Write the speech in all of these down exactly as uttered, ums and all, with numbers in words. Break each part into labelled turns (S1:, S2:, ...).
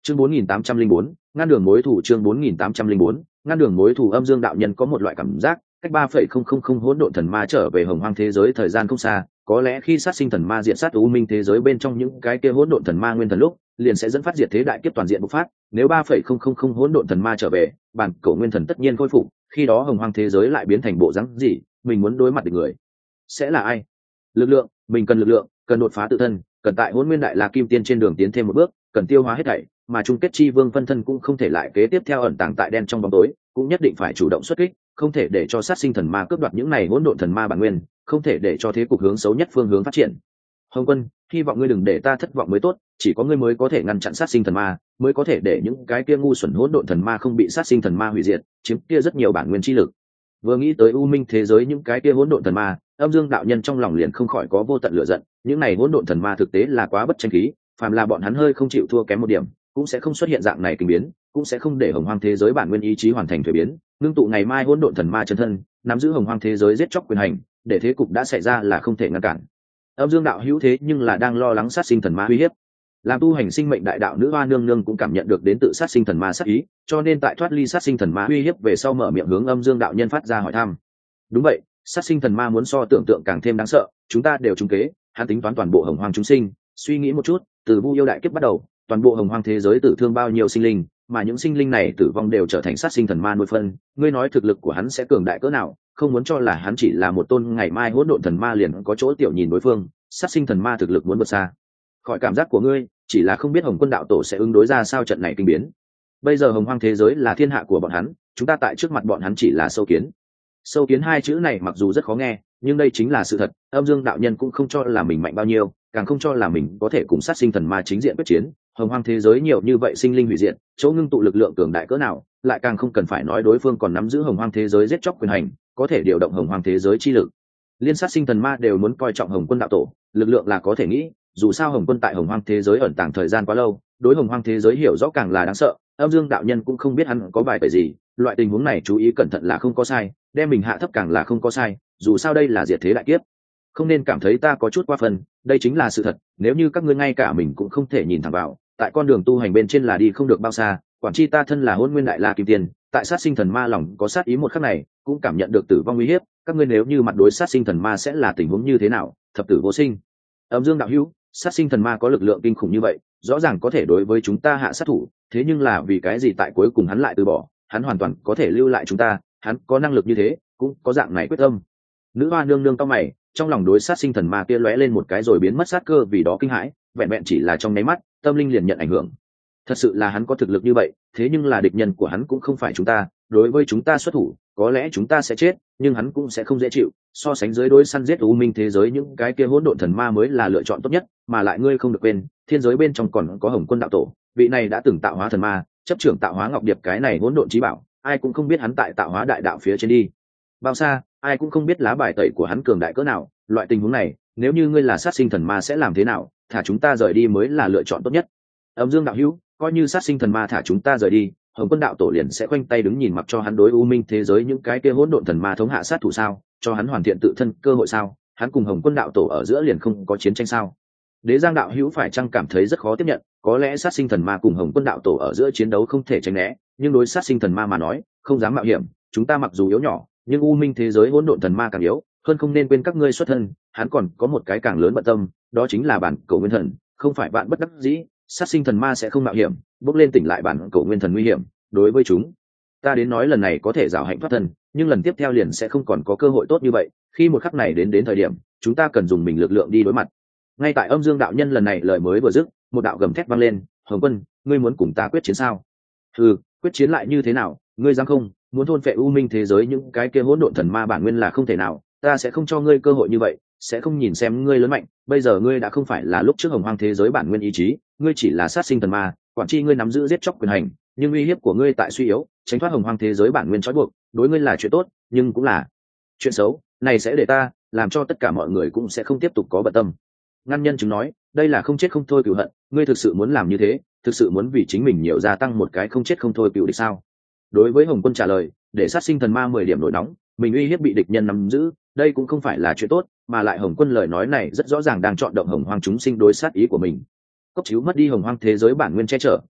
S1: chương bốn nghìn tám trăm linh bốn ngăn đường mối thủ chương bốn nghìn tám trăm linh bốn ngăn đường mối thủ. Âm Dương đạo nhân có một loại cảm giác cách ba phẩy không không không hỗn độn thần ma trở về hồng hoang thế giới thời gian không xa, có lẽ khi sát sinh thần ma diện sát u minh thế giới bên trong những cái kia hỗn độn thần ma nguyên thần lúc liền sẽ dẫn phát diệt thế đại kiếp toàn diện bộc phát. Nếu ba phẩy không không không hỗn độn thần ma trở về, bản cổ nguyên thần tất nhiên khôi phục, khi đó hồng hoang thế giới lại biến thành bộ dáng gì, mình muốn đối mặt địch người sẽ là ai? Lực lượng, mình cần lực lượng, cần đột phá tự thân, cần tại hỗn nguyên đại la kim tiên trên đường tiến thêm một bước, cần tiêu hóa hết thảy, mà chung kết chi vương phân thân cũng không thể lại kế tiếp theo ẩn tàng tại đen trong bóng tối, cũng nhất định phải chủ động xuất kích, không thể để cho sát sinh thần ma cướp đoạt những này hỗn độn thần ma bản nguyên, không thể để cho thế cục hướng xấu nhất phương hướng phát triển. Hồng Quân, hy vọng ngươi đừng để ta thất vọng mới tốt, chỉ có ngươi mới có thể ngăn chặn sát sinh thần ma, mới có thể để những cái kia ngu xuẩn hỗn độn thần ma không bị sát sinh thần ma hủy diệt, chiếm kia rất nhiều bản nguyên chi lực. Vừa nghĩ tới u minh thế giới những cái kia hỗn độn thần ma, Âm Dương đạo nhân trong lòng liền không khỏi có vô tận lửa giận, những này hỗn độn thần ma thực tế là quá bất tranh khí, phàm là bọn hắn hơi không chịu thua kém một điểm, cũng sẽ không xuất hiện dạng này kinh biến, cũng sẽ không để hồng hoang thế giới bản nguyên ý chí hoàn thành thuế biến, ngưng tụ ngày mai hỗn độn thần ma chân thân, nắm giữ hồng hoang thế giới giết chóc quyền hành, để thế cục đã xảy ra là không thể ngăn cản. Âm Dương đạo hữu thế nhưng là đang lo lắng sát sinh thần ma uy hiếp. Làm tu hành sinh mệnh đại đạo nữ hoa nương nương cũng cảm nhận được đến tự sát sinh thần ma sát ý, cho nên tại thoát ly sát sinh thần ma uy hiếp về sau mở miệng hướng Âm Dương đạo nhân phát ra hỏi thăm. Đúng vậy, sát sinh thần ma muốn so tưởng tượng càng thêm đáng sợ, chúng ta đều trúng kế, hắn tính toán toàn bộ hồng hoang chúng sinh, suy nghĩ một chút, từ Vu yêu đại kiếp bắt đầu, toàn bộ hồng hoang thế giới tử thương bao nhiêu sinh linh, mà những sinh linh này tử vong đều trở thành sát sinh thần ma nuôi phân, ngươi nói thực lực của hắn sẽ cường đại cỡ nào, không muốn cho là hắn chỉ là một tôn ngày mai hỗn độn thần ma liền có chỗ tiểu nhìn đối phương, sát sinh thần ma thực lực muốn vượt xa khỏi cảm giác của ngươi, chỉ là không biết Hồng Quân đạo tổ sẽ ứng đối ra sao trận này kinh biến. Bây giờ hồng hoang thế giới là thiên hạ của bọn hắn, chúng ta tại trước mặt bọn hắn chỉ là sâu kiến. Sâu kiến hai chữ này mặc dù rất khó nghe, nhưng đây chính là sự thật. Âm Dương đạo nhân cũng không cho là mình mạnh bao nhiêu, càng không cho là mình có thể cùng sát sinh thần ma chính diện quyết chiến. Hồng hoang thế giới nhiều như vậy sinh linh hủy diệt, chỗ ngưng tụ lực lượng cường đại cỡ nào, lại càng không cần phải nói đối phương còn nắm giữ hồng hoang thế giới giết chóc quyền hành, có thể điều động hồng hoang thế giới chi lực. Liên sát sinh thần ma đều muốn coi trọng Hồng Quân đạo tổ, lực lượng là có thể nghĩ, dù sao Hồng Quân tại hồng hoang thế giới ẩn tàng thời gian quá lâu, đối hồng hoang thế giới hiểu rõ càng là đáng sợ. Âm Dương đạo nhân cũng không biết hắn có bài tẩy gì, loại tình huống này chú ý cẩn thận là không có sai, đem mình hạ thấp càng là không có sai, dù sao đây là diệt thế đại kiếp, không nên cảm thấy ta có chút quá phần, đây chính là sự thật. Nếu như các ngươi ngay cả mình cũng không thể nhìn thẳng vào, tại con đường tu hành bên trên là đi không được bao xa. Quản chi ta thân là hôn nguyên đại la kim tiền, tại sát sinh thần ma lòng có sát ý một khắc này, cũng cảm nhận được tử vong uy hiếp. Các ngươi nếu như mặt đối sát sinh thần ma sẽ là tình huống như thế nào? Thập tử vô sinh. Âm Dương đạo hữu, sát sinh thần ma có lực lượng kinh khủng như vậy, rõ ràng có thể đối với chúng ta hạ sát thủ, thế nhưng là vì cái gì tại cuối cùng hắn lại từ bỏ? Hắn hoàn toàn có thể lưu lại chúng ta, hắn có năng lực như thế, cũng có dạng này quyết tâm. Nữ hoa nương nương cau mày, trong lòng đối sát sinh thần ma kia lóe lên một cái rồi biến mất sát cơ, vì đó kinh hãi, vẹn vẹn chỉ là trong nháy mắt, tâm linh liền nhận ảnh hưởng. Thật sự là hắn có thực lực như vậy, thế nhưng là địch nhân của hắn cũng không phải chúng ta, đối với chúng ta xuất thủ, có lẽ chúng ta sẽ chết, nhưng hắn cũng sẽ không dễ chịu. So sánh dưới đối săn giết u minh thế giới những cái kia hỗn độn thần ma mới là lựa chọn tốt nhất, mà lại ngươi không được quên, thiên giới bên trong còn có Hồng Quân đạo tổ, vị này đã từng tạo hóa thần ma, chấp trưởng tạo hóa ngọc điệp cái này hỗn độn chí bảo, ai cũng không biết hắn tại tạo hóa đại đạo phía trên đi bao xa, ai cũng không biết lá bài tẩy của hắn cường đại cỡ nào. Loại tình huống này, nếu như ngươi là sát sinh thần ma sẽ làm thế nào? Thả chúng ta rời đi mới là lựa chọn tốt nhất. Âm Dương đạo hữu, coi như sát sinh thần ma thả chúng ta rời đi, Hồng Quân đạo tổ liền sẽ khoanh tay đứng nhìn mặc cho hắn đối u minh thế giới những cái kia hỗn độn thần ma thống hạ sát thủ sao? Cho hắn hoàn thiện tự thân cơ hội sao? Hắn cùng Hồng Quân đạo tổ ở giữa liền không có chiến tranh sao? Đế Giang đạo hữu phải chăng cảm thấy rất khó tiếp nhận? Có lẽ sát sinh thần ma cùng Hồng Quân đạo tổ ở giữa chiến đấu không thể tránh né, nhưng đối sát sinh thần ma mà nói, không dám mạo hiểm. Chúng ta mặc dù yếu nhỏ, nhưng u minh thế giới hỗn độn thần ma càng yếu hơn, không nên quên các ngươi xuất thân. Hắn còn có một cái càng lớn bận tâm, đó chính là bản cổ nguyên thần, không phải bạn bất đắc dĩ, sát sinh thần ma sẽ không mạo hiểm bước lên tỉnh lại bản cổ nguyên thần nguy hiểm. Đối với chúng ta đến nói lần này có thể giảo hạnh thoát thân, nhưng lần tiếp theo liền sẽ không còn có cơ hội tốt như vậy. Khi một khắc này đến đến thời điểm, chúng ta cần dùng mình lực lượng đi đối mặt. Ngay tại Âm Dương đạo nhân lần này lời mới vừa dứt, một đạo gầm thét vang lên. Hồng Quân, ngươi muốn cùng ta quyết chiến sao? Ừ, quyết chiến lại như thế nào? Ngươi dám không? Muốn thôn phệ u minh thế giới những cái kia hỗn độn thần ma bản nguyên là không thể nào, ta sẽ không cho ngươi cơ hội như vậy, sẽ không nhìn xem ngươi lớn mạnh. Bây giờ ngươi đã không phải là lúc trước hồng hoang thế giới bản nguyên ý chí, ngươi chỉ là sát sinh thần ma, quản chi ngươi nắm giữ giết chóc quyền hành, nhưng uy hiếp của ngươi tại suy yếu, tránh thoát hồng hoang thế giới bản nguyên trói buộc, đối ngươi là chuyện tốt, nhưng cũng là chuyện xấu. Này sẽ để ta làm cho tất cả mọi người cũng sẽ không tiếp tục có bận tâm. Ngăn nhân chứng nói, đây là không chết không thôi cửu hận, ngươi thực sự muốn làm như thế, thực sự muốn vì chính mình nhiều gia tăng một cái không chết không thôi cửu địch sao? Đối với Hồng Quân trả lời, để sát sinh thần ma mười điểm nổi nóng, mình uy hiếp bị địch nhân nắm giữ, đây cũng không phải là chuyện tốt, mà lại Hồng Quân lời nói này rất rõ ràng đang chọn động hồng hoang chúng sinh đối sát ý của mình. Cốc chiếu mất đi hồng hoang thế giới bản nguyên che chở,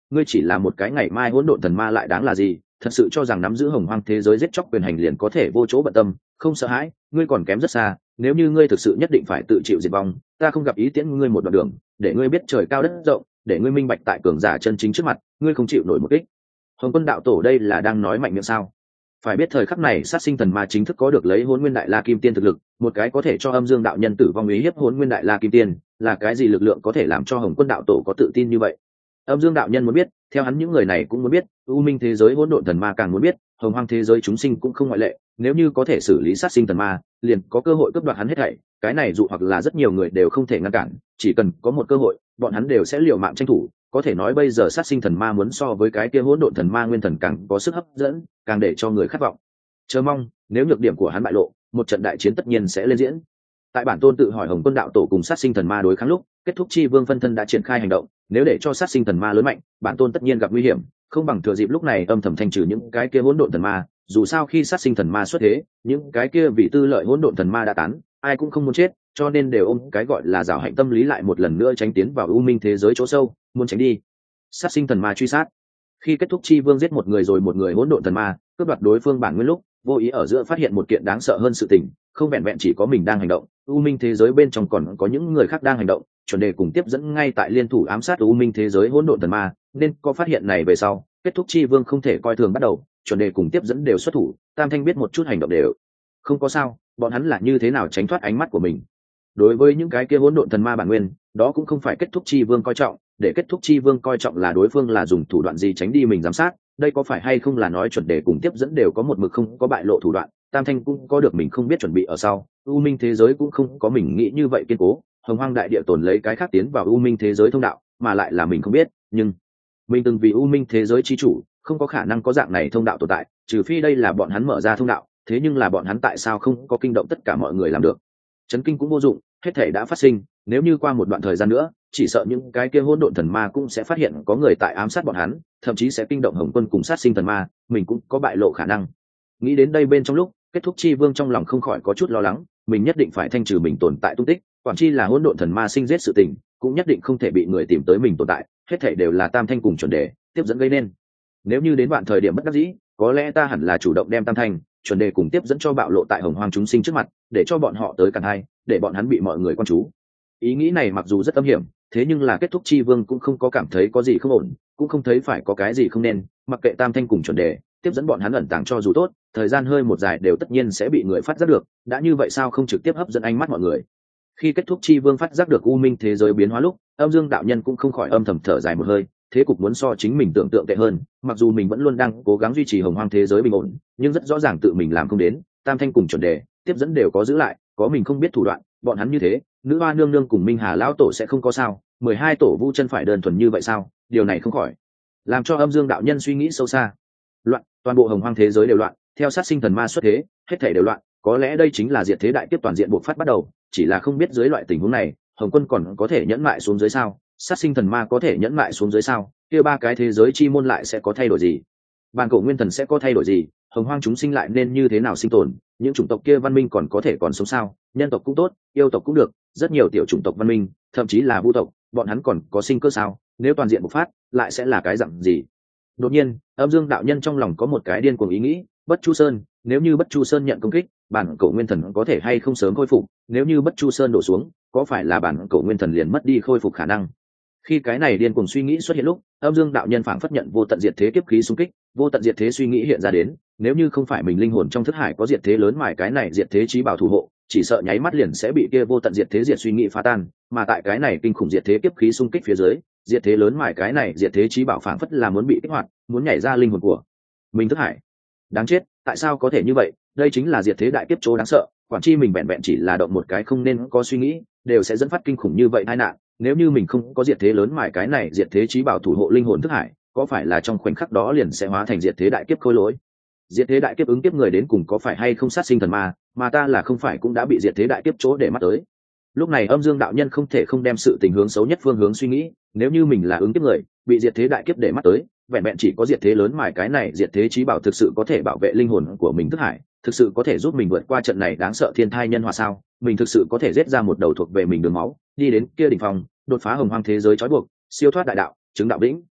S1: ngươi chỉ là một cái ngày mai hỗn độn thần ma lại đáng là gì, thật sự cho rằng nắm giữ hồng hoang thế giới giết chóc quyền hành liền có thể vô chỗ bận tâm, không sợ hãi, ngươi còn kém rất xa. Nếu như ngươi thực sự nhất định phải tự chịu diệt vong, ta không gặp ý tiễn ngươi một đoạn đường, để ngươi biết trời cao đất rộng, để ngươi minh bạch tại cường giả chân chính trước mặt ngươi không chịu nổi một kích. Hồng Quân đạo tổ đây là đang nói mạnh miệng sao? Phải biết thời khắc này sát sinh thần ma chính thức có được lấy hỗn nguyên đại la kim tiên thực lực, một cái có thể cho âm dương đạo nhân tử vong ý hiếp hỗn nguyên đại la kim tiên, là cái gì lực lượng có thể làm cho Hồng Quân đạo tổ có tự tin như vậy? Âm dương đạo nhân muốn biết, theo hắn những người này cũng muốn biết, u minh thế giới hỗn độn thần ma càng muốn biết, hồng hoang thế giới chúng sinh cũng không ngoại lệ. Nếu như có thể xử lý sát sinh thần ma, liền có cơ hội cướp đoạt hắn hết thảy. Cái này dụ hoặc là rất nhiều người đều không thể ngăn cản, chỉ cần có một cơ hội, bọn hắn đều sẽ liều mạng tranh thủ. Có thể nói bây giờ sát sinh thần ma muốn so với cái kia hỗn độn thần ma nguyên thần càng có sức hấp dẫn, càng để cho người khát vọng. Chờ mong, nếu nhược điểm của hắn bại lộ, một trận đại chiến tất nhiên sẽ lên diễn. Tại bản tôn tự hỏi Hồng Quân đạo tổ cùng sát sinh thần ma đối kháng lúc, kết thúc chi vương phân thân đã triển khai hành động, nếu để cho sát sinh thần ma lớn mạnh, bản tôn tất nhiên gặp nguy hiểm, không bằng thừa dịp lúc này âm thầm thanh trừ những cái kia hỗn độn thần ma. Dù sao khi sát sinh thần ma xuất thế, những cái kia vì tư lợi hỗn độn thần ma đã tán, ai cũng không muốn chết, cho nên đều ôm cái gọi là giảo hạnh tâm lý lại một lần nữa tránh tiến vào u minh thế giới chỗ sâu, muốn tránh đi sát sinh thần ma truy sát. Khi kết thúc chi vương giết một người rồi một người hỗn độn thần ma, cướp đoạt đối phương bản nguyên lúc, vô ý ở giữa phát hiện một kiện đáng sợ hơn sự tình, không vẹn vẹn chỉ có mình đang hành động, u minh thế giới bên trong còn có những người khác đang hành động, chuẩn đề cùng tiếp dẫn ngay tại liên thủ ám sát u minh thế giới hỗn độn thần ma, nên có phát hiện này về sau, kết thúc chi vương không thể coi thường bắt đầu, chuẩn đề cùng tiếp dẫn đều xuất thủ, tam thanh biết một chút hành động đều không có sao, bọn hắn là như thế nào tránh thoát ánh mắt của mình. Đối với những cái kia hỗn độn thần ma bản nguyên, đó cũng không phải kết thúc chi vương coi trọng, để kết thúc chi vương coi trọng là đối phương là dùng thủ đoạn gì tránh đi mình giám sát. Đây có phải hay không là nói chuẩn đề cùng tiếp dẫn đều có một mực không có bại lộ thủ đoạn, tam thanh cũng có được mình không biết chuẩn bị ở sau, u minh thế giới cũng không có mình nghĩ như vậy kiên cố, hồng hoang đại địa tồn lấy cái khác tiến vào u minh thế giới thông đạo, mà lại là mình không biết, nhưng mình từng vì u minh thế giới chi chủ, không có khả năng có dạng này thông đạo tồn tại, trừ phi đây là bọn hắn mở ra thông đạo, thế nhưng là bọn hắn tại sao không có kinh động tất cả mọi người làm được? Chấn kinh cũng vô dụng, hết thể đã phát sinh, nếu như qua một đoạn thời gian nữa, chỉ sợ những cái kia hỗn độn thần ma cũng sẽ phát hiện có người tại ám sát bọn hắn, thậm chí sẽ kinh động Hồng Quân cùng sát sinh thần ma, mình cũng có bại lộ khả năng. Nghĩ đến đây bên trong lúc, kết thúc chi vương trong lòng không khỏi có chút lo lắng, mình nhất định phải thanh trừ mình tồn tại tung tích, quản chi là hỗn độn thần ma sinh giết sự tình, cũng nhất định không thể bị người tìm tới mình tồn tại, hết thảy đều là tam thanh cùng chuẩn đề tiếp dẫn gây nên. Nếu như đến đoạn thời điểm bất đắc dĩ, có lẽ ta hẳn là chủ động đem tam thanh chuẩn đề cùng tiếp dẫn cho bạo lộ tại hồng hoang chúng sinh trước mặt, để cho bọn họ tới cản hai, để bọn hắn bị mọi người quan chú. Ý nghĩ này mặc dù rất âm hiểm, thế nhưng là kết thúc chi vương cũng không có cảm thấy có gì không ổn, cũng không thấy phải có cái gì không nên, mặc kệ tam thanh cùng chuẩn đề tiếp dẫn bọn hắn ẩn tàng cho dù tốt, thời gian hơi một dài đều tất nhiên sẽ bị người phát giác được, đã như vậy sao không trực tiếp hấp dẫn ánh mắt mọi người. Khi kết thúc chi vương phát giác được u minh thế giới biến hóa lúc, âm dương đạo nhân cũng không khỏi âm thầm thở dài một hơi, thế cục muốn so chính mình tưởng tượng tệ hơn, mặc dù mình vẫn luôn đang cố gắng duy trì hồng hoang thế giới bình ổn, nhưng rất rõ ràng tự mình làm không đến, tam thanh cùng chuẩn đề tiếp dẫn đều có giữ lại, có mình không biết thủ đoạn, bọn hắn như thế, nữ hoa nương nương cùng minh hà lão tổ sẽ không có sao, mười hai tổ vu chân phải đơn thuần như vậy sao? Điều này không khỏi làm cho âm dương đạo nhân suy nghĩ sâu xa. Loạn, toàn bộ hồng hoang thế giới đều loạn, theo sát sinh thần ma xuất thế, hết thảy đều loạn, có lẽ đây chính là diệt thế đại kiếp toàn diện bộc phát bắt đầu, chỉ là không biết dưới loại tình huống này, Hồng Quân còn có thể nhẫn mại xuống dưới sao? Sát sinh thần ma có thể nhẫn mại xuống dưới sao? Kia ba cái thế giới chi môn lại sẽ có thay đổi gì? Bàn cổ nguyên thần sẽ có thay đổi gì? Hồng hoang chúng sinh lại nên như thế nào sinh tồn? Những chủng tộc kia văn minh còn có thể còn sống sao? Nhân tộc cũng tốt, yêu tộc cũng được, rất nhiều tiểu chủng tộc văn minh, thậm chí là vu tộc, bọn hắn còn có sinh cơ sao? Nếu toàn diện bộc phát, lại sẽ là cái dạng gì? Đột nhiên, âm dương đạo nhân trong lòng có một cái điên cuồng ý nghĩ, Bất Chu Sơn, nếu như Bất Chu Sơn nhận công kích, bản cổ nguyên thần có thể hay không sớm khôi phục, nếu như Bất Chu Sơn đổ xuống, có phải là bản cổ nguyên thần liền mất đi khôi phục khả năng? Khi cái này điên cuồng suy nghĩ xuất hiện lúc, âm dương đạo nhân phảng phất nhận vô tận diệt thế kiếp khí xung kích, vô tận diệt thế suy nghĩ hiện ra đến, nếu như không phải mình linh hồn trong thức hải có diệt thế lớn mài cái này diệt thế chí bảo thủ hộ, chỉ sợ nháy mắt liền sẽ bị kia vô tận diệt thế diệt suy nghĩ phá tan, mà tại cái này kinh khủng diệt thế kiếp khí xung kích phía dưới, diệt thế lớn mài cái này diệt thế chí bảo phảng phất là muốn bị kích hoạt, muốn nhảy ra linh hồn của mình thức hải. Đáng chết, tại sao có thể như vậy? Đây chính là diệt thế đại kiếp chỗ đáng sợ, quản chi mình vẹn vẹn chỉ là động một cái không nên có suy nghĩ, đều sẽ dẫn phát kinh khủng như vậy tai nạn. Nếu như mình không có diệt thế lớn mài cái này diệt thế chí bảo thủ hộ linh hồn thức hải, có phải là trong khoảnh khắc đó liền sẽ hóa thành diệt thế đại kiếp khôi lỗi? Diệt thế đại kiếp ứng kiếp người đến cùng có phải hay không sát sinh thần ma, mà ta là không phải cũng đã bị diệt thế đại kiếp chỗ để mắt tới. Lúc này âm dương đạo nhân không thể không đem sự tình hướng xấu nhất phương hướng suy nghĩ, nếu như mình là ứng kiếp người, bị diệt thế đại kiếp để mắt tới, vẹn vẹn chỉ có diệt thế lớn mài cái này diệt thế chí bảo thực sự có thể bảo vệ linh hồn của mình thức hải, thực sự có thể giúp mình vượt qua trận này đáng sợ thiên thai nhân hòa sao? Mình thực sự có thể giết ra một đầu thuộc về mình đường máu, đi đến kia đỉnh phong, đột phá hồng hoang thế giới trói buộc, siêu thoát đại đạo, chứng đạo vĩnh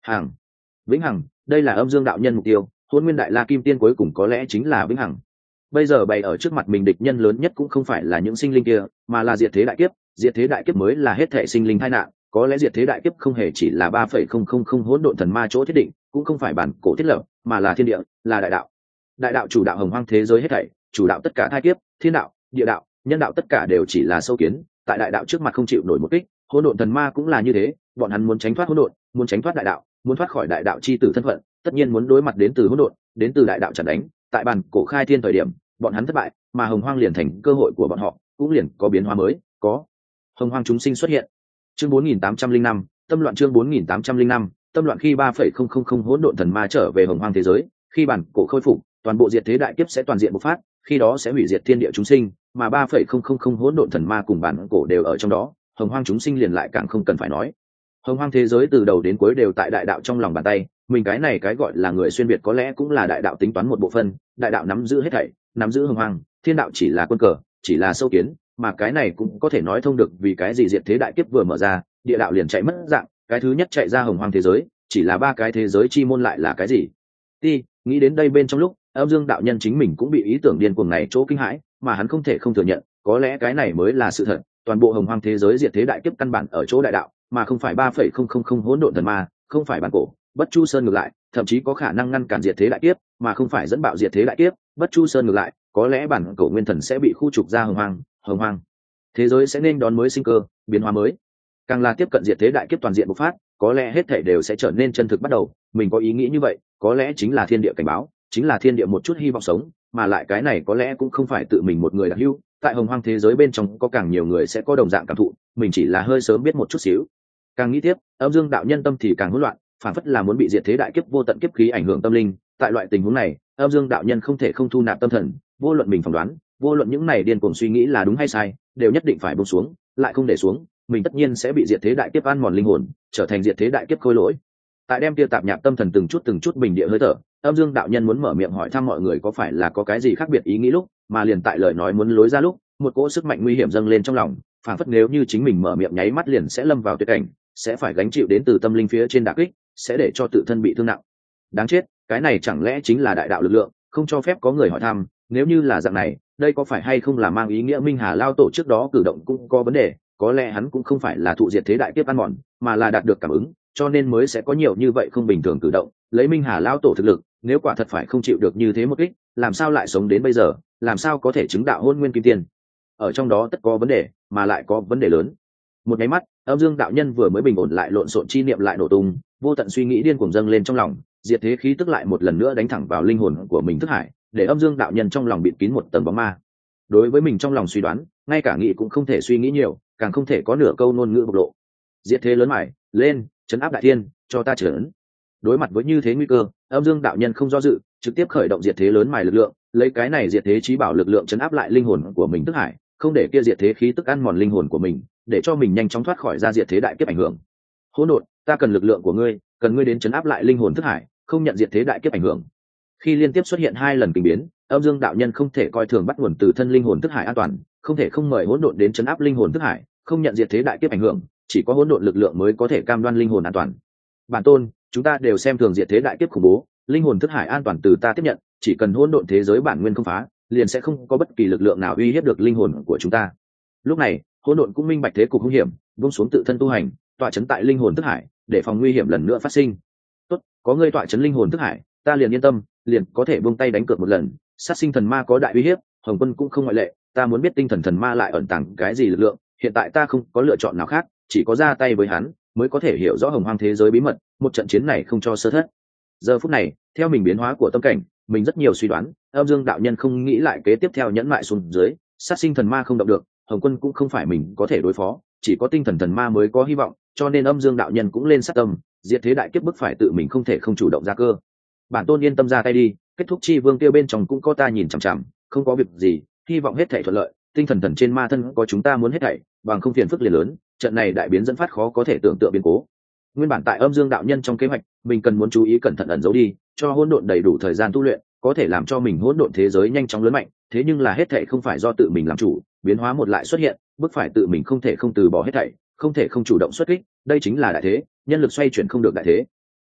S1: Hàng, vĩnh hằng, đây là âm dương đạo nhân mục tiêu. Hôn nguyên đại la kim tiên cuối cùng có lẽ chính là vĩnh hằng. Bây giờ bày ở trước mặt mình địch nhân lớn nhất cũng không phải là những sinh linh kia, mà là diệt thế đại kiếp. Diệt thế đại kiếp mới là hết thảy sinh linh tai nạn. Có lẽ diệt thế đại kiếp không hề chỉ là ba phẩy không không không hỗn độn thần ma chỗ thiết định, cũng không phải bản cổ thiết lập, mà là thiên địa, là đại đạo. Đại đạo chủ đạo hồng hoang thế giới hết thảy, chủ đạo tất cả thai kiếp, thiên đạo, địa đạo, nhân đạo tất cả đều chỉ là sâu kiến, tại đại đạo trước mặt không chịu nổi một kích. Hỗn độn thần ma cũng là như thế, bọn hắn muốn tránh thoát hỗn độn, muốn tránh thoát đại đạo, muốn thoát khỏi đại đạo chi tử thân phận, tất nhiên muốn đối mặt đến từ hỗn độn, đến từ đại đạo chặn đánh. Tại bản cổ khai thiên thời điểm, bọn hắn thất bại, mà hồng hoang liền thành cơ hội của bọn họ, cũng liền có biến hóa mới, có hồng hoang chúng sinh xuất hiện. Chương bốn nghìn tám trăm linh năm, tâm loạn. Chương bốn nghìn tám trăm linh năm, tâm loạn. Khi ba phẩy không không không hỗn độn thần ma trở về hồng hoang thế giới, khi bản cổ khôi phục, toàn bộ diệt thế đại kiếp sẽ toàn diện bộc phát, khi đó sẽ hủy diệt thiên địa chúng sinh, mà ba phẩy không không không hỗn độn thần ma cùng bản cổ đều ở trong đó, hồng hoang chúng sinh liền lại càng không cần phải nói. Hồng hoang thế giới từ đầu đến cuối đều tại đại đạo trong lòng bàn tay, mình cái này cái gọi là người xuyên việt có lẽ cũng là đại đạo tính toán một bộ phận, đại đạo nắm giữ hết thảy, nắm giữ hồng hoang, thiên đạo chỉ là quân cờ, chỉ là sâu kiến, mà cái này cũng có thể nói thông được vì cái gì diệt thế đại kiếp vừa mở ra, địa đạo liền chạy mất dạng, cái thứ nhất chạy ra hồng hoang thế giới, chỉ là ba cái thế giới chi môn lại là cái gì? Ti, nghĩ đến đây bên trong lúc, âm dương đạo nhân chính mình cũng bị ý tưởng điên cuồng này chỗ kinh hãi, mà hắn không thể không thừa nhận, có lẽ cái này mới là sự thật, toàn bộ hồng hoang thế giới diệt thế đại kiếp căn bản ở chỗ đại đạo, mà không phải ba phẩy không không không hỗn độn thần ma, không phải bản cổ, bất chu sơn ngược lại, thậm chí có khả năng ngăn cản diệt thế đại kiếp, mà không phải dẫn bạo diệt thế đại kiếp, bất chu sơn ngược lại, có lẽ bản cổ nguyên thần sẽ bị khu trục ra hồng hoang, hồng hoang thế giới sẽ nên đón mới sinh cơ, biến hóa mới. Càng là tiếp cận diệt thế đại kiếp toàn diện bộc phát, có lẽ hết thảy đều sẽ trở nên chân thực bắt đầu. Mình có ý nghĩ như vậy, có lẽ chính là thiên địa cảnh báo, chính là thiên địa một chút hy vọng sống, mà lại cái này có lẽ cũng không phải tự mình một người đặc hữu, tại hồng hoang thế giới bên trong có càng nhiều người sẽ có đồng dạng cảm thụ, mình chỉ là hơi sớm biết một chút xíu. Càng nghĩ tiếp, âm dương đạo nhân tâm thì càng hỗn loạn, phản phất là muốn bị diệt thế đại kiếp vô tận kiếp khí ảnh hưởng tâm linh. Tại loại tình huống này, âm dương đạo nhân không thể không thu nạp tâm thần, vô luận mình phỏng đoán, vô luận những này điên cuồng suy nghĩ là đúng hay sai, đều nhất định phải buông xuống, lại không để xuống, mình tất nhiên sẽ bị diệt thế đại kiếp ăn mòn linh hồn, trở thành diệt thế đại kiếp khôi lỗi. Tại đem tiêu tạp nhạp tâm thần từng chút từng chút bình địa hơi thở, âm dương đạo nhân muốn mở miệng hỏi thăm mọi người có phải là có cái gì khác biệt ý nghĩ lúc, mà liền tại lời nói muốn lối ra lúc, một cỗ sức mạnh nguy hiểm dâng lên trong lòng, phảng phất nếu như chính mình mở miệng nháy mắt liền sẽ lâm vào tuyệt cảnh, sẽ phải gánh chịu đến từ tâm linh phía trên đả kích, sẽ để cho tự thân bị thương nặng. Đáng chết, cái này chẳng lẽ chính là đại đạo lực lượng, không cho phép có người hỏi thăm, nếu như là dạng này, đây có phải hay không là mang ý nghĩa Minh Hà lao tổ trước đó cử động cũng có vấn đề, có lẽ hắn cũng không phải là thụ diệt thế đại kiếp ăn mòn, mà là đạt được cảm ứng, cho nên mới sẽ có nhiều như vậy không bình thường cử động. Lấy Minh Hà lao tổ thực lực, nếu quả thật phải không chịu được như thế một kích, làm sao lại sống đến bây giờ, làm sao có thể chứng đạo hôn nguyên kim tiên? Ở trong đó tất có vấn đề, mà lại có vấn đề lớn. Một cái mắt, âm dương đạo nhân vừa mới bình ổn lại lộn xộn chi niệm lại nổ tung, vô tận suy nghĩ điên cuồng dâng lên trong lòng, diệt thế khí tức lại một lần nữa đánh thẳng vào linh hồn của mình thức hải, để âm dương đạo nhân trong lòng bịt kín một tầng bóng ma. Đối với mình trong lòng suy đoán, ngay cả nghĩ cũng không thể suy nghĩ nhiều, càng không thể có nửa câu ngôn ngữ bộc lộ. Diệt thế lớn mải lên, chấn áp đại thiên, cho ta trở ấn. Đối mặt với như thế nguy cơ, âm dương đạo nhân không do dự, trực tiếp khởi động diệt thế lớn mải lực lượng, lấy cái này diệt thế trí bảo lực lượng chấn áp lại linh hồn của mình thức hải, không để kia diệt thế khí tức ăn mòn linh hồn của mình, để cho mình nhanh chóng thoát khỏi ra diệt thế đại kiếp ảnh hưởng. Hỗn độn, ta cần lực lượng của ngươi, cần ngươi đến chấn áp lại linh hồn thức hải, không nhận diệt thế đại kiếp ảnh hưởng. Khi liên tiếp xuất hiện hai lần kinh biến, âm dương đạo nhân không thể coi thường bắt nguồn từ thân linh hồn thức hải an toàn, không thể không mời hỗn độn đến chấn áp linh hồn thức hải, không nhận diệt thế đại kiếp ảnh hưởng, chỉ có hỗn độn lực lượng mới có thể cam đoan linh hồn an toàn. Bản tôn, chúng ta đều xem thường diệt thế đại kiếp khủng bố, linh hồn thức hải an toàn từ ta tiếp nhận, chỉ cần hỗn độn thế giới bản nguyên không phá, liền sẽ không có bất kỳ lực lượng nào uy hiếp được linh hồn của chúng ta. Lúc này, hỗn độn cũng minh bạch thế cục hung hiểm, buông xuống tự thân tu hành, tọa chấn tại linh hồn thức hải, để phòng nguy hiểm lần nữa phát sinh. Tốt, có ngươi tọa chấn linh hồn thức hải, ta liền yên tâm, liền có thể buông tay đánh cược một lần. Sát sinh thần ma có đại uy hiếp, Hồng Quân cũng không ngoại lệ, ta muốn biết tinh thần thần ma lại ẩn tàng cái gì lực lượng, hiện tại ta không có lựa chọn nào khác, chỉ có ra tay với hắn mới có thể hiểu rõ hồng hoang thế giới bí mật, một trận chiến này không cho sơ thất. Giờ phút này, theo mình biến hóa của tâm cảnh, mình rất nhiều suy đoán, âm dương đạo nhân không nghĩ lại kế tiếp theo nhẫn mại xuống dưới, sát sinh thần ma không động được, Hồng Quân cũng không phải mình có thể đối phó, chỉ có tinh thần thần ma mới có hy vọng, cho nên âm dương đạo nhân cũng lên sát tâm, diệt thế đại kiếp bức phải tự mình không thể không chủ động ra cơ. Bản tôn yên tâm ra tay đi, kết thúc chi vương tiêu bên trong cũng có ta nhìn chằm chằm, không có việc gì, hy vọng hết thảy thuận lợi, tinh thần thần trên ma thân có chúng ta muốn hết thảy, bằng không phiền phức liền lớn, trận này đại biến dẫn phát khó có thể tưởng tượng biến cố. Nguyên bản tại âm dương đạo nhân trong kế hoạch, mình cần muốn chú ý cẩn thận ẩn giấu đi, cho hỗn độn đầy đủ thời gian tu luyện, có thể làm cho mình hỗn độn thế giới nhanh chóng lớn mạnh, thế nhưng là hết thảy không phải do tự mình làm chủ, biến hóa một lại xuất hiện, bức phải tự mình không thể không từ bỏ hết thảy, không thể không chủ động xuất kích, đây chính là đại thế, nhân lực xoay chuyển không được đại thế.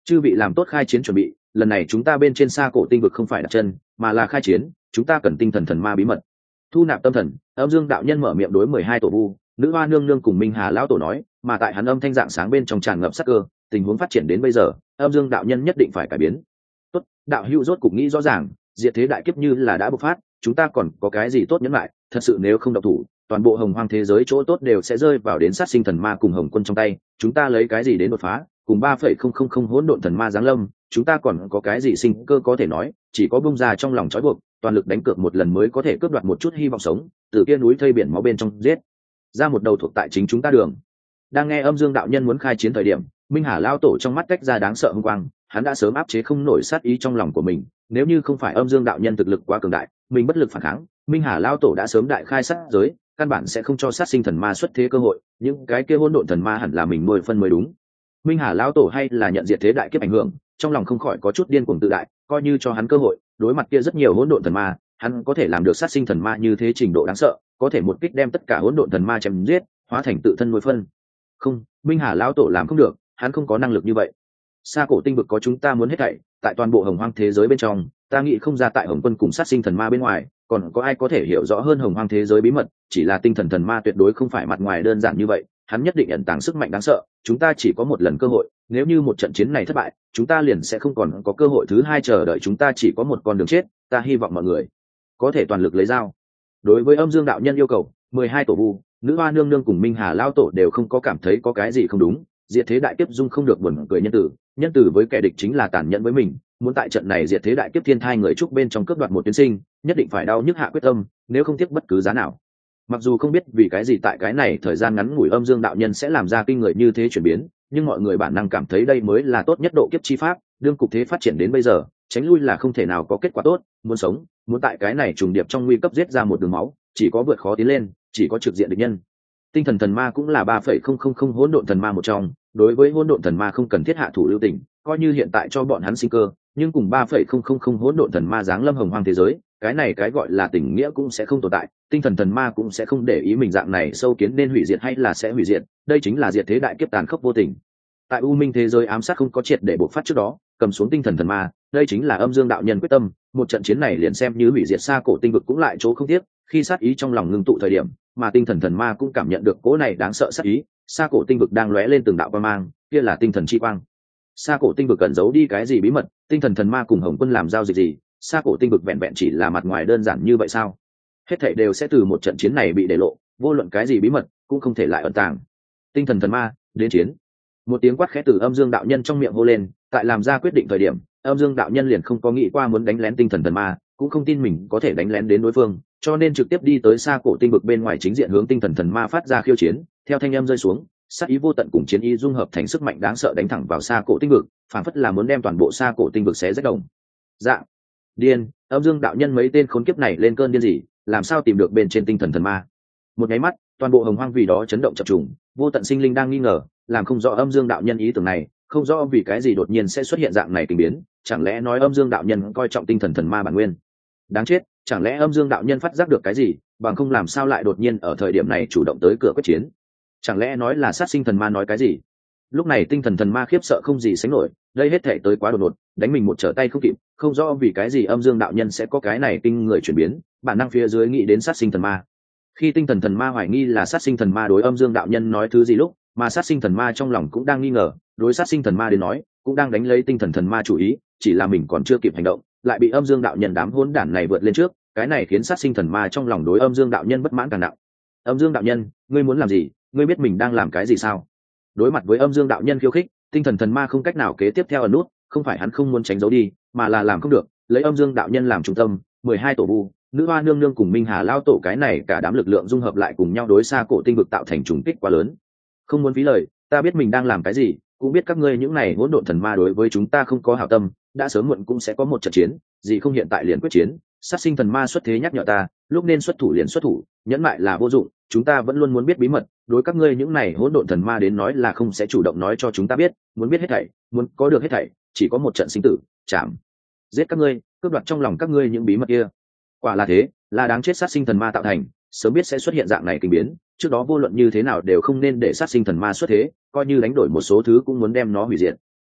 S1: Chư vị làm tốt khai chiến chuẩn bị, lần này chúng ta bên trên xa cổ tinh vực không phải đặt chân mà là khai chiến, chúng ta cần tinh thần thần ma bí mật. Thu nạp tâm thần, âm dương đạo nhân mở miệng đối mười hai tổ vu, nữ hoa nương nương cùng minh hà lão tổ nói, mà tại hắn âm thanh dạng sáng bên trong tràn ngập sắc cơ. Tình huống phát triển đến bây giờ, âm dương đạo nhân nhất định phải cải biến. Tốt, đạo hữu rốt cục nghĩ rõ ràng, diệt thế đại kiếp như là đã bộc phát, chúng ta còn có cái gì tốt nhẫn lại? Thật sự nếu không động thủ, toàn bộ hồng hoang thế giới chỗ tốt đều sẽ rơi vào đến sát sinh thần ma cùng hồng quân trong tay. Chúng ta lấy cái gì đến đột phá? Cùng ba phẩy không không không hỗn độn thần ma giáng lâm, chúng ta còn có cái gì sinh cơ có thể nói? Chỉ có bung ra trong lòng trói buộc, toàn lực đánh cược một lần mới có thể cướp đoạt một chút hy vọng sống, từ kia núi thây biển máu bên trong giết ra một đầu thuộc tại chính chúng ta đường. Đang nghe âm dương đạo nhân muốn khai chiến thời điểm, minh hà lao tổ trong mắt cách ra đáng sợ hung quang, hắn đã sớm áp chế không nổi sát ý trong lòng của mình. Nếu như không phải âm dương đạo nhân thực lực quá cường đại, mình bất lực phản kháng, minh hà lao tổ đã sớm đại khai sát giới, căn bản sẽ không cho sát sinh thần ma xuất thế cơ hội. Những cái kia hỗn độn thần ma hẳn là mình nuôi phân mới đúng. Minh hà lao tổ hay là nhận diệt thế đại kiếp ảnh hưởng, trong lòng không khỏi có chút điên cuồng tự đại, coi như cho hắn cơ hội, đối mặt kia rất nhiều hỗn độn thần ma, hắn có thể làm được sát sinh thần ma như thế trình độ đáng sợ, có thể một kích đem tất cả hỗn độn thần ma chém giết, hóa thành tự thân nuôi phân. Không, minh hà lão tổ làm không được, hắn không có năng lực như vậy. Sa cổ tinh vực có chúng ta muốn hết thảy, tại toàn bộ hồng hoang thế giới bên trong, ta nghĩ không ra tại hồng quân cùng sát sinh thần ma bên ngoài, còn có ai có thể hiểu rõ hơn hồng hoang thế giới bí mật. Chỉ là tinh thần thần ma tuyệt đối không phải mặt ngoài đơn giản như vậy, hắn nhất định ẩn tàng sức mạnh đáng sợ. Chúng ta chỉ có một lần cơ hội, nếu như một trận chiến này thất bại, chúng ta liền sẽ không còn có cơ hội thứ hai, chờ đợi chúng ta chỉ có một con đường chết. Ta hy vọng mọi người có thể toàn lực lấy dao. Đối với âm dương đạo nhân yêu cầu, mười hai tổ vu, nữ hoa nương nương cùng minh hà lao tổ đều không có cảm thấy có cái gì không đúng. Diệt thế đại kiếp dung không được buồn cười nhân tử, nhân tử với kẻ địch chính là tàn nhẫn với mình. Muốn tại trận này diệt thế đại kiếp thiên thai người trúc bên trong cướp đoạt một tiến sinh, nhất định phải đau nhức hạ quyết tâm, nếu không tiếc bất cứ giá nào. Mặc dù không biết vì cái gì tại cái này thời gian ngắn ngủi âm dương đạo nhân sẽ làm ra kinh người như thế chuyển biến, nhưng mọi người bản năng cảm thấy đây mới là tốt nhất độ kiếp chi pháp. Đương cục thế phát triển đến bây giờ, tránh lui là không thể nào có kết quả tốt. Muốn sống, muốn tại cái này trùng điệp trong nguy cấp giết ra một đường máu, chỉ có vượt khó tiến lên, chỉ có trực diện địch nhân. Tinh thần thần ma cũng là ba phẩy không không không hỗn độn thần ma một trong, đối với hỗn độn thần ma không cần thiết hạ thủ lưu tình, coi như hiện tại cho bọn hắn sinh cơ, nhưng cùng ba phẩy không không không hỗn độn thần ma giáng lâm hồng hoang thế giới, cái này cái gọi là tình nghĩa cũng sẽ không tồn tại. Tinh thần thần ma cũng sẽ không để ý mình dạng này sâu kiến nên hủy diệt hay là sẽ hủy diệt, đây chính là diệt thế đại kiếp tàn khốc vô tình. Tại u minh thế giới ám sát không có triệt để bộc phát trước đó, cầm xuống tinh thần thần ma, đây chính là âm dương đạo nhân quyết tâm. Một trận chiến này liền xem như hủy diệt xa cổ tinh vực cũng lại chỗ không tiếc. Khi sát ý trong lòng ngưng tụ thời điểm, mà tinh thần thần ma cũng cảm nhận được cỗ này đáng sợ sát ý, xa cổ tinh vực đang lóe lên từng đạo quang mang, kia là tinh thần chi quang. Xa cổ tinh vực cẩn giấu đi cái gì bí mật? Tinh thần thần ma cùng hồng quân làm giao dịch gì? Xa cổ tinh vực vẹn vẹn chỉ là mặt ngoài đơn giản như vậy sao? Hết thảy đều sẽ từ một trận chiến này bị để lộ, vô luận cái gì bí mật cũng không thể lại ẩn tàng. Tinh thần thần ma, đến chiến! Một tiếng quát khẽ từ âm dương đạo nhân trong miệng hô lên. Tại làm ra quyết định thời điểm, âm dương đạo nhân liền không có nghĩ qua muốn đánh lén tinh thần thần ma, cũng không tin mình có thể đánh lén đến đối phương, cho nên trực tiếp đi tới xa cổ tinh vực bên ngoài, chính diện hướng tinh thần thần ma phát ra khiêu chiến. Theo thanh âm rơi xuống, sát ý vô tận cùng chiến ý dung hợp thành sức mạnh đáng sợ đánh thẳng vào xa cổ tinh vực, phản phất là muốn đem toàn bộ xa cổ tinh vực xé rách đồng. Dạ, điên! Âm dương đạo nhân mấy tên khốn kiếp này lên cơn điên gì, làm sao tìm được bên trên tinh thần thần ma? Một nháy mắt, toàn bộ hồng hoang vì đó chấn động chập trùng, vô tận sinh linh đang nghi ngờ, làm không rõ âm dương đạo nhân ý tưởng này, không rõ vì cái gì đột nhiên sẽ xuất hiện dạng này tình biến. Chẳng lẽ nói âm dương đạo nhân coi trọng tinh thần thần ma bản nguyên? Đáng chết, chẳng lẽ âm dương đạo nhân phát giác được cái gì, bằng không làm sao lại đột nhiên ở thời điểm này chủ động tới cửa quyết chiến? Chẳng lẽ nói là sát sinh thần ma nói cái gì? Lúc này tinh thần thần ma khiếp sợ không gì sánh nổi, đây hết thể tới quá đột ngột, đánh mình một trở tay không kịp, không rõ vì cái gì âm dương đạo nhân sẽ có cái này kinh người chuyển biến. Bản năng phía dưới nghĩ đến sát sinh thần ma. Khi tinh thần thần ma hoài nghi là sát sinh thần ma đối âm dương đạo nhân nói thứ gì lúc, mà sát sinh thần ma trong lòng cũng đang nghi ngờ, đối sát sinh thần ma đến nói cũng đang đánh lấy tinh thần thần ma chủ ý, chỉ là mình còn chưa kịp hành động, lại bị âm dương đạo nhân đám hỗn đản này vượt lên trước, cái này khiến sát sinh thần ma trong lòng đối âm dương đạo nhân bất mãn càng nặng. Âm dương đạo nhân, ngươi muốn làm gì? Ngươi biết mình đang làm cái gì sao? Đối mặt với âm dương đạo nhân khiêu khích, tinh thần thần ma không cách nào kế tiếp theo ẩn nút, không phải hắn không muốn tránh giấu đi, mà là làm không được. Lấy âm dương đạo nhân làm trung tâm, mười hai tổ vu, nữ hoa nương nương cùng minh hà lao tổ cái này cả đám lực lượng dung hợp lại cùng nhau đối xa cổ tinh vực tạo thành trùng kích quá lớn. Không muốn phí lời, ta biết mình đang làm cái gì, cũng biết các ngươi những này hỗn độn thần ma đối với chúng ta không có hảo tâm, đã sớm muộn cũng sẽ có một trận chiến, gì không hiện tại liền quyết chiến. Sát sinh thần ma xuất thế nhắc nhở ta, lúc nên xuất thủ liền xuất thủ, nhẫn mại là vô dụng, chúng ta vẫn luôn muốn biết bí mật, đối các ngươi những này hỗn độn thần ma đến nói là không sẽ chủ động nói cho chúng ta biết, muốn biết hết thảy, muốn có được hết thảy, chỉ có một trận sinh tử, chạm giết các ngươi, cướp đoạt trong lòng các ngươi những bí mật kia. Quả là thế, là đáng chết sát sinh thần ma tạo thành, sớm biết sẽ xuất hiện dạng này kinh biến, trước đó vô luận như thế nào đều không nên để sát sinh thần ma xuất thế, coi như đánh đổi một số thứ cũng muốn đem nó hủy diệt.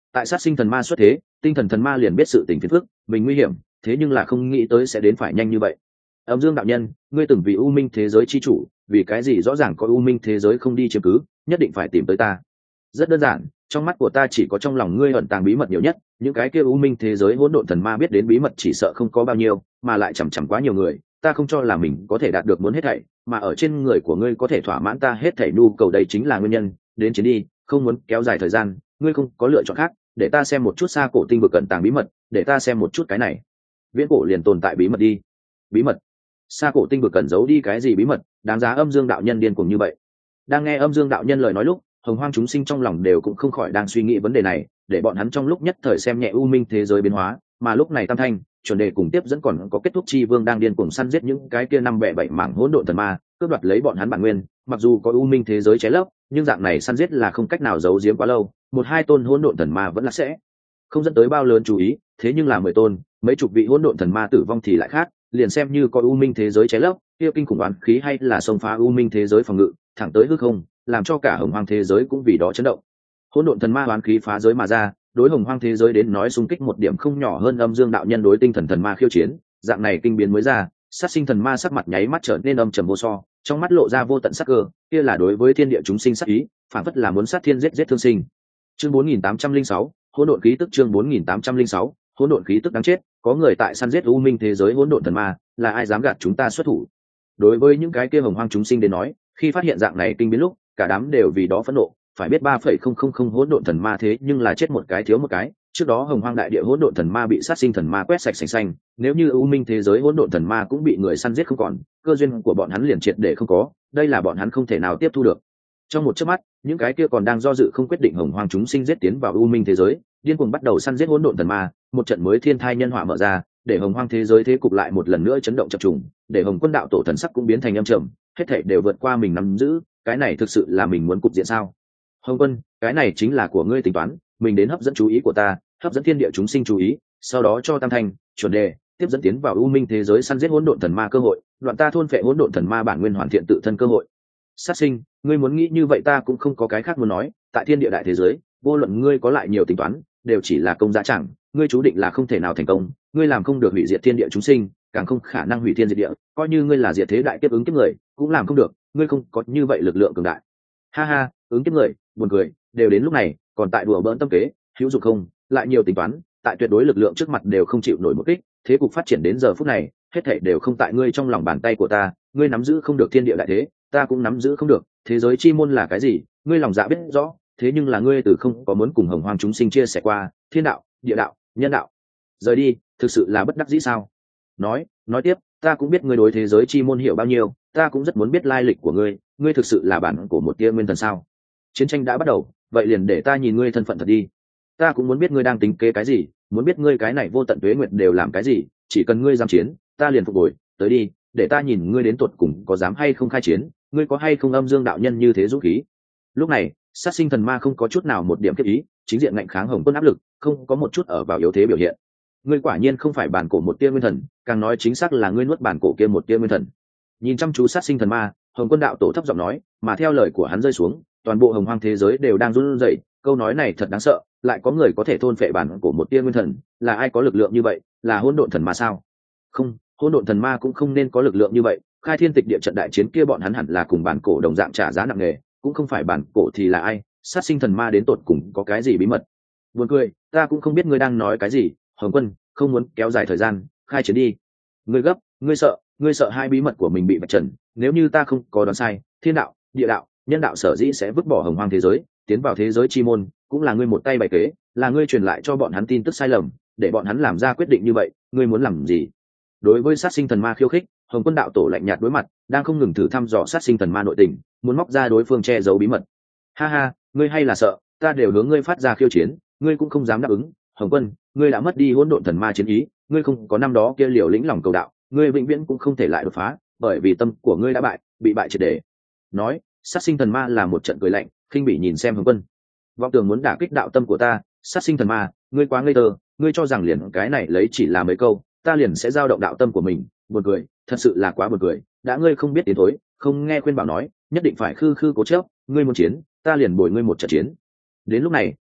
S1: tại sát sinh thần ma xuất thế, tinh thần thần ma liền biết sự tình phiền phức, mình nguy hiểm, thế nhưng là không nghĩ tới sẽ đến phải nhanh như vậy. Âm Dương đạo nhân, ngươi từng vì u minh thế giới chi chủ, vì cái gì rõ ràng có u minh thế giới không đi chiếm cứ, nhất định phải tìm tới ta? Rất đơn giản, trong mắt của ta chỉ có trong lòng ngươi ẩn tàng bí mật nhiều nhất, những cái kia u minh thế giới hỗn độn thần ma biết đến bí mật chỉ sợ không có bao nhiêu, mà lại chằm chằm quá nhiều người, ta không cho là mình có thể đạt được muốn hết thảy, mà ở trên người của ngươi có thể thỏa mãn ta hết thảy nhu cầu, đây chính là nguyên nhân. Đến chiến đi, không muốn kéo dài thời gian, ngươi không có lựa chọn khác, để ta xem một chút xa cổ tinh vực cẩn tàng bí mật, để ta xem một chút cái này. Viễn cổ liền tồn tại bí mật đi. Bí mật? Xa cổ tinh vực cẩn giấu đi cái gì bí mật, đáng giá Âm Dương đạo nhân điên cuồng như vậy? Đang nghe Âm Dương đạo nhân lời nói lúc, hồng hoang chúng sinh trong lòng đều cũng không khỏi đang suy nghĩ vấn đề này, để bọn hắn trong lúc nhất thời xem nhẹ u minh thế giới biến hóa, mà lúc này Tam Thanh chuẩn đề cùng tiếp dẫn còn có kết thúc chi vương đang điên cuồng săn giết những cái kia năm bẻ bảy mảng hỗn độn thần ma, cướp đoạt lấy bọn hắn bản nguyên. Mặc dù có u minh thế giới cháy lấp, nhưng dạng này săn giết là không cách nào giấu giếm quá lâu, một hai tôn hỗn độn thần ma vẫn là sẽ không dẫn tới bao lớn chú ý, thế nhưng là mười tôn, mấy chục vị hỗn độn thần ma tử vong thì lại khác, liền xem như có u minh thế giới cháy lấp, kia kinh khủng oán khí hay là xông phá u minh thế giới phòng ngự, thẳng tới hư không, làm cho cả hồng hoang thế giới cũng vì đó chấn động. Hỗn độn thần ma oán khí phá giới mà ra, đối hồng hoang thế giới đến nói xung kích một điểm không nhỏ hơn Âm Dương đạo nhân đối tinh thần thần ma khiêu chiến, dạng này kinh biến mới ra, sát sinh thần ma sắc mặt nháy mắt trở nên âm trầm vô so, trong mắt lộ ra vô tận sắc cơ, kia là đối với thiên địa chúng sinh sát ý, phản phất là muốn sát thiên giết giết thương sinh. Chương bốn nghìn tám trăm linh sáu, hỗn độn khí tức. Chương bốn nghìn tám trăm linh sáu, hỗn độn khí tức đáng chết, có người tại săn giết u minh thế giới hỗn độn thần ma, là ai dám gạt chúng ta xuất thủ? Đối với những cái kia hồng hoang chúng sinh đến nói, khi phát hiện dạng này kinh biến lúc, cả đám đều vì đó phẫn nộ, phải biết ba phẩy không không không hỗn độn thần ma thế nhưng là chết một cái thiếu một cái. Trước đó hồng hoang đại địa hỗn độn thần ma bị sát sinh thần ma quét sạch sành xanh, nếu như u minh thế giới hỗn độn thần ma cũng bị người săn giết không còn, cơ duyên của bọn hắn liền triệt để không có, đây là bọn hắn không thể nào tiếp thu được. Trong một chớp mắt, những cái kia còn đang do dự không quyết định hồng hoang chúng sinh giết tiến vào u minh thế giới, điên cuồng bắt đầu săn giết hỗn độn thần ma, một trận mới thiên thai nhân họa mở ra, để hồng hoang thế giới thế cục lại một lần nữa chấn động chập trùng, để hồng quân đạo tổ thần sắc cũng biến thành âm trầm, hết thảy đều vượt qua mình nắm giữ, cái này thực sự là mình muốn cục diện sao? Hồng quân, cái này chính là của ngươi tính toán, mình đến hấp dẫn chú ý của ta, hấp dẫn thiên địa chúng sinh chú ý, sau đó cho Tam Thanh chuẩn đề tiếp dẫn tiến vào u minh thế giới săn giết hỗn độn thần ma cơ hội, đoạn ta thôn phệ hỗn độn thần ma bản nguyên hoàn thiện tự thân cơ hội. Sát sinh, ngươi muốn nghĩ như vậy ta cũng không có cái khác muốn nói, tại thiên địa đại thế giới, vô luận ngươi có lại nhiều tính toán, đều chỉ là công giá chẳng, ngươi chú định là không thể nào thành công, ngươi làm không được hủy diệt thiên địa chúng sinh, càng không khả năng hủy thiên diệt địa, coi như ngươi là diệt thế đại kiếp ứng kiếp người, cũng làm không được, ngươi không có như vậy lực lượng cường đại. Ha ha, ứng kiếp người, buồn cười, đều đến lúc này, còn tại đùa bỡn tâm kế, hữu dụng không, lại nhiều tính toán, tại tuyệt đối lực lượng trước mặt đều không chịu nổi một kích, thế cục phát triển đến giờ phút này, hết thảy đều không tại ngươi trong lòng bàn tay của ta, ngươi nắm giữ không được thiên địa đại thế, ta cũng nắm giữ không được, thế giới chi môn là cái gì, ngươi lòng dạ biết rõ, thế nhưng là ngươi từ không có muốn cùng hồng hoang chúng sinh chia sẻ qua, thiên đạo, địa đạo, nhân đạo. Rời đi, thực sự là bất đắc dĩ sao? Nói, nói tiếp, ta cũng biết ngươi đối thế giới chi môn hiểu bao nhiêu, ta cũng rất muốn biết lai lịch của ngươi, ngươi thực sự là bản của một tia nguyên thần sao? Chiến tranh đã bắt đầu, vậy liền để ta nhìn ngươi thân phận thật đi. Ta cũng muốn biết ngươi đang tính kế cái gì, muốn biết ngươi cái này vô tận tuế nguyệt đều làm cái gì, chỉ cần ngươi dám chiến, ta liền phục hồi, tới đi, để ta nhìn ngươi đến tuột cùng có dám hay không khai chiến, ngươi có hay không Âm Dương đạo nhân như thế dũng khí. Lúc này, sát sinh thần ma không có chút nào một điểm kết ý, chính diện ngạnh kháng hồng quân áp lực, không có một chút ở vào yếu thế biểu hiện. Ngươi quả nhiên không phải bản cổ một tia nguyên thần, càng nói chính xác là ngươi nuốt bản cổ kia một tia nguyên thần. Nhìn chăm chú sát sinh thần ma, hồng quân đạo tổ thấp giọng nói, mà theo lời của hắn rơi xuống, toàn bộ hồng hoang thế giới đều đang run rẩy. Câu nói này thật đáng sợ, lại có người có thể thôn phệ bản cổ một tia nguyên thần, là ai có lực lượng như vậy, là hỗn độn thần ma sao? Không, hỗn độn thần ma cũng không nên có lực lượng như vậy, khai thiên tịch địa trận đại chiến kia bọn hắn hẳn là cùng bản cổ đồng dạng trả giá nặng nề, cũng không phải bản cổ thì là ai, sát sinh thần ma đến tột cùng có cái gì bí mật? Buồn cười, ta cũng không biết ngươi đang nói cái gì, Hồng Quân, không muốn kéo dài thời gian, khai chiến đi. Ngươi gấp, ngươi sợ, ngươi sợ hai bí mật của mình bị vạch trần, nếu như ta không có đoán sai, thiên đạo, địa đạo, nhân đạo sở dĩ sẽ vứt bỏ hồng hoang thế giới, tiến vào thế giới chi môn, cũng là ngươi một tay bày kế, là ngươi truyền lại cho bọn hắn tin tức sai lầm, để bọn hắn làm ra quyết định như vậy, ngươi muốn làm gì? Đối với sát sinh thần ma khiêu khích, Hồng Quân đạo tổ lạnh nhạt đối mặt, đang không ngừng thử thăm dò sát sinh thần ma nội tình, muốn móc ra đối phương che giấu bí mật. Ha ha, ngươi hay là sợ, ta đều hướng ngươi phát ra khiêu chiến, ngươi cũng không dám đáp ứng. Hồng Quân, ngươi đã mất đi hỗn độn thần ma chiến ý, ngươi không có năm đó kia liều lĩnh lòng cầu đạo, ngươi vĩnh viễn cũng không thể lại đột phá, bởi vì tâm của ngươi đã bại, bị bại triệt để. Nói, sát sinh thần ma là một trận cười lạnh, khinh bỉ nhìn xem Hồng Quân. Vọng tưởng muốn đả kích đạo tâm của ta, sát sinh thần ma, ngươi quá ngây thơ, ngươi cho rằng liền cái này lấy chỉ là mấy câu, ta liền sẽ dao động đạo tâm của mình, buồn cười, thật sự là quá buồn cười, đã ngươi không biết tiến thối, không nghe khuyên bảo nói, nhất định phải khư khư cố chấp, ngươi muốn chiến, ta liền bồi ngươi một trận chiến. Đến lúc này,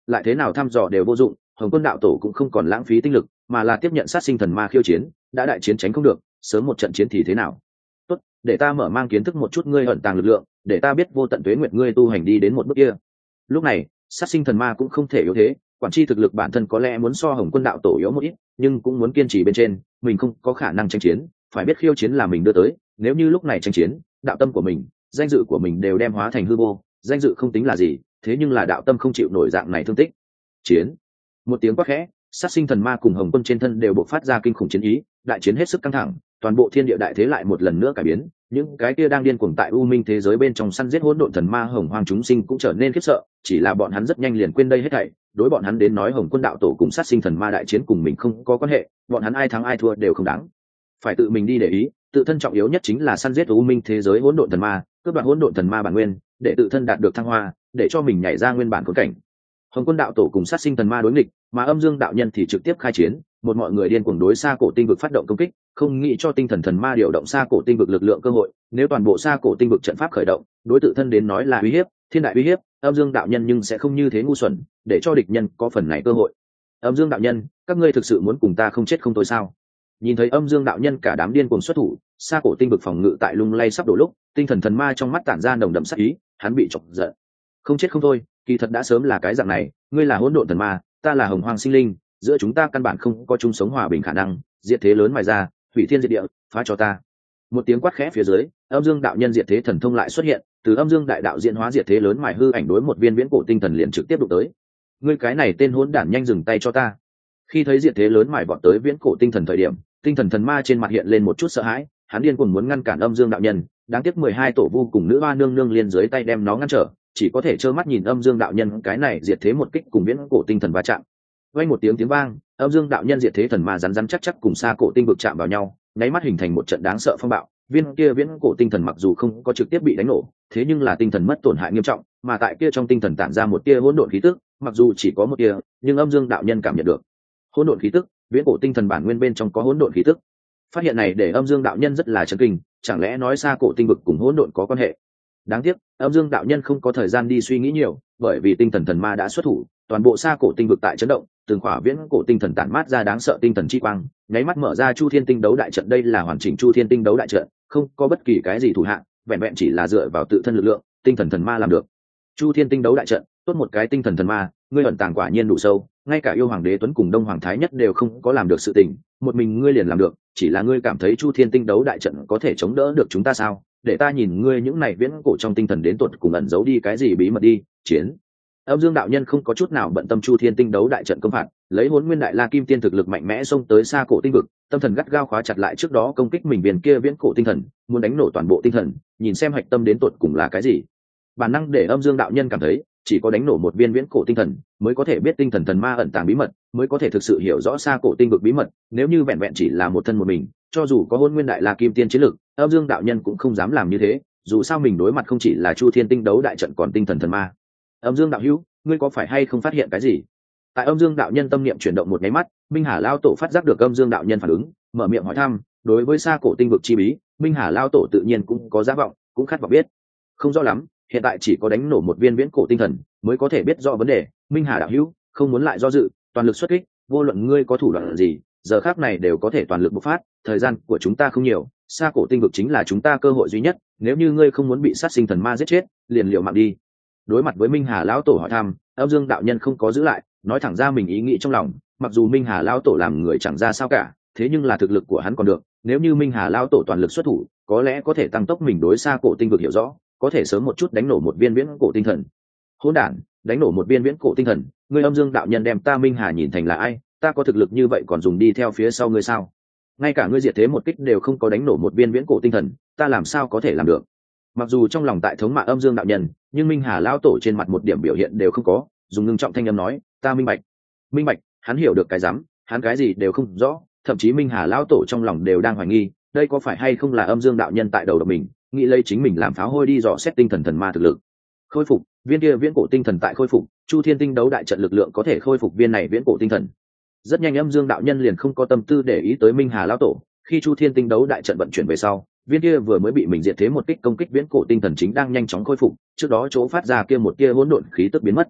S1: lại thế nào thăm dò đều vô dụng. Hồng Quân đạo tổ cũng không còn lãng phí tinh lực, mà là tiếp nhận sát sinh thần ma khiêu chiến. Đã đại chiến tránh không được, sớm một trận chiến thì thế nào? Tốt, để ta mở mang kiến thức một chút ngươi ẩn tàng lực lượng, để ta biết vô tận tuế nguyệt ngươi tu hành đi đến một bước kia. Lúc này sát sinh thần ma cũng không thể yếu thế, quản chi thực lực bản thân có lẽ muốn so Hồng Quân đạo tổ yếu một ít, nhưng cũng muốn kiên trì bên trên. Mình không có khả năng tranh chiến, phải biết khiêu chiến là mình đưa tới. Nếu như lúc này tranh chiến, đạo tâm của mình, danh dự của mình đều đem hóa thành hư vô. Danh dự không tính là gì, thế nhưng là đạo tâm không chịu nổi dạng này thương tích. Chiến! Một tiếng quát khẽ, sát sinh thần ma cùng Hồng Quân trên thân đều bộc phát ra kinh khủng chiến ý. Đại chiến hết sức căng thẳng, toàn bộ thiên địa đại thế lại một lần nữa cải biến. Những cái kia đang điên cuồng tại u minh thế giới bên trong săn giết hỗn độn thần ma hồng hoang chúng sinh cũng trở nên khiếp sợ, chỉ là bọn hắn rất nhanh liền quên đây hết thảy. Đối bọn hắn đến nói Hồng Quân đạo tổ cùng sát sinh thần ma đại chiến cùng mình không có quan hệ, bọn hắn ai thắng ai thua đều không đáng phải tự mình đi để ý. Tự thân trọng yếu nhất chính là săn giết u minh thế giới hỗn độn thần ma, cướp đoạt hỗn độn thần ma bản nguyên, để tự thân đạt được thăng hoa, để cho mình nhảy ra nguyên bản khốn cảnh. Hồng Quân đạo tổ cùng sát sinh thần ma đối nghịch, mà Âm Dương đạo nhân thì trực tiếp khai chiến, một mọi người điên cuồng đối xa cổ tinh vực phát động công kích, không nghĩ cho tinh thần thần ma điều động xa cổ tinh vực lực lượng cơ hội. Nếu toàn bộ xa cổ tinh vực trận pháp khởi động, đối tự thân đến nói là uy hiếp, thiên đại uy hiếp. Âm Dương đạo nhân nhưng sẽ không như thế ngu xuẩn, để cho địch nhân có phần này cơ hội. Âm Dương đạo nhân, các ngươi thực sự muốn cùng ta không chết không thôi sao? Nhìn thấy Âm Dương đạo nhân cả đám điên cuồng xuất thủ, xa cổ tinh vực phòng ngự tại lung lay sắp đổ lúc, tinh thần thần ma trong mắt tản ra nồng đậm sát ý, hắn bị chọc giận. Không chết không thôi, kỳ thật đã sớm là cái dạng này, ngươi là hỗn độn thần ma, ta là hồng hoang sinh linh, giữa chúng ta căn bản không có chung sống hòa bình khả năng. Diệt thế lớn mài ra, hủy thiên diệt địa, phá cho ta. Một tiếng quát khẽ phía dưới, Âm Dương đạo nhân diệt thế thần thông lại xuất hiện, từ Âm Dương đại đạo diễn hóa diệt thế lớn mài hư ảnh đối một viên viễn cổ tinh thần liền trực tiếp đụng tới. Ngươi cái này tên hỗn đản, nhanh dừng tay cho ta. Khi thấy diệt thế lớn mài vọt tới viễn cổ tinh thần thời điểm, tinh thần thần ma trên mặt hiện lên một chút sợ hãi, hắn điên cuồng muốn ngăn cản Âm Dương đạo nhân, đáng tiếc mười hai tổ vu cùng nữ hoa nương nương liên dưới tay đem nó ngăn trở, chỉ có thể trơ mắt nhìn Âm Dương đạo nhân cái này diệt thế một kích cùng viễn cổ tinh thần va chạm. Vang một tiếng tiếng vang, Âm Dương đạo nhân diệt thế thần ma rắn rắn chắc chắc cùng xa cổ tinh vực chạm vào nhau, nháy mắt hình thành một trận đáng sợ phong bạo. Viên kia viễn cổ tinh thần mặc dù không có trực tiếp bị đánh nổ, thế nhưng là tinh thần mất tổn hại nghiêm trọng, mà tại kia trong tinh thần tản ra một tia hỗn độn khí tức, mặc dù chỉ có một tia, nhưng Âm Dương đạo nhân cảm nhận được hỗn độn khí tức, viễn cổ tinh thần bản nguyên bên trong có hỗn độn khí tức. Phát hiện này để Âm Dương đạo nhân rất là chấn kinh, chẳng lẽ nói xa cổ tinh vực cùng hỗn độn có quan hệ? Đáng tiếc, Âm Dương đạo nhân không có thời gian đi suy nghĩ nhiều, bởi vì tinh thần thần ma đã xuất thủ, toàn bộ xa cổ tinh vực tại chấn động, từng khỏa viễn cổ tinh thần tản mát ra đáng sợ tinh thần chi quang, nháy mắt mở ra Chu Thiên Tinh đấu đại trận. Đây là hoàn chỉnh Chu Thiên Tinh đấu đại trận, không có bất kỳ cái gì thủ hạng, vẹn vẹn chỉ là dựa vào tự thân lực lượng, tinh thần thần ma làm được. Chu Thiên Tinh đấu đại trận, tốt một cái tinh thần thần ma, ngươi ẩn tàng quả nhiên đủ sâu, ngay cả yêu hoàng đế tuấn cùng đông hoàng thái nhất đều không có làm được sự tình, một mình ngươi liền làm được, chỉ là ngươi cảm thấy Chu Thiên Tinh đấu đại trận có thể chống đỡ được chúng ta sao? Để ta nhìn ngươi những này viễn cổ trong tinh thần đến tuột cùng ẩn giấu đi cái gì bí mật đi. Chiến! Âm Dương đạo nhân không có chút nào bận tâm Chu Thiên Tinh đấu đại trận công phạt, lấy Hỗn Nguyên Đại La Kim Tiên thực lực mạnh mẽ xông tới xa cổ tinh vực, tâm thần gắt gao khóa chặt lại trước đó công kích mình viên kia viễn cổ tinh thần, muốn đánh nổ toàn bộ tinh thần, nhìn xem hạch tâm đến tuột cùng là cái gì. Bản năng để Âm Dương đạo nhân cảm thấy, chỉ có đánh nổ một viên viễn cổ tinh thần, mới có thể biết tinh thần thần ma ẩn tàng bí mật, mới có thể thực sự hiểu rõ xa cổ tinh vực bí mật. Nếu như vẹn vẹn chỉ là một thân một mình, cho dù có Hỗn Nguyên Đại La Kim Tiên chiến lực, Âm Dương đạo nhân cũng không dám làm như thế, dù sao mình đối mặt không chỉ là Chu Thiên Tinh đấu đại trận còn tinh thần thần ma. Âm Dương đạo hữu, ngươi có phải hay không phát hiện cái gì? Tại Âm Dương đạo nhân tâm niệm chuyển động một cái mắt, Minh Hà lao tổ phát giác được Âm Dương đạo nhân phản ứng, mở miệng hỏi thăm. Đối với xa cổ tinh vực chi bí, Minh Hà lao tổ tự nhiên cũng có giá vọng, cũng khát vọng biết. Không rõ lắm, hiện tại chỉ có đánh nổ một viên viễn cổ tinh thần mới có thể biết rõ vấn đề. Minh Hà đạo hữu, không muốn lại do dự, toàn lực xuất kích, vô luận ngươi có thủ đoạn gì, giờ khắc này đều có thể toàn lực bộc phát. Thời gian của chúng ta không nhiều, xa cổ tinh vực chính là chúng ta cơ hội duy nhất, nếu như ngươi không muốn bị sát sinh thần ma giết chết, liền liều mạng đi. Đối mặt với Minh Hà lão tổ hỏi thăm, Âm Dương đạo nhân không có giữ lại, nói thẳng ra mình ý nghĩ trong lòng. Mặc dù Minh Hà lão tổ làm người chẳng ra sao cả, thế nhưng là thực lực của hắn còn được, nếu như Minh Hà lão tổ toàn lực xuất thủ, có lẽ có thể tăng tốc mình đối xa cổ tinh vực hiểu rõ, có thể sớm một chút đánh nổ một viên viễn cổ tinh thần. Hỗn đản, đánh nổ một viên viễn cổ tinh thần, ngươi Âm Dương đạo nhân đem ta Minh Hà nhìn thành là ai? Ta có thực lực như vậy còn dùng đi theo phía sau ngươi sao? Ngay cả ngươi diệt thế một kích đều không có đánh nổ một viên viễn cổ tinh thần, ta làm sao có thể làm được? Mặc dù trong lòng tại thống mạ Âm Dương đạo nhân, nhưng Minh Hà lão tổ trên mặt một điểm biểu hiện đều không có, dùng ngưng trọng thanh âm nói, ta minh bạch. Minh bạch? Hắn hiểu được cái rắm, hắn cái gì đều không rõ, thậm chí Minh Hà lão tổ trong lòng đều đang hoài nghi, đây có phải hay không là Âm Dương đạo nhân tại đầu độc mình, nghĩ lấy chính mình làm pháo hôi đi dò xét tinh thần thần ma thực lực. Khôi phục, viên kia viễn cổ tinh thần tại khôi phục, Chu Thiên Tinh đấu đại trận lực lượng có thể khôi phục viên này viễn cổ tinh thần. Rất nhanh Âm Dương đạo nhân liền không có tâm tư để ý tới Minh Hà lão tổ, khi Chu Thiên Tinh đấu đại trận vận chuyển về sau, viên kia vừa mới bị mình diệt thế một kích công kích viễn cổ tinh thần chính đang nhanh chóng khôi phục, trước đó chỗ phát ra kia một kia hỗn độn khí tức biến mất.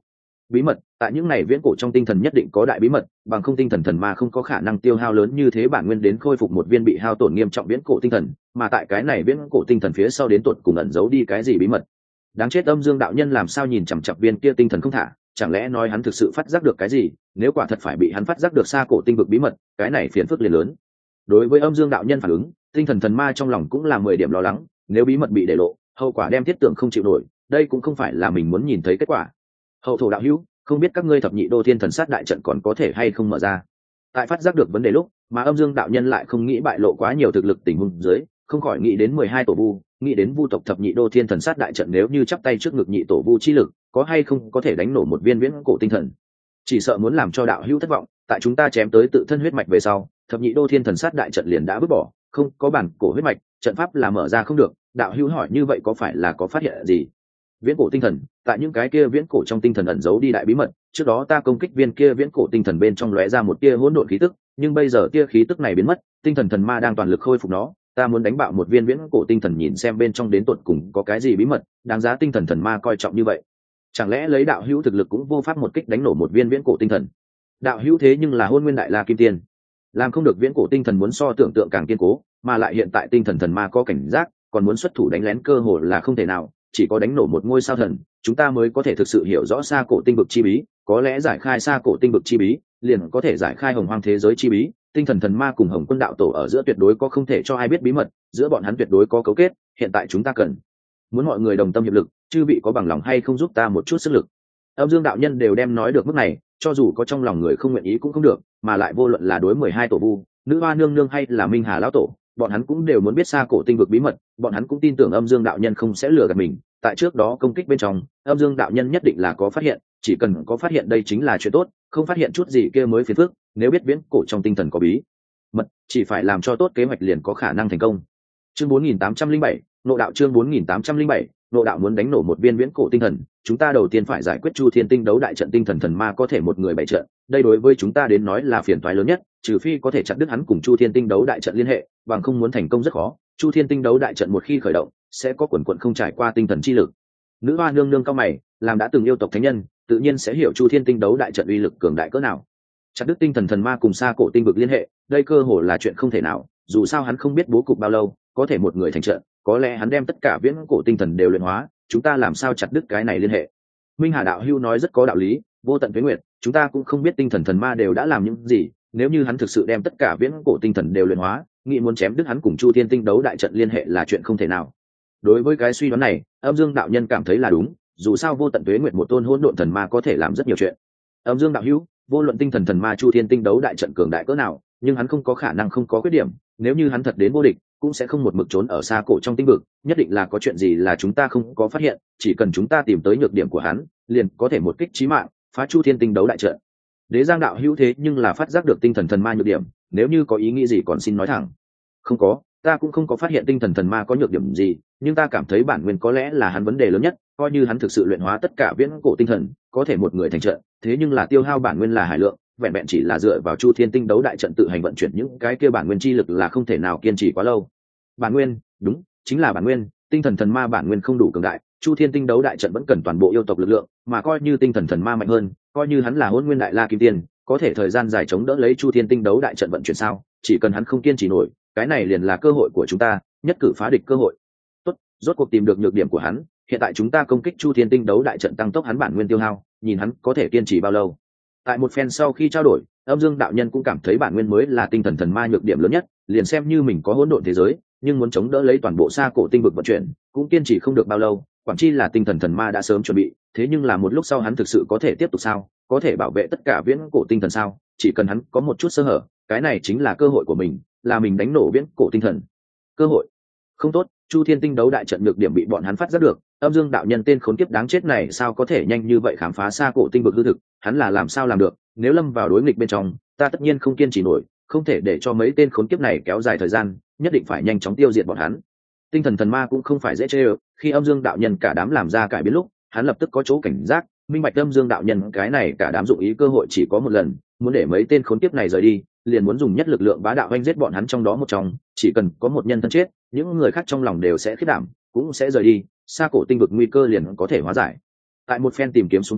S1: bí mật tại những này viễn cổ trong tinh thần nhất định có đại bí mật, bằng không tinh thần thần ma không có khả năng tiêu hao lớn như thế bản nguyên đến khôi phục một viên bị hao tổn nghiêm trọng viễn cổ tinh thần, mà tại cái này viễn cổ tinh thần phía sau đến tột cùng ẩn giấu đi cái gì bí mật. Đáng chết, âm dương đạo nhân làm sao nhìn chằm chằm viên kia tinh thần không thả, chẳng lẽ nói hắn thực sự phát giác được cái gì? Nếu quả thật phải bị hắn phát giác được xa cổ tinh vực bí mật, cái này phiền phức liền lớn. Đối với âm dương đạo nhân phản ứng, tinh thần thần ma trong lòng cũng là mười điểm lo lắng, nếu bí mật bị để lộ, hậu quả đem thiết tưởng không chịu nổi, đây cũng không phải là mình muốn nhìn thấy kết quả. Hậu thổ đạo hữu, không biết các ngươi thập nhị đô thiên thần sát đại trận còn có thể hay không mở ra? Tại phát giác được vấn đề lúc mà âm dương đạo nhân lại không nghĩ bại lộ quá nhiều thực lực tình huống dưới, không khỏi nghĩ đến mười hai tổ vu, nghĩ đến vu tộc thập nhị đô thiên thần sát đại trận nếu như chắp tay trước ngực nhị tổ vu chi lực, có hay không có thể đánh nổ một viên viễn cổ tinh thần. Chỉ sợ muốn làm cho đạo hữu thất vọng, tại chúng ta chém tới tự thân huyết mạch về sau, thập nhị đô thiên thần sát đại trận liền đã vứt bỏ, không có bản cổ huyết mạch, trận pháp là mở ra không được. Đạo hữu hỏi như vậy có phải là có phát hiện gì? Viễn cổ tinh thần, tại những cái kia viễn cổ trong tinh thần ẩn giấu đi đại bí mật, trước đó ta công kích viên kia viễn cổ tinh thần bên trong lóe ra một tia hỗn độn khí tức, nhưng bây giờ tia khí tức này biến mất, tinh thần thần ma đang toàn lực khôi phục nó, ta muốn đánh bạo một viên viễn cổ tinh thần nhìn xem bên trong đến tột cùng có cái gì bí mật, đáng giá tinh thần thần ma coi trọng như vậy. Chẳng lẽ lấy đạo hữu thực lực cũng vô pháp một kích đánh nổ một viên viễn cổ tinh thần? Đạo hữu thế nhưng là hôn nguyên đại la kim tiên, làm không được viễn cổ tinh thần muốn so tưởng tượng càng kiên cố, mà lại hiện tại tinh thần thần ma có cảnh giác, còn muốn xuất thủ đánh lén cơ hội là không thể nào, chỉ có đánh nổ một ngôi sao thần, chúng ta mới có thể thực sự hiểu rõ xa cổ tinh vực chi bí, có lẽ giải khai xa cổ tinh vực chi bí, liền có thể giải khai hồng hoang thế giới chi bí. Tinh thần thần ma cùng hồng quân đạo tổ ở giữa tuyệt đối có không thể cho ai biết bí mật, giữa bọn hắn tuyệt đối có cấu kết, hiện tại chúng ta cần muốn mọi người đồng tâm hiệp lực, chư vị có bằng lòng hay không giúp ta một chút sức lực? Âm dương đạo nhân đều đem nói được mức này, cho dù có trong lòng người không nguyện ý cũng không được, mà lại vô luận là đối mười hai tổ vu, nữ hoa nương nương hay là minh hà lão tổ, bọn hắn cũng đều muốn biết xa cổ tinh vực bí mật, bọn hắn cũng tin tưởng âm dương đạo nhân không sẽ lừa gạt mình. Tại trước đó công kích bên trong, âm dương đạo nhân nhất định là có phát hiện, chỉ cần có phát hiện đây chính là chuyện tốt, không phát hiện chút gì kia mới phiền phức. Nếu biết viễn cổ trong tinh thần có bí mật, chỉ phải làm cho tốt kế hoạch liền có khả năng thành công. Chương bốn nghìn tám trăm linh bảy, nộ đạo. Chương bốn nghìn tám trăm linh bảy, nộ đạo. Muốn đánh nổ một viên viễn cổ tinh thần, chúng ta đầu tiên phải giải quyết Chu Thiên Tinh đấu đại trận. Tinh thần thần ma có thể một người bảy trận, đây đối với chúng ta đến nói là phiền toái lớn nhất, trừ phi có thể chặt đứt hắn cùng Chu Thiên Tinh đấu đại trận liên hệ, bằng không muốn thành công rất khó. Chu Thiên Tinh đấu đại trận một khi khởi động, sẽ có quần quần không trải qua tinh thần chi lực. Nữ hoa nương nương cao mày, làm đã từng yêu tộc thánh nhân, tự nhiên sẽ hiểu Chu Thiên Tinh đấu đại trận uy lực cường đại cỡ nào. Chặt đứt tinh thần thần ma cùng xa cổ tinh vực liên hệ, đây cơ hồ là chuyện không thể nào, dù sao hắn không biết bố cục bao lâu, có thể một người thành trận, có lẽ hắn đem tất cả viễn cổ tinh thần đều luyện hóa, chúng ta làm sao chặt đứt cái này liên hệ? Minh Hà đạo hưu nói rất có đạo lý, vô tận tuế nguyệt, chúng ta cũng không biết tinh thần thần ma đều đã làm những gì, nếu như hắn thực sự đem tất cả viễn cổ tinh thần đều luyện hóa, nghĩ muốn chém đứt hắn cùng Chu Thiên Tinh đấu đại trận liên hệ là chuyện không thể nào. Đối với cái suy đoán này, âm dương đạo nhân cảm thấy là đúng, dù sao vô tận tuế nguyệt một tôn hỗn độn thần ma có thể làm rất nhiều chuyện. Âm dương đạo hữu, vô luận tinh thần thần ma Chu Thiên Tinh đấu đại trận cường đại cỡ nào, nhưng hắn không có khả năng không có khuyết điểm, nếu như hắn thật đến vô địch, cũng sẽ không một mực trốn ở xa cổ trong tinh vực, nhất định là có chuyện gì là chúng ta không có phát hiện, chỉ cần chúng ta tìm tới nhược điểm của hắn, liền có thể một kích chí mạng, phá Chu Thiên Tinh đấu đại trận. Đế Giang đạo hữu thế nhưng là phát giác được tinh thần thần ma nhược điểm, nếu như có ý nghĩ gì còn xin nói thẳng. Không có, ta cũng không có phát hiện tinh thần thần ma có nhược điểm gì, nhưng ta cảm thấy bản nguyên có lẽ là hắn vấn đề lớn nhất, coi như hắn thực sự luyện hóa tất cả viễn cổ tinh thần, có thể một người thành trận, thế nhưng là tiêu hao bản nguyên là hải lượng, vẹn vẹn chỉ là dựa vào Chu Thiên Tinh đấu đại trận tự hành vận chuyển những cái kia bản nguyên chi lực là không thể nào kiên trì quá lâu. Bản nguyên, đúng, chính là bản nguyên, tinh thần thần ma bản nguyên không đủ cường đại, Chu Thiên Tinh đấu đại trận vẫn cần toàn bộ yêu tộc lực lượng, mà coi như tinh thần thần ma mạnh hơn, coi như hắn là hôn nguyên đại la kim tiên, có thể thời gian dài chống đỡ lấy Chu Thiên Tinh đấu đại trận vận chuyển sao? Chỉ cần hắn không kiên trì nổi, cái này liền là cơ hội của chúng ta, nhất cử phá địch cơ hội. Tốt, rốt cuộc tìm được nhược điểm của hắn, hiện tại chúng ta công kích Chu Thiên Tinh đấu đại trận tăng tốc hắn bản nguyên tiêu hao, nhìn hắn có thể kiên trì bao lâu. Tại một phen sau khi trao đổi, âm dương đạo nhân cũng cảm thấy bản nguyên mới là tinh thần thần ma nhược điểm lớn nhất, liền xem như mình có hỗn độn thế giới, nhưng muốn chống đỡ lấy toàn bộ xa cổ tinh vực vận chuyển, cũng kiên trì không được bao lâu. Quản chi là tinh thần thần ma đã sớm chuẩn bị, thế nhưng là một lúc sau hắn thực sự có thể tiếp tục sao? Có thể bảo vệ tất cả viễn cổ tinh thần sao? Chỉ cần hắn có một chút sơ hở, cái này chính là cơ hội của mình, là mình đánh nổ viễn cổ tinh thần. Cơ hội không tốt, Chu Thiên Tinh đấu đại trận nhược điểm bị bọn hắn phát giác được, âm dương đạo nhân tên khốn kiếp đáng chết này sao có thể nhanh như vậy khám phá xa cổ tinh vực hư thực, hắn là làm sao làm được? Nếu lâm vào đối nghịch bên trong, ta tất nhiên không kiên trì nổi, không thể để cho mấy tên khốn kiếp này kéo dài thời gian, nhất định phải nhanh chóng tiêu diệt bọn hắn. Tinh thần thần ma cũng không phải dễ chơi, khi âm dương đạo nhân cả đám làm ra cải biến lúc, hắn lập tức có chỗ cảnh giác, minh bạch âm dương đạo nhân cái này cả đám dụng ý cơ hội chỉ có một lần, muốn để mấy tên khốn kiếp này rời đi, liền muốn dùng nhất lực lượng bá đạo oanh giết bọn hắn trong đó một trong, chỉ cần có một nhân thân chết, những người khác trong lòng đều sẽ khiếp đảm, cũng sẽ rời đi, xa cổ tinh vực nguy cơ liền có thể hóa giải. Tại một phen tìm kiếm xuống tới,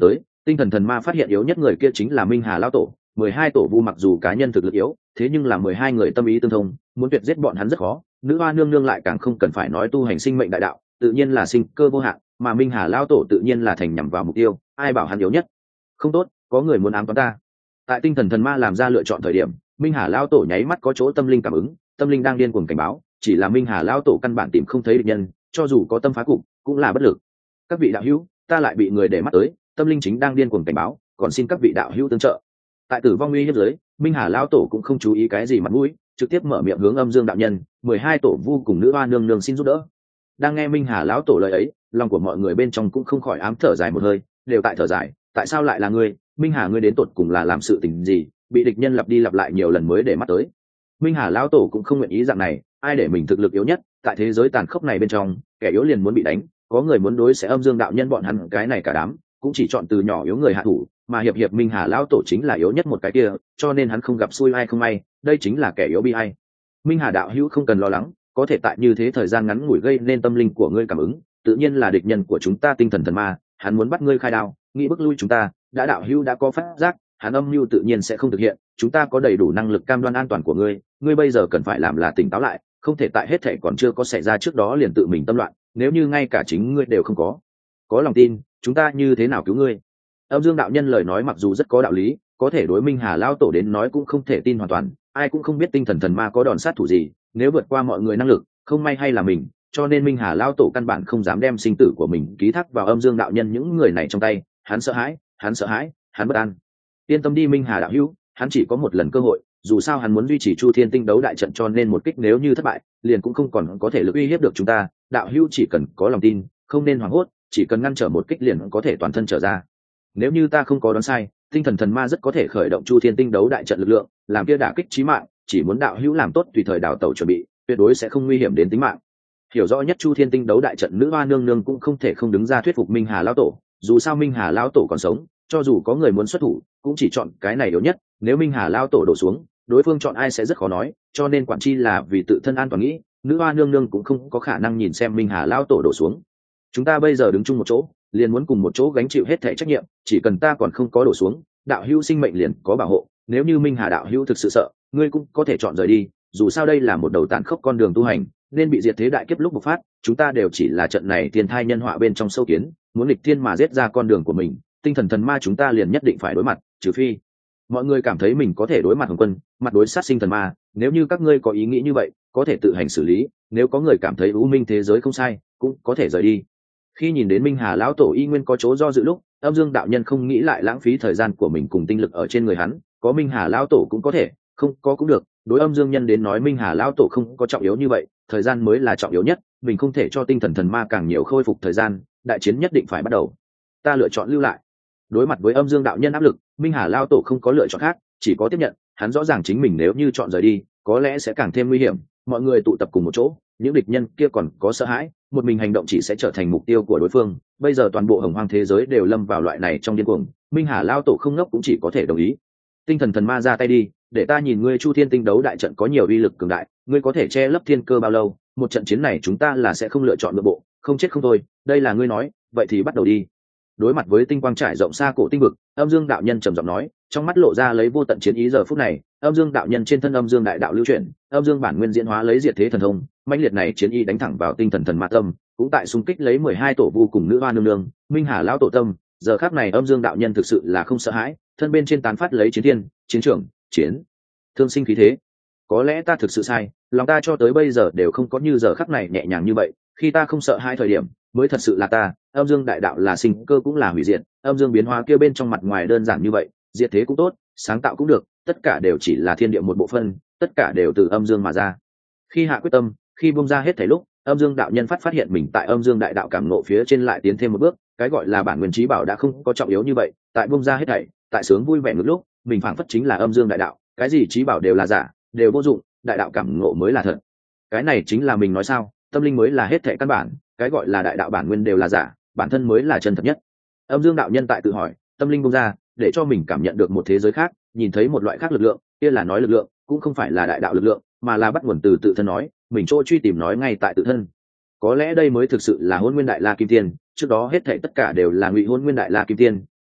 S1: Tinh thần thần ma phát hiện yếu nhất người kia chính là Minh Hà lão tổ. Mười hai tổ vu mặc dù cá nhân thực lực yếu, thế nhưng là mười hai người tâm ý tương thông, muốn tuyệt giết bọn hắn rất khó. Nữ hoa nương nương lại càng không cần phải nói, tu hành sinh mệnh đại đạo tự nhiên là sinh cơ vô hạn, mà Minh Hà lão tổ tự nhiên là thành nhằm vào mục tiêu. Ai bảo hắn yếu nhất? Không tốt, có người muốn ám toán ta. Tại tinh thần thần ma làm ra lựa chọn thời điểm, Minh Hà lão tổ nháy mắt có chỗ tâm linh cảm ứng, tâm linh đang điên cuồng cảnh báo, chỉ là Minh Hà lão tổ căn bản tìm không thấy địch nhân, cho dù có tâm phá cục cũng là bất lực. Các vị đạo hữu, ta lại bị người để mắt tới, tâm linh chính đang điên cuồng cảnh báo, còn xin các vị đạo hữu tương trợ. Tại tử vong uy hiếp dưới, Minh Hà lão tổ cũng không chú ý cái gì mặt mũi, trực tiếp mở miệng hướng âm dương đạo nhân, mười hai tổ vu cùng nữ hoa nương nương xin giúp đỡ. Đang nghe Minh Hà lão tổ lời ấy, lòng của mọi người bên trong cũng không khỏi ám thở dài một hơi, đều tại thở dài, tại sao lại là ngươi? Minh Hà, ngươi đến tột cùng là làm sự tình gì, bị địch nhân lặp đi lặp lại nhiều lần mới để mắt tới? Minh Hà lão tổ cũng không nguyện ý dạng này, ai để mình thực lực yếu nhất, tại thế giới tàn khốc này bên trong, kẻ yếu liền muốn bị đánh, có người muốn đối sẽ âm dương đạo nhân bọn hắn cái này cả đám, cũng chỉ chọn từ nhỏ yếu người hạ thủ, mà hiệp hiệp Minh Hà lão tổ chính là yếu nhất một cái kia, cho nên hắn không gặp xui ai không may, đây chính là kẻ yếu bi ai. Minh Hà đạo hữu không cần lo lắng, có thể tại như thế thời gian ngắn ngủi gây nên tâm linh của ngươi cảm ứng, tự nhiên là địch nhân của chúng ta tinh thần thần ma, hắn muốn bắt ngươi khai đao, nghĩ bức lui chúng ta, đã đạo hữu đã có phát giác, hắn âm mưu tự nhiên sẽ không thực hiện, chúng ta có đầy đủ năng lực cam đoan an toàn của ngươi, ngươi bây giờ cần phải làm là tỉnh táo lại, không thể tại hết thảy còn chưa có xảy ra trước đó liền tự mình tâm loạn, nếu như ngay cả chính ngươi đều không có có lòng tin, chúng ta như thế nào cứu ngươi? Âm dương đạo nhân lời nói mặc dù rất có đạo lý, có thể đối Minh Hà lão tổ đến nói cũng không thể tin hoàn toàn, ai cũng không biết tinh thần thần ma có đòn sát thủ gì, nếu vượt qua mọi người năng lực, không may hay là mình, cho nên Minh Hà lão tổ căn bản không dám đem sinh tử của mình ký thác vào âm dương đạo nhân những người này trong tay, hắn sợ hãi, hắn sợ hãi, hắn bất an. Yên tâm đi Minh Hà đạo hữu, hắn chỉ có một lần cơ hội, dù sao hắn muốn duy trì Chu Thiên Tinh đấu đại trận, cho nên một kích nếu như thất bại, liền cũng không còn có thể lực uy hiếp được chúng ta, đạo hữu chỉ cần có lòng tin, không nên hoảng hốt, chỉ cần ngăn trở một kích liền có thể toàn thân trở ra. Nếu như ta không có đoán sai, tinh thần thần ma rất có thể khởi động Chu Thiên Tinh đấu đại trận lực lượng, làm kia đả kích chí mạng, chỉ muốn đạo hữu làm tốt tùy thời đào tẩu chuẩn bị, tuyệt đối sẽ không nguy hiểm đến tính mạng. Hiểu rõ nhất Chu Thiên Tinh đấu đại trận nữ hoa nương nương cũng không thể không đứng ra thuyết phục Minh Hà lão tổ, dù sao Minh Hà lão tổ còn sống, cho dù có người muốn xuất thủ, cũng chỉ chọn cái này yếu nhất, nếu Minh Hà lão tổ đổ xuống, đối phương chọn ai sẽ rất khó nói, cho nên quản chi là vì tự thân an toàn nghĩ, nữ hoa nương nương cũng không có khả năng nhìn xem Minh Hà lão tổ đổ xuống. Chúng ta bây giờ đứng chung một chỗ, liền muốn cùng một chỗ gánh chịu hết thảy trách nhiệm, chỉ cần ta còn không có đổ xuống, đạo hữu sinh mệnh liền có bảo hộ, nếu như Minh Hà đạo hữu thực sự sợ, ngươi cũng có thể chọn rời đi, dù sao đây là một đầu tàn khốc con đường tu hành, nên bị diệt thế đại kiếp lúc bộc phát, chúng ta đều chỉ là trận này thiên thai nhân họa bên trong sâu kiến, muốn nghịch thiên mà giết ra con đường của mình, tinh thần thần ma chúng ta liền nhất định phải đối mặt, trừ phi mọi người cảm thấy mình có thể đối mặt Hồng Quân, mặt đối sát sinh thần ma, nếu như các ngươi có ý nghĩ như vậy, có thể tự hành xử lý, nếu có người cảm thấy u minh thế giới không sai, cũng có thể rời đi. Khi nhìn đến Minh Hà lão tổ y nguyên có chỗ do dự lúc, âm dương đạo nhân không nghĩ lại lãng phí thời gian của mình cùng tinh lực ở trên người hắn, có Minh Hà lão tổ cũng có thể, không có cũng được, đối âm dương nhân đến nói Minh Hà lão tổ không có trọng yếu như vậy, thời gian mới là trọng yếu nhất, mình không thể cho tinh thần thần ma càng nhiều khôi phục thời gian, đại chiến nhất định phải bắt đầu. Ta lựa chọn lưu lại. Đối mặt với âm dương đạo nhân áp lực, Minh Hà lão tổ không có lựa chọn khác, chỉ có tiếp nhận, hắn rõ ràng chính mình nếu như chọn rời đi, có lẽ sẽ càng thêm nguy hiểm, mọi người tụ tập cùng một chỗ, những địch nhân kia còn có sợ hãi, một mình hành động chỉ sẽ trở thành mục tiêu của đối phương, bây giờ toàn bộ hồng hoang thế giới đều lâm vào loại này trong điên cuồng, Minh Hà lão tổ không ngốc cũng chỉ có thể đồng ý. Tinh thần thần ma ra tay đi, để ta nhìn ngươi Chu Thiên Tinh đấu đại trận có nhiều uy lực cường đại, ngươi có thể che lấp thiên cơ bao lâu, một trận chiến này chúng ta là sẽ không lựa chọn nội bộ, không chết không thôi, đây là ngươi nói, vậy thì bắt đầu đi. Đối mặt với tinh quang trải rộng xa cổ tinh vực, âm dương đạo nhân trầm giọng nói, trong mắt lộ ra lấy vô tận chiến ý. Giờ phút này, âm dương đạo nhân trên thân âm dương đại đạo lưu chuyển, âm dương bản nguyên diễn hóa lấy diệt thế thần thông, mãnh liệt này chiến ý đánh thẳng vào tinh thần thần ma tâm, cũng tại xung kích lấy mười hai tổ vu cùng nữ hoa nương nương, Minh Hà lão tổ tâm. Giờ khắc này âm dương đạo nhân thực sự là không sợ hãi, thân bên trên tán phát lấy chiến thiên, chiến trường, chiến thương sinh khí thế. Có lẽ ta thực sự sai, lòng ta cho tới bây giờ đều không có như giờ khắc này nhẹ nhàng như vậy, khi ta không sợ hai thời điểm mới thật sự là ta. Âm dương đại đạo là sinh cơ cũng là hủy diệt, âm dương biến hóa kia bên trong mặt ngoài đơn giản như vậy, diệt thế cũng tốt, sáng tạo cũng được, tất cả đều chỉ là thiên địa một bộ phận, tất cả đều từ âm dương mà ra. Khi hạ quyết tâm, khi bung ra hết thảy lúc, âm dương đạo nhân phát phát hiện mình tại âm dương đại đạo cảm ngộ phía trên lại tiến thêm một bước, cái gọi là bản nguyên trí bảo đã không có trọng yếu như vậy, tại bung ra hết thảy, tại sướng vui vẻ ngược lúc, mình phảng phất chính là âm dương đại đạo, cái gì trí bảo đều là giả, đều vô dụng, đại đạo cảm ngộ mới là thật. Cái này chính là mình nói sao, tâm linh mới là hết thảy căn bản, cái gọi là đại đạo bản nguyên đều là giả, bản thân mới là chân thật nhất. Âm dương đạo nhân tại tự hỏi, tâm linh bung ra, để cho mình cảm nhận được một thế giới khác, nhìn thấy một loại khác lực lượng, kia là nói lực lượng, cũng không phải là đại đạo lực lượng, mà là bắt nguồn từ tự thân nói, mình chỗ truy tìm nói ngay tại tự thân. Có lẽ đây mới thực sự là Hỗn Nguyên Đại La Kim Tiên, trước đó hết thảy tất cả đều là Ngụy Hỗn Nguyên Đại La Kim Tiên,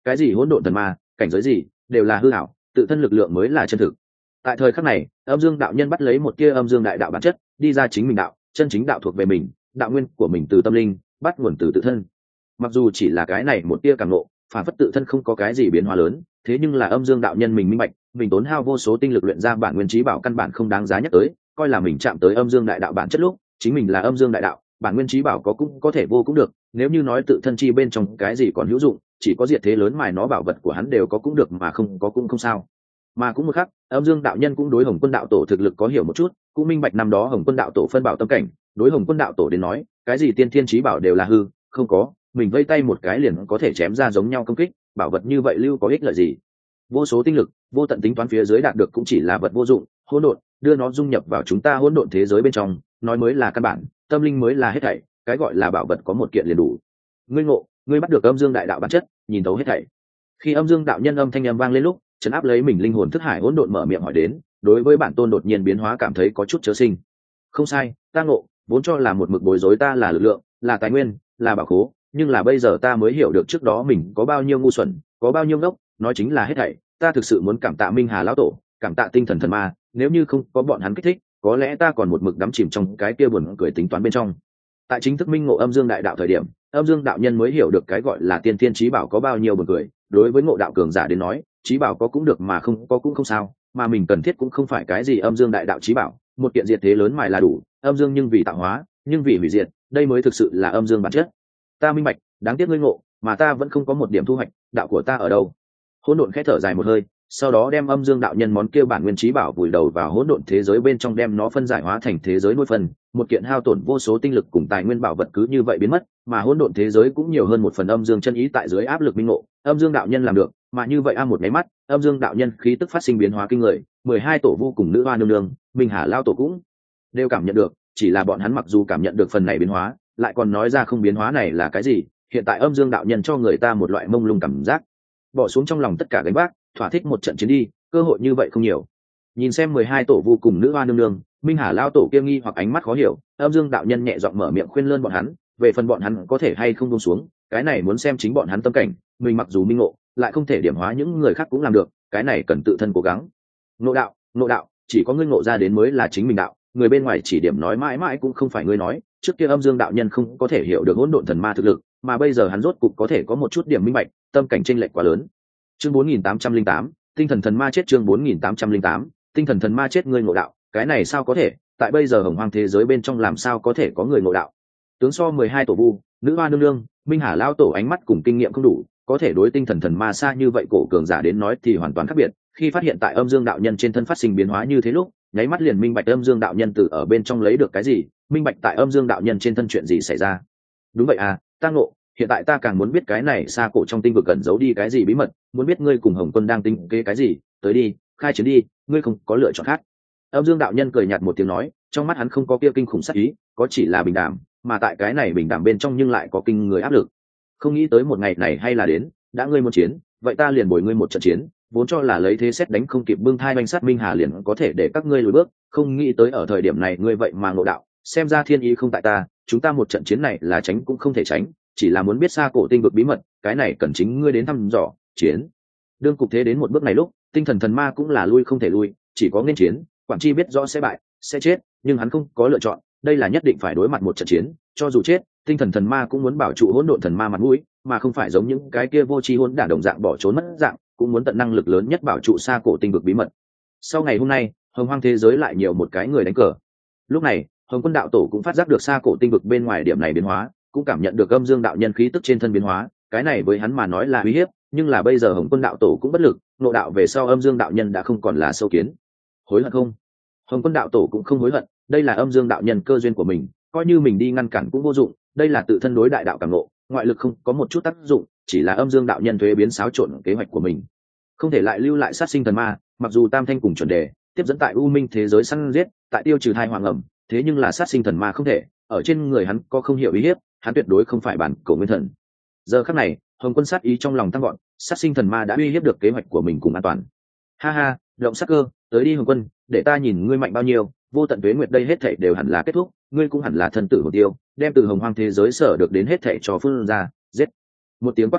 S1: cái gì hỗn độn thần ma, cảnh giới gì, đều là hư ảo, tự thân lực lượng mới là chân thực. Tại thời khắc này, âm dương đạo nhân bắt lấy một tia âm dương đại đạo bản chất, đi ra chính mình đạo, chân chính đạo thuộc về mình, đạo nguyên của mình từ tâm linh, bắt nguồn từ tự thân. Mặc dù chỉ là cái này một tia cảm ngộ, phản phất tự thân không có cái gì biến hóa lớn, thế nhưng là âm dương đạo nhân mình minh bạch, mình tốn hao vô số tinh lực luyện ra bản nguyên trí bảo căn bản không đáng giá nhắc tới, coi là mình chạm tới âm dương đại đạo bản chất lúc, chính mình là âm dương đại đạo, bản nguyên trí bảo có cũng có thể vô cũng được, nếu như nói tự thân chi bên trong cái gì còn hữu dụng, chỉ có diệt thế lớn mài nó bảo vật của hắn đều có cũng được mà không có cũng không sao. Mà cũng một khắc, âm dương đạo nhân cũng đối Hồng Quân đạo tổ thực lực có hiểu một chút, cũng minh bạch năm đó Hồng Quân đạo tổ phân bảo tâm cảnh, đối Hồng Quân đạo tổ đến nói, cái gì tiên thiên trí bảo đều là hư, không có, mình vây tay một cái liền có thể chém ra giống nhau công kích, bảo vật như vậy lưu có ích lợi gì? Vô số tinh lực, vô tận tính toán phía dưới đạt được cũng chỉ là vật vô dụng, hỗn độn, đưa nó dung nhập vào chúng ta hỗn độn thế giới bên trong, nói mới là căn bản, tâm linh mới là hết thảy, cái gọi là bảo vật có một kiện liền đủ. Ngươi ngộ, ngươi bắt được âm dương đại đạo bản chất, nhìn thấu hết thảy. Khi âm dương đạo nhân âm thanh âm vang lên lúc, trấn áp lấy mình linh hồn thức hải hỗn độn mở miệng hỏi đến, đối với bản tôn đột nhiên biến hóa cảm thấy có chút chớ sinh. Không sai, ta ngộ, vốn cho là một mực bối rối ta là lực lượng, là tài nguyên, là bảo khố, nhưng là bây giờ ta mới hiểu được trước đó mình có bao nhiêu ngu xuẩn, có bao nhiêu ngốc, nói chính là hết thảy. Ta thực sự muốn cảm tạ Minh Hà lão tổ, cảm tạ tinh thần thần ma, nếu như không có bọn hắn kích thích, có lẽ ta còn một mực đắm chìm trong cái kia buồn cười tính toán bên trong. Tại chính thức minh ngộ âm dương đại đạo thời điểm, âm dương đạo nhân mới hiểu được cái gọi là tiên thiên trí bảo có bao nhiêu buồn cười. Đối với ngộ đạo cường giả đến nói, trí bảo có cũng được mà không có cũng không sao, mà mình cần thiết cũng không phải cái gì âm dương đại đạo trí bảo, một kiện diệt thế lớn mài là đủ, âm dương nhưng vì tạo hóa, nhưng vì hủy diệt, đây mới thực sự là âm dương bản chất. Ta minh bạch, đáng tiếc ngươi ngộ, mà ta vẫn không có một điểm thu hoạch, đạo của ta ở đâu? Hỗn độn khẽ thở dài một hơi, sau đó đem âm dương đạo nhân món kia bản nguyên trí bảo vùi đầu vào hỗn độn thế giới bên trong, đem nó phân giải hóa thành thế giới nuôi phân, một kiện hao tổn vô số tinh lực cùng tài nguyên bảo vật cứ như vậy biến mất, mà hỗn độn thế giới cũng nhiều hơn một phần âm dương chân ý tại dưới áp lực minh ngộ, âm dương đạo nhân làm được, mà như vậy a một cái mắt, âm dương đạo nhân khí tức phát sinh biến hóa kinh người, mười hai tổ vu cùng nữ hoa nương nương, Minh Hà lao tổ cũng đều cảm nhận được, chỉ là bọn hắn mặc dù cảm nhận được phần này biến hóa, lại còn nói ra không biến hóa này là cái gì, hiện tại âm dương đạo nhân cho người ta một loại mông lung cảm giác. Bỏ xuống trong lòng tất cả gánh vác, thỏa thích một trận chiến đi, cơ hội như vậy không nhiều. Nhìn xem mười hai tổ vu cùng nữ hoa nương nương, Minh Hà lao tổ kia nghi hoặc ánh mắt khó hiểu, âm dương đạo nhân nhẹ giọng mở miệng khuyên lơn bọn hắn, về phần bọn hắn có thể hay không buông xuống, cái này muốn xem chính bọn hắn tâm cảnh, mình mặc dù minh ngộ, lại không thể điểm hóa những người khác cũng làm được, cái này cần tự thân cố gắng. Ngộ đạo, ngộ đạo, chỉ có ngươi ngộ ra đến mới là chính mình đạo, người bên ngoài chỉ điểm nói mãi mãi cũng không phải ngươi nói, trước kia âm dương đạo nhân không có thể hiểu được hỗn độn thần ma thực lực, mà bây giờ hắn rốt cục có thể có một chút điểm minh bạch, tâm cảnh chênh lệch quá lớn. Chương bốn nghìn tám trăm linh tám, tinh thần thần ma chết. Chương bốn nghìn tám trăm linh tám, tinh thần thần ma chết. Ngươi ngộ đạo, cái này sao có thể, tại bây giờ hồng hoang thế giới bên trong làm sao có thể có người ngộ đạo? Tướng so mười hai tổ vu, nữ hoa nương nương, Minh Hà lao tổ ánh mắt cùng kinh nghiệm không đủ, có thể đối tinh thần thần ma xa như vậy cổ cường giả đến nói thì hoàn toàn khác biệt. Khi phát hiện tại âm dương đạo nhân trên thân phát sinh biến hóa như thế lúc, nháy mắt liền minh bạch âm dương đạo nhân từ ở bên trong lấy được cái gì, minh bạch tại âm dương đạo nhân trên thân chuyện gì xảy ra. Đúng vậy à, ta ngộ, hiện tại ta càng muốn biết cái này xa cổ trong tinh vực cẩn giấu đi cái gì bí mật, muốn biết ngươi cùng Hồng Quân đang tính kế cái gì, tới đi, khai chiến đi, ngươi không có lựa chọn khác. Âm dương đạo nhân cười nhạt một tiếng nói, trong mắt hắn không có kia kinh khủng sát ý, có chỉ là bình đẳng, mà tại cái này bình đẳng bên trong nhưng lại có kinh người áp lực. Không nghĩ tới một ngày này hay là đến, đã ngươi muốn chiến, vậy ta liền bồi ngươi một trận chiến, vốn cho là lấy thế xét đánh không kịp bưng thai banh sát Minh Hà liền có thể để các ngươi lùi bước, không nghĩ tới ở thời điểm này ngươi vậy mà ngộ đạo, xem ra thiên ý không tại ta, chúng ta một trận chiến này là tránh cũng không thể tránh, chỉ là muốn biết xa cổ tinh vực bí mật, cái này cần chính ngươi đến thăm dò. Chiến. Đương cục thế đến một bước này lúc, tinh thần thần ma cũng là lui không thể lui, chỉ có nên chiến. Quản chi biết rõ sẽ bại, sẽ chết, nhưng hắn không có lựa chọn, đây là nhất định phải đối mặt một trận chiến, cho dù chết, tinh thần thần ma cũng muốn bảo trụ hỗn độn thần ma mặt mũi, mà không phải giống những cái kia vô tri hỗn đản đồng dạng bỏ trốn mất dạng, cũng muốn tận năng lực lớn nhất bảo trụ xa cổ tinh vực bí mật. Sau ngày hôm nay, hồng hoang thế giới lại nhiều một cái người đánh cờ. Lúc này, Hồng Quân đạo tổ cũng phát giác được xa cổ tinh vực bên ngoài điểm này biến hóa, cũng cảm nhận được âm dương đạo nhân khí tức trên thân biến hóa, cái này với hắn mà nói là uy hiếp, nhưng là bây giờ Hồng Quân đạo tổ cũng bất lực, ngộ đạo về sau âm dương đạo nhân đã không còn là sâu kiến. Hối hận không? Hồng Quân đạo tổ cũng không hối hận, đây là âm dương đạo nhân cơ duyên của mình, coi như mình đi ngăn cản cũng vô dụng, đây là tự thân đối đại đạo cảm ngộ, ngoại lực không có một chút tác dụng, chỉ là âm dương đạo nhân thuế biến xáo trộn kế hoạch của mình. Không thể lại lưu lại sát sinh thần ma, mặc dù Tam Thanh cùng chuẩn đề tiếp dẫn tại u minh thế giới săn giết, tại tiêu trừ thai hoàng ẩm, thế nhưng là sát sinh thần ma không thể, ở trên người hắn có không hiểu uy hiếp, hắn tuyệt đối không phải bản cổ nguyên thần. Giờ khắc này, Hồng Quân sát ý trong lòng tăng gọn, sát sinh thần ma đã uy hiếp được kế hoạch của mình cùng an toàn. Ha ha, động sát cơ, tới đi Hồng Quân, để ta nhìn ngươi mạnh bao nhiêu, vô tận tuế nguyệt đây hết thảy đều hẳn là kết thúc, ngươi cũng hẳn là thần tử hồn tiêu, đem từ hồng hoang thế giới sở được đến hết thảy cho phương ra, giết. Một tiếng quát khẽ,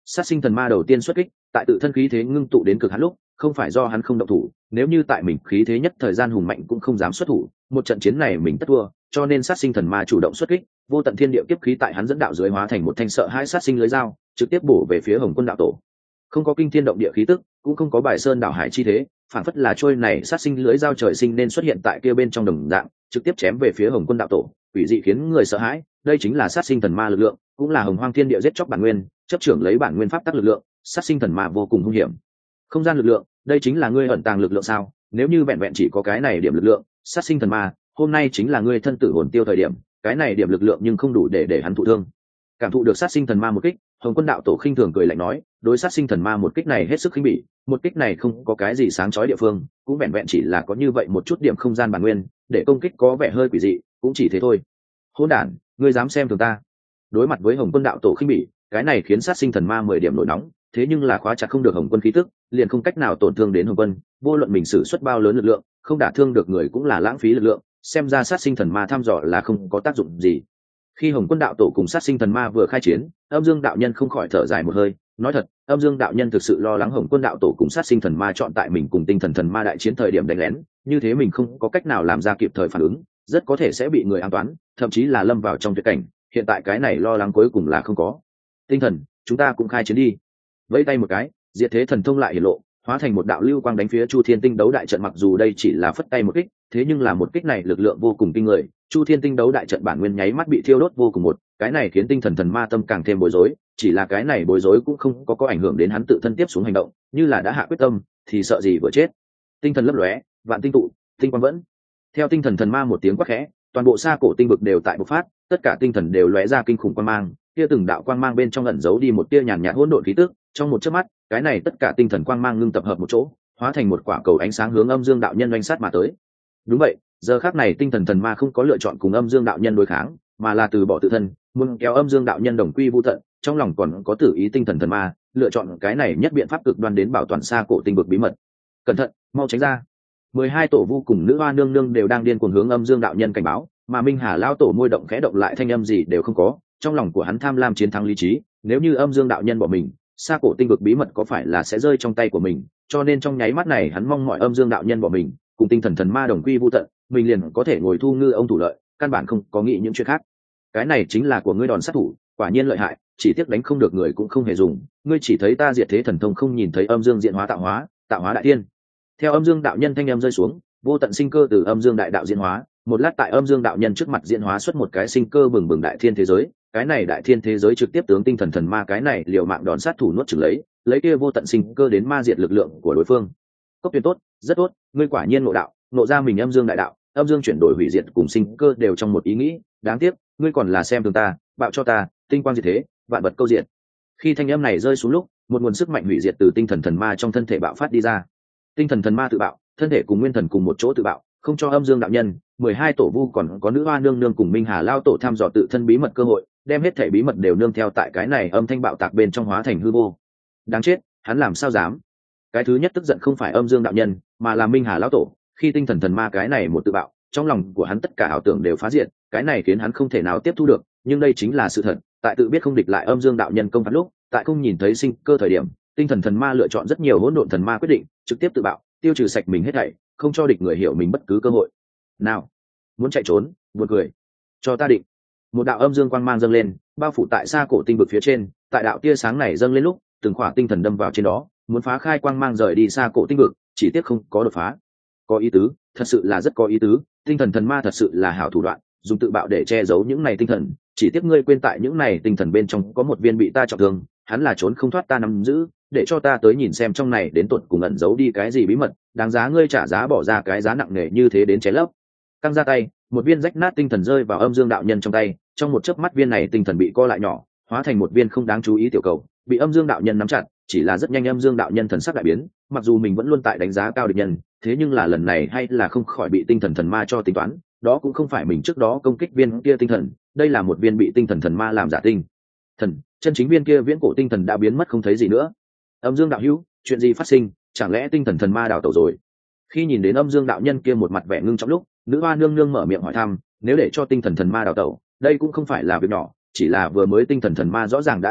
S1: sát sinh thần ma đầu tiên xuất kích, tại tự thân khí thế ngưng tụ đến cực hạn lúc, không phải do hắn không động thủ, nếu như tại mình khí thế nhất thời gian hùng mạnh cũng không dám xuất thủ, một trận chiến này mình tất thua, cho nên sát sinh thần ma chủ động xuất kích, vô tận thiên địa kiếp khí tại hắn dẫn đạo dưới hóa thành một thanh sợ hai sát sinh lưới dao, trực tiếp bổ về phía Hồng Quân đạo tổ. Không có kinh thiên động địa khí tức, cũng không có bài sơn đảo hải chi thế, phản phất là trôi này sát sinh lưới dao trời sinh nên xuất hiện tại kia bên trong đồng dạng, trực tiếp chém về phía Hồng Quân đạo tổ, quỷ dị khiến người sợ hãi. Đây chính là sát sinh thần ma lực lượng, cũng là hồng hoang thiên địa giết chóc bản nguyên, chấp trưởng lấy bản nguyên pháp tắc lực lượng. Sát sinh thần ma vô cùng hung hiểm. Không gian lực lượng, đây chính là ngươi ẩn tàng lực lượng sao? Nếu như vẹn vẹn chỉ có cái này điểm lực lượng, sát sinh thần ma, hôm nay chính là ngươi thân tử hồn tiêu thời điểm, cái này điểm lực lượng nhưng không đủ để để hắn thụ thương. Cảm thụ được sát sinh thần ma một kích, Hồng Quân đạo tổ khinh thường cười lạnh nói, đối sát sinh thần ma một kích này hết sức khinh bỉ, một kích này không có cái gì sáng chói địa phương, cũng vẹn vẹn chỉ là có như vậy một chút điểm không gian bản nguyên, để công kích có vẻ hơi quỷ dị, cũng chỉ thế thôi. Hỗn đản, ngươi dám xem thường ta? Đối mặt với Hồng Quân đạo tổ khinh bỉ, cái này khiến sát sinh thần ma mười điểm nổi nóng, thế nhưng là khóa chặt không được Hồng Quân khí tức, liền không cách nào tổn thương đến Hồng Quân, vô luận mình sử xuất bao lớn lực lượng, không đả thương được người cũng là lãng phí lực lượng, xem ra sát sinh thần ma thăm dò là không có tác dụng gì. Khi Hồng Quân đạo tổ cùng sát sinh thần ma vừa khai chiến, Âm Dương đạo nhân không khỏi thở dài một hơi, nói thật, Âm Dương đạo nhân thực sự lo lắng Hồng Quân đạo tổ cùng sát sinh thần ma chọn tại mình cùng tinh thần thần ma đại chiến thời điểm đánh lén, như thế mình không có cách nào làm ra kịp thời phản ứng, rất có thể sẽ bị người an toán, thậm chí là lâm vào trong tuyệt cảnh. Hiện tại cái này lo lắng cuối cùng là không có. Tinh thần, chúng ta cũng khai chiến đi. Vẫy tay một cái, diệt thế thần thông lại hiển lộ, hóa thành một đạo lưu quang đánh phía Chu Thiên Tinh đấu đại trận. Mặc dù đây chỉ là phất tay một kích, thế nhưng là một kích này lực lượng vô cùng kinh người. Chu Thiên Tinh đấu đại trận bản nguyên nháy mắt bị thiêu đốt vô cùng một, cái này khiến tinh thần thần ma tâm càng thêm bối rối. Chỉ là cái này bối rối cũng không có có ảnh hưởng đến hắn tự thân tiếp xuống hành động, như là đã hạ quyết tâm, thì sợ gì vừa chết. Tinh thần lấp lóe, vạn tinh tụ, tinh quang vẫn. Theo tinh thần thần ma một tiếng quát khẽ, toàn bộ sa cổ tinh vực đều tại bộc phát, tất cả tinh thần đều lóe ra kinh khủng quang mang, kia từng đạo quang mang bên trong ẩn giấu đi một tia nhàn nhạt hỗn độn khí tức, trong một chớp mắt, cái này tất cả tinh thần quang mang ngưng tập hợp một chỗ, hóa thành một quả cầu ánh sáng hướng Âm Dương đạo nhân oanh sát mà tới. Đúng vậy, giờ khắc này tinh thần thần ma không có lựa chọn cùng Âm Dương đạo nhân đối kháng, mà là từ bỏ tự thân, muốn kéo Âm Dương đạo nhân đồng quy vu tận, trong lòng còn có tử ý tinh thần thần ma, lựa chọn cái này nhất biện pháp cực đoan đến bảo toàn sa cổ tinh vực bí mật. Cẩn thận, mau tránh ra. Mười hai tổ vu cùng nữ hoa nương nương đều đang điên cuồng hướng Âm Dương đạo nhân cảnh báo, mà Minh Hà lão tổ môi động khẽ động lại thanh âm gì đều không có, trong lòng của hắn tham lam chiến thắng lý trí, nếu như Âm Dương đạo nhân bỏ mình, sa cổ tinh vực bí mật có phải là sẽ rơi trong tay của mình, cho nên trong nháy mắt này hắn mong mọi Âm Dương đạo nhân bỏ mình, cùng tinh thần thần ma đồng quy vu tận, mình liền có thể ngồi thu ngư ông thủ lợi, căn bản không có nghĩ những chuyện khác. Cái này chính là của ngươi đòn sát thủ, quả nhiên lợi hại, chỉ tiếc đánh không được người cũng không hề dùng, ngươi chỉ thấy ta diệt thế thần thông không nhìn thấy Âm Dương diện hóa tạo hóa, tạo hóa đại tiên. Theo Âm Dương đạo nhân thanh âm rơi xuống, vô tận sinh cơ từ Âm Dương đại đạo diễn hóa, một lát tại Âm Dương đạo nhân trước mặt diễn hóa xuất một cái sinh cơ bừng bừng đại thiên thế giới, cái này đại thiên thế giới trực tiếp tướng tinh thần thần ma cái này liều mạng đòn sát thủ nuốt chửng lấy, lấy kia vô tận sinh cơ đến ma diệt lực lượng của đối phương. Cốc tuyển tốt, rất tốt, ngươi quả nhiên ngộ đạo, ngộ ra mình Âm Dương đại đạo, Âm Dương chuyển đổi hủy diệt cùng sinh cơ đều trong một ý nghĩ, đáng tiếc, ngươi còn là xem thường ta, bạo cho ta, tinh quang diệt thế, vạn vật câu diệt. Khi thanh âm này rơi xuống lúc, một nguồn sức mạnh hủy diệt từ tinh thần thần ma trong thân thể bạo phát đi ra. Tinh thần thần ma tự bạo, thân thể cùng nguyên thần cùng một chỗ tự bạo, không cho Âm Dương đạo nhân, mười hai tổ vu còn có nữ hoa nương nương cùng Minh Hà lao tổ tham dò tự thân bí mật cơ hội, đem hết thể bí mật đều nương theo tại cái này âm thanh bạo tạc bên trong hóa thành hư vô. Đáng chết, hắn làm sao dám? Cái thứ nhất tức giận không phải Âm Dương đạo nhân, mà là Minh Hà lão tổ. Khi tinh thần thần ma cái này một tự bạo, trong lòng của hắn tất cả ảo tưởng đều phá diệt, cái này khiến hắn không thể nào tiếp thu được, nhưng đây chính là sự thật. Tại tự biết không địch lại Âm Dương đạo nhân công phạt lúc, tại không nhìn thấy sinh cơ thời điểm, tinh thần thần ma lựa chọn rất nhiều hỗn độn thần ma quyết định, trực tiếp tự bạo, tiêu trừ sạch mình hết thảy, không cho địch người hiểu mình bất cứ cơ hội nào. Muốn chạy trốn, buồn cười. Cho ta định. Một đạo âm dương quang mang dâng lên, bao phủ tại xa cổ tinh vực phía trên, tại đạo tia sáng này dâng lên lúc, từng khỏa tinh thần đâm vào trên đó, muốn phá khai quang mang rời đi xa cổ tinh vực, chỉ tiếc không có đột phá. Có ý tứ, thật sự là rất có ý tứ, tinh thần thần ma thật sự là hảo thủ đoạn, dùng tự bạo để che giấu những này tinh thần, chỉ tiếc ngươi quên tại những này tinh thần bên trong có một viên bị ta trọng thương, hắn là trốn không thoát ta nắm giữ, để cho ta tới nhìn xem trong này đến tuột cùng ẩn giấu đi cái gì bí mật, đáng giá ngươi trả giá bỏ ra cái giá nặng nề như thế đến cháy lấp. Căng ra tay, một viên rách nát tinh thần rơi vào Âm Dương đạo nhân trong tay, trong một chớp mắt viên này tinh thần bị co lại nhỏ, hóa thành một viên không đáng chú ý tiểu cầu, bị Âm Dương đạo nhân nắm chặt, chỉ là rất nhanh Âm Dương đạo nhân thần sắc đại biến, mặc dù mình vẫn luôn tại đánh giá cao địch nhân, thế nhưng là lần này hay là không khỏi bị tinh thần thần ma cho tính toán, đó cũng không phải mình trước đó công kích viên kia tinh thần, đây là một viên bị tinh thần thần ma làm giả tinh thần, chân chính viên kia viễn cổ tinh thần đã biến mất không thấy gì nữa. Âm Dương đạo hữu, chuyện gì phát sinh, chẳng lẽ tinh thần thần ma đào tẩu rồi? Khi nhìn đến Âm Dương đạo nhân kia một mặt vẻ ngưng trọng lúc, nữ hoa nương nương mở miệng hỏi thăm, nếu để cho tinh thần thần ma đào tẩu, đây cũng không phải là việc nhỏ, chỉ là vừa mới tinh thần thần ma rõ ràng đã tự bạo,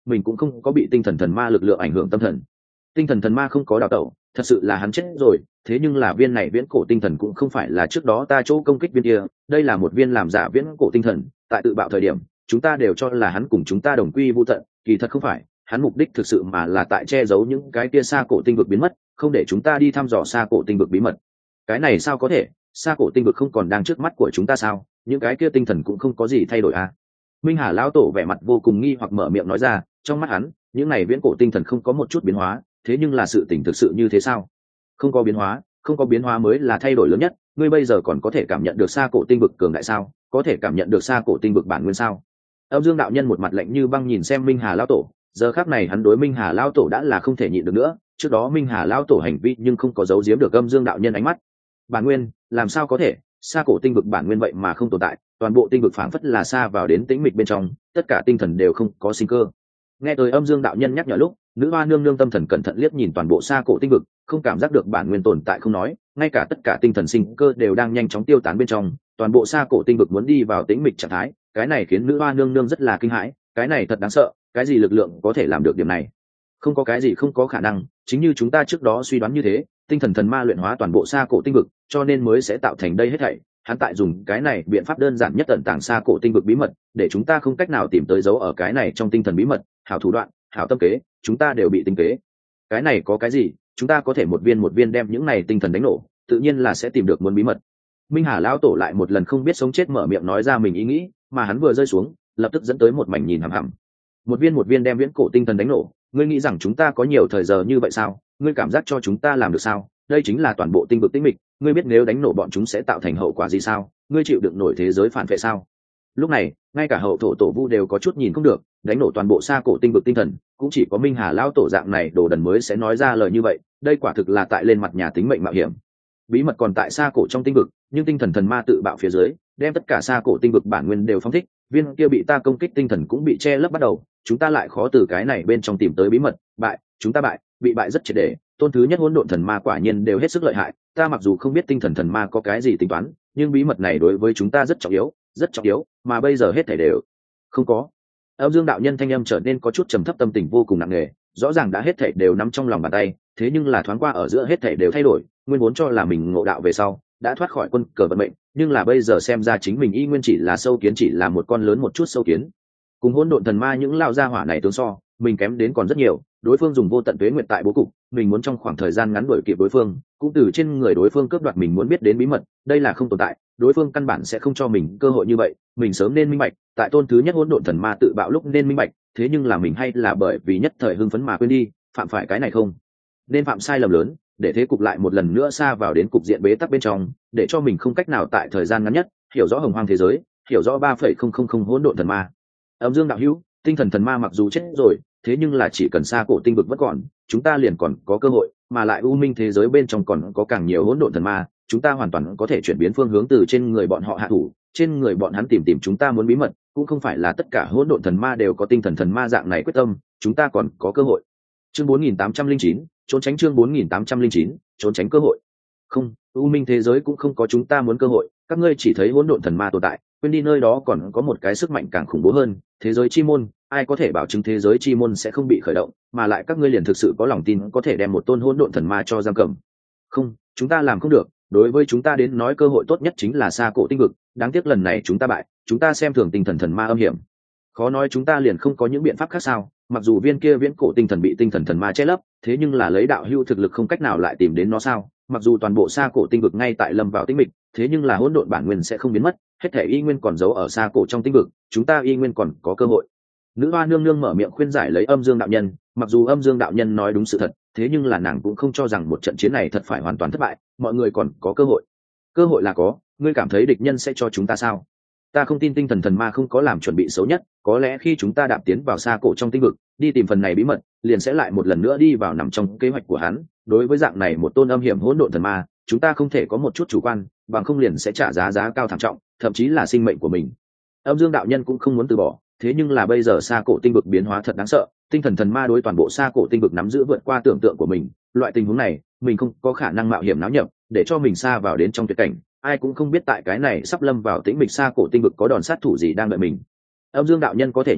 S1: mình cũng không có bị tinh thần thần ma lực lượng ảnh hưởng tâm thần. Tinh thần thần ma không có đào tẩu, thật sự là hắn chết rồi, thế nhưng là viên này viễn cổ tinh thần cũng không phải là trước đó ta chỗ công kích viên kia, đây là một viên làm giả viễn cổ tinh thần, tại tự bạo thời điểm chúng ta đều cho là hắn cùng chúng ta đồng quy vô tận, kỳ thật không phải, hắn mục đích thực sự mà là tại che giấu những cái kia xa cổ tinh vực biến mất, không để chúng ta đi thăm dò xa cổ tinh vực bí mật. Cái này sao có thể, xa cổ tinh vực không còn đang trước mắt của chúng ta sao, những cái kia tinh thần cũng không có gì thay đổi à? Minh Hà lão tổ vẻ mặt vô cùng nghi hoặc mở miệng nói ra, trong mắt hắn những này viễn cổ tinh thần không có một chút biến hóa, thế nhưng là sự tình thực sự như thế sao? Không có biến hóa, không có biến hóa mới là thay đổi lớn nhất, ngươi bây giờ còn có thể cảm nhận được xa cổ tinh vực cường đại sao, có thể cảm nhận được xa cổ tinh vực bản nguyên sao? Âm Dương đạo nhân một mặt lạnh như băng nhìn xem Minh Hà lão tổ, giờ khắc này hắn đối Minh Hà lão tổ đã là không thể nhịn được nữa, trước đó Minh Hà lão tổ hành vi nhưng không có giấu giếm được Âm Dương đạo nhân ánh mắt. Bản nguyên, làm sao có thể, xa cổ tinh vực bản nguyên vậy mà không tồn tại, toàn bộ tinh vực phảng phất là xa vào đến tĩnh mịch bên trong, tất cả tinh thần đều không có sinh cơ. Nghe tới Âm Dương đạo nhân nhắc nhở lúc, nữ hoa nương nương tâm thần cẩn thận liếc nhìn toàn bộ xa cổ tinh vực, không cảm giác được bản nguyên tồn tại không nói, ngay cả tất cả tinh thần sinh cơ đều đang nhanh chóng tiêu tán bên trong, toàn bộ xa cổ tinh vực muốn đi vào tĩnh mịch trạng thái, cái này khiến nữ hoa nương nương rất là kinh hãi, cái này thật đáng sợ, cái gì lực lượng có thể làm được điểm này? Không có cái gì không có khả năng, chính như chúng ta trước đó suy đoán như thế, tinh thần thần ma luyện hóa toàn bộ xa cổ tinh vực, cho nên mới sẽ tạo thành đây hết thảy. Hắn tại dùng cái này biện pháp đơn giản nhất tận tàng xa cổ tinh vực bí mật, để chúng ta không cách nào tìm tới dấu ở cái này trong tinh thần bí mật, hảo thủ đoạn, hảo tâm kế, chúng ta đều bị tinh kế. Cái này có cái gì, chúng ta có thể một viên một viên đem những này tinh thần đánh nổ, tự nhiên là sẽ tìm được muốn bí mật. Minh Hà lão tổ lại một lần không biết sống chết mở miệng nói ra mình ý nghĩ, mà hắn vừa rơi xuống, lập tức dẫn tới một mảnh nhìn hằm hằm. Một viên một viên đem viễn cổ tinh thần đánh nổ, ngươi nghĩ rằng chúng ta có nhiều thời giờ như vậy sao? Ngươi cảm giác cho chúng ta làm được sao? Đây chính là toàn bộ tinh vực tĩnh mịch, ngươi biết nếu đánh nổ bọn chúng sẽ tạo thành hậu quả gì sao? Ngươi chịu đựng nổi thế giới phản vệ sao? Lúc này, ngay cả hậu thổ tổ vu đều có chút nhìn không được, đánh nổ toàn bộ xa cổ tinh vực tinh thần, cũng chỉ có Minh Hà lão tổ dạng này đồ đần mới sẽ nói ra lời như vậy, đây quả thực là tại lên mặt nhà tính mệnh mạo hiểm. Bí mật còn tại xa cổ trong tinh vực, nhưng tinh thần thần ma tự bạo phía dưới, đem tất cả xa cổ tinh vực bản nguyên đều phóng thích, viên kia bị ta công kích tinh thần cũng bị che lấp bắt đầu, chúng ta lại khó từ cái này bên trong tìm tới bí mật, bại, chúng ta bại, bị bại rất triệt để, tôn thứ nhất hỗn độn thần ma quả nhiên đều hết sức lợi hại, ta mặc dù không biết tinh thần thần ma có cái gì tính toán, nhưng bí mật này đối với chúng ta rất trọng yếu, rất trọng yếu, mà bây giờ hết thảy đều không có. Âm Dương đạo nhân thanh âm trở nên có chút trầm thấp, tâm tình vô cùng nặng nề, rõ ràng đã hết thảy đều nắm trong lòng bàn tay, thế nhưng là thoáng qua ở giữa hết thảy đều thay đổi, nguyên vốn cho là mình ngộ đạo về sau đã thoát khỏi quân cờ vận mệnh, nhưng là bây giờ xem ra chính mình y nguyên chỉ là sâu kiến, chỉ là một con lớn một chút sâu kiến. Cùng hỗn độn thần ma những lao gia hỏa này tướng so, mình kém đến còn rất nhiều, đối phương dùng vô tận tuế nguyệt tại bố cục, mình muốn trong khoảng thời gian ngắn đuổi kịp đối phương, cũng từ trên người đối phương cướp đoạt mình muốn biết đến bí mật, đây là không tồn tại, đối phương căn bản sẽ không cho mình cơ hội như vậy, mình sớm nên minh bạch, tại tôn thứ nhất hỗn độn thần ma tự bạo lúc nên minh bạch, thế nhưng là mình hay là bởi vì nhất thời hưng phấn mà quên đi, phạm phải cái này không nên phạm sai lầm lớn, để thế cục lại một lần nữa xa vào đến cục diện bế tắc bên trong, để cho mình không cách nào tại thời gian ngắn nhất hiểu rõ hồng hoang thế giới, hiểu rõ ba phẩy không không không hỗn độn thần ma. Âm Dương đạo hữu, tinh thần thần ma mặc dù chết rồi, thế nhưng là chỉ cần xa cổ tinh vực vẫn còn, chúng ta liền còn có cơ hội, mà lại u minh thế giới bên trong còn có càng nhiều hỗn độn thần ma, chúng ta hoàn toàn có thể chuyển biến phương hướng từ trên người bọn họ hạ thủ, trên người bọn hắn tìm tìm chúng ta muốn bí mật, cũng không phải là tất cả hỗn độn thần ma đều có tinh thần thần ma dạng này quyết tâm, chúng ta còn có cơ hội. Chương bốn nghìn tám trăm lẻ chín, trốn tránh chương bốn nghìn tám trăm lẻ chín, trốn tránh cơ hội. Không, u minh thế giới cũng không có chúng ta muốn cơ hội, các ngươi chỉ thấy hỗn độn thần ma tồn tại, quên đi nơi đó còn có một cái sức mạnh càng khủng bố hơn, thế giới chi môn, ai có thể bảo chứng thế giới chi môn sẽ không bị khởi động, mà lại các ngươi liền thực sự có lòng tin có thể đem một tôn hỗn độn thần ma cho giam cầm. Không, chúng ta làm không được, đối với chúng ta đến nói cơ hội tốt nhất chính là xa cổ tinh vực, đáng tiếc lần này chúng ta bại, chúng ta xem thường tinh thần thần ma âm hiểm. Khó nói chúng ta liền không có những biện pháp khác sao? Mặc dù viên kia viễn cổ tinh thần bị tinh thần thần ma che lấp, thế nhưng là lấy đạo hưu thực lực không cách nào lại tìm đến nó sao? Mặc dù toàn bộ xa cổ tinh vực ngay tại lâm vào tĩnh mịch, thế nhưng là hỗn độn bản nguyên sẽ không biến mất, hết thể y nguyên còn giấu ở xa cổ trong tinh vực, chúng ta y nguyên còn có cơ hội. Nữ hoa nương nương mở miệng khuyên giải lấy Âm Dương đạo nhân, mặc dù Âm Dương đạo nhân nói đúng sự thật, thế nhưng là nàng cũng không cho rằng một trận chiến này thật phải hoàn toàn thất bại, mọi người còn có cơ hội. Cơ hội là có, ngươi cảm thấy địch nhân sẽ cho chúng ta sao? Ta không tin tinh thần thần ma không có làm chuẩn bị xấu nhất, có lẽ khi chúng ta đạp tiến vào xa cổ trong tinh vực, đi tìm phần này bí mật, liền sẽ lại một lần nữa đi vào nằm trong kế hoạch của hắn. Đối với dạng này một tôn âm hiểm hỗn độn thần ma, chúng ta không thể có một chút chủ quan, bằng không liền sẽ trả giá giá cao thảm trọng, thậm chí là sinh mệnh của mình. Âm Dương đạo nhân cũng không muốn từ bỏ, thế nhưng là bây giờ xa cổ tinh vực biến hóa thật đáng sợ, tinh thần thần ma đối toàn bộ xa cổ tinh vực nắm giữ vượt qua tưởng tượng của mình, loại tình huống này, mình không có khả năng mạo hiểm náo nhập, để cho mình xa vào đến trong tuyệt cảnh. Ai cũng không biết tại cái này sắp lâm vào tĩnh mịch xa cổ tinh vực có đòn sát thủ gì đang đợi mình. Âm Dương đạo nhân có thể nhẫn lại,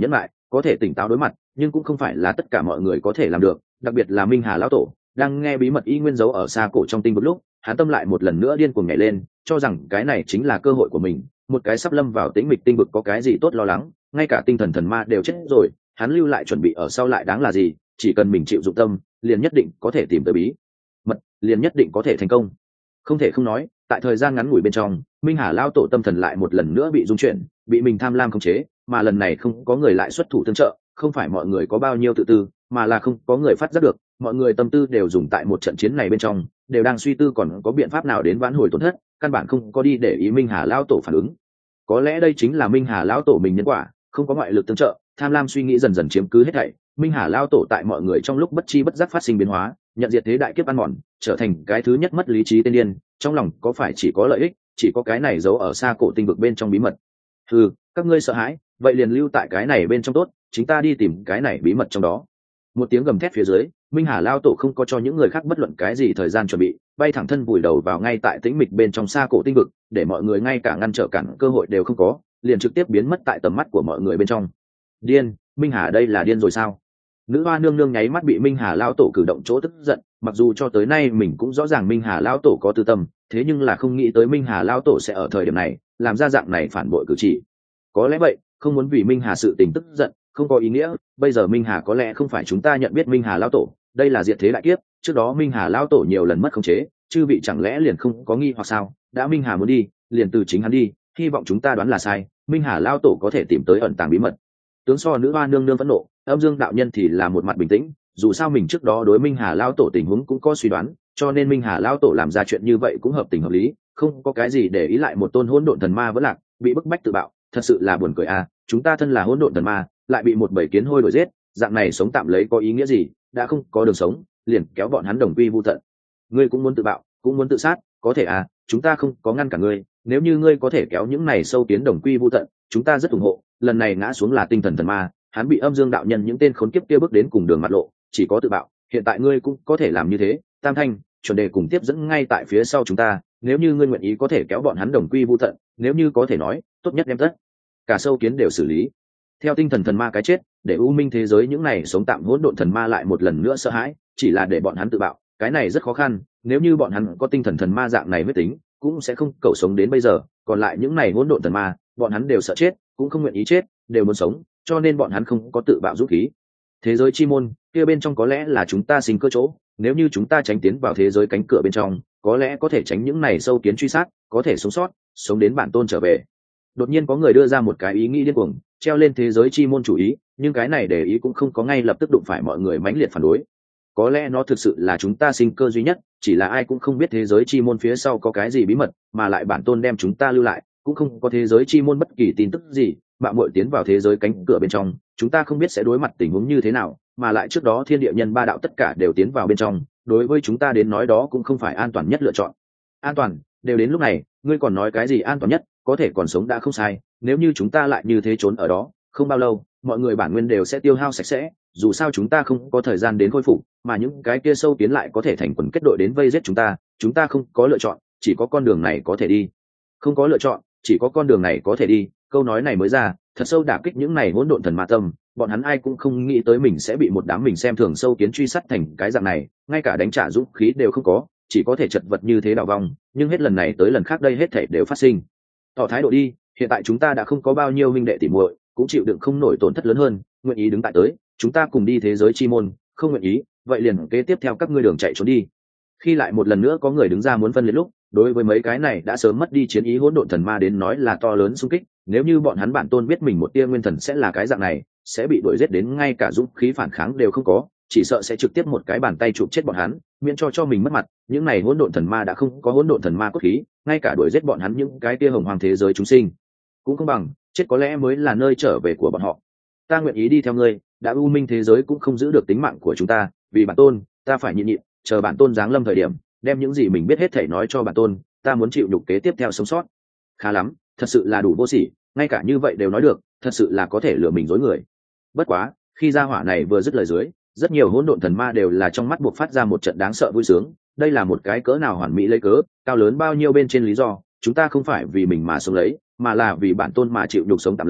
S1: có thể tỉnh táo đối mặt, nhưng cũng không phải là tất cả mọi người có thể làm được, đặc biệt là Minh Hà lão tổ đang nghe bí mật y nguyên giấu ở xa cổ trong tinh vực lúc, hắn tâm lại một lần nữa điên cuồng nhảy lên, cho rằng cái này chính là cơ hội của mình, một cái sắp lâm vào tĩnh mịch tinh vực có cái gì tốt lo lắng, ngay cả tinh thần thần ma đều chết rồi, hắn lưu lại chuẩn bị ở sau lại đáng là gì, chỉ cần mình chịu dụng tâm, liền nhất định có thể tìm tới bí mật, liền nhất định có thể thành công. Không thể không nói, tại thời gian ngắn ngủi bên trong, Minh Hà lão tổ tâm thần lại một lần nữa bị rung chuyển, bị mình tham lam khống chế, mà lần này không có người lại xuất thủ tương trợ, không phải mọi người có bao nhiêu tự tư, mà là không có người phát giác được, mọi người tâm tư đều dùng tại một trận chiến này bên trong, đều đang suy tư còn có biện pháp nào đến vãn hồi tổn thất, căn bản không có đi để ý Minh Hà lão tổ phản ứng. Có lẽ đây chính là Minh Hà lão tổ mình nhân quả, không có ngoại lực tương trợ, tham lam suy nghĩ dần dần chiếm cứ hết thảy. Minh Hà lão tổ tại mọi người trong lúc bất chi bất giác phát sinh biến hóa, nhận diệt thế đại kiếp ăn mòn, trở thành cái thứ nhất mất lý trí tên điên, trong lòng có phải chỉ có lợi ích, chỉ có cái này giấu ở xa cổ tinh vực bên trong bí mật. Ừ, các ngươi sợ hãi, vậy liền lưu tại cái này bên trong tốt, chúng ta đi tìm cái này bí mật trong đó. Một tiếng gầm thét phía dưới, Minh Hà lão tổ không có cho những người khác bất luận cái gì thời gian chuẩn bị, bay thẳng thân vùi đầu vào ngay tại tĩnh mịch bên trong xa cổ tinh vực, để mọi người ngay cả ngăn trở cản cơ hội đều không có, liền trực tiếp biến mất tại tầm mắt của mọi người bên trong. Điên, Minh Hà đây là điên rồi sao? Nữ hoa nương nương nháy mắt bị Minh Hà lão tổ cử động chỗ tức giận, mặc dù cho tới nay mình cũng rõ ràng Minh Hà lão tổ có tư tâm, thế nhưng là không nghĩ tới Minh Hà lão tổ sẽ ở thời điểm này làm ra dạng này phản bội cử chỉ. Có lẽ vậy, không muốn vì Minh Hà sự tình tức giận, không có ý nghĩa, bây giờ Minh Hà có lẽ không phải chúng ta nhận biết Minh Hà lão tổ, đây là diệt thế đại kiếp, trước đó Minh Hà lão tổ nhiều lần mất khống chế, chư vị chẳng lẽ liền không có nghi hoặc sao? Đã Minh Hà muốn đi, liền từ chính hắn đi, hy vọng chúng ta đoán là sai, Minh Hà lão tổ có thể tìm tới ẩn tàng bí mật. Tướng so nữ hoa nương nương phẫn nộ, Âm Dương đạo nhân thì là một mặt bình tĩnh, dù sao mình trước đó đối Minh Hà lão tổ tình huống cũng có suy đoán, cho nên Minh Hà lão tổ làm ra chuyện như vậy cũng hợp tình hợp lý, không có cái gì để ý lại một tôn hỗn độn thần ma vẫn lạc, bị bức bách tự bạo, thật sự là buồn cười à, chúng ta thân là hỗn độn thần ma, lại bị một bầy kiến hôi đuổi giết, dạng này sống tạm lấy có ý nghĩa gì, đã không có đường sống, liền kéo bọn hắn đồng quy vu tận. Ngươi cũng muốn tự bạo, cũng muốn tự sát, có thể à, chúng ta không có ngăn cả ngươi, nếu như ngươi có thể kéo những này sâu kiến đồng quy vu tận, chúng ta rất ủng hộ, lần này ngã xuống là tinh thần thần ma, hắn bị Âm Dương đạo nhân những tên khốn kiếp kia bước đến cùng đường mặt lộ, chỉ có tự bạo, hiện tại ngươi cũng có thể làm như thế, Tam Thanh, chuẩn đề cùng tiếp dẫn ngay tại phía sau chúng ta, nếu như ngươi nguyện ý có thể kéo bọn hắn đồng quy vu tận, nếu như có thể nói, tốt nhất đem tất cả sâu kiến đều xử lý. Theo tinh thần thần ma cái chết, để u minh thế giới những này sống tạm hỗn độn thần ma lại một lần nữa sợ hãi, chỉ là để bọn hắn tự bạo, cái này rất khó khăn, nếu như bọn hắn có tinh thần thần ma dạng này huyết tính, cũng sẽ không cầu sống đến bây giờ, còn lại những này hỗn độn thần ma, bọn hắn đều sợ chết, cũng không nguyện ý chết, đều muốn sống, cho nên bọn hắn không có tự bạo dũng khí. Thế giới chi môn kia bên trong có lẽ là chúng ta sinh cơ chỗ, nếu như chúng ta tránh tiến vào thế giới cánh cửa bên trong, có lẽ có thể tránh những này sâu kiến truy sát, có thể sống sót, sống đến bản tôn trở về. Đột nhiên có người đưa ra một cái ý nghĩ điên cuồng, treo lên thế giới chi môn chủ ý, nhưng cái này để ý cũng không có ngay lập tức đụng phải mọi người mãnh liệt phản đối. Có lẽ nó thực sự là chúng ta sinh cơ duy nhất, chỉ là ai cũng không biết thế giới chi môn phía sau có cái gì bí mật, mà lại bản tôn đem chúng ta lưu lại, cũng không có thế giới chi môn bất kỳ tin tức gì, mạo muội tiến vào thế giới cánh cửa bên trong, chúng ta không biết sẽ đối mặt tình huống như thế nào, mà lại trước đó thiên địa nhân ba đạo tất cả đều tiến vào bên trong, đối với chúng ta đến nói đó cũng không phải an toàn nhất lựa chọn. An toàn, đều đến lúc này, ngươi còn nói cái gì an toàn nhất, có thể còn sống đã không sai, nếu như chúng ta lại như thế trốn ở đó, không bao lâu, mọi người bản nguyên đều sẽ tiêu hao sạch sẽ, dù sao chúng ta không có thời gian đến khôi phục, mà những cái kia sâu tiến lại có thể thành quần kết đội đến vây giết chúng ta, chúng ta không có lựa chọn, chỉ có con đường này có thể đi. Không có lựa chọn, chỉ có con đường này có thể đi, câu nói này mới ra, thật sâu đả kích những này hỗn độn thần ma tâm, bọn hắn ai cũng không nghĩ tới mình sẽ bị một đám mình xem thường sâu kiến truy sát thành cái dạng này, ngay cả đánh trả dũng khí đều không có, chỉ có thể chật vật như thế đảo vong, nhưng hết lần này tới lần khác đây hết thảy đều phát sinh. Tỏ thái độ đi, hiện tại chúng ta đã không có bao nhiêu huynh đệ tỉ muội, cũng chịu đựng không nổi tổn thất lớn hơn, nguyện ý đứng tại tới, chúng ta cùng đi thế giới chi môn, không nguyện ý, vậy liền kế tiếp theo các ngươi đường chạy trốn đi. Khi lại một lần nữa có người đứng ra muốn phân liệt lúc, đối với mấy cái này đã sớm mất đi chiến ý hỗn độn thần ma đến nói là to lớn xung kích, nếu như bọn hắn bản tôn biết mình một tia nguyên thần sẽ là cái dạng này, sẽ bị đuổi giết đến ngay cả dũng khí phản kháng đều không có, chỉ sợ sẽ trực tiếp một cái bàn tay chụp chết bọn hắn, miễn cho cho mình mất mặt. Những này hỗn độn thần ma đã không có hỗn độn thần ma cốt khí, ngay cả đuổi giết bọn hắn những cái tia hồng hoàng thế giới chúng sinh cũng không bằng, chết có lẽ mới là nơi trở về của bọn họ. Ta nguyện ý đi theo ngươi, đã u minh thế giới cũng không giữ được tính mạng của chúng ta, vì bản tôn, ta phải nhịn nhịn, chờ bản tôn giáng lâm thời điểm, đem những gì mình biết hết thảy nói cho bản tôn, ta muốn chịu nhục kế tiếp theo sống sót. Khá lắm, thật sự là đủ vô sỉ, ngay cả như vậy đều nói được, thật sự là có thể lừa mình dối người. Bất quá, khi gia hỏa này vừa dứt lời dưới, rất nhiều hỗn độn thần ma đều là trong mắt buộc phát ra một trận đáng sợ vui sướng, đây là một cái cỡ nào hoàn mỹ lấy cớ, cao lớn bao nhiêu bên trên lý do, chúng ta không phải vì mình mà sống lấy, mà là vì bản tôn mà chịu nhục sống tạm lấy,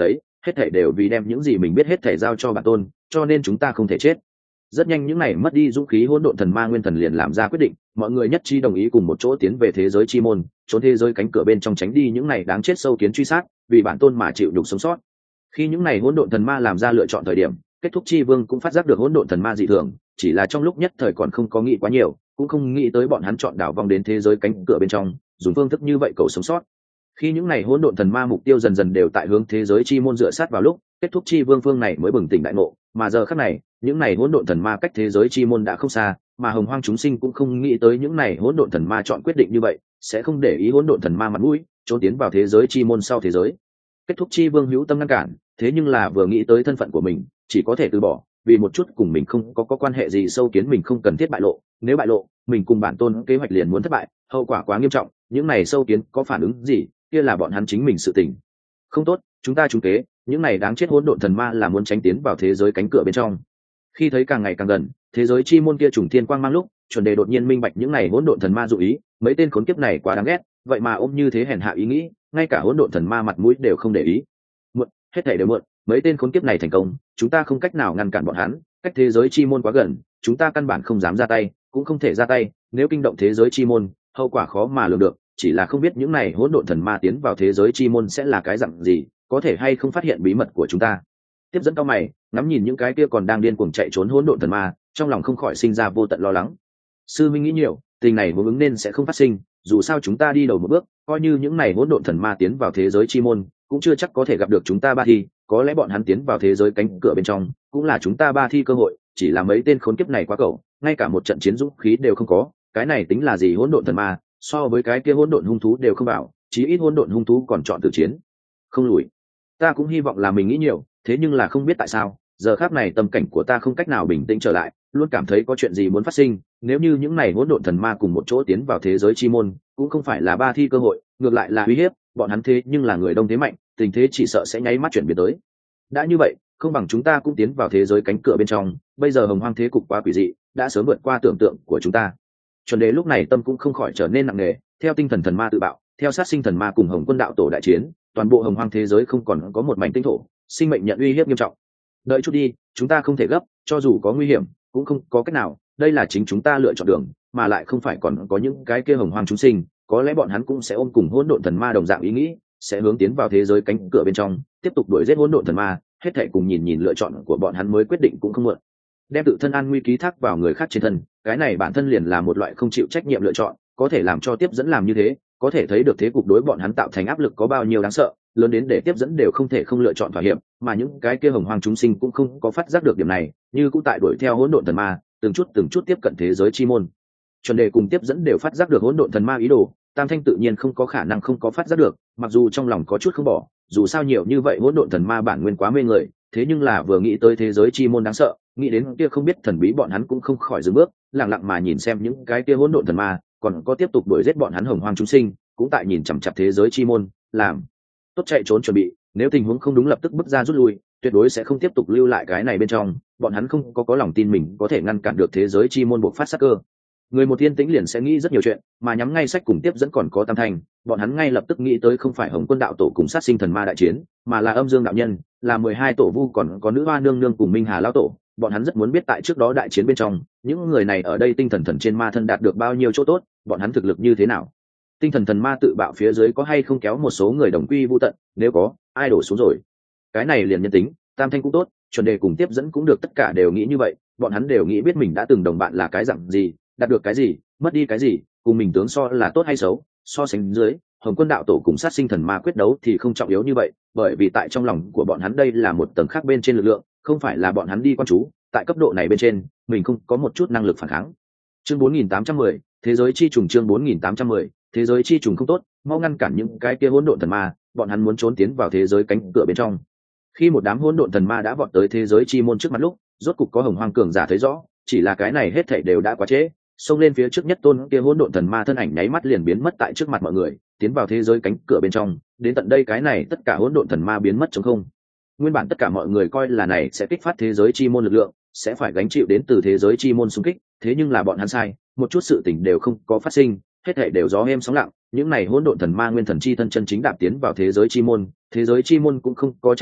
S1: hết thể đều vì đem những gì mình biết hết thể giao cho bản tôn, cho nên chúng ta không thể chết. Rất nhanh những này mất đi dũng khí hỗn độn thần ma nguyên thần liền làm ra quyết định, mọi người nhất trí đồng ý cùng một chỗ tiến về thế giới chi môn, trốn thế giới cánh cửa bên trong tránh đi những này đáng chết sâu kiến truy sát, vì bản tôn mà chịu nhục sống sót. Khi những này hỗn độn thần ma làm ra lựa chọn thời điểm, kết thúc chi vương cũng phát giác được hỗn độn thần ma dị thường, chỉ là trong lúc nhất thời còn không có nghĩ quá nhiều, cũng không nghĩ tới bọn hắn chọn đảo vong đến thế giới cánh cửa bên trong, dùng phương thức như vậy cầu sống sót. Khi những này hỗn độn thần ma mục tiêu dần dần đều tại hướng thế giới chi môn dựa sát vào lúc, kết thúc chi vương phương này mới bừng tỉnh đại ngộ, mà giờ khắc này, những này hỗn độn thần ma cách thế giới chi môn đã không xa, mà hồng hoang chúng sinh cũng không nghĩ tới những này hỗn độn thần ma chọn quyết định như vậy, sẽ không để ý hỗn độn thần ma mặt mũi, trốn tiến vào thế giới chi môn sau thế giới. Kết thúc chi vương hữu tâm ngăn cản, thế nhưng là vừa nghĩ tới thân phận của mình, chỉ có thể từ bỏ, vì một chút cùng mình không có, có quan hệ gì sâu kiến mình không cần thiết bại lộ, nếu bại lộ, mình cùng bản tôn kế hoạch liền muốn thất bại, hậu quả quá nghiêm trọng, những này sâu kiến có phản ứng gì, kia là bọn hắn chính mình sự tình. Không tốt, chúng ta trúng kế, những này đáng chết hỗn độn thần ma là muốn tránh tiến vào thế giới cánh cửa bên trong. Khi thấy càng ngày càng gần, thế giới chi môn kia trùng thiên quang mang lúc, chuẩn đề đột nhiên minh bạch những này hỗn độn thần ma dụ ý, mấy tên khốn kiếp này quá đáng ghét, vậy mà ôm như thế hèn hạ ý nghĩ, ngay cả hỗn độn thần ma mặt mũi đều không để ý. Muộn, hết thảy đều muộn, mấy tên khốn kiếp này thành công, chúng ta không cách nào ngăn cản bọn hắn, cách thế giới chi môn quá gần, chúng ta căn bản không dám ra tay, cũng không thể ra tay, nếu kinh động thế giới chi môn, hậu quả khó mà lường được, chỉ là không biết những này hỗn độn thần ma tiến vào thế giới chi môn sẽ là cái dạng gì, có thể hay không phát hiện bí mật của chúng ta. Tiếp dẫn cao mày, ngắm nhìn những cái kia còn đang điên cuồng chạy trốn hỗn độn thần ma, trong lòng không khỏi sinh ra vô tận lo lắng. Sư minh nghĩ nhiều, tình này muốn ứng nên sẽ không phát sinh, dù sao chúng ta đi đầu một bước, coi như những này hỗn độn thần ma tiến vào thế giới chi môn, cũng chưa chắc có thể gặp được chúng ta ba thi, có lẽ bọn hắn tiến vào thế giới cánh cửa bên trong, cũng là chúng ta ba thi cơ hội, chỉ là mấy tên khốn kiếp này quá cẩu, ngay cả một trận chiến dũng khí đều không có, cái này tính là gì hỗn độn thần ma, so với cái kia hỗn độn hung thú đều không bảo, chí ít hỗn độn hung thú còn chọn tự chiến, không lùi. Ta cũng hy vọng là mình nghĩ nhiều, thế nhưng là không biết tại sao, giờ khắc này tâm cảnh của ta không cách nào bình tĩnh trở lại, luôn cảm thấy có chuyện gì muốn phát sinh, nếu như những này hỗn độn thần ma cùng một chỗ tiến vào thế giới chi môn, cũng không phải là ba thi cơ hội, ngược lại là uy hiếp, bọn hắn thế nhưng là người đông thế mạnh, tình thế chỉ sợ sẽ nháy mắt chuyển biến tới. Đã như vậy, không bằng chúng ta cũng tiến vào thế giới cánh cửa bên trong, bây giờ hồng hoang thế cục quá quỷ dị, đã sớm vượt qua tưởng tượng của chúng ta. Chuẩn đề lúc này tâm cũng không khỏi trở nên nặng nề, theo tinh thần thần ma tự bạo, theo sát sinh thần ma cùng hồng quân đạo tổ đại chiến, toàn bộ hồng hoang thế giới không còn có một mảnh tinh thổ, sinh mệnh nhận uy hiếp nghiêm trọng. Đợi chút đi, chúng ta không thể gấp, cho dù có nguy hiểm cũng không có cách nào, đây là chính chúng ta lựa chọn đường, mà lại không phải còn có những cái kia hồng hoang chúng sinh, có lẽ bọn hắn cũng sẽ ôm cùng hỗn độn thần ma đồng dạng ý nghĩ, sẽ hướng tiến vào thế giới cánh cửa bên trong, tiếp tục đuổi giết hỗn độn thần ma, hết thảy cùng nhìn nhìn lựa chọn của bọn hắn mới quyết định cũng không muộn. Đem tự thân an nguy ký thác vào người khác trên thân, cái này bản thân liền là một loại không chịu trách nhiệm lựa chọn, có thể làm cho tiếp dẫn làm như thế, có thể thấy được thế cục đối bọn hắn tạo thành áp lực có bao nhiêu đáng sợ, lớn đến để tiếp dẫn đều không thể không lựa chọn thỏa hiệp, mà những cái kia hồng hoang chúng sinh cũng không có phát giác được điểm này, như cũng tại đuổi theo hỗn độn thần ma, từng chút từng chút tiếp cận thế giới chi môn. Chuẩn đề cùng tiếp dẫn đều phát giác được hỗn độn thần ma ý đồ, Tam Thanh tự nhiên không có khả năng không có phát giác được, mặc dù trong lòng có chút không bỏ, dù sao nhiều như vậy hỗn độn thần ma bản nguyên quá mê người, thế nhưng là vừa nghĩ tới thế giới chi môn đáng sợ, nghĩ đến kia không biết thần bí bọn hắn cũng không khỏi dừng bước, lặng lặng mà nhìn xem những cái kia hỗn độn thần ma, còn có tiếp tục đuổi giết bọn hắn hồng hoang chúng sinh, cũng tại nhìn chằm chằm thế giới chi môn, làm tốt chạy trốn chuẩn bị, nếu tình huống không đúng lập tức bước ra rút lui, tuyệt đối sẽ không tiếp tục lưu lại cái này bên trong, bọn hắn không có có lòng tin mình có thể ngăn cản được thế giới chi môn buộc phát sát cơ. Người một thiên tĩnh liền sẽ nghĩ rất nhiều chuyện, mà nhắm ngay sách cùng tiếp dẫn còn có Tam Thanh, bọn hắn ngay lập tức nghĩ tới không phải hồng quân đạo tổ cùng sát sinh thần ma đại chiến, mà là âm dương đạo nhân, là mười hai tổ vu còn có nữ hoa nương nương cùng minh hà lão tổ. Bọn hắn rất muốn biết tại trước đó đại chiến bên trong, những người này ở đây tinh thần thần trên ma thân đạt được bao nhiêu chỗ tốt, bọn hắn thực lực như thế nào, tinh thần thần ma tự bạo phía dưới có hay không kéo một số người đồng quy vu tận, nếu có, ai đổ xuống rồi. Cái này liền nhân tính, Tam Thanh cũng tốt, chuẩn đề cùng tiếp dẫn cũng được, tất cả đều nghĩ như vậy, bọn hắn đều nghĩ biết mình đã từng đồng bạn là cái dạng gì, đạt được cái gì, mất đi cái gì, cùng mình tướng so là tốt hay xấu, so sánh dưới, hồng quân đạo tổ cùng sát sinh thần ma quyết đấu thì không trọng yếu như vậy, bởi vì tại trong lòng của bọn hắn đây là một tầng khác bên trên lực lượng, không phải là bọn hắn đi quan chú, tại cấp độ này bên trên, mình không có một chút năng lực phản kháng. Chương bốn nghìn tám trăm mười, thế giới chi trùng. Chương bốn nghìn tám trăm mười, thế giới chi trùng không tốt, mau ngăn cản những cái kia hỗn độn thần ma, bọn hắn muốn trốn tiến vào thế giới cánh cửa bên trong. Khi một đám hỗn độn thần ma đã vọt tới thế giới chi môn trước mặt lúc, rốt cục có hồng hoang cường giả thấy rõ, chỉ là cái này hết thảy đều đã quá trễ, xông lên phía trước nhất tôn kia hỗn độn thần ma thân ảnh nháy mắt liền biến mất tại trước mặt mọi người, tiến vào thế giới cánh cửa bên trong, đến tận đây cái này tất cả hỗn độn thần ma biến mất trống không. Nguyên bản tất cả mọi người coi là này sẽ kích phát thế giới chi môn lực lượng, sẽ phải gánh chịu đến từ thế giới chi môn xung kích, thế nhưng là bọn hắn sai, một chút sự tình đều không có phát sinh, hết thảy đều gió êm sóng lặng, những này hỗn độn thần ma nguyên thần chi thân chân chính đạp tiến vào thế giới chi môn, thế giới chi môn cũng không có chặn đánh,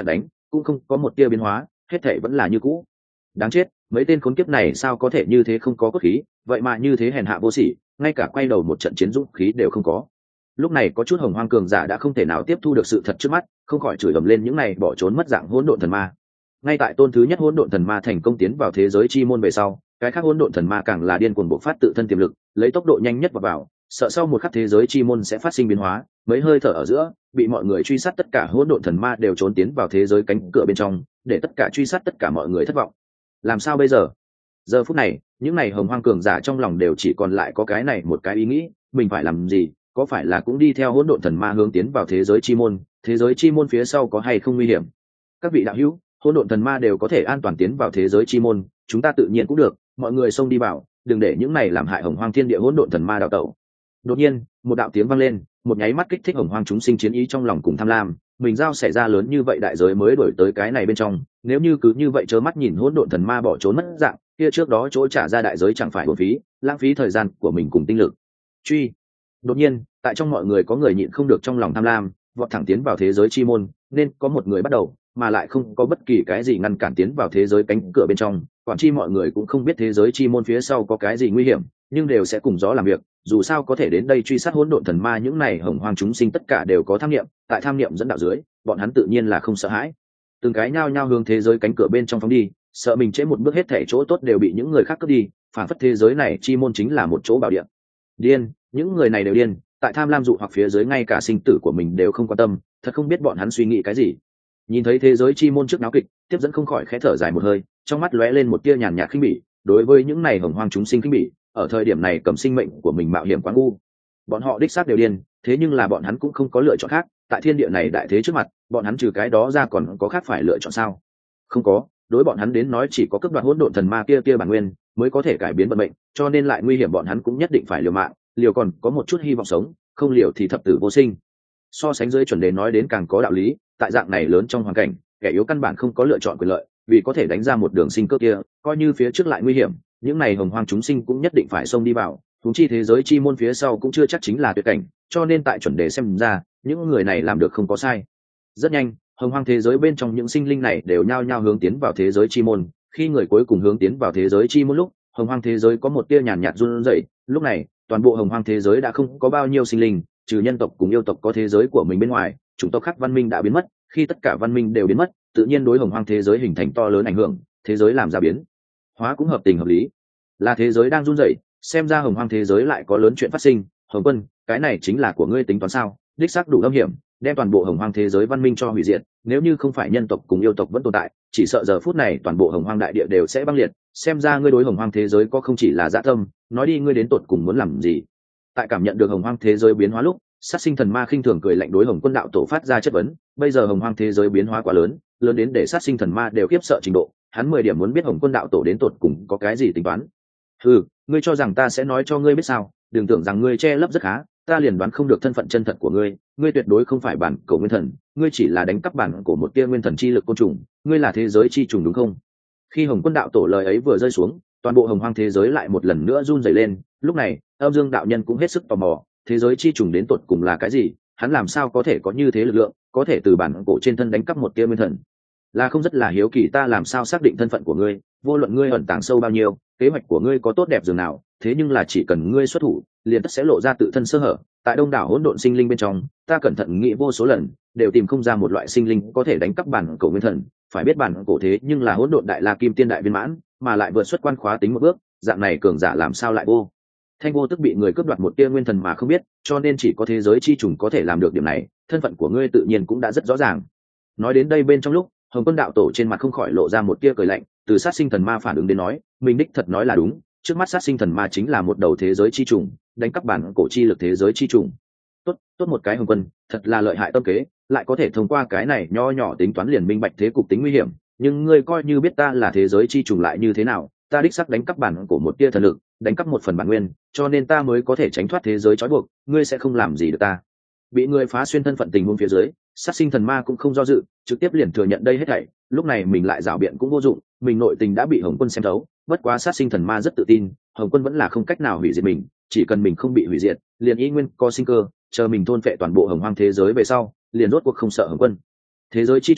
S1: cũng không có một tia biến hóa, hết thảy vẫn là như cũ. Đáng chết, mấy tên khốn kiếp này sao có thể như thế không có cốt khí, vậy mà như thế hèn hạ vô sỉ, ngay cả quay đầu một trận chiến dũng khí đều không có. Lúc này có chút hồng hoang cường giả đã không thể nào tiếp thu được sự thật trước mắt, không khỏi chửi ầm lên những này bỏ trốn mất dạng hỗn độn thần ma. Ngay tại tôn thứ nhất hỗn độn thần ma thành công tiến vào thế giới chi môn về sau, cái khác hỗn độn thần ma càng là điên cuồng bộc phát tự thân tiềm lực, lấy tốc độ nhanh nhất vào vào, sợ sau một khắc thế giới chi môn sẽ phát sinh biến hóa, mấy hơi thở ở giữa, bị mọi người truy sát tất cả hỗn độn thần ma đều trốn tiến vào thế giới cánh cửa bên trong, để tất cả truy sát tất cả mọi người thất vọng. Làm sao bây giờ? Giờ phút này, những này hồng hoang cường giả trong lòng đều chỉ còn lại có cái này một cái ý nghĩ, mình phải làm gì? Có phải là cũng đi theo hỗn độn thần ma hướng tiến vào thế giới chi môn? Thế giới chi môn phía sau có hay không nguy hiểm? Các vị đạo hữu, hỗn độn thần ma đều có thể an toàn tiến vào thế giới chi môn, chúng ta tự nhiên cũng được, mọi người xông đi vào, đừng để những này làm hại hồng hoang thiên địa hỗn độn thần ma đào tẩu. Đột nhiên, một đạo tiếng vang lên, một nháy mắt kích thích hồng hoang chúng sinh chiến ý trong lòng cùng tham lam, mình giao xảy ra lớn như vậy đại giới mới đổi tới cái này bên trong, nếu như cứ như vậy trơ mắt nhìn hỗn độn thần ma bỏ trốn mất dạng, kia trước đó chỗ trả ra đại giới chẳng phải uổng phí, lãng phí thời gian của mình cùng tinh lực. Truy. Đột nhiên, tại trong mọi người có người nhịn không được trong lòng tham lam, vọt thẳng tiến vào thế giới chi môn, nên có một người bắt đầu, mà lại không có bất kỳ cái gì ngăn cản tiến vào thế giới cánh cửa bên trong, quản chi mọi người cũng không biết thế giới chi môn phía sau có cái gì nguy hiểm, nhưng đều sẽ cùng gió làm việc, dù sao có thể đến đây truy sát hỗn độn thần ma những này hồng hoang chúng sinh tất cả đều có tham niệm, tại tham niệm dẫn đạo dưới, bọn hắn tự nhiên là không sợ hãi. Từng cái nhao nhao hướng thế giới cánh cửa bên trong phóng đi, sợ mình trễ một bước hết thảy chỗ tốt đều bị những người khác cướp đi, phản phất thế giới này chi môn chính là một chỗ bảo địa. Điên, những người này đều điên, tại tham lam dụ hoặc phía dưới ngay cả sinh tử của mình đều không quan tâm, thật không biết bọn hắn suy nghĩ cái gì. Nhìn thấy thế giới chi môn trước náo kịch, tiếp dẫn không khỏi khẽ thở dài một hơi, trong mắt lóe lên một tia nhàn nhạt khinh bỉ, đối với những này hồng hoang chúng sinh khinh bỉ, ở thời điểm này cầm sinh mệnh của mình mạo hiểm quá ngu. Bọn họ đích xác đều điên, thế nhưng là bọn hắn cũng không có lựa chọn khác, tại thiên địa này đại thế trước mặt, bọn hắn trừ cái đó ra còn có khác phải lựa chọn sao? Không có, đối bọn hắn đến nói chỉ có cướp đoạt hỗn độn thần ma kia kia bản nguyên mới có thể cải biến vận mệnh, cho nên lại nguy hiểm bọn hắn cũng nhất định phải liều mạng, liều còn có một chút hy vọng sống, không liều thì thập tử vô sinh. So sánh dưới chuẩn đề nói đến càng có đạo lý, tại dạng này lớn trong hoàn cảnh, kẻ yếu căn bản không có lựa chọn quyền lợi, vì có thể đánh ra một đường sinh cơ kia, coi như phía trước lại nguy hiểm, những này hồng hoang chúng sinh cũng nhất định phải xông đi vào, huống chi thế giới chi môn phía sau cũng chưa chắc chính là tuyệt cảnh, cho nên tại chuẩn đề xem ra, những người này làm được không có sai. Rất nhanh, hồng hoang thế giới bên trong những sinh linh này đều nhao nhao hướng tiến vào thế giới chi môn, khi người cuối cùng hướng tiến vào thế giới chi môn lúc, hồng hoang thế giới có một tia nhàn nhạt run rẩy, lúc này, toàn bộ hồng hoang thế giới đã không có bao nhiêu sinh linh, trừ nhân tộc cùng yêu tộc có thế giới của mình bên ngoài, chủng tộc khác văn minh đã biến mất, khi tất cả văn minh đều biến mất, tự nhiên đối hồng hoang thế giới hình thành to lớn ảnh hưởng, thế giới làm ra biến hóa cũng hợp tình hợp lý. Là thế giới đang run rẩy, xem ra hồng hoang thế giới lại có lớn chuyện phát sinh. Hồng Quân, cái này chính là của ngươi tính toán sao? Đích xác đủ âm hiểm, đem toàn bộ hồng hoang thế giới văn minh cho hủy diệt, nếu như không phải nhân tộc cùng yêu tộc vẫn tồn tại, chỉ sợ giờ phút này toàn bộ hồng hoang đại địa đều sẽ băng liệt. Xem ra ngươi đối hồng hoang thế giới có không chỉ là dạ tâm, nói đi ngươi đến tột cùng muốn làm gì? Tại cảm nhận được hồng hoang thế giới biến hóa lúc, sát sinh thần ma khinh thường cười lạnh đối Hồng Quân đạo tổ phát ra chất vấn. Bây giờ hồng hoang thế giới biến hóa quá lớn, lớn đến để sát sinh thần ma đều khiếp sợ trình độ, hắn mười điểm muốn biết Hồng Quân đạo tổ đến tột cùng có cái gì tính toán. Ừ, ngươi cho rằng ta sẽ nói cho ngươi biết sao? Đừng tưởng rằng ngươi che lấp rất khá, ta liền đoán không được thân phận chân thật của ngươi. Ngươi tuyệt đối không phải bản cổ nguyên thần, ngươi chỉ là đánh cắp bản của một tia nguyên thần chi lực côn trùng, ngươi là thế giới chi trùng đúng không? Khi Hồng Quân đạo tổ lời ấy vừa rơi xuống, toàn bộ hồng hoang thế giới lại một lần nữa run rẩy lên. Lúc này, Âm Dương đạo nhân cũng hết sức tò mò, thế giới chi trùng đến tột cùng là cái gì? Hắn làm sao có thể có như thế lực lượng, có thể từ bản cổ trên thân đánh cắp một tia nguyên thần? Là không rất là hiếu kỳ ta làm sao xác định thân phận của ngươi, vô luận ngươi ẩn tàng sâu bao nhiêu, kế hoạch của ngươi có tốt đẹp dường nào, thế nhưng là chỉ cần ngươi xuất thủ, liền tất sẽ lộ ra tự thân sơ hở. Tại đông đảo hỗn độn sinh linh bên trong, ta cẩn thận nghĩ vô số lần, đều tìm không ra một loại sinh linh có thể đánh cắp bản cổ nguyên thần. Phải biết bản cổ thế nhưng là hỗn độn đại la kim tiên đại viên mãn, mà lại vượt xuất quan khóa tính một bước, dạng này cường giả làm sao lại vô thanh vô tức bị người cướp đoạt một tia nguyên thần mà không biết, cho nên chỉ có thế giới chi trùng có thể làm được điểm này. Thân phận của ngươi tự nhiên cũng đã rất rõ ràng. Nói đến đây bên trong lúc, Hồng Quân đạo tổ trên mặt không khỏi lộ ra một tia cười lạnh, từ sát sinh thần ma phản ứng đến nói, mình đích thật nói là đúng, trước mắt sát sinh thần ma chính là một đầu thế giới chi trùng, đánh cắp bản cổ chi lực thế giới chi trùng. Tốt, tốt một cái Hồng Quân, thật là lợi hại tâm kế, lại có thể thông qua cái này nho nhỏ tính toán liền minh bạch thế cục tính nguy hiểm, nhưng ngươi coi như biết ta là thế giới chi trùng lại như thế nào, ta đích xác đánh cắp bản cổ một tia thần lực, đánh cắp một phần bản nguyên, cho nên ta mới có thể tránh thoát thế giới trói buộc, ngươi sẽ không làm gì được ta. Bị người phá xuyên thân phận tình huống phía dưới, sát sinh thần ma cũng không do dự, trực tiếp liền thừa nhận đây hết thảy. Lúc này mình lại rảo biện cũng vô dụng, mình nội tình đã bị Hồng Quân xem thấu. Bất quá sát sinh thần ma rất tự tin, Hồng Quân vẫn là không cách nào hủy diệt mình, chỉ cần mình không bị hủy diệt, liền y nguyên có sinh cơ, chờ mình thôn phệ toàn bộ hồng hoang thế giới về sau, liền rốt cuộc không sợ Hồng Quân. Thế giới chi trùng,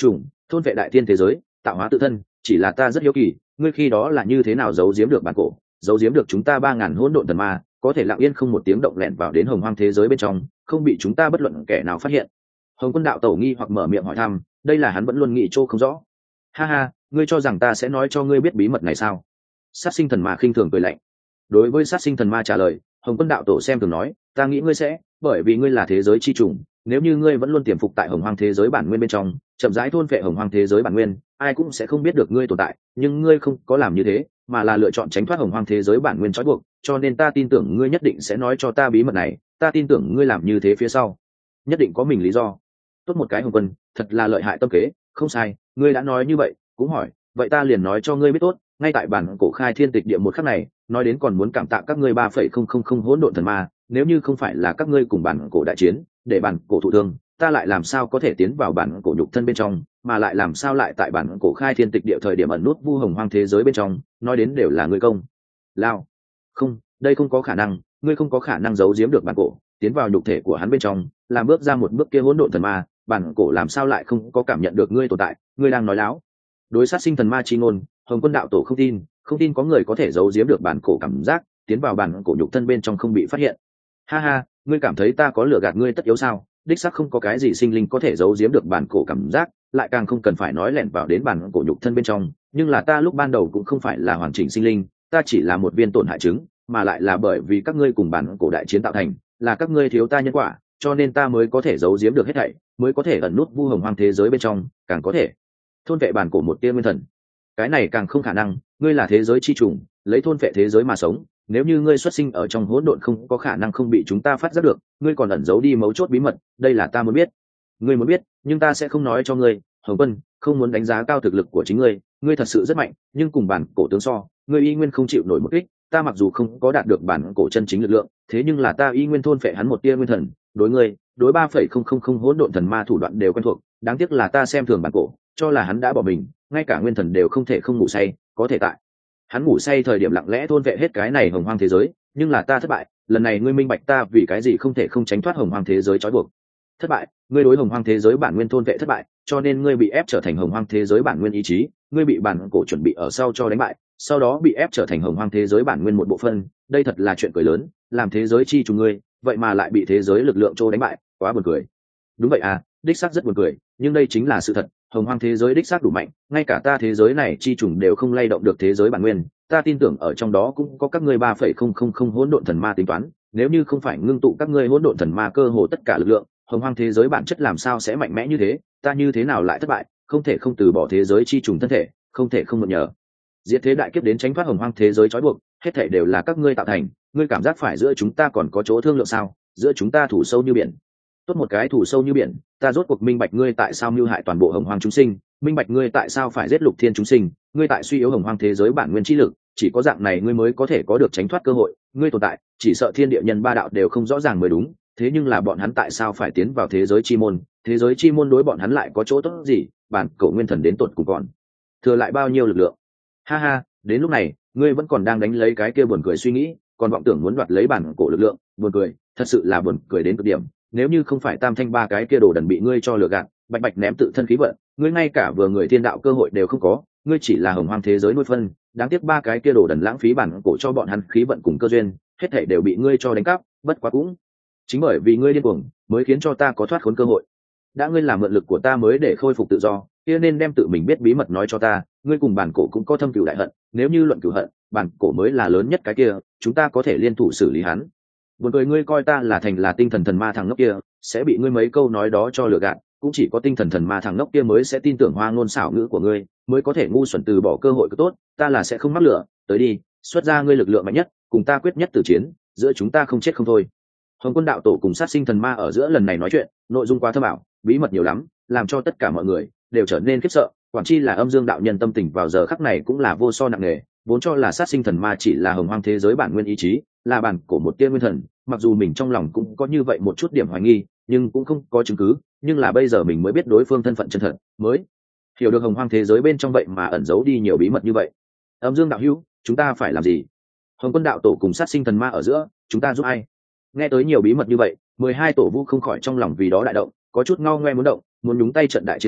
S1: thôn vệ đại thiên thế giới, tạo hóa tự thân, chỉ là ta rất hiếu kỳ, ngươi khi đó là như thế nào giấu giếm được bản cổ, giấu giếm được chúng ta ba ngàn hỗn độn thần ma, có thể lặng yên không một tiếng động lẻn vào đến hồng hoang thế giới bên trong, không bị chúng ta bất luận kẻ nào phát hiện. Hồng Quân đạo tổ nghi hoặc mở miệng hỏi thăm, đây là hắn vẫn luôn nghĩ chỗ không rõ. Ha ha, ngươi cho rằng ta sẽ nói cho ngươi biết bí mật này sao? Sát sinh thần ma khinh thường cười lạnh. Đối với sát sinh thần ma trả lời, Hồng Quân đạo tổ xem thường nói, ta nghĩ ngươi sẽ, bởi vì ngươi là thế giới chi trùng, nếu như ngươi vẫn luôn tiềm phục tại hồng hoang thế giới bản nguyên bên trong, chậm rãi thôn phệ hồng hoang thế giới bản nguyên, ai cũng sẽ không biết được ngươi tồn tại, nhưng ngươi không có làm như thế, mà là lựa chọn tránh thoát hồng hoang thế giới bản nguyên trói buộc, cho nên ta tin tưởng ngươi nhất định sẽ nói cho ta bí mật này, ta tin tưởng ngươi làm như thế phía sau nhất định có mình lý do. Tốt một cái Hồng Quân, thật là lợi hại tâm kế, không sai, ngươi đã nói như vậy, cũng hỏi, vậy ta liền nói cho ngươi biết tốt, ngay tại bản cổ khai thiên tịch địa một khắc này, nói đến còn muốn cảm tạ các ngươi ba phẩy không không không hỗn độn thần ma, nếu như không phải là các ngươi cùng bản cổ đại chiến, để bản cổ thụ thương, ta lại làm sao có thể tiến vào bản cổ nhục thân bên trong, mà lại làm sao lại tại bản cổ khai thiên tịch địa thời điểm ẩn nút vu hồng hoang thế giới bên trong, nói đến đều là ngươi công lao. Không, đây không có khả năng, ngươi không có khả năng giấu giếm được bản cổ, tiến vào nhục thể của hắn bên trong, làm bước ra một bước kia hỗn độn thần ma, bản cổ làm sao lại không có cảm nhận được ngươi tồn tại, ngươi đang nói láo. Đối sát sinh thần ma chi ngôn, Hồng Quân đạo tổ không tin, không tin có người có thể giấu giếm được bản cổ cảm giác, tiến vào bản cổ nhục thân bên trong không bị phát hiện. Ha ha, ngươi cảm thấy ta có lừa gạt ngươi tất yếu sao? Đích xác không có cái gì sinh linh có thể giấu giếm được bản cổ cảm giác, lại càng không cần phải nói lẻn vào đến bản cổ nhục thân bên trong, nhưng là ta lúc ban đầu cũng không phải là hoàn chỉnh sinh linh, ta chỉ là một viên tổn hại trứng, mà lại là bởi vì các ngươi cùng bản cổ đại chiến tạo thành, là các ngươi thiếu ta nhân quả, cho nên ta mới có thể giấu giếm được hết thảy, mới có thể ẩn nút vu hồng hoang thế giới bên trong, càng có thể thôn vệ bản cổ một tia nguyên thần. Cái này càng không khả năng, ngươi là thế giới chi trùng, lấy thôn vệ thế giới mà sống, nếu như ngươi xuất sinh ở trong hỗn độn không có khả năng không bị chúng ta phát giác được, ngươi còn ẩn giấu đi mấu chốt bí mật, đây là ta muốn biết. Ngươi muốn biết, nhưng ta sẽ không nói cho ngươi. Hồng Quân, không muốn đánh giá cao thực lực của chính ngươi, ngươi thật sự rất mạnh, nhưng cùng bản cổ tướng so, ngươi y nguyên không chịu nổi một kích. Ta mặc dù không có đạt được bản cổ chân chính lực lượng, thế nhưng là ta y nguyên thôn phệ hắn một tia nguyên thần, đối ngươi, đối ba phẩy không không không hỗn độn thần ma thủ đoạn đều quen thuộc, đáng tiếc là ta xem thường bản cổ, cho là hắn đã bỏ mình, ngay cả nguyên thần đều không thể không ngủ say, có thể tại hắn ngủ say thời điểm lặng lẽ thôn vệ hết cái này hồng hoang thế giới, nhưng là ta thất bại, lần này ngươi minh bạch ta vì cái gì không thể không tránh thoát hồng hoang thế giới trói buộc. Thất bại, ngươi đối hồng hoang thế giới bản nguyên thôn vệ thất bại, cho nên ngươi bị ép trở thành hồng hoang thế giới bản nguyên ý chí, ngươi bị bản cổ chuẩn bị ở sau cho đánh bại, sau đó bị ép trở thành hồng hoang thế giới bản nguyên một bộ phận, đây thật là chuyện cười lớn, làm thế giới chi trùng ngươi, vậy mà lại bị thế giới lực lượng trô đánh bại, quá buồn cười. Đúng vậy à, đích xác rất buồn cười, nhưng đây chính là sự thật, hồng hoang thế giới đích xác đủ mạnh, ngay cả ta thế giới này chi trùng đều không lay động được thế giới bản nguyên, ta tin tưởng ở trong đó cũng có các ngươi ba phẩy không không không hỗn độn thần ma tính toán, nếu như không phải ngưng tụ các ngươi hỗn độn thần ma cơ hồ tất cả lực lượng, hồng hoang thế giới bản chất làm sao sẽ mạnh mẽ như thế, ta như thế nào lại thất bại, không thể không từ bỏ thế giới chi trùng thân thể, không thể không mượn nhờ diệt thế đại kiếp đến tránh thoát hồng hoang thế giới trói buộc, hết thảy đều là các ngươi tạo thành, ngươi cảm giác phải giữa chúng ta còn có chỗ thương lượng sao? Giữa chúng ta thủ sâu như biển. Tốt một cái thủ sâu như biển, ta rốt cuộc minh bạch ngươi tại sao mưu hại toàn bộ hồng hoang chúng sinh, minh bạch ngươi tại sao phải giết lục thiên chúng sinh, ngươi tại suy yếu hồng hoang thế giới bản nguyên chi lực, chỉ có dạng này ngươi mới có thể có được tránh thoát cơ hội, ngươi tồn tại, chỉ sợ thiên địa nhân ba đạo đều không rõ ràng mới đúng, thế nhưng là bọn hắn tại sao phải tiến vào thế giới chi môn, thế giới chi môn đối bọn hắn lại có chỗ tốt gì, bản cổ nguyên thần đến tột cùng còn thừa lại bao nhiêu lực lượng. Ha ha, đến lúc này, ngươi vẫn còn đang đánh lấy cái kia buồn cười suy nghĩ, còn vọng tưởng muốn đoạt lấy bản cổ lực lượng, buồn cười, thật sự là buồn cười đến cực điểm. Nếu như không phải tam thanh ba cái kia đồ đần bị ngươi cho lừa gạt, bạch bạch ném tự thân khí vận, ngươi ngay cả vừa người thiên đạo cơ hội đều không có, ngươi chỉ là hồng hoang thế giới nuôi phân, đáng tiếc ba cái kia đồ đần lãng phí bản cổ cho bọn hắn khí vận cùng cơ duyên, hết thảy đều bị ngươi cho đánh cắp, bất quá cũng chính bởi vì ngươi điên cuồng, mới khiến cho ta có thoát khốn cơ hội. Đã ngươi làm mượn lực của ta mới để khôi phục tự do, kia nên đem tự mình biết bí mật nói cho ta, ngươi cùng bản cổ cũng có thâm cừu đại hận, nếu như luận cừu hận, bản cổ mới là lớn nhất cái kia, chúng ta có thể liên thủ xử lý hắn. Buồn cười ngươi coi ta là thành là tinh thần thần ma thằng ngốc kia, sẽ bị ngươi mấy câu nói đó cho lừa gạt, cũng chỉ có tinh thần thần ma thằng ngốc kia mới sẽ tin tưởng hoa ngôn xảo ngữ của ngươi, mới có thể ngu xuẩn từ bỏ cơ hội cứ tốt, ta là sẽ không mắc lửa, tới đi, xuất ra ngươi lực lượng mạnh nhất, cùng ta quyết nhất tử chiến, giữa chúng ta không chết không thôi. Hồng Quân đạo tổ cùng sát sinh thần ma ở giữa lần này nói chuyện, nội dung quá thâm ảo, bí mật nhiều lắm, làm cho tất cả mọi người đều trở nên khiếp sợ, quản chi là âm dương đạo nhân tâm tình vào giờ khắc này cũng là vô so nặng nề, vốn cho là sát sinh thần ma chỉ là hồng hoang thế giới bản nguyên ý chí, là bản cổ một tia nguyên thần, mặc dù mình trong lòng cũng có như vậy một chút điểm hoài nghi, nhưng cũng không có chứng cứ, nhưng là bây giờ mình mới biết đối phương thân phận chân thật, mới hiểu được hồng hoang thế giới bên trong vậy mà ẩn giấu đi nhiều bí mật như vậy. Âm dương đạo hữu, chúng ta phải làm gì? Hồng Quân đạo tổ cùng sát sinh thần ma ở giữa, chúng ta giúp ai? Nghe tới nhiều bí mật như vậy, mười hai tổ vu không khỏi trong lòng vì đó đại động, có chút ngao ngoe muốn động, muốn nhúng tay trận đại chiến này,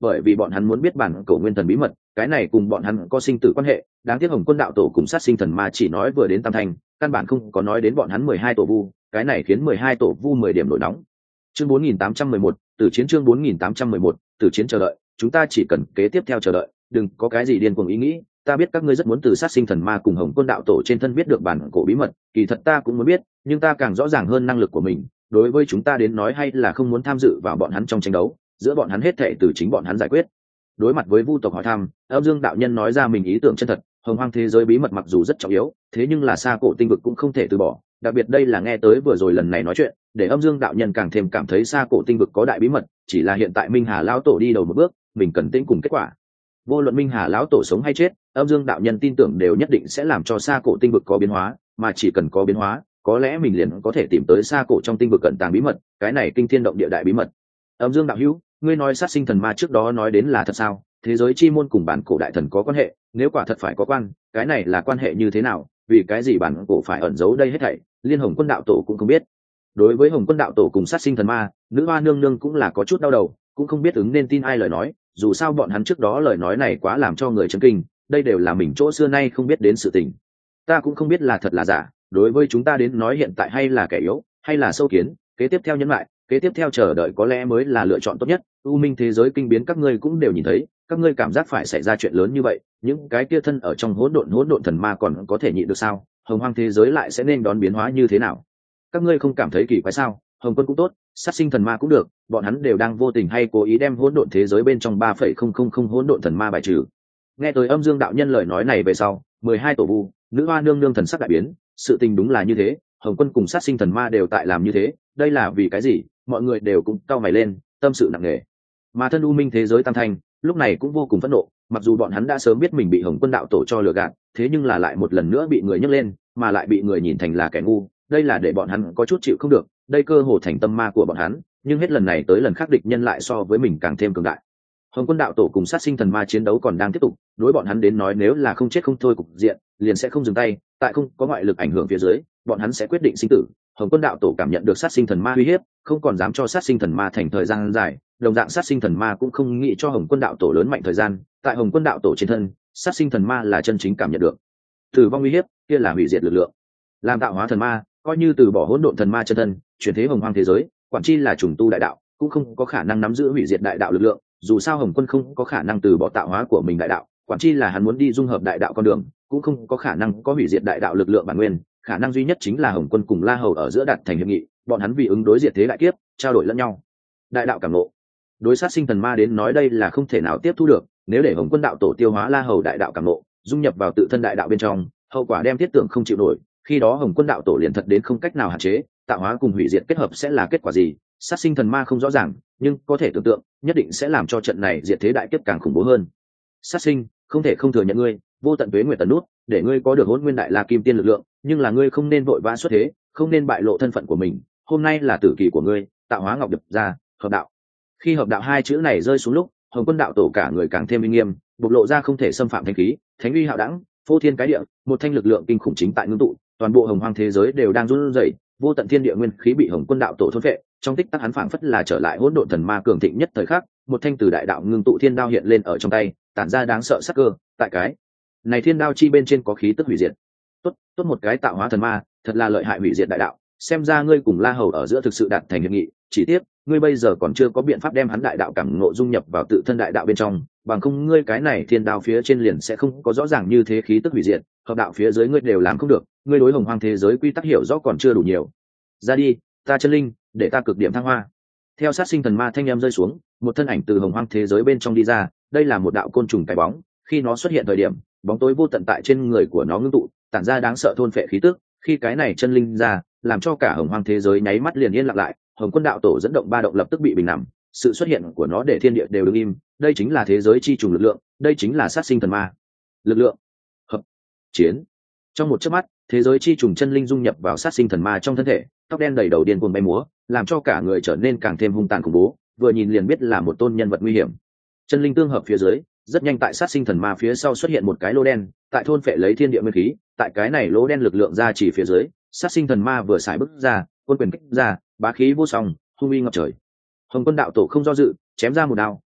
S1: bởi vì bọn hắn muốn biết bản cổ nguyên thần bí mật, cái này cùng bọn hắn có sinh tử quan hệ. Đáng tiếc Hồng Quân đạo tổ cùng sát sinh thần ma chỉ nói vừa đến tam thành, căn bản không có nói đến bọn hắn mười hai tổ vu, cái này khiến mười hai tổ vu mười điểm nổi nóng. Chương bốn nghìn tám trăm mười một, từ chiến chương bốn nghìn tám trăm mười một, từ chiến chờ đợi, chúng ta chỉ cần kế tiếp theo chờ đợi, đừng có cái gì điên cuồng ý nghĩ. Ta biết các ngươi rất muốn từ sát sinh thần ma cùng Hồng Quân đạo tổ trên thân biết được bản cổ bí mật, kỳ thật ta cũng muốn biết, nhưng ta càng rõ ràng hơn năng lực của mình. Đối với chúng ta đến nói hay là không muốn tham dự vào bọn hắn trong tranh đấu, giữa bọn hắn hết thảy từ chính bọn hắn giải quyết. Đối mặt với vu tộc hỏi thăm, Âm Dương đạo nhân nói ra mình ý tưởng chân thật. Hồng hoang thế giới bí mật mặc dù rất trọng yếu, thế nhưng là xa cổ tinh vực cũng không thể từ bỏ. Đặc biệt đây là nghe tới vừa rồi lần này nói chuyện, để Âm Dương đạo nhân càng thêm cảm thấy xa cổ tinh vực có đại bí mật. Chỉ là hiện tại Minh Hà lão tổ đi đầu một bước, mình cần tĩnh cùng kết quả. Vô luận Minh Hà lão tổ sống hay chết, Âm Dương đạo nhân tin tưởng đều nhất định sẽ làm cho xa cổ tinh vực có biến hóa, mà chỉ cần có biến hóa, có lẽ mình liền có thể tìm tới xa cổ trong tinh vực cẩn tàng bí mật, cái này kinh thiên động địa đại bí mật. Âm Dương đạo hữu, ngươi nói sát sinh thần ma trước đó nói đến là thật sao? Thế giới chi môn cùng bản cổ đại thần có quan hệ, nếu quả thật phải có quan, cái này là quan hệ như thế nào? Vì cái gì bản cổ phải ẩn giấu đây hết thảy, liên Hồng Quân đạo tổ cũng không biết. Đối với Hồng Quân đạo tổ cùng sát sinh thần ma, nữ hoa nương nương cũng là có chút đau đầu, cũng không biết ứng nên tin ai lời nói, dù sao bọn hắn trước đó lời nói này quá làm cho người chấn kinh, đây đều là mình chỗ xưa nay không biết đến sự tình. Ta cũng không biết là thật là giả, đối với chúng ta đến nói hiện tại hay là kẻ yếu, hay là sâu kiến, kế tiếp theo nhẫn lại, kế tiếp theo chờ đợi có lẽ mới là lựa chọn tốt nhất. U minh thế giới kinh biến các ngươi cũng đều nhìn thấy, các ngươi cảm giác phải xảy ra chuyện lớn như vậy, những cái kia thân ở trong hỗn độn hỗn độn thần ma còn có thể nhịn được sao? Hồng hoang thế giới lại sẽ nên đón biến hóa như thế nào? Các ngươi không cảm thấy kỳ quái sao? Hồng Quân cũng tốt, sát sinh thần ma cũng được, bọn hắn đều đang vô tình hay cố ý đem hỗn độn thế giới bên trong ba phẩy không không không hỗn độn thần ma bài trừ. Nghe tới Âm Dương đạo nhân lời nói này về sau, mười hai tổ vu, nữ hoa nương nương thần sắc đại biến, sự tình đúng là như thế, Hồng Quân cùng sát sinh thần ma đều tại làm như thế, đây là vì cái gì? Mọi người đều cũng cau mày lên, tâm sự nặng nề. Mà thân u minh thế giới tam thanh, lúc này cũng vô cùng phẫn nộ, mặc dù bọn hắn đã sớm biết mình bị Hồng Quân đạo tổ cho lừa gạt, thế nhưng là lại một lần nữa bị người nhấc lên, mà lại bị người nhìn thành là kẻ ngu, đây là để bọn hắn có chút chịu không được, đây cơ hồ thành tâm ma của bọn hắn, nhưng hết lần này tới lần khác địch nhân lại so với mình càng thêm cường đại. Hồng Quân đạo tổ cùng sát sinh thần ma chiến đấu còn đang tiếp tục, đối bọn hắn đến nói nếu là không chết không thôi cục diện, liền sẽ không dừng tay, tại không có ngoại lực ảnh hưởng phía dưới, bọn hắn sẽ quyết định sinh tử. Hồng Quân đạo tổ cảm nhận được sát sinh thần ma uy hiếp, không còn dám cho sát sinh thần ma thành thời gian dài, đồng dạng sát sinh thần ma cũng không nghĩ cho Hồng Quân đạo tổ lớn mạnh thời gian, tại Hồng Quân đạo tổ trên thân, sát sinh thần ma là chân chính cảm nhận được tử vong uy hiếp, kia là hủy diệt lực lượng. Làm tạo hóa thần ma, coi như từ bỏ hỗn độn thần ma chân thân, chuyển thế hồng hoang thế giới, quản chi là trùng tu đại đạo, cũng không có khả năng nắm giữ hủy diệt đại đạo lực lượng, dù sao Hồng Quân không có khả năng từ bỏ tạo hóa của mình đại đạo, quản chi là hắn muốn đi dung hợp đại đạo con đường, cũng không có khả năng có hủy diệt đại đạo lực lượng bản nguyên, khả năng duy nhất chính là Hồng Quân cùng La Hầu ở giữa đạt thành hiệp nghị, bọn hắn vì ứng đối diệt thế đại kiếp, trao đổi lẫn nhau đại đạo cảm ngộ. Đối sát sinh thần ma đến nói đây là không thể nào tiếp thu được, nếu để Hồng Quân đạo tổ tiêu hóa La Hầu đại đạo cảm ngộ, dung nhập vào tự thân đại đạo bên trong, hậu quả đem thiết tưởng không chịu nổi, khi đó Hồng Quân đạo tổ liền thật đến không cách nào hạn chế, tạo hóa cùng hủy diệt kết hợp sẽ là kết quả gì, sát sinh thần ma không rõ ràng, nhưng có thể tưởng tượng, nhất định sẽ làm cho trận này diệt thế đại kiếp càng khủng bố hơn. Sát sinh, không thể không thừa nhận ngươi, vô tận tuế nguyệt tần nút, để ngươi có được Hỗn Nguyên Đại La Kim Tiên lực lượng, nhưng là ngươi không nên vội vã xuất thế, không nên bại lộ thân phận của mình, hôm nay là tử kỳ của ngươi, tạo hóa ngọc đập ra, hợp đạo. Khi hợp đạo hai chữ này rơi xuống lúc, Hồng Quân đạo tổ cả người càng thêm uy nghiêm, bộc lộ ra không thể xâm phạm thánh khí, thánh uy hạo đẳng, phô thiên cái địa, một thanh lực lượng kinh khủng chính tại ngưng tụ, toàn bộ hồng hoang thế giới đều đang run rẩy, vô tận thiên địa nguyên khí bị Hồng Quân đạo tổ thôn phệ, trong tích tắc hắn phảng phất là trở lại hỗn độn thần ma cường thịnh nhất thời khắc, một thanh từ đại đạo ngưng tụ thiên đao hiện lên ở trong tay, tản ra đáng sợ sắc cơ, tại cái này thiên đao chi bên trên có khí tức hủy diệt. Tốt, tốt một cái tạo hóa thần ma, thật là lợi hại hủy diệt đại đạo, xem ra ngươi cùng La Hầu ở giữa thực sự đạt thành hiệp nghị, chỉ tiếc, ngươi bây giờ còn chưa có biện pháp đem hắn đại đạo cảm ngộ dung nhập vào tự thân đại đạo bên trong, bằng không ngươi cái này thiên đao phía trên liền sẽ không có rõ ràng như thế khí tức hủy diệt, hợp đạo phía dưới ngươi đều làm không được, ngươi đối hồng hoang thế giới quy tắc hiểu rõ còn chưa đủ nhiều. Ra đi, ta chân linh, để ta cực điểm thăng hoa. Theo sát sinh thần ma thanh âm rơi xuống, một thân ảnh từ hồng hoang thế giới bên trong đi ra, đây là một đạo côn trùng cái bóng, khi nó xuất hiện thời điểm, bóng tối vô tận tại trên người của nó ngưng tụ, tản ra đáng sợ thôn phệ khí tức, khi cái này chân linh ra, làm cho cả hồng hoang thế giới nháy mắt liền yên lặng lại, Hồng Quân đạo tổ dẫn động ba động lập tức bị bình nằm, sự xuất hiện của nó để thiên địa đều đứng im, đây chính là thế giới chi trùng lực lượng, đây chính là sát sinh thần ma lực lượng. Hợp chiến. Trong một chớp mắt, thế giới chi trùng chân linh dung nhập vào sát sinh thần ma trong thân thể, tóc đen đầy đầu điên cuồng bay múa, làm cho cả người trở nên càng thêm hung tàn khủng bố, vừa nhìn liền biết là một tôn nhân vật nguy hiểm. Chân linh tương hợp phía dưới, rất nhanh tại sát sinh thần ma phía sau xuất hiện một cái lỗ đen, tại thôn phệ lấy thiên địa nguyên khí, tại cái này lỗ đen lực lượng ra chỉ phía dưới, sát sinh thần ma vừa xài bước ra, quân quyền kích ra, bá khí vô song, hung uy ngập trời. Hồng Quân đạo tổ không do dự, chém ra một đao,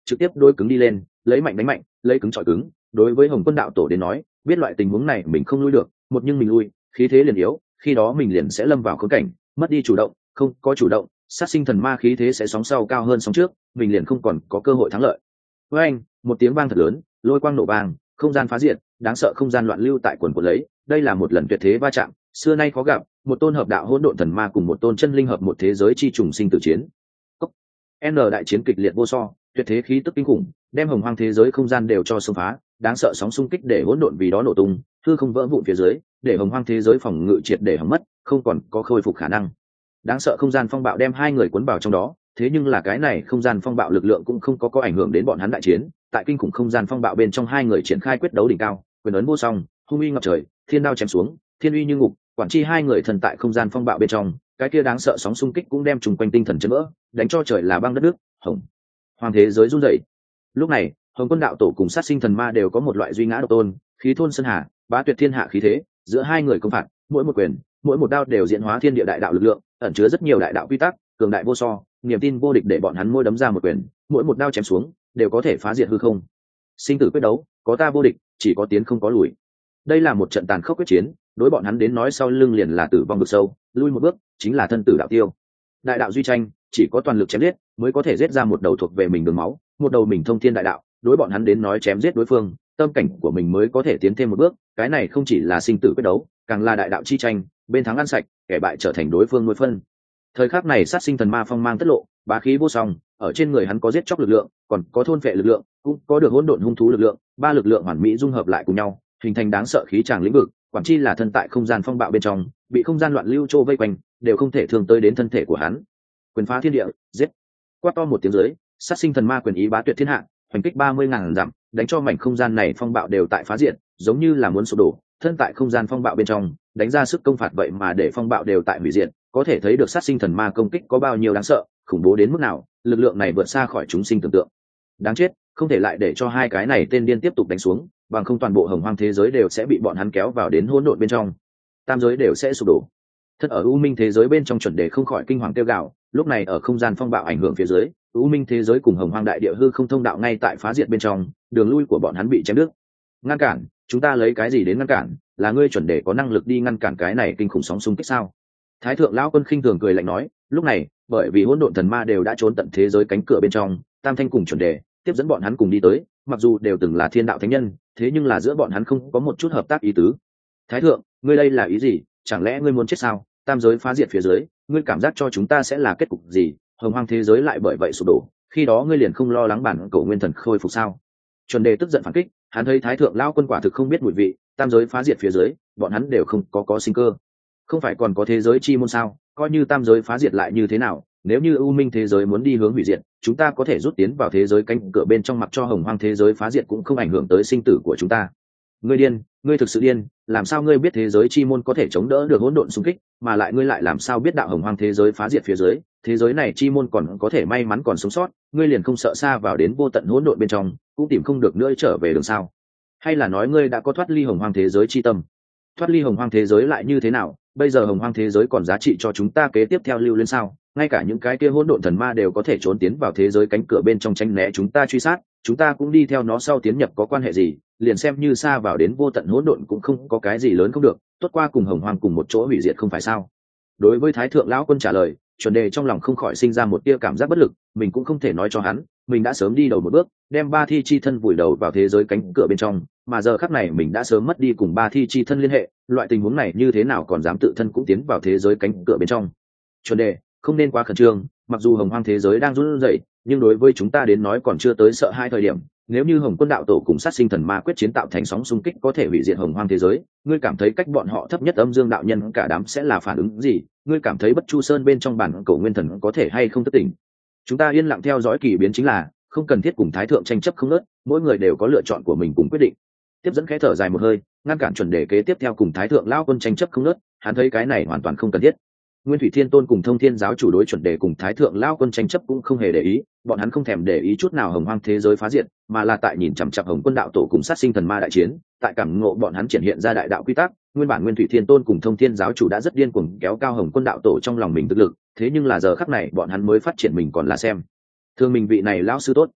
S1: trực tiếp đôi cứng đi lên, lấy mạnh đánh mạnh, lấy cứng chọi cứng. Đối với Hồng Quân đạo tổ đến nói, biết loại tình huống này mình không lui được, một nhưng mình lui, khí thế liền yếu, khi đó mình liền sẽ lâm vào khốn cảnh, mất đi chủ động, không có chủ động, sát sinh thần ma khí thế sẽ sóng sau cao hơn sóng trước, mình liền không còn có cơ hội thắng lợi. Với anh, một tiếng vang thật lớn, lôi quang nổ vang, không gian phá diệt, đáng sợ không gian loạn lưu tại quần quần lấy, đây là một lần tuyệt thế va chạm, xưa nay khó gặp, một tôn hợp đạo hỗn độn thần ma cùng một tôn chân linh hợp một thế giới chi trùng sinh tử chiến. Cốc. N đại chiến kịch liệt vô so, tuyệt thế khí tức kinh khủng, đem hồng hoang thế giới không gian đều cho xông phá, đáng sợ sóng xung kích để hỗn độn vì đó nổ tung, hư không vỡ vụn phía dưới, để hồng hoang thế giới phòng ngự triệt để hỏng mất, không còn có khôi phục khả năng. Đáng sợ không gian phong bạo đem hai người cuốn vào trong đó, thế nhưng là cái này không gian phong bạo lực lượng cũng không có có ảnh hưởng đến bọn hắn đại chiến. Tại kinh khủng không gian phong bạo bên trong hai người triển khai quyết đấu đỉnh cao, quyền ấn vô song, hung uy ngập trời, thiên đao chém xuống, thiên uy như ngục, quản chi hai người thần tại không gian phong bạo bên trong, cái kia đáng sợ sóng xung kích cũng đem trùng quanh tinh thần chấn vỡ, đánh cho trời là băng đất nước, hồng hoàng thế giới run rẩy. Lúc này, Hồng Quân đạo tổ cùng sát sinh thần ma đều có một loại duy ngã độc tôn, khí thôn sơn hà, bá tuyệt thiên hạ khí thế, giữa hai người công phạt, mỗi một quyền, mỗi một đao đều diễn hóa thiên địa đại đạo lực lượng, ẩn chứa rất nhiều đại đạo quy tắc, cường đại vô so, niềm tin vô địch để bọn hắn mỗi đấm ra một quyền, mỗi một đao chém xuống, đều có thể phá diệt hư không. Sinh tử quyết đấu, có ta vô địch, chỉ có tiến không có lùi. Đây là một trận tàn khốc quyết chiến, đối bọn hắn đến nói sau lưng liền là tử vong vực sâu, lui một bước chính là thân tử đạo tiêu. Đại đạo duy tranh, chỉ có toàn lực chém giết mới có thể giết ra một đầu thuộc về mình đường máu, một đầu mình thông thiên đại đạo, đối bọn hắn đến nói chém giết đối phương, tâm cảnh của mình mới có thể tiến thêm một bước, cái này không chỉ là sinh tử quyết đấu, càng là đại đạo chi tranh, bên thắng ăn sạch, kẻ bại trở thành đối phương nuôi phân. Thời khắc này sát sinh thần ma phong mang tất lộ, bá khí vô song, ở trên người hắn có giết chóc lực lượng, còn có thôn phệ lực lượng, cũng có được hỗn độn hung thú lực lượng, ba lực lượng hoàn mỹ dung hợp lại cùng nhau, hình thành đáng sợ khí tràng lĩnh vực, quản chi là thân tại không gian phong bạo bên trong, bị không gian loạn lưu trô vây quanh, đều không thể thương tới đến thân thể của hắn. Quyền phá thiên địa, giết. Quát to một tiếng dưới, sát sinh thần ma quyền ý bá tuyệt thiên hạ, hoành kích ba mươi ngàn dặm, đánh cho mảnh không gian này phong bạo đều tại phá diện, giống như là muốn sụp đổ, thân tại không gian phong bạo bên trong, đánh ra sức công phạt vậy mà để phong bạo đều tại hủy diệt, có thể thấy được sát sinh thần ma công kích có bao nhiêu đáng sợ, khủng bố đến mức nào, lực lượng này vượt xa khỏi chúng sinh tưởng tượng. Đáng chết, không thể lại để cho hai cái này tên điên tiếp tục đánh xuống, bằng không toàn bộ hồng hoang thế giới đều sẽ bị bọn hắn kéo vào đến hỗn độn bên trong, tam giới đều sẽ sụp đổ. Thật ở u minh thế giới bên trong chuẩn đề không khỏi kinh hoàng kêu gào, lúc này ở không gian phong bạo ảnh hưởng phía dưới, u minh thế giới cùng hồng hoang đại địa hư không thông đạo ngay tại phá diệt bên trong, đường lui của bọn hắn bị chém đứt. Ngăn cản, chúng ta lấy cái gì đến ngăn cản? Là ngươi chuẩn đề có năng lực đi ngăn cản cái này kinh khủng sóng xung kích sao? Thái thượng lão quân khinh thường cười lạnh nói, lúc này, bởi vì hỗn độn thần ma đều đã trốn tận thế giới cánh cửa bên trong, tam thanh cùng chuẩn đề tiếp dẫn bọn hắn cùng đi tới, mặc dù đều từng là thiên đạo thánh nhân, thế nhưng là giữa bọn hắn không có một chút hợp tác ý tứ. Thái thượng, ngươi đây là ý gì? Chẳng lẽ ngươi muốn chết sao? Tam giới phá diệt phía dưới, ngươi cảm giác cho chúng ta sẽ là kết cục gì? Hồng hoang thế giới lại bởi vậy sụp đổ, khi đó ngươi liền không lo lắng bản cổ nguyên thần khôi phục sao? Chuẩn đề tức giận phản kích, hắn thấy thái thượng lão quân quả thực không biết mùi vị, tam giới phá diệt phía dưới, bọn hắn đều không có có sinh cơ. Không phải còn có thế giới chi môn sao? Coi như tam giới phá diệt lại như thế nào? Nếu như u minh thế giới muốn đi hướng hủy diệt, chúng ta có thể rút tiến vào thế giới cánh cửa bên trong, mặc cho hồng hoang thế giới phá diệt cũng không ảnh hưởng tới sinh tử của chúng ta. Ngươi điên, ngươi thực sự điên, làm sao ngươi biết thế giới chi môn có thể chống đỡ được hỗn độn xung kích, mà lại ngươi lại làm sao biết đạo hồng hoang thế giới phá diệt phía dưới, thế giới này chi môn còn có thể may mắn còn sống sót, ngươi liền không sợ xa vào đến vô tận hỗn độn bên trong, cũng tìm không được nữa trở về đường sao? Hay là nói ngươi đã có thoát ly hồng hoang thế giới chi tâm? Thoát ly hồng hoang thế giới lại như thế nào? Bây giờ hồng hoang thế giới còn giá trị cho chúng ta kế tiếp theo lưu lên sao? Ngay cả những cái kia hỗn độn thần ma đều có thể trốn tiến vào thế giới cánh cửa bên trong tránh né chúng ta truy sát, chúng ta cũng đi theo nó sau tiến nhập có quan hệ gì? Liền xem như xa vào đến vô tận hỗn độn cũng không có cái gì lớn không được, tốt qua cùng hồng hoang cùng một chỗ hủy diệt không phải sao? Đối với thái thượng lão quân trả lời, chuẩn đề trong lòng không khỏi sinh ra một tia cảm giác bất lực, mình cũng không thể nói cho hắn, mình đã sớm đi đầu một bước, đem ba thi chi thân vùi đầu vào thế giới cánh cửa bên trong, mà giờ khắc này mình đã sớm mất đi cùng ba thi chi thân liên hệ, loại tình huống này như thế nào còn dám tự thân cũng tiến vào thế giới cánh cửa bên trong? Chuẩn đề, không nên quá khẩn trương, mặc dù hồng hoang thế giới đang run rẩy, nhưng đối với chúng ta đến nói còn chưa tới sợ hai thời điểm. Nếu như Hồng Quân đạo tổ cùng sát sinh thần ma quyết chiến tạo thành sóng xung kích có thể hủy diệt hồng hoang thế giới, ngươi cảm thấy cách bọn họ thấp nhất âm dương đạo nhân cả đám sẽ là phản ứng gì? Ngươi cảm thấy bất chu sơn bên trong bản cổ nguyên thần có thể hay không thất tỉnh? Chúng ta yên lặng theo dõi kỳ biến chính là, không cần thiết cùng thái thượng tranh chấp không ngớt, mỗi người đều có lựa chọn của mình cùng quyết định. Tiếp dẫn khẽ thở dài một hơi, ngăn cản chuẩn đề kế tiếp theo cùng thái thượng lão quân tranh chấp không ngớt, hắn thấy cái này hoàn toàn không cần thiết. Nguyên Thủy Thiên Tôn cùng Thông Thiên giáo chủ đối chuẩn đề cùng thái thượng lão quân tranh chấp cũng không hề để ý, bọn hắn không thèm để ý chút nào hồng hoang thế giới phá diệt, mà là tại nhìn chằm chằm Hồng Quân đạo tổ cùng sát sinh thần ma đại chiến, tại cảm ngộ bọn hắn triển hiện ra đại đạo quy tắc. Nguyên bản Nguyên Thủy Thiên Tôn cùng Thông Thiên giáo chủ đã rất điên cuồng kéo cao Hồng Quân đạo tổ trong lòng mình thực lực, thế nhưng là giờ khắc này bọn hắn mới phát triển mình còn là xem thương mình vị này lão sư tốt.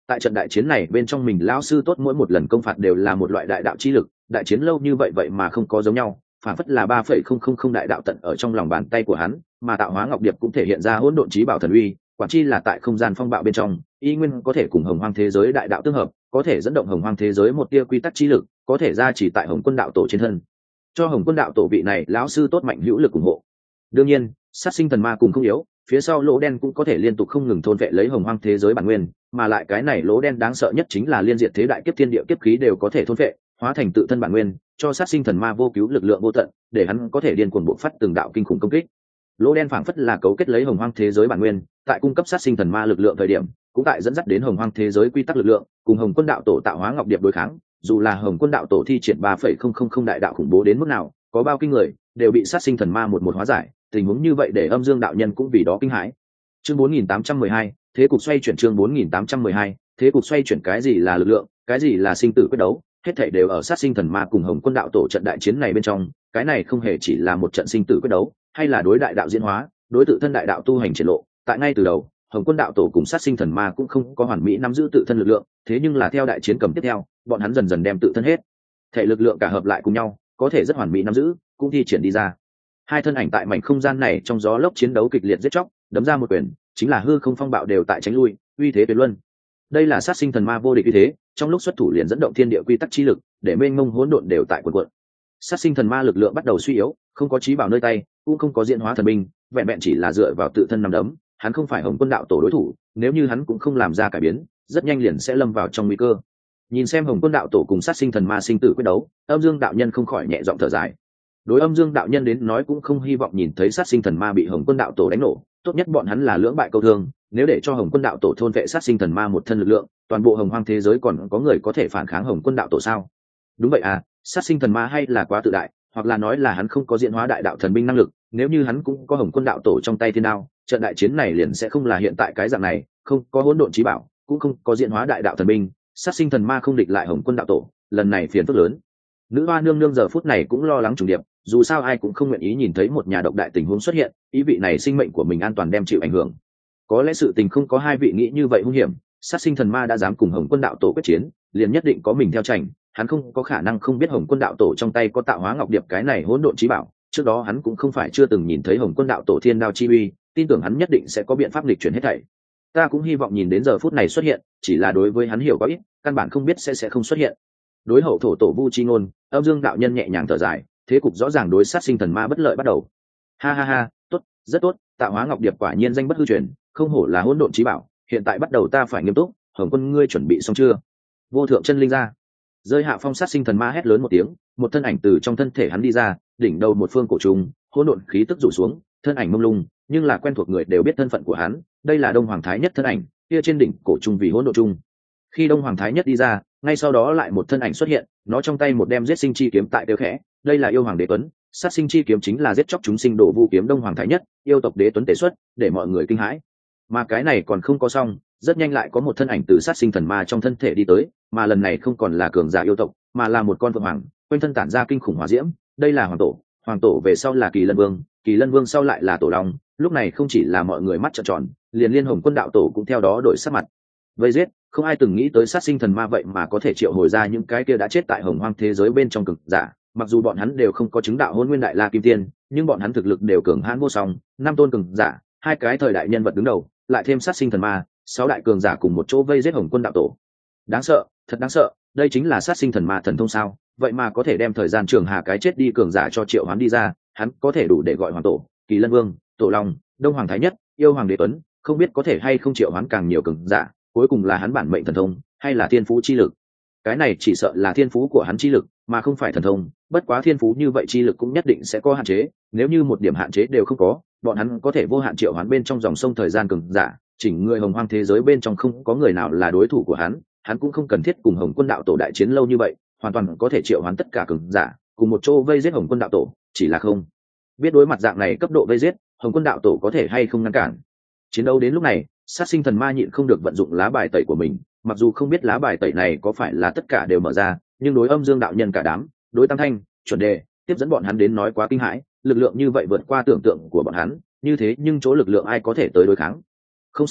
S1: tại trận đại chiến này bên trong mình lão sư tốt mỗi một lần công phạt đều là một loại đại đạo chi lực, đại chiến lâu như vậy vậy mà không có giống nhau, phản phất là ba phẩy không không không đại đạo tận ở trong lòng bàn tay của hắn, mà tạo hóa ngọc điệp cũng thể hiện ra hỗn độn chí bảo thần uy, quả chi là tại không gian phong bạo bên trong, y nguyên có thể cùng hồng hoang thế giới đại đạo tương hợp, có thể dẫn động hồng hoang thế giới một tia quy tắc chi lực, có thể ra chỉ tại hồng quân đạo tổ trên thân, cho hồng quân đạo tổ vị này lão sư tốt mạnh hữu lực ủng hộ. Đương nhiên, sát sinh thần ma cùng không yếu, phía sau lỗ đen cũng có thể liên tục không ngừng thôn vệ lấy hồng hoang thế giới bản nguyên, mà lại cái này lỗ đen đáng sợ nhất chính là liên diệt thế đại kiếp thiên địa kiếp khí đều có thể thôn vệ, hóa thành tự thân bản nguyên, cho sát sinh thần ma vô cứu lực lượng vô tận, để hắn có thể điên cuồng bộc phát từng đạo kinh khủng công kích. Lỗ đen phảng phất là cấu kết lấy hồng hoang thế giới bản nguyên, tại cung cấp sát sinh thần ma lực lượng thời điểm, cũng tại dẫn dắt đến hồng hoang thế giới quy tắc lực lượng, cùng hồng quân đạo tổ tạo hóa ngọc điệp đối kháng. Dù là hồng quân đạo tổ thi triển ba phẩy không không không đại đạo khủng bố đến mức nào, có bao kinh người, đều bị sát sinh thần ma một một hóa giải. Tình huống như vậy để âm dương đạo nhân cũng vì đó kinh hãi. Chương bốn nghìn tám trăm mười hai, thế cục xoay chuyển. Chương bốn nghìn tám trăm mười hai, thế cục xoay chuyển. Cái gì là lực lượng, cái gì là sinh tử quyết đấu, hết thảy đều ở sát sinh thần ma cùng hồng quân đạo tổ trận đại chiến này bên trong. Cái này không hề chỉ là một trận sinh tử quyết đấu, hay là đối đại đạo diễn hóa, đối tự thân đại đạo tu hành triển lộ. Tại ngay từ đầu, hồng quân đạo tổ cùng sát sinh thần ma cũng không có hoàn mỹ nắm giữ tự thân lực lượng, thế nhưng là theo đại chiến cầm tiếp theo, bọn hắn dần dần đem tự thân hết thể lực lượng cả hợp lại cùng nhau, có thể rất hoàn mỹ nắm giữ, cũng thi triển đi ra. Hai thân ảnh tại mảnh không gian này trong gió lốc chiến đấu kịch liệt giết chóc, đấm ra một quyền, chính là hư không phong bạo đều tại tránh lui, uy thế tuyệt luân. Đây là sát sinh thần ma vô địch uy thế, trong lúc xuất thủ liền dẫn động thiên địa quy tắc chi lực, để mênh mông hỗn độn đều tại cuộn cuộn. Sát sinh thần ma lực lượng bắt đầu suy yếu, không có chí bảo nơi tay, cũng không có diễn hóa thần binh, vẹn vẹn chỉ là dựa vào tự thân nắm đấm, hắn không phải hồng quân đạo tổ đối thủ, nếu như hắn cũng không làm ra cải biến, rất nhanh liền sẽ lâm vào trong nguy cơ. Nhìn xem hồng quân đạo tổ cùng sát sinh thần ma sinh tử quyết đấu, âm dương đạo nhân không khỏi nhẹ giọng thở dài. Đối âm dương đạo nhân đến nói cũng không hy vọng nhìn thấy sát sinh thần ma bị hồng quân đạo tổ đánh nổ, tốt nhất bọn hắn là lưỡng bại câu thương. Nếu để cho hồng quân đạo tổ thôn vệ sát sinh thần ma một thân lực lượng, toàn bộ hồng hoang thế giới còn có người có thể phản kháng hồng quân đạo tổ sao? Đúng vậy à, sát sinh thần ma hay là quá tự đại, hoặc là nói là hắn không có diễn hóa đại đạo thần binh năng lực. Nếu như hắn cũng có hồng quân đạo tổ trong tay thiên đao, trận đại chiến này liền sẽ không là hiện tại cái dạng này, không có hỗn độn chí bảo, cũng không có diễn hóa đại đạo thần binh, sát sinh thần ma không địch lại hồng quân đạo tổ, lần này phiền phức lớn. Nữ hoa nương nương giờ phút này cũng lo lắng trùng điệp, dù sao ai cũng không nguyện ý nhìn thấy một nhà độc đại tình huống xuất hiện, ý vị này sinh mệnh của mình an toàn đem chịu ảnh hưởng. Có lẽ sự tình không có hai vị nghĩ như vậy hung hiểm, sát sinh thần ma đã dám cùng hồng quân đạo tổ quyết chiến, liền nhất định có mình theo chảnh, hắn không có khả năng không biết hồng quân đạo tổ trong tay có tạo hóa ngọc điệp cái này hỗn độn chí bảo. Trước đó hắn cũng không phải chưa từng nhìn thấy hồng quân đạo tổ thiên đao chi uy, tin tưởng hắn nhất định sẽ có biện pháp nghịch chuyển hết thảy. Ta cũng hy vọng nhìn đến giờ phút này xuất hiện, chỉ là đối với hắn hiểu có ít, căn bản không biết sẽ sẽ không xuất hiện. Đối hậu thổ tổ vu chi ngôn, âm dương đạo nhân nhẹ nhàng thở dài, thế cục rõ ràng đối sát sinh thần ma bất lợi bắt đầu. Ha ha ha, tốt, rất tốt, tạo hóa ngọc điệp quả nhiên danh bất hư truyền, không hổ là hỗn độn chí bảo, hiện tại bắt đầu ta phải nghiêm túc. Hồng quân ngươi chuẩn bị xong chưa? Vô thượng chân linh ra, rơi hạ phong, sát sinh thần ma hét lớn một tiếng, một thân ảnh từ trong thân thể hắn đi ra, đỉnh đầu một phương cổ trùng, hỗn độn khí tức rủ xuống, thân ảnh mông lung, nhưng là quen thuộc người đều biết thân phận của hắn, đây là Đông Hoàng Thái Nhất thân ảnh, kia trên đỉnh cổ trùng vì hỗn độn trung. Khi Đông Hoàng Thái Nhất đi ra, ngay sau đó lại một thân ảnh xuất hiện, nó trong tay một đem giết sinh chi kiếm tại tiêu khẽ, đây là yêu hoàng đế tuấn, sát sinh chi kiếm chính là giết chóc chúng sinh đổ vu kiếm Đông Hoàng Thái Nhất, yêu tộc đế tuấn tế xuất, để mọi người kinh hãi. Mà cái này còn không có xong, rất nhanh lại có một thân ảnh từ sát sinh thần ma trong thân thể đi tới, mà lần này không còn là cường giả yêu tộc, mà là một con phượng hoàng, quanh thân tản ra kinh khủng hỏa diễm, đây là hoàng tổ, hoàng tổ về sau là kỳ lân vương, kỳ lân vương sau lại là tổ long. Lúc này không chỉ là mọi người mắt trợn tròn, liền liên hồng quân đạo tổ cũng theo đó đổi sắc mặt. Vây giết, không ai từng nghĩ tới sát sinh thần ma vậy mà có thể triệu hồi ra những cái kia đã chết tại hồng hoang thế giới bên trong cực giả. Mặc dù bọn hắn đều không có chứng đạo hôn nguyên đại la kim tiên, nhưng bọn hắn thực lực đều cường hãn vô song, năm tôn cường giả, hai cái thời đại nhân vật đứng đầu, lại thêm sát sinh thần ma, sáu đại cường giả cùng một chỗ vây giết hồng quân đạo tổ. Đáng sợ, thật đáng sợ, đây chính là sát sinh thần ma thần thông sao? Vậy mà có thể đem thời gian trường hà cái chết đi cường giả cho triệu hoán đi ra, hắn có thể đủ để gọi hoàng tổ, kỳ lân vương, tổ long, đông hoàng thái nhất, yêu hoàng đế tuấn, không biết có thể hay không triệu hoán càng nhiều cường giả, cuối cùng là hắn bản mệnh thần thông hay là thiên phú chi lực. Cái này chỉ sợ là thiên phú của hắn chi lực mà không phải thần thông, bất quá thiên phú như vậy chi lực cũng nhất định sẽ có hạn chế, nếu như một điểm hạn chế đều không có, bọn hắn có thể vô hạn triệu hoán bên trong dòng sông thời gian cường giả, chỉnh người hồng hoang thế giới bên trong không có người nào là đối thủ của hắn, hắn cũng không cần thiết cùng hồng quân đạo tổ đại chiến lâu như vậy, hoàn toàn có thể triệu hoán tất cả cường giả cùng một chỗ vây giết hồng quân đạo tổ, chỉ là không biết đối mặt dạng này cấp độ vây giết, hồng quân đạo tổ có thể hay không ngăn cản. Chiến đấu đến lúc này, sát sinh thần ma nhịn không được vận dụng lá bài tẩy của mình, mặc dù không biết lá bài tẩy này có phải là tất cả đều mở ra, nhưng đối âm dương đạo nhân cả đám, đối tam thanh, chuẩn đề, tiếp dẫn bọn hắn đến nói quá kinh hãi, lực lượng như vậy vượt qua tưởng tượng của bọn hắn, như thế nhưng chỗ lực lượng ai có thể tới đối kháng. Không sai,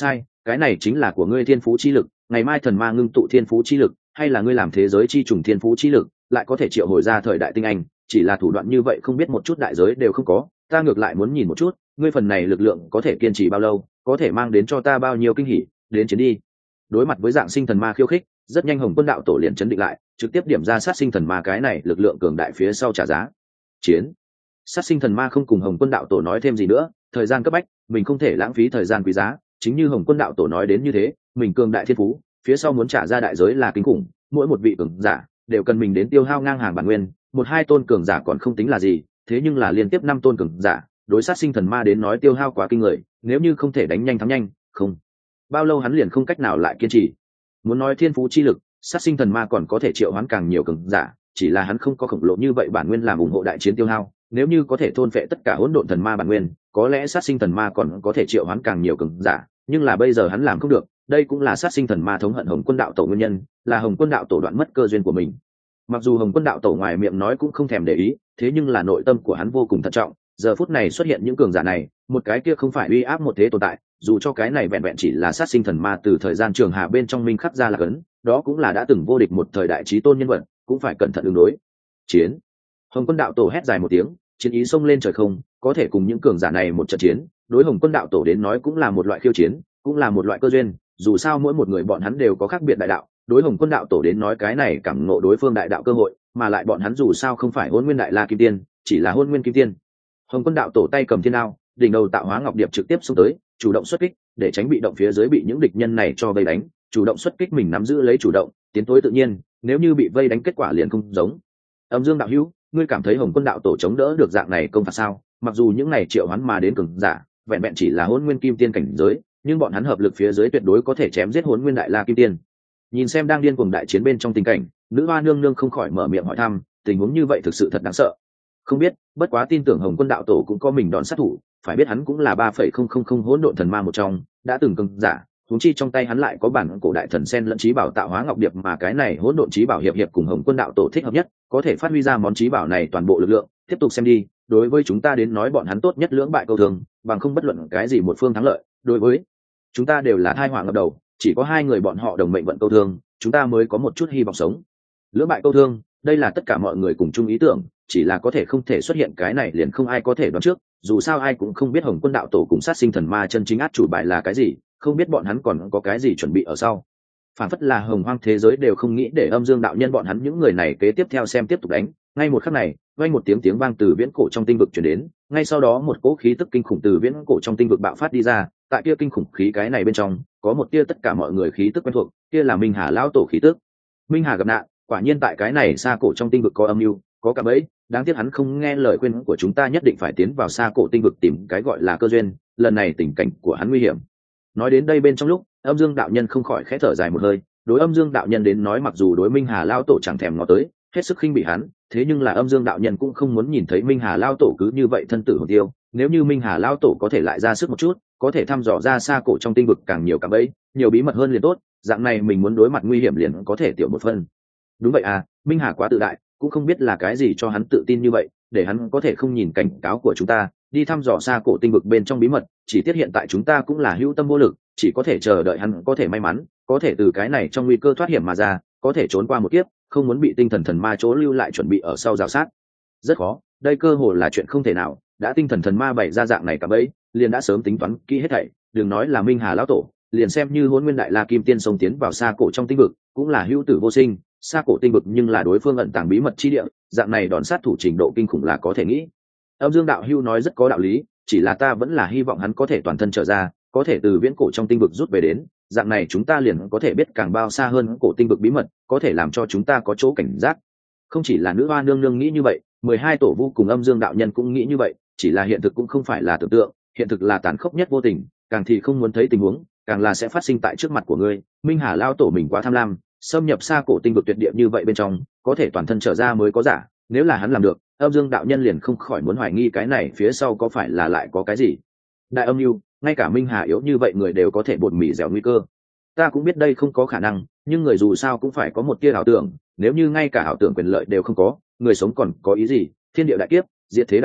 S1: cái này chính là của ngươi thiên phú chi lực, ngày mai thần ma ngưng tụ thiên phú chi lực, hay là ngươi làm thế giới chi trùng thiên phú chi lực, lại có thể triệu hồi ra thời đại tinh anh, chỉ là thủ đoạn như vậy không biết một chút đại giới đều không có, ta ngược lại muốn nhìn một chút ngươi phần này lực lượng có thể kiên trì bao lâu, có thể mang đến cho ta bao nhiêu kinh hỉ. Đến chiến đi. Đối mặt với dạng sinh thần ma khiêu khích, rất nhanh Hồng Quân đạo tổ liền chấn định lại, trực tiếp điểm ra sát sinh thần ma cái này lực lượng cường đại phía sau trả giá. Chiến. Sát sinh thần ma không cùng Hồng Quân đạo tổ nói thêm gì nữa, thời gian cấp bách, mình không thể lãng phí thời gian quý giá, chính như Hồng Quân đạo tổ nói đến như thế, mình cường đại thiên phú, phía sau muốn trả ra đại giới là kinh khủng, mỗi một vị cường giả đều cần mình đến tiêu hao ngang hàng bản nguyên, một hai tôn cường giả còn không tính là gì, thế nhưng là liên tiếp năm tôn cường giả, đối sát sinh thần ma đến nói tiêu hao quá kinh người, nếu như không thể đánh nhanh thắng nhanh, không bao lâu hắn liền không cách nào lại kiên trì. Muốn nói thiên phú chi lực, sát sinh thần ma còn có thể triệu hoán càng nhiều cường giả, chỉ là hắn không có khổng lồ như vậy bản nguyên làm ủng hộ đại chiến tiêu hao, nếu như có thể thôn phệ tất cả hỗn độn thần ma bản nguyên, có lẽ sát sinh thần ma còn có thể triệu hoán càng nhiều cường giả, nhưng là bây giờ hắn làm không được, đây cũng là sát sinh thần ma thống hận Hồng Quân đạo tổ nguyên nhân, là Hồng Quân đạo tổ đoạn mất cơ duyên của mình. Mặc dù Hồng Quân đạo tổ ngoài miệng nói cũng không thèm để ý, thế nhưng là nội tâm của hắn vô cùng thận trọng, giờ phút này xuất hiện những cường giả này, một cái kia không phải uy áp một thế tồn tại, dù cho cái này vẹn vẹn chỉ là sát sinh thần ma từ thời gian trường hà bên trong minh khắc ra là cấn, đó cũng là đã từng vô địch một thời đại chí tôn nhân vật, cũng phải cẩn thận ứng đối. Chiến. Hồng Quân đạo tổ hét dài một tiếng, chiến ý xông lên trời không, có thể cùng những cường giả này một trận chiến, đối Hồng Quân đạo tổ đến nói cũng là một loại khiêu chiến, cũng là một loại cơ duyên, dù sao mỗi một người bọn hắn đều có khác biệt đại đạo, đối Hồng Quân đạo tổ đến nói cái này cảm ngộ đối phương đại đạo cơ hội, mà lại bọn hắn dù sao không phải Hỗn Nguyên Đại La Kim Tiên, chỉ là Hỗn Nguyên Kim Tiên. Hồng Quân đạo tổ tay cầm thiên đao, đỉnh đầu tạo hóa ngọc điệp trực tiếp xông tới, chủ động xuất kích, để tránh bị động phía dưới bị những địch nhân này cho vây đánh, chủ động xuất kích mình nắm giữ lấy chủ động, tiến tối tự nhiên, nếu như bị vây đánh kết quả liền không giống. Âm Dương đạo hữu, ngươi cảm thấy Hồng Quân đạo tổ chống đỡ được dạng này công phạt sao? Mặc dù những này triệu hoán mà đến cường giả, vẹn vẹn chỉ là Hỗn Nguyên Kim Tiên cảnh giới, nhưng bọn hắn hợp lực phía dưới tuyệt đối có thể chém giết Hỗn Nguyên Đại La Kim Tiên. Nhìn xem đang điên cuồng đại chiến bên trong tình cảnh, nữ hoa nương nương không khỏi mở miệng hỏi thăm, tình huống như vậy thực sự thật đáng sợ. Không biết, bất quá tin tưởng Hồng Quân đạo tổ cũng có mình đòn sát thủ, phải biết hắn cũng là ba phẩy không không không hỗn độn thần ma một trong, đã từng cường giả, huống chi trong tay hắn lại có bản cổ đại thần sen lẫn trí bảo tạo hóa ngọc điệp, mà cái này hỗn độn trí bảo hiệp hiệp cùng Hồng Quân đạo tổ thích hợp nhất, có thể phát huy ra món trí bảo này toàn bộ lực lượng. Tiếp tục xem đi, đối với chúng ta đến nói bọn hắn tốt nhất lưỡng bại câu thường, bằng không bất luận cái gì một phương thắng lợi, đối với chúng ta đều là tai họa ngập đầu, chỉ có hai người bọn họ đồng mệnh vận câu thương, chúng ta mới có một chút hy vọng sống. Lưỡng bại câu thương, đây là tất cả mọi người cùng chung ý tưởng, chỉ là có thể không thể xuất hiện cái này liền không ai có thể đoán trước, dù sao ai cũng không biết Hồng Quân đạo tổ cùng sát sinh thần ma chân chính át chủ bài là cái gì, không biết bọn hắn còn có cái gì chuẩn bị ở sau. Phản phất là hồng hoang thế giới đều không nghĩ để Âm Dương đạo nhân bọn hắn những người này kế tiếp theo xem tiếp tục đánh. Ngay một khắc này, vang một tiếng tiếng vang từ viễn cổ trong tinh vực truyền đến, ngay sau đó một cỗ khí tức kinh khủng từ viễn cổ trong tinh vực bạo phát đi ra, tại kia kinh khủng khí cái này bên trong, có một tia tất cả mọi người khí tức quen thuộc, kia là Minh Hà lão tổ khí tức. Minh Hà gặp nạn, quả nhiên tại cái này xa cổ trong tinh vực có âm mưu, có cả bẫy, đáng tiếc hắn không nghe lời khuyên của chúng ta, nhất định phải tiến vào xa cổ tinh vực tìm cái gọi là cơ duyên, lần này tình cảnh của hắn nguy hiểm. Nói đến đây bên trong lúc, Âm Dương đạo nhân không khỏi khẽ thở dài một hơi, đối Âm Dương đạo nhân đến nói mặc dù đối Minh Hà lão tổ chẳng thèm ngó tới, hết sức khinh bị hắn, thế nhưng là Âm Dương đạo nhân cũng không muốn nhìn thấy Minh Hà lão tổ cứ như vậy thân tử hồn tiêu, nếu như Minh Hà lão tổ có thể lại ra sức một chút, có thể thăm dò ra xa cổ trong tinh vực càng nhiều cả bẫy, nhiều bí mật hơn liền tốt, dạng này mình muốn đối mặt nguy hiểm liền có thể tiểu một phần. Đúng vậy à, Minh Hà quá tự đại, cũng không biết là cái gì cho hắn tự tin như vậy, để hắn có thể không nhìn cảnh cáo của chúng ta, đi thăm dò xa cổ tinh vực bên trong bí mật, chỉ tiếc hiện tại chúng ta cũng là hữu tâm vô lực, chỉ có thể chờ đợi hắn có thể may mắn, có thể từ cái này trong nguy cơ thoát hiểm mà ra, có thể trốn qua một kiếp, không muốn bị tinh thần thần ma chỗ lưu lại chuẩn bị ở sau rào sát. Rất khó, đây cơ hồ là chuyện không thể nào, đã tinh thần thần ma bày ra dạng này cả bấy, liền đã sớm tính toán kỹ hết thảy, đừng nói là Minh Hà lão tổ, liền xem như Hỗn Nguyên Đại La Kim Tiên xông tiến vào xa cổ trong tinh vực, cũng là hữu tử vô sinh, xa cổ tinh vực nhưng là đối phương ẩn tàng bí mật chi địa, dạng này đòn sát thủ trình độ kinh khủng là có thể nghĩ. Âm Dương đạo hưu nói rất có đạo lý, chỉ là ta vẫn là hy vọng hắn có thể toàn thân trở ra, có thể từ viễn cổ trong tinh vực rút về đến, dạng này chúng ta liền có thể biết càng bao xa hơn cổ tinh vực bí mật, có thể làm cho chúng ta có chỗ cảnh giác. Không chỉ là nữ hoa nương nương nghĩ như vậy, mười hai tổ vu cùng Âm Dương đạo nhân cũng nghĩ như vậy, chỉ là hiện thực cũng không phải là tưởng tượng, hiện thực là tàn khốc nhất vô tình, càng thì không muốn thấy tình huống, càng là sẽ phát sinh tại trước mặt của ngươi. Minh Hà lao tổ mình quá tham lam, xâm nhập xa cổ tinh vực tuyệt địa như vậy bên trong, có thể toàn thân trở ra mới có giả, nếu là hắn làm được, Âm Dương đạo nhân liền không khỏi muốn hoài nghi cái này phía sau có phải là lại có cái gì đại âm mưu, ngay cả Minh Hà yếu như vậy người đều có thể bột mì dẻo nguy cơ. Ta cũng biết đây không có khả năng, nhưng người dù sao cũng phải có một tia ảo tưởng, nếu như ngay cả ảo tưởng quyền lợi đều không có, người sống còn có ý gì? Thiên địa đại kiếp, diệt thế đại kiếp,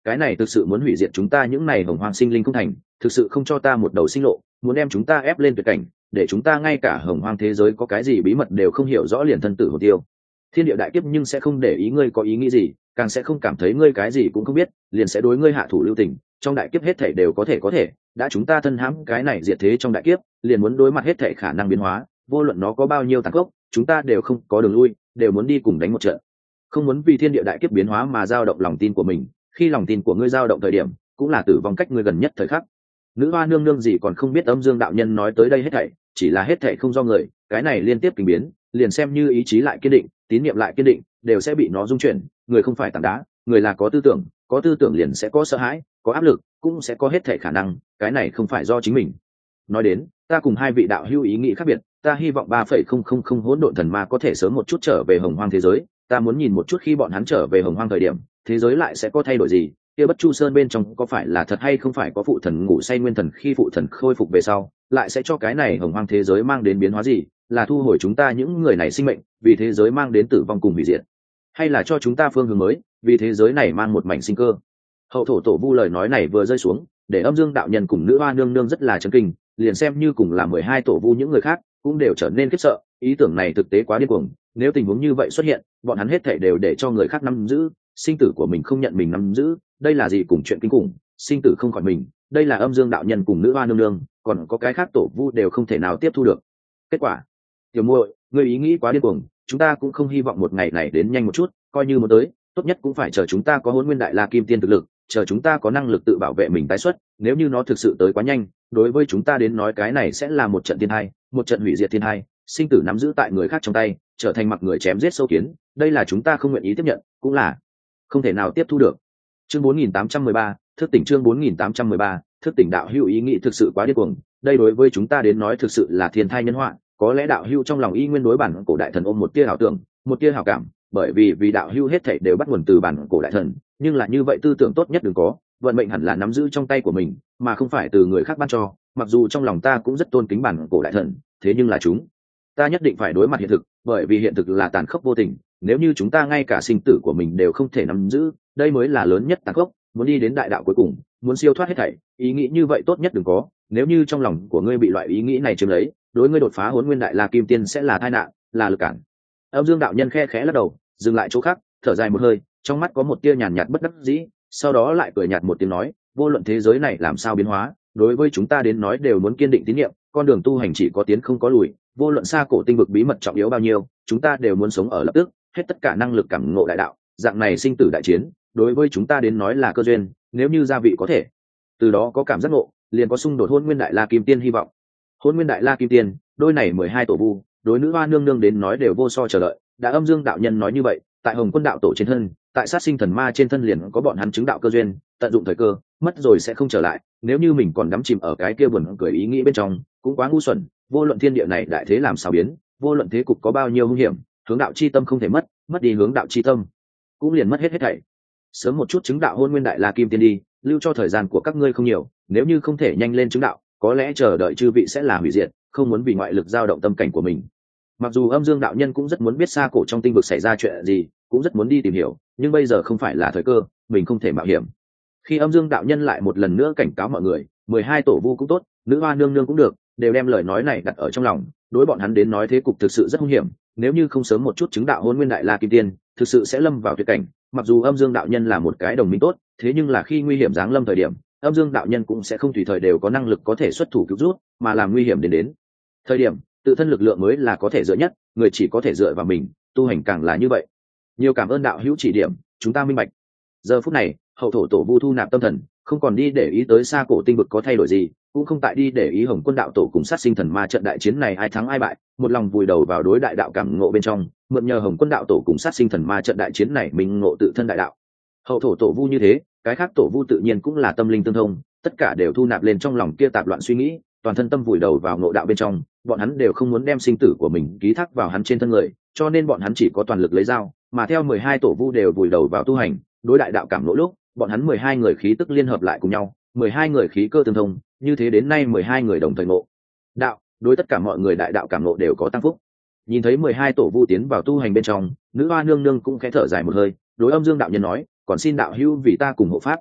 S1: cái này thực sự muốn hủy diệt chúng ta những này hồng hoang sinh linh không thành, thực sự không cho ta một đầu sinh lộ, muốn đem chúng ta ép lên tuyệt cảnh, để chúng ta ngay cả hồng hoang thế giới có cái gì bí mật đều không hiểu rõ liền thân tử hồn tiêu. Thiên địa đại kiếp nhưng sẽ không để ý ngươi có ý nghĩ gì, càng sẽ không cảm thấy ngươi cái gì cũng không biết, liền sẽ đối ngươi hạ thủ lưu tình. Trong đại kiếp hết thảy đều có thể có thể, đã chúng ta thân hãm cái này diệt thế trong đại kiếp, liền muốn đối mặt hết thảy khả năng biến hóa, vô luận nó có bao nhiêu tàn khốc, chúng ta đều không có đường lui, đều muốn đi cùng đánh một trận. Không muốn vì thiên địa đại kiếp biến hóa mà dao động lòng tin của mình, khi lòng tin của ngươi dao động thời điểm, cũng là tử vong cách ngươi gần nhất thời khắc. Nữ hoa nương nương gì còn không biết âm dương đạo nhân nói tới đây hết thảy, chỉ là hết thảy không do người, cái này liên tiếp kinh biến, liền xem như ý chí lại kiên định, tín niệm lại kiên định, đều sẽ bị nó dung chuyển. Người không phải tảng đá, người là có tư tưởng, có tư tưởng liền sẽ có sợ hãi, có áp lực, cũng sẽ có hết thảy khả năng, cái này không phải do chính mình. Nói đến, ta cùng hai vị đạo hữu ý nghĩ khác biệt, ta hy vọng ba phẩy không không không hỗn độn thần ma có thể sớm một chút trở về hồng hoang thế giới, ta muốn nhìn một chút khi bọn hắn trở về hồng hoang thời điểm, thế giới lại sẽ có thay đổi gì, kia Bất Chu Sơn bên trong có phải là thật hay không phải có phụ thần ngủ say nguyên thần, khi phụ thần khôi phục về sau, lại sẽ cho cái này hồng hoang thế giới mang đến biến hóa gì, là thu hồi chúng ta những người này sinh mệnh, vì thế giới mang đến tử vong cùng hủy diệt, hay là cho chúng ta phương hướng mới, vì thế giới này mang một mảnh sinh cơ. Hậu thổ tổ vu lời nói này vừa rơi xuống, để âm dương đạo nhân cùng nữ hoa nương nương rất là chấn kinh, liền xem như cùng là mười hai tổ vu những người khác cũng đều trở nên khiếp sợ. Ý tưởng này thực tế quá điên cuồng, nếu tình huống như vậy xuất hiện, bọn hắn hết thảy đều để cho người khác nắm giữ, sinh tử của mình không nhận mình nắm giữ, đây là gì cùng chuyện kinh khủng, sinh tử không khỏi mình, đây là âm dương đạo nhân cùng nữ hoa nương nương, còn có cái khác tổ vu đều không thể nào tiếp thu được. Kết quả, tiểu muội, ngươi ý nghĩ quá điên cuồng, chúng ta cũng không hy vọng một ngày này đến nhanh một chút, coi như muốn tới, tốt nhất cũng phải chờ chúng ta có Hỗn Nguyên Đại La Kim Tiên thực lực, chờ chúng ta có năng lực tự bảo vệ mình tái xuất, nếu như nó thực sự tới quá nhanh, đối với chúng ta đến nói cái này sẽ là một trận thiên hai, một trận hủy diệt thiên hai, sinh tử nắm giữ tại người khác trong tay, trở thành mặc người chém giết sâu kiến, đây là chúng ta không nguyện ý tiếp nhận, cũng là không thể nào tiếp thu được. Chương bốn nghìn tám trăm mười ba, thức tỉnh. Chương bốn nghìn tám trăm mười ba, thức tỉnh. Đạo hữu ý nghĩ thực sự quá điên cuồng, đây đối với chúng ta đến nói thực sự là thiên thai nhân họa, có lẽ đạo hữu trong lòng y nguyên đối bản cổ đại thần ôm một tia ảo tưởng, một tia hảo cảm, bởi vì vì đạo hữu hết thảy đều bắt nguồn từ bản cổ đại thần, nhưng là như vậy tư tưởng tốt nhất đừng có, vận mệnh hẳn là nắm giữ trong tay của mình, mà không phải từ người khác ban cho. Mặc dù trong lòng ta cũng rất tôn kính bản cổ đại thần, thế nhưng là chúng ta nhất định phải đối mặt hiện thực, bởi vì hiện thực là tàn khốc vô tình, nếu như chúng ta ngay cả sinh tử của mình đều không thể nắm giữ, đây mới là lớn nhất tàn khốc. Muốn đi đến đại đạo cuối cùng, muốn siêu thoát hết thảy, ý nghĩ như vậy tốt nhất đừng có. Nếu như trong lòng của ngươi bị loại ý nghĩ này chiếm lấy, đối ngươi đột phá Hỗn Nguyên Đại La Kim Tiên sẽ là tai nạn, là lực cản. Âm Dương đạo nhân khe khẽ lắc đầu, dừng lại chỗ khác, thở dài một hơi, trong mắt có một tia nhàn nhạt bất đắc dĩ, sau đó lại cười nhạt một tiếng nói, vô luận thế giới này làm sao biến hóa, đối với chúng ta đến nói đều muốn kiên định tín niệm, con đường tu hành chỉ có tiến không có lùi, vô luận xa cổ tinh vực bí mật trọng yếu bao nhiêu, chúng ta đều muốn sống ở lập tức, hết tất cả năng lực cảm ngộ đại đạo, dạng này sinh tử đại chiến, đối với chúng ta đến nói là cơ duyên, nếu như gia vị có thể, từ đó có cảm giác ngộ, liền có xung đột Hỗn Nguyên Đại La Kim Tiên hy vọng. Hỗn Nguyên Đại La Kim Tiên, đôi này mười hai tổ vu, đối nữ hoa nương nương đến nói đều vô so chờ đợi, đã âm dương đạo nhân nói như vậy, tại Hồng Quân đạo tổ trên thân, tại sát sinh thần ma trên thân liền có bọn hắn chứng đạo cơ duyên, tận dụng thời cơ, mất rồi sẽ không trở lại. Nếu như mình còn đắm chìm ở cái kia buồn cười ý nghĩ bên trong, cũng quá ngu xuẩn. Vô luận thiên địa này đại thế làm sao biến, vô luận thế cục có bao nhiêu hung hiểm, hướng đạo chi tâm không thể mất, mất đi hướng đạo chi tâm, cũng liền mất hết hết thảy. Sớm một chút chứng đạo Hôn Nguyên Đại La Kim Tiên đi, lưu cho thời gian của các ngươi không nhiều, nếu như không thể nhanh lên chứng đạo, có lẽ chờ đợi chư vị sẽ là hủy diệt, không muốn vì ngoại lực dao động tâm cảnh của mình. Mặc dù Âm Dương đạo nhân cũng rất muốn biết xa cổ trong tinh vực xảy ra chuyện gì, cũng rất muốn đi tìm hiểu, nhưng bây giờ không phải là thời cơ, mình không thể mạo hiểm. Khi Âm Dương đạo nhân lại một lần nữa cảnh cáo mọi người, mười hai tổ vu cũng tốt, nữ hoa nương nương cũng được, đều đem lời nói này đặt ở trong lòng, đối bọn hắn đến nói thế cục thực sự rất hung hiểm, nếu như không sớm một chút chứng đạo Hôn Nguyên Đại La Kim Tiên, thực sự sẽ lâm vào tuyệt cảnh. Mặc dù Âm Dương đạo nhân là một cái đồng minh tốt, thế nhưng là khi nguy hiểm giáng lâm thời điểm, Âm Dương đạo nhân cũng sẽ không tùy thời đều có năng lực có thể xuất thủ cứu rút, mà làm nguy hiểm đến đến thời điểm, tự thân lực lượng mới là có thể dựa nhất, người chỉ có thể dựa vào mình, tu hành càng là như vậy. Nhiều cảm ơn đạo hữu chỉ điểm, chúng ta minh bạch. Giờ phút này, hậu thổ tổ vu thu nạp tâm thần, không còn đi để ý tới xa cổ tinh vực có thay đổi gì, cũng không tại đi để ý Hồng Quân đạo tổ cùng sát sinh thần ma trận đại chiến này ai thắng ai bại, một lòng vùi đầu vào đối đại đạo cảm ngộ bên trong, mượn nhờ Hồng Quân đạo tổ cùng sát sinh thần ma trận đại chiến này mình ngộ tự thân đại đạo. Hậu thổ tổ vu như thế, cái khác tổ vu tự nhiên cũng là tâm linh tương thông, tất cả đều thu nạp lên trong lòng kia tạp loạn suy nghĩ, toàn thân tâm vùi đầu vào ngộ đạo bên trong, bọn hắn đều không muốn đem sinh tử của mình ký thác vào hắn trên thân người, cho nên bọn hắn chỉ có toàn lực lấy dao, mà theo mười hai tổ vu đều vùi đầu vào tu hành, đối đại đạo cảm ngộ lúc, bọn hắn mười hai người khí tức liên hợp lại cùng nhau, mười hai người khí cơ tương thông, như thế đến nay mười hai người đồng thời ngộ đạo, đối tất cả mọi người đại đạo cảm ngộ đều có tăng phúc. Nhìn thấy mười hai tổ vu tiến vào tu hành bên trong, nữ hoa nương nương cũng khẽ thở dài một hơi, đối Âm Dương đạo nhân nói, còn xin đạo hữu vì ta cùng hộ pháp.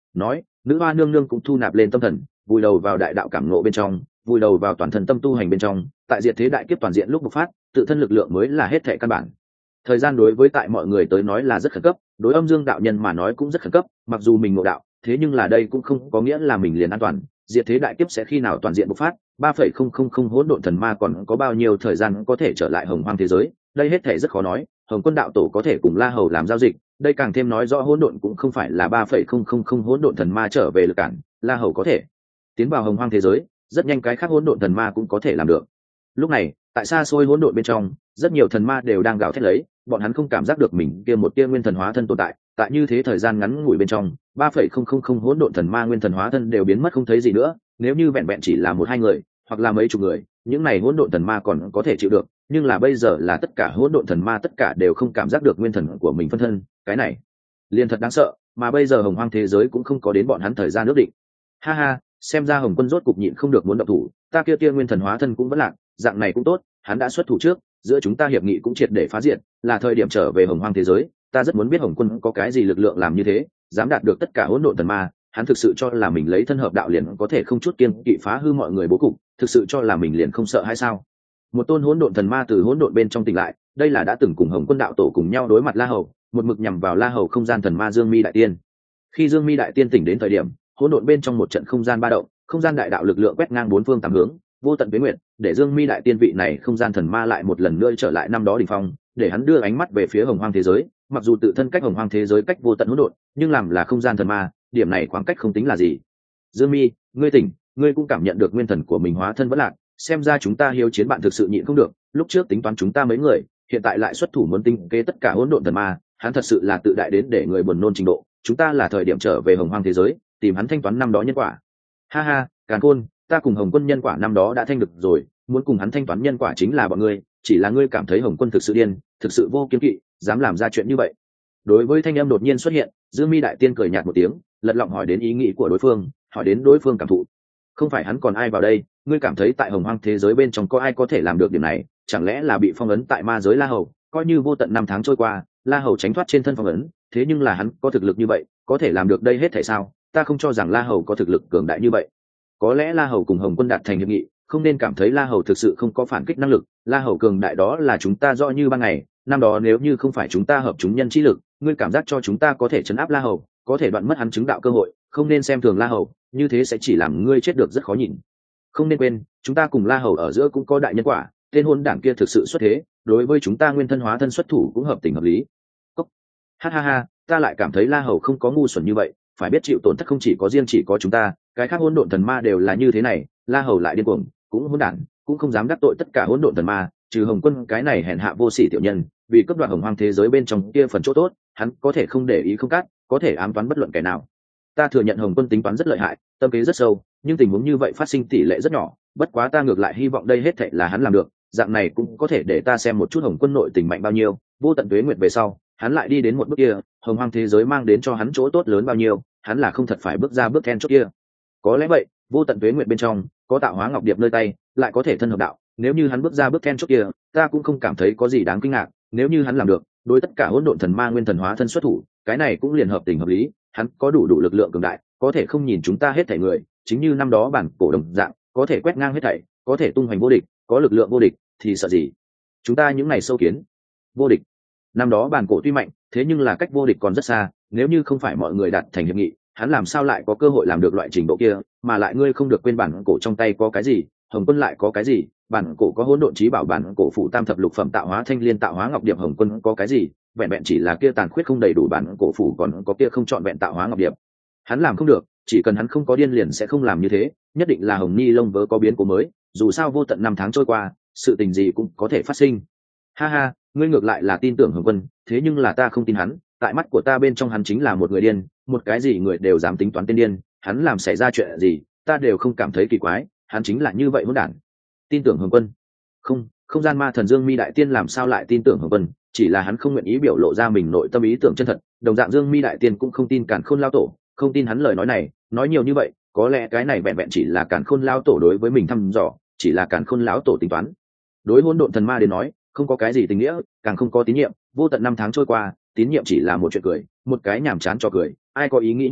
S1: nói nữ hoa nương nương cũng thu nạp lên tâm thần, vùi đầu vào đại đạo cảm ngộ bên trong, vùi đầu vào toàn thân tâm tu hành bên trong, tại diệt thế đại kiếp toàn diện lúc bộc phát, tự thân lực lượng mới là hết thệ căn bản. Thời gian đối với tại mọi người tới nói là rất khẩn cấp, đối âm dương đạo nhân mà nói cũng rất khẩn cấp, mặc dù mình ngộ đạo, thế nhưng là đây cũng không có nghĩa là mình liền an toàn. Diệt thế đại kiếp sẽ khi nào toàn diện bộc phát, ba phẩy không không không hỗn độn thần ma còn có bao nhiêu thời gian có thể trở lại hồng hoang thế giới, đây hết thể rất khó nói. Hồng Quân đạo tổ có thể cùng La Hầu làm giao dịch, đây càng thêm nói rõ hỗn độn cũng không phải là ba phẩy không không không hỗn độn thần ma trở về lực cản, La Hầu có thể tiến vào hồng hoang thế giới, rất nhanh cái khác hỗn độn thần ma cũng có thể làm được. Lúc này, tại xa xôi hỗn độn bên trong, rất nhiều thần ma đều đang gào thét lấy, bọn hắn không cảm giác được mình kia một tia nguyên thần hóa thân tồn tại, tại như thế thời gian ngắn ngủi bên trong, ba phẩy không không không hỗn độn thần ma nguyên thần hóa thân đều biến mất không thấy gì nữa. Nếu như vẹn vẹn chỉ là một hai người, hoặc là mấy chục người, những này hỗn độn thần ma còn có thể chịu được, nhưng là bây giờ là tất cả hỗn độn thần ma tất cả đều không cảm giác được nguyên thần của mình phân thân, cái này liền thật đáng sợ, mà bây giờ hồng hoang thế giới cũng không có đến bọn hắn thời gian ước định. Ha ha, xem ra Hồng Quân rốt cục nhịn không được muốn động thủ, ta kia tia nguyên thần hóa thân cũng vẫn lạc, dạng này cũng tốt, hắn đã xuất thủ trước, giữa chúng ta hiệp nghị cũng triệt để phá diện, là thời điểm trở về hồng hoang thế giới. Ta rất muốn biết Hồng Quân có cái gì lực lượng làm như thế, dám đạt được tất cả hỗn độn thần ma, hắn thực sự cho là mình lấy thân hợp đạo liền có thể không chút kiêng kỵ phá hư mọi người bố cục, thực sự cho là mình liền không sợ hay sao? Một tôn hỗn độn thần ma từ hỗn độn bên trong tỉnh lại, đây là đã từng cùng Hồng Quân đạo tổ cùng nhau đối mặt La Hầu, một mực nhằm vào La Hầu không gian thần ma Dương Mi đại tiên. Khi Dương Mi đại tiên tỉnh đến thời điểm, hỗn độn bên trong một trận không gian ba động, không gian đại đạo lực lượng quét ngang bốn phương tám hướng, vô tận tuyết nguyệt, để Dương Mi đại tiên vị này không gian thần ma lại một lần nữa trở lại năm đó đỉnh phong, để hắn đưa ánh mắt về phía hồng hoang thế giới. Mặc dù tự thân cách hồng hoang thế giới cách vô tận hỗn độn, nhưng làm là không gian thần ma, điểm này khoảng cách không tính là gì. Dương Mi, ngươi tỉnh, ngươi cũng cảm nhận được nguyên thần của mình hóa thân vẫn lạc, xem ra chúng ta hiếu chiến bạn thực sự nhịn không được. Lúc trước tính toán chúng ta mấy người, hiện tại lại xuất thủ muốn tinh kế tất cả hỗn độn thần ma, hắn thật sự là tự đại đến để người buồn nôn trình độ. Chúng ta là thời điểm trở về hồng hoang thế giới, tìm hắn thanh toán năm đó nhân quả. Ha ha, Càn Khôn, ta cùng Hồng Quân nhân quả năm đó đã thanh được rồi, muốn cùng hắn thanh toán nhân quả chính là bọn ngươi, chỉ là ngươi cảm thấy Hồng Quân thực sự điên, thực sự vô kiêng kỵ, dám làm ra chuyện như vậy. Đối với thanh âm đột nhiên xuất hiện, Dương Mi đại tiên cười nhạt một tiếng, lật lọng hỏi đến ý nghĩ của đối phương, hỏi đến đối phương cảm thụ. Không phải hắn còn ai vào đây, ngươi cảm thấy tại hồng hoang thế giới bên trong có ai có thể làm được điểm này? Chẳng lẽ là bị phong ấn tại ma giới La Hầu? Coi như vô tận năm tháng trôi qua, La Hầu tránh thoát trên thân phong ấn, thế nhưng là hắn có thực lực như vậy, có thể làm được đây hết thảy sao? Ta không cho rằng La Hầu có thực lực cường đại như vậy. Có lẽ La Hầu cùng Hồng Quân đạt thành hiệp nghị, không nên cảm thấy La Hầu thực sự không có phản kích năng lực. La Hầu cường đại đó là chúng ta rõ như ban ngày, năm đó nếu như không phải chúng ta hợp chúng nhân chi lực, ngươi cảm giác cho chúng ta có thể chấn áp La Hầu, có thể đoạn mất hắn chứng đạo cơ hội, không nên xem thường La Hầu, như thế sẽ chỉ làm ngươi chết được rất khó nhìn. Không nên quên, chúng ta cùng La Hầu ở giữa cũng có đại nhân quả, tên hôn đảng kia thực sự xuất thế, đối với chúng ta nguyên thân hóa thân xuất thủ cũng hợp tình hợp lý. Cốc. Ha ha ha, ta lại cảm thấy La Hầu không có ngu xuẩn như vậy, phải biết chịu tổn thất không chỉ có riêng chỉ có chúng ta, cái khác hỗn độn thần ma đều là như thế này. La Hầu lại điên cuồng, cũng hỗn đản, cũng không dám đắc tội tất cả hỗn độn thần ma, trừ Hồng Quân cái này hèn hạ vô sỉ tiểu nhân, vì cấp đoạt hồng hoang thế giới bên trong kia phần chỗ tốt, hắn có thể không để ý không cắt, có thể ám toán bất luận kẻ nào. Ta thừa nhận Hồng Quân tính toán rất lợi hại, tâm kế rất sâu, nhưng tình huống như vậy phát sinh tỷ lệ rất nhỏ, bất quá ta ngược lại hy vọng đây hết thảy là hắn làm được, dạng này cũng có thể để ta xem một chút Hồng Quân nội tình mạnh bao nhiêu, vô tận tuế nguyệt về sau, hắn lại đi đến một bước kia, hồng hoang thế giới mang đến cho hắn chỗ tốt lớn bao nhiêu, hắn là không thật phải bước ra bước then chốt kia. Có lẽ vậy, vô tận tuế nguyệt bên trong có tạo hóa ngọc điệp nơi tay, lại có thể thân hợp đạo, nếu như hắn bước ra bước then chốt kia, ta cũng không cảm thấy có gì đáng kinh ngạc. Nếu như hắn làm được, đối tất cả hỗn độn thần ma nguyên thần hóa thân xuất thủ, cái này cũng liền hợp tình hợp lý, hắn có đủ đủ lực lượng cường đại, có thể không nhìn chúng ta hết thảy người, chính như năm đó bản cổ đồng dạng, có thể quét ngang hết thảy, có thể tung hoành vô địch, có lực lượng vô địch, thì sợ gì? Chúng ta những này sâu kiến, vô địch. Năm đó bản cổ tuy mạnh, thế nhưng là cách vô địch còn rất xa, nếu như không phải mọi người đạt thành hiệp nghị, hắn làm sao lại có cơ hội làm được loại trình độ kia? Mà lại ngươi không được quên bản cổ trong tay có cái gì, Hồng Quân lại có cái gì? Bản cổ có hỗn độn chí bảo, bản cổ phụ tam thập lục phẩm tạo hóa thanh liên tạo hóa ngọc điệp, Hồng Quân có cái gì? Vẹn vẹn chỉ là kia tàn khuyết không đầy đủ, bản cổ phụ còn có kia không trọn vẹn tạo hóa ngọc điệp. Hắn làm không được, chỉ cần hắn không có điên liền sẽ không làm như thế, nhất định là hồng ni lông vớ có biến cố mới, dù sao vô tận năm tháng trôi qua, sự tình gì cũng có thể phát sinh. Ha ha, ngươi ngược lại là tin tưởng Hồng Quân, thế nhưng là ta không tin hắn, tại mắt của ta bên trong hắn chính là một người điên, một cái gì người đều dám tính toán tên điên, hắn làm xảy ra chuyện gì, ta đều không cảm thấy kỳ quái, hắn chính là như vậy hỗn đản. Tin tưởng Hồng Quân? Không, không gian ma thần Dương Mi đại tiên làm sao lại tin tưởng Hồng Quân, chỉ là hắn không nguyện ý biểu lộ ra mình nội tâm ý tưởng chân thật, đồng dạng Dương Mi đại tiên cũng không tin Càn Khôn lão tổ, không tin hắn lời nói này, nói nhiều như vậy, có lẽ cái này vẹn vẹn chỉ là Càn Khôn lão tổ đối với mình thăm dò, chỉ là Càn Khôn lão tổ tính toán. Đối hỗn độn thần ma đến nói, không có cái gì tình nghĩa, càng không có tín nhiệm, vô tận năm tháng trôi qua, tín nhiệm chỉ là một chuyện cười, một cái nhàm chán cho cười, ai có ý nghĩ như vậy,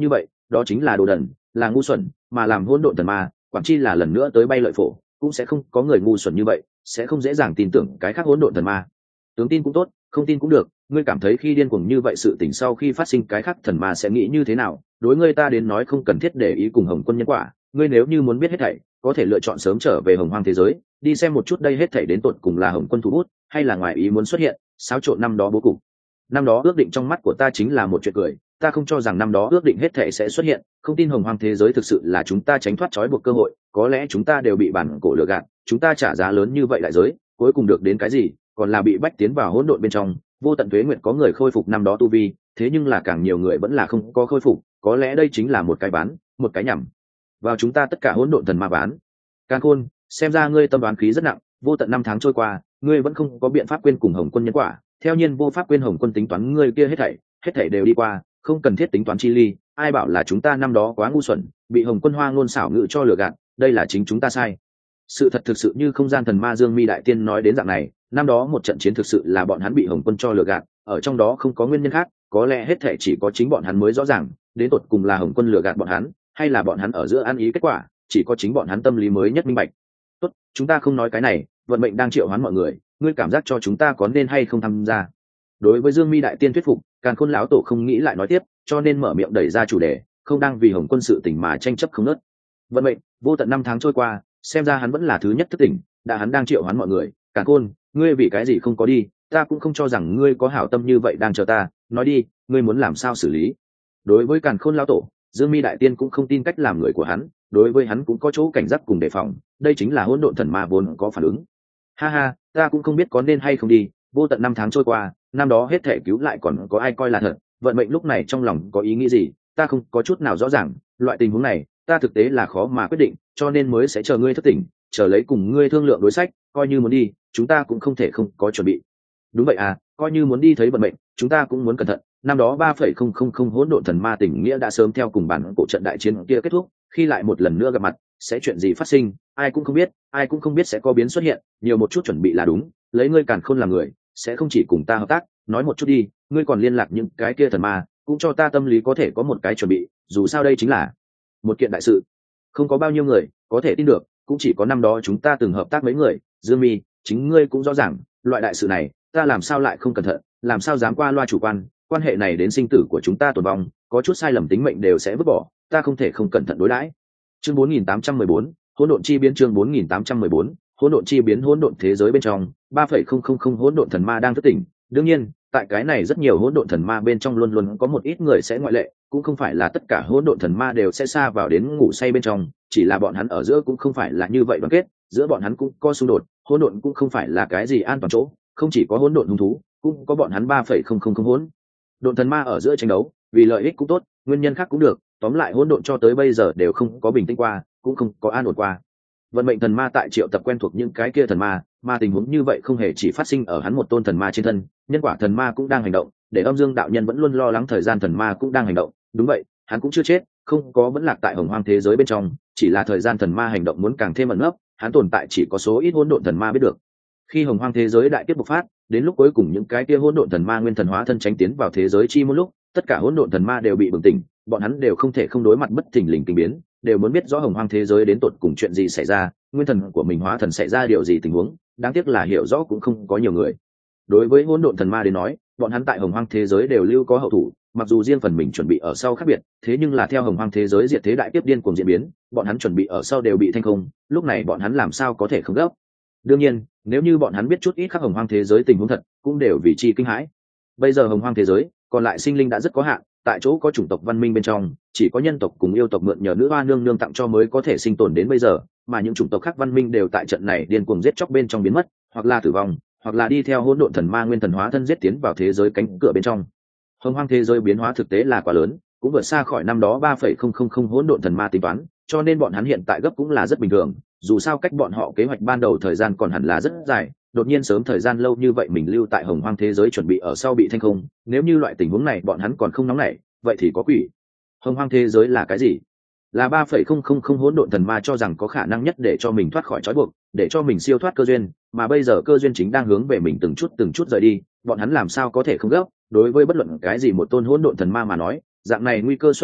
S1: đó chính là đồ đần, là ngu xuẩn, mà làm hỗn độn thần ma quản chi là lần nữa tới bay lợi phổ cũng sẽ không có người ngu xuẩn như vậy, sẽ không dễ dàng tin tưởng cái khác hỗn độn thần ma. Tướng tin cũng tốt, không tin cũng được, ngươi cảm thấy khi điên cuồng như vậy sự tình sau khi phát sinh cái khác thần ma sẽ nghĩ như thế nào, đối ngươi ta đến nói không cần thiết để ý cùng Hồng Quân nhân quả. Ngươi nếu như muốn biết hết thảy có thể lựa chọn sớm trở về hồng hoang thế giới, đi xem một chút đây hết thảy đến tột cùng là Hồng Quân thủ bút hay là ngoài ý muốn xuất hiện xáo trộn năm đó bố cục. Năm đó ước định trong mắt của ta chính là một chuyện cười, ta không cho rằng năm đó ước định hết thảy sẽ xuất hiện, không tin hồng hoang thế giới thực sự là chúng ta tránh thoát trói buộc cơ hội, có lẽ chúng ta đều bị bản cổ lừa gạt, chúng ta trả giá lớn như vậy đại giới, cuối cùng được đến cái gì, còn là bị bách tiến vào hỗn độn bên trong. Vô tận tuế nguyệt có người khôi phục năm đó tu vi, thế nhưng là càng nhiều người vẫn là không có khôi phục, có lẽ đây chính là một cái bán, một cái nhầm vào chúng ta tất cả hỗn độn thần ma bán. Càn Khôn, xem ra ngươi tâm đoán khí rất nặng, vô tận năm tháng trôi qua, ngươi vẫn không có biện pháp quên cùng Hồng Quân nhân quả, theo nhiên vô pháp quên Hồng Quân tính toán ngươi kia hết thảy, hết thảy đều đi qua, không cần thiết tính toán chi ly, ai bảo là chúng ta năm đó quá ngu xuẩn, bị Hồng Quân hoa ngôn xảo ngữ cho lừa gạt, đây là chính chúng ta sai. Sự thật thực sự như không gian thần ma Dương Mi đại tiên nói đến dạng này, năm đó một trận chiến thực sự là bọn hắn bị Hồng Quân cho lừa gạt, ở trong đó không có nguyên nhân khác, có lẽ hết thảy chỉ có chính bọn hắn mới rõ ràng, đến tột cùng là Hồng Quân lừa gạt bọn hắn, hay là bọn hắn ở giữa ăn ý kết quả, chỉ có chính bọn hắn tâm lý mới nhất minh bạch. Tốt, chúng ta không nói cái này, vận mệnh đang triệu hoán mọi người, ngươi cảm giác cho chúng ta có nên hay không tham gia? Đối với Dương Mi đại tiên thuyết phục, Càn Khôn lão tổ không nghĩ lại nói tiếp, cho nên mở miệng đẩy ra chủ đề, không đang vì Hồng Quân sự tình mà tranh chấp không nớt. Vận mệnh, vô tận năm tháng trôi qua, xem ra hắn vẫn là thứ nhất thức tỉnh, đã hắn đang triệu hoán mọi người. Càn Khôn, ngươi vì cái gì không có đi? Ta cũng không cho rằng ngươi có hảo tâm như vậy đang chờ ta, nói đi, ngươi muốn làm sao xử lý? Đối với Càn Khôn lão tổ, Dương Mi đại tiên cũng không tin cách làm người của hắn, đối với hắn cũng có chỗ cảnh giác cùng đề phòng, đây chính là hỗn độn thần ma vốn có phản ứng. Ha ha, ta cũng không biết có nên hay không đi, vô tận năm tháng trôi qua, năm đó hết thể cứu lại còn có ai coi là thật, vận mệnh lúc này trong lòng có ý nghĩ gì, ta không có chút nào rõ ràng, loại tình huống này, ta thực tế là khó mà quyết định, cho nên mới sẽ chờ ngươi thức tỉnh, chờ lấy cùng ngươi thương lượng đối sách, coi như muốn đi, chúng ta cũng không thể không có chuẩn bị. Đúng vậy à, coi như muốn đi thấy vận mệnh, chúng ta cũng muốn cẩn thận. Năm đó ba phẩy không không không hỗn độn thần ma tình nghĩa đã sớm theo cùng bản cổ trận đại chiến kia kết thúc, khi lại một lần nữa gặp mặt, sẽ chuyện gì phát sinh, ai cũng không biết, ai cũng không biết sẽ có biến xuất hiện, nhiều một chút chuẩn bị là đúng. Lấy ngươi Càn Khôn làm người, sẽ không chỉ cùng ta hợp tác, nói một chút đi, ngươi còn liên lạc những cái kia thần ma, cũng cho ta tâm lý có thể có một cái chuẩn bị, dù sao đây chính là một kiện đại sự, không có bao nhiêu người có thể tin được, cũng chỉ có năm đó chúng ta từng hợp tác mấy người. Dương Mi, chính ngươi cũng rõ ràng, loại đại sự này, ta làm sao lại không cẩn thận, làm sao dám qua loa chủ quan, quan hệ này đến sinh tử của chúng ta tồn vong, có chút sai lầm tính mệnh đều sẽ vứt bỏ, ta không thể không cẩn thận đối đãi. Chương bốn nghìn tám trăm mười bốn, hỗn độn chi biến. Chương bốn nghìn tám trăm mười bốn, hỗn độn chi biến. Hỗn độn thế giới bên trong, ba phẩy không không không hỗn độn thần ma đang thức tỉnh. Đương nhiên, tại cái này rất nhiều hỗn độn thần ma bên trong luôn luôn có một ít người sẽ ngoại lệ, cũng không phải là tất cả hỗn độn thần ma đều sẽ sa vào đến ngủ say bên trong, chỉ là bọn hắn ở giữa cũng không phải là như vậy đoàn kết, giữa bọn hắn cũng có xung đột, hỗn độn cũng không phải là cái gì an toàn chỗ, không chỉ có hỗn độn hung thú, cũng có bọn hắn ba phẩy không không không hỗn độn thần ma ở giữa tranh đấu, vì lợi ích cũng tốt, nguyên nhân khác cũng được, tóm lại hỗn độn cho tới bây giờ đều không có bình tĩnh qua, cũng không có an ổn qua. Vận mệnh thần ma tại triệu tập quen thuộc những cái kia thần ma, mà tình huống như vậy không hề chỉ phát sinh ở hắn một tôn thần ma trên thân, nhân quả thần ma cũng đang hành động, để Âm Dương đạo nhân vẫn luôn lo lắng thời gian thần ma cũng đang hành động. Đúng vậy, hắn cũng chưa chết, không có vẫn lạc tại hồng hoang thế giới bên trong, chỉ là thời gian thần ma hành động muốn càng thêm ẩn nấp, hắn tồn tại chỉ có số ít hỗn độn thần ma biết được. Khi hồng hoang thế giới đại kiếp bộc phát, đến lúc cuối cùng những cái kia hỗn độn thần ma nguyên thần hóa thân tránh tiến vào thế giới chi một lúc, tất cả hỗn độn thần ma đều bị bừng tỉnh, bọn hắn đều không thể không đối mặt bất thình lình kinh biến, đều muốn biết rõ hồng hoang thế giới đến tột cùng chuyện gì xảy ra, nguyên thần của mình hóa thần xảy ra điều gì tình huống, đáng tiếc là hiểu rõ cũng không có nhiều người. Đối với hỗn độn thần ma đến nói, bọn hắn tại hồng hoang thế giới đều lưu có hậu thủ, mặc dù riêng phần mình chuẩn bị ở sau khác biệt, thế nhưng là theo hồng hoang thế giới diệt thế đại kiếp điên cuồng diễn biến, bọn hắn chuẩn bị ở sau đều bị thanh không, lúc này bọn hắn làm sao có thể không gấp. Đương nhiên, nếu như bọn hắn biết chút ít khác hồng hoang thế giới tình huống thật, cũng đều vì chi kinh hãi. Bây giờ hồng hoang thế giới còn lại sinh linh đã rất có hạn, tại chỗ có chủng tộc văn minh bên trong, chỉ có nhân tộc cùng yêu tộc mượn nhờ nữ hoa nương nương tặng cho mới có thể sinh tồn đến bây giờ, mà những chủng tộc khác văn minh đều tại trận này điên cuồng giết chóc bên trong biến mất, hoặc là tử vong, hoặc là đi theo hỗn độn thần ma nguyên thần hóa thân giết tiến vào thế giới cánh cửa bên trong. Hồng hoang thế giới biến hóa thực tế là quá lớn, cũng vượt xa khỏi năm đó ba phẩy không không không hỗn độn thần ma tính toán, cho nên bọn hắn hiện tại gấp cũng là rất bình thường, dù sao cách bọn họ kế hoạch ban đầu thời gian còn hẳn là rất dài, đột nhiên sớm thời gian lâu như vậy mình lưu tại hồng hoang thế giới chuẩn bị ở sau bị thanh không, nếu như loại tình huống này bọn hắn còn không nóng nảy, vậy thì có quỷ. Hồng hoang thế giới là cái gì? Là ba phẩy không không không hỗn độn thần ma cho rằng có khả năng nhất để cho mình thoát khỏi trói buộc, để cho mình siêu thoát cơ duyên, mà bây giờ cơ duyên chính đang hướng về mình từng chút từng chút rời đi, bọn hắn làm sao có thể không gấp. Đối với bất luận cái gì một tôn hỗn độn thần ma mà nói, dạng này nguy cơ xuất hiện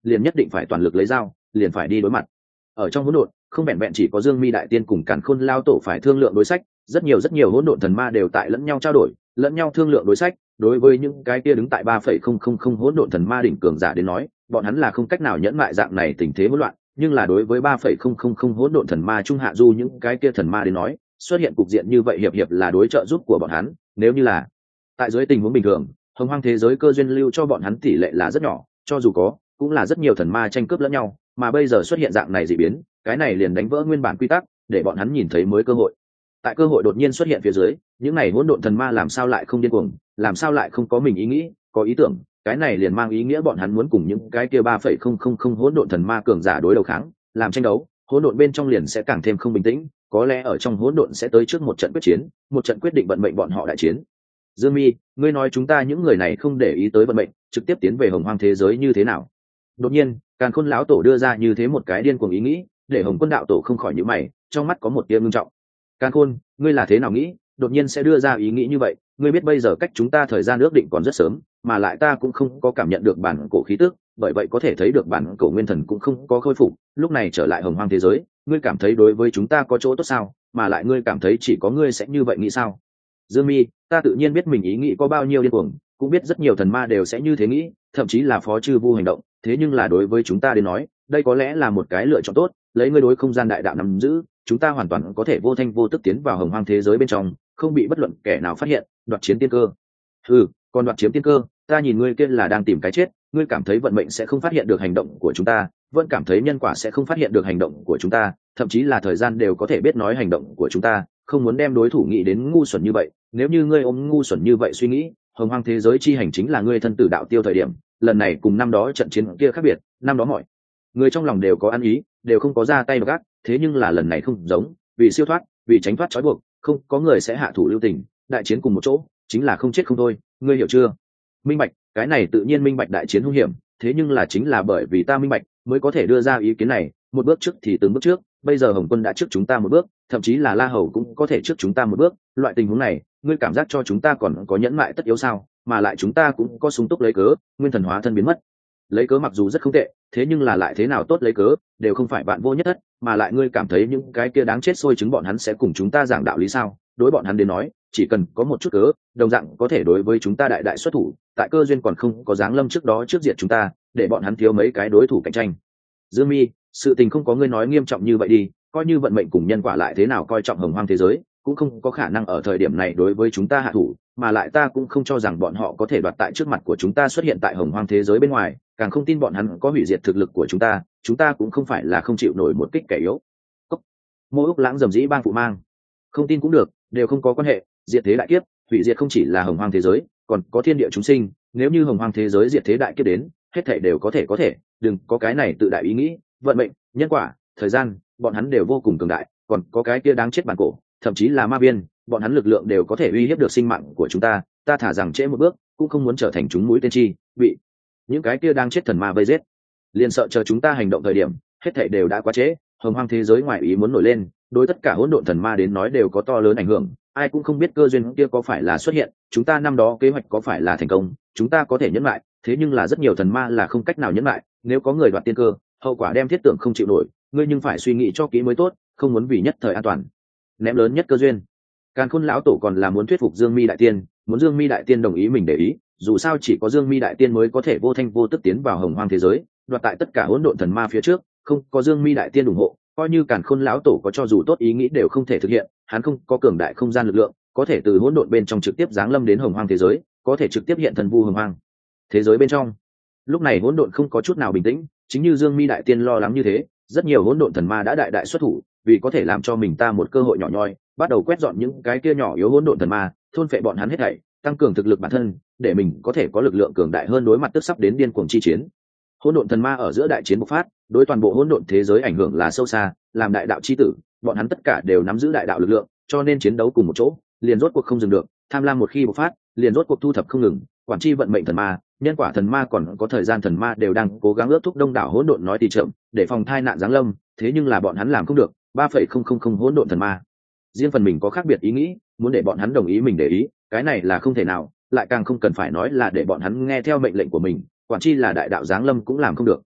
S1: liền nhất định phải toàn lực lấy dao, liền phải đi đối mặt. Ở trong hỗn độn, không vẹn vẹn chỉ có Dương Mi đại tiên cùng Càn Khôn lao tổ phải thương lượng đối sách, rất nhiều rất nhiều hỗn độn thần ma đều tại lẫn nhau trao đổi, lẫn nhau thương lượng đối sách. Đối với những cái kia đứng tại ba phẩy không không không hỗn độn thần ma đỉnh cường giả đến nói, bọn hắn là không cách nào nhẫn mại dạng này tình thế hỗn loạn, nhưng là đối với ba phẩy không không không hỗn độn thần ma trung hạ du những cái kia thần ma đến nói, xuất hiện cục diện như vậy hiệp hiệp là đối trợ giúp của bọn hắn. Nếu như là tại dưới tình huống bình thường, hồng hoang thế giới cơ duyên lưu cho bọn hắn tỷ lệ là rất nhỏ, cho dù có cũng là rất nhiều thần ma tranh cướp lẫn nhau, mà bây giờ xuất hiện dạng này dị biến, cái này liền đánh vỡ nguyên bản quy tắc, để bọn hắn nhìn thấy mới cơ hội. Tại cơ hội đột nhiên xuất hiện phía dưới, những này hỗn độn thần ma làm sao lại không điên cuồng, làm sao lại không có mình ý nghĩ, có ý tưởng, cái này liền mang ý nghĩa bọn hắn muốn cùng những cái kia ba phẩy không không không hỗn độn thần ma cường giả đối đầu kháng, làm tranh đấu, hỗn độn bên trong liền sẽ càng thêm không bình tĩnh, có lẽ ở trong hỗn độn sẽ tới trước một trận quyết chiến, một trận quyết định vận mệnh bọn họ đại chiến. Dương Mi, ngươi nói chúng ta những người này không để ý tới vận mệnh, trực tiếp tiến về hồng hoang thế giới như thế nào? Đột nhiên, Càn Khôn lão tổ đưa ra như thế một cái điên cuồng ý nghĩ, để Hồng Quân đạo tổ không khỏi nhíu mày, trong mắt có một tia ngưng trọng. Càn Khôn, ngươi là thế nào nghĩ, đột nhiên sẽ đưa ra ý nghĩ như vậy? Ngươi biết bây giờ cách chúng ta thời gian ước định còn rất sớm, mà lại ta cũng không có cảm nhận được bản cổ khí tức, bởi vậy có thể thấy được bản cổ nguyên thần cũng không có khôi phục. Lúc này trở lại hồng hoang thế giới, ngươi cảm thấy đối với chúng ta có chỗ tốt sao? Mà lại ngươi cảm thấy chỉ có ngươi sẽ như vậy nghĩ sao? Dương Mi, ta tự nhiên biết mình ý nghĩ có bao nhiêu điên cuồng, cũng biết rất nhiều thần ma đều sẽ như thế nghĩ, thậm chí là phó chư vu hành động. Thế nhưng là đối với chúng ta đến nói, đây có lẽ là một cái lựa chọn tốt. Lấy ngươi đối không gian đại đạo nắm giữ, chúng ta hoàn toàn có thể vô thanh vô tức tiến vào hồng hoang thế giới bên trong, không bị bất luận kẻ nào phát hiện, đoạt chiếm tiên cơ. Ừ, còn đoạt chiếm tiên cơ, ta nhìn ngươi kia là đang tìm cái chết. Ngươi cảm thấy vận mệnh sẽ không phát hiện được hành động của chúng ta, vẫn cảm thấy nhân quả sẽ không phát hiện được hành động của chúng ta, thậm chí là thời gian đều có thể biết nói hành động của chúng ta, không muốn đem đối thủ nghĩ đến ngu xuẩn như vậy. Nếu như ngươi ôm ngu xuẩn như vậy suy nghĩ, hồng hoang thế giới chi hành chính là ngươi thân tử đạo tiêu thời điểm. Lần này cùng năm đó trận chiến kia khác biệt, năm đó mọi người trong lòng đều có ăn ý, đều không có ra tay gác, thế nhưng là lần này không giống, vì siêu thoát, vì tránh thoát trói buộc, không có người sẽ hạ thủ lưu tình, đại chiến cùng một chỗ, chính là không chết không thôi, ngươi hiểu chưa? Minh bạch, cái này tự nhiên minh bạch đại chiến hung hiểm, thế nhưng là chính là bởi vì ta minh bạch, mới có thể đưa ra ý kiến này, một bước trước thì từng bước trước, bây giờ Hồng Quân đã trước chúng ta một bước, thậm chí là La Hầu cũng có thể trước chúng ta một bước, loại tình huống này, ngươi cảm giác cho chúng ta còn có nhẫn mại tất yếu sao? Mà lại chúng ta cũng có súng túc lấy cớ, nguyên thần hóa thân biến mất. Lấy cớ mặc dù rất không tệ, thế nhưng là lại thế nào tốt lấy cớ, đều không phải bạn vô nhất thất, mà lại ngươi cảm thấy những cái kia đáng chết sôi chứng bọn hắn sẽ cùng chúng ta giảng đạo lý sao? Đối bọn hắn đến nói, chỉ cần có một chút cớ, đồng dạng có thể đối với chúng ta đại đại xuất thủ, tại cơ duyên còn không có giáng lâm trước đó trước diệt chúng ta, để bọn hắn thiếu mấy cái đối thủ cạnh tranh. Dương Mi, sự tình không có ngươi nói nghiêm trọng như vậy đi, coi như vận mệnh cùng nhân quả lại thế nào coi trọng hồng hoang thế giới, cũng không có khả năng ở thời điểm này đối với chúng ta hạ thủ, mà lại ta cũng không cho rằng bọn họ có thể đoạt tại trước mặt của chúng ta xuất hiện tại hồng hoang thế giới bên ngoài, càng không tin bọn hắn có hủy diệt thực lực của chúng ta, chúng ta cũng không phải là không chịu nổi một kích kẻ yếu. Cốc. Mô Úc Lãng rầm rĩ bang phụ mang, không tin cũng được, đều không có quan hệ, diệt thế đại kiếp, hủy diệt không chỉ là hồng hoang thế giới, còn có thiên địa chúng sinh, nếu như hồng hoang thế giới diệt thế đại kiếp đến, hết thảy đều có thể có thể, đừng có cái này tự đại ý nghĩ, vận mệnh, nhân quả, thời gian, bọn hắn đều vô cùng cường đại, còn có cái kia đáng chết bản cổ, thậm chí là ma viên, bọn hắn lực lượng đều có thể uy hiếp được sinh mạng của chúng ta, ta thả rằng trễ một bước, cũng không muốn trở thành chúng mũi tên chi, bị những cái kia đang chết thần ma vây giết. Liền sợ chờ chúng ta hành động thời điểm, hết thảy đều đã quá trễ, hồng hoang thế giới ngoài ý muốn nổi lên, đối tất cả hỗn độn thần ma đến nói đều có to lớn ảnh hưởng, ai cũng không biết cơ duyên kia có phải là xuất hiện, chúng ta năm đó kế hoạch có phải là thành công, chúng ta có thể nhẫn lại, thế nhưng là rất nhiều thần ma là không cách nào nhẫn lại, nếu có người đoạt tiên cơ, hậu quả đem thiết tưởng không chịu nổi, ngươi nhưng phải suy nghĩ cho kỹ mới tốt, không muốn vì nhất thời an toàn ném lớn nhất cơ duyên. Càn Khôn lão tổ còn là muốn thuyết phục Dương Mi đại tiên, muốn Dương Mi đại tiên đồng ý mình để ý, dù sao chỉ có Dương Mi đại tiên mới có thể vô thanh vô tức tiến vào hồng hoang thế giới, đoạt tại tất cả hỗn độn thần ma phía trước, không có Dương Mi đại tiên ủng hộ, coi như Càn Khôn lão tổ có cho dù tốt ý nghĩ đều không thể thực hiện, hắn không có cường đại không gian lực lượng, có thể từ hỗn độn bên trong trực tiếp giáng lâm đến hồng hoang thế giới, có thể trực tiếp hiện thần vu hồng hoang thế giới bên trong. Lúc này hỗn độn không có chút nào bình tĩnh, chính như Dương Mi đại tiên lo lắng như thế, rất nhiều hỗn độn thần ma đã đại đại xuất thủ, vì có thể làm cho mình ta một cơ hội nhỏ nhoi, bắt đầu quét dọn những cái kia nhỏ yếu hỗn độn thần ma, thôn phệ bọn hắn hết thảy, tăng cường thực lực bản thân, để mình có thể có lực lượng cường đại hơn đối mặt tức sắp đến điên cuồng chi chiến. Hỗn độn thần ma ở giữa đại chiến bộc phát, đối toàn bộ hỗn độn thế giới ảnh hưởng là sâu xa, làm đại đạo chi tử, bọn hắn tất cả đều nắm giữ đại đạo lực lượng, cho nên chiến đấu cùng một chỗ, liền rốt cuộc không dừng được, tham lam một khi bộc phát, liền rốt cuộc thu thập không ngừng, quản chi vận mệnh thần ma, nhân quả thần ma còn có thời gian thần ma đều đang cố gắng ước thúc đông đảo hỗn độn nói thì chậm, để phòng thai nạn giáng lâm, thế nhưng là bọn hắn làm không được, ba phẩy không không không hỗn độn thần ma riêng phần mình có khác biệt ý nghĩ, muốn để bọn hắn đồng ý mình để ý, cái này là không thể nào, lại càng không cần phải nói là để bọn hắn nghe theo mệnh lệnh của mình, quản chi là đại đạo giáng lâm cũng làm không được.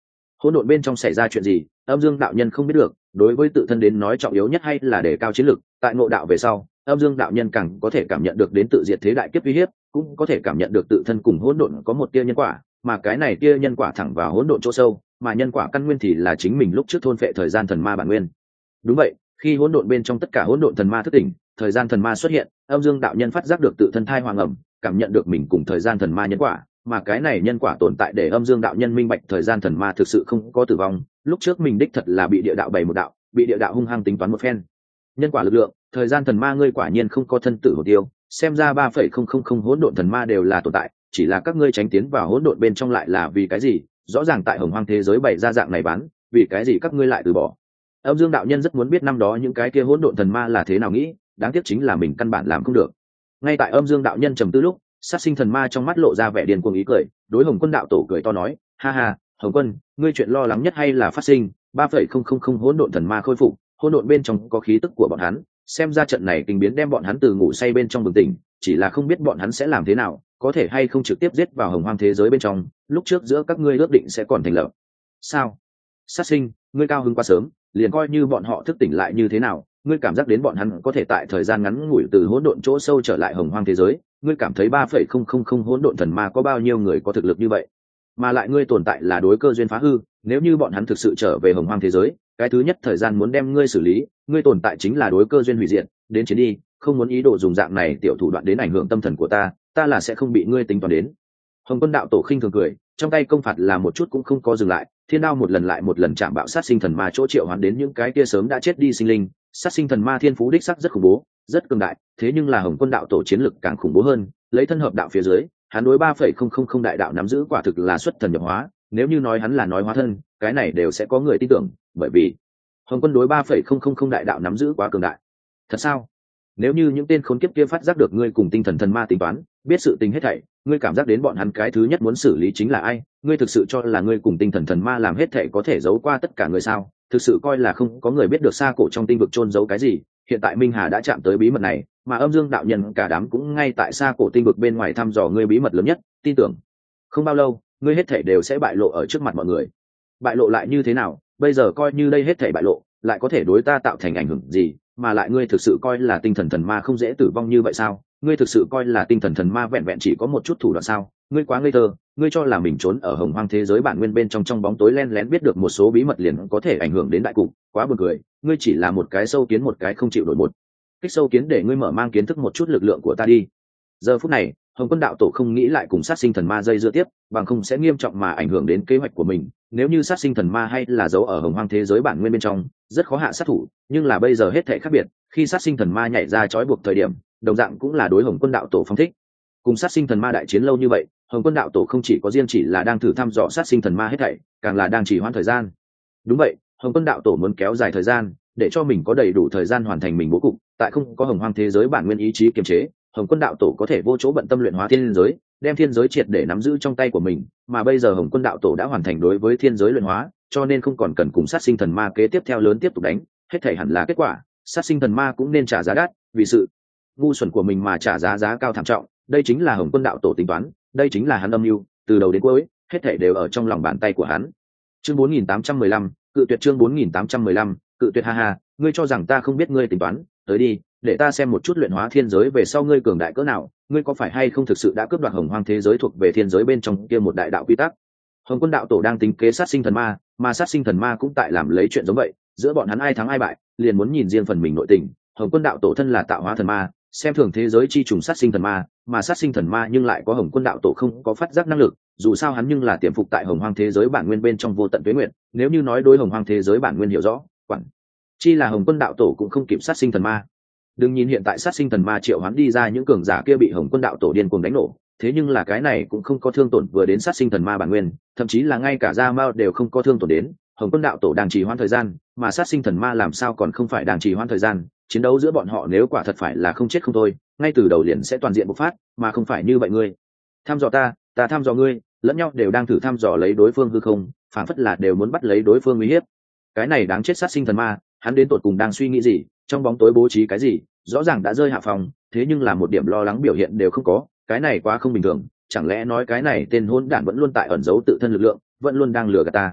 S1: hỗn độn bên trong xảy ra chuyện gì âm dương đạo nhân không biết được, đối với tự thân đến nói trọng yếu nhất hay là đề cao chiến lực. Tại ngộ đạo về sau, âm dương đạo nhân càng có thể cảm nhận được đến tự diệt thế đại kiếp uy hiếp, cũng có thể cảm nhận được tự thân cùng hỗn độn có một tia nhân quả, mà cái này tia nhân quả thẳng vào hỗn độn chỗ sâu, mà nhân quả căn nguyên thì là chính mình lúc trước thôn phệ thời gian thần ma bản nguyên. Đúng vậy, khi hỗn độn bên trong tất cả hỗn độn thần ma thức tỉnh, thời gian thần ma xuất hiện, âm dương đạo nhân phát giác được tự thân thai hoàng ẩm, cảm nhận được mình cùng thời gian thần ma nhân quả, mà cái này nhân quả tồn tại để âm dương đạo nhân minh bạch thời gian thần ma thực sự không có tử vong. Lúc trước mình đích thật là bị địa đạo bày một đạo, bị địa đạo hung hăng tính toán một phen. Nhân quả lực lượng, thời gian thần ma ngươi quả nhiên không có thân tử hồn tiêu, xem ra ba phẩy không không không hỗn độn thần ma đều là tồn tại, chỉ là các ngươi tránh tiến vào hỗn độn bên trong lại là vì cái gì? Rõ ràng tại hồng hoang thế giới bày ra dạng này bán, vì cái gì các ngươi lại từ bỏ? Âm dương đạo nhân rất muốn biết năm đó những cái kia hỗn độn thần ma là thế nào nghĩ, đáng tiếc chính là mình căn bản làm không được. Ngay tại âm dương đạo nhân trầm tư lúc, sát sinh thần ma trong mắt lộ ra vẻ điên cuồng ý cười, đối hồng quân đạo tổ cười to nói: ha ha, hồng quân, ngươi chuyện lo lắng nhất hay là phát sinh ba phẩy không không không hỗn độn thần ma khôi phục, hỗn độn bên trong có khí tức của bọn hắn, xem ra trận này kinh biến đem bọn hắn từ ngủ say bên trong bừng tỉnh, chỉ là không biết bọn hắn sẽ làm thế nào, có thể hay không trực tiếp giết vào hồng hoang thế giới bên trong, lúc trước giữa các ngươi ước định sẽ còn thành lập. Sao? Sát sinh, ngươi cao hứng quá sớm, liền coi như bọn họ thức tỉnh lại như thế nào, ngươi cảm giác đến bọn hắn có thể tại thời gian ngắn ngủi từ hỗn độn chỗ sâu trở lại hồng hoang thế giới, ngươi cảm thấy ba phẩy không không không hỗn độn thần ma có bao nhiêu người có thực lực như vậy? Mà lại ngươi tồn tại là đối cơ duyên phá hư, nếu như bọn hắn thực sự trở về hồng hoang thế giới, cái thứ nhất thời gian muốn đem ngươi xử lý, ngươi tồn tại chính là đối cơ duyên hủy diệt, đến chiến đi, không muốn ý đồ dùng dạng này tiểu thủ đoạn đến ảnh hưởng tâm thần của ta, ta là sẽ không bị ngươi tính toán đến. Hồng Quân đạo tổ khinh thường cười, trong tay công phạt là một chút cũng không có dừng lại, thiên đao một lần lại một lần chạm bạo sát sinh thần ma chỗ triệu hoán đến những cái kia sớm đã chết đi sinh linh. Sát sinh thần ma thiên phú đích sắc rất khủng bố, rất cường đại, thế nhưng là Hồng Quân đạo tổ chiến lực càng khủng bố hơn, lấy thân hợp đạo phía dưới, hắn đối ba phẩy không không không đại đạo nắm giữ quả thực là xuất thần nhập hóa, nếu như nói hắn là nói hóa thân, cái này đều sẽ có người tin tưởng, bởi vì Hồng Quân đối ba phẩy không không không đại đạo nắm giữ quá cường đại. Thật sao? Nếu như những tên khốn kiếp kia phát giác được ngươi cùng tinh thần thần ma tính toán, biết sự tình hết thảy, ngươi cảm giác đến bọn hắn cái thứ nhất muốn xử lý chính là ai? Ngươi thực sự cho là ngươi cùng tinh thần thần ma làm hết thảy có thể giấu qua tất cả người sao? Thực sự coi là không có người biết được xa cổ trong tinh vực chôn giấu cái gì? Hiện tại Minh Hà đã chạm tới bí mật này, mà Âm Dương đạo nhân cả đám cũng ngay tại xa cổ tinh vực bên ngoài thăm dò ngươi bí mật lớn nhất, tin tưởng không bao lâu, ngươi hết thảy đều sẽ bại lộ ở trước mặt mọi người. Bại lộ lại như thế nào? Bây giờ coi như đây hết thảy bại lộ, lại có thể đối ta tạo thành ảnh hưởng gì? Mà lại ngươi thực sự coi là tinh thần thần ma không dễ tử vong như vậy sao? Ngươi thực sự coi là tinh thần thần ma vẹn vẹn chỉ có một chút thủ đoạn sao? Ngươi quá ngây thơ, ngươi cho là mình trốn ở hồng hoang thế giới bản nguyên bên trong trong bóng tối len lén biết được một số bí mật liền có thể ảnh hưởng đến đại cục, quá buồn cười. Ngươi chỉ là một cái sâu kiến, một cái không chịu nổi một kích sâu kiến, để ngươi mở mang kiến thức một chút lực lượng của ta đi. Giờ phút này, Hồng Quân đạo tổ không nghĩ lại cùng sát sinh thần ma dây dưa tiếp, bằng không sẽ nghiêm trọng mà ảnh hưởng đến kế hoạch của mình. Nếu như sát sinh thần ma hay là giấu ở hồng hoang thế giới bản nguyên bên trong, rất khó hạ sát thủ, nhưng là bây giờ hết thảy khác biệt, khi sát sinh thần ma nhảy ra trói buộc thời điểm, đồng dạng cũng là đối Hồng Quân đạo tổ phong thích. Cùng sát sinh thần ma đại chiến lâu như vậy, Hồng Quân đạo tổ không chỉ có riêng chỉ là đang thử thăm dò sát sinh thần ma hết thảy, càng là đang chỉ hoãn thời gian. Đúng vậy, Hồng Quân đạo tổ muốn kéo dài thời gian, để cho mình có đầy đủ thời gian hoàn thành mình bố cục, tại không có hồng hoang thế giới bản nguyên ý chí kiềm chế, Hồng Quân đạo tổ có thể vô chỗ bận tâm luyện hóa thiên giới, đem thiên giới triệt để nắm giữ trong tay của mình, mà bây giờ Hồng Quân đạo tổ đã hoàn thành đối với thiên giới luyện hóa, cho nên không còn cần cùng sát sinh thần ma kế tiếp theo lớn tiếp tục đánh, hết thảy hẳn là kết quả, sát sinh thần ma cũng nên trả giá đắt, vì sự ngu xuẩn của mình mà trả giá giá cao thảm trọng, đây chính là Hồng Quân đạo tổ tính toán, đây chính là hắn âm mưu, từ đầu đến cuối, hết thảy đều ở trong lòng bàn tay của hắn. Chương bốn nghìn tám trăm mười lăm, cự tuyệt chương bốn nghìn tám trăm mười lăm, cự tuyệt ha ha, ngươi cho rằng ta không biết ngươi tính toán, tới đi, để ta xem một chút luyện hóa thiên giới về sau ngươi cường đại cỡ nào, ngươi có phải hay không thực sự đã cướp đoạt hồng hoang thế giới thuộc về thiên giới bên trong kia một đại đạo quy tắc. Hồng Quân đạo tổ đang tính kế sát sinh thần ma, mà sát sinh thần ma cũng tại làm lấy chuyện giống vậy, giữa bọn hắn ai thắng ai bại, liền muốn nhìn riêng phần mình nội tình. Hồng Quân đạo tổ thân là tạo hóa thần ma, xem thường thế giới chi trùng sát sinh thần ma, mà sát sinh thần ma nhưng lại có Hồng Quân đạo tổ không có phát giác năng lực, dù sao hắn nhưng là tiềm phục tại hồng hoang thế giới bản nguyên bên trong vô tận tuế nguyện, nếu như nói đối hồng hoang thế giới bản nguyên hiểu rõ, quản chi là Hồng Quân đạo tổ cũng không kịp sát sinh thần ma. Đừng nhìn hiện tại sát sinh thần ma triệu hoán đi ra những cường giả kia bị Hồng Quân đạo tổ điên cuồng đánh nổ, thế nhưng là cái này cũng không có thương tổn vừa đến sát sinh thần ma bản nguyên, thậm chí là ngay cả Gia Mao đều không có thương tổn đến. Hồng Quân đạo tổ đang trì hoãn thời gian, mà sát sinh thần ma làm sao còn không phải đang trì hoãn thời gian, chiến đấu giữa bọn họ nếu quả thật phải là không chết không thôi, ngay từ đầu liền sẽ toàn diện bộc phát, mà không phải như vậy. Ngươi thăm dò ta, ta thăm dò ngươi, lẫn nhau đều đang thử thăm dò lấy đối phương hư không, phản phất là đều muốn bắt lấy đối phương uy hiếp. Cái này đáng chết sát sinh thần ma, hắn đến tột cùng đang suy nghĩ gì, trong bóng tối bố trí cái gì, rõ ràng đã rơi hạ phòng, thế nhưng là một điểm lo lắng biểu hiện đều không có, cái này quá không bình thường, chẳng lẽ nói cái này tên hôn đản vẫn luôn tại ẩn giấu tự thân lực lượng, vẫn luôn đang lừa gạt ta.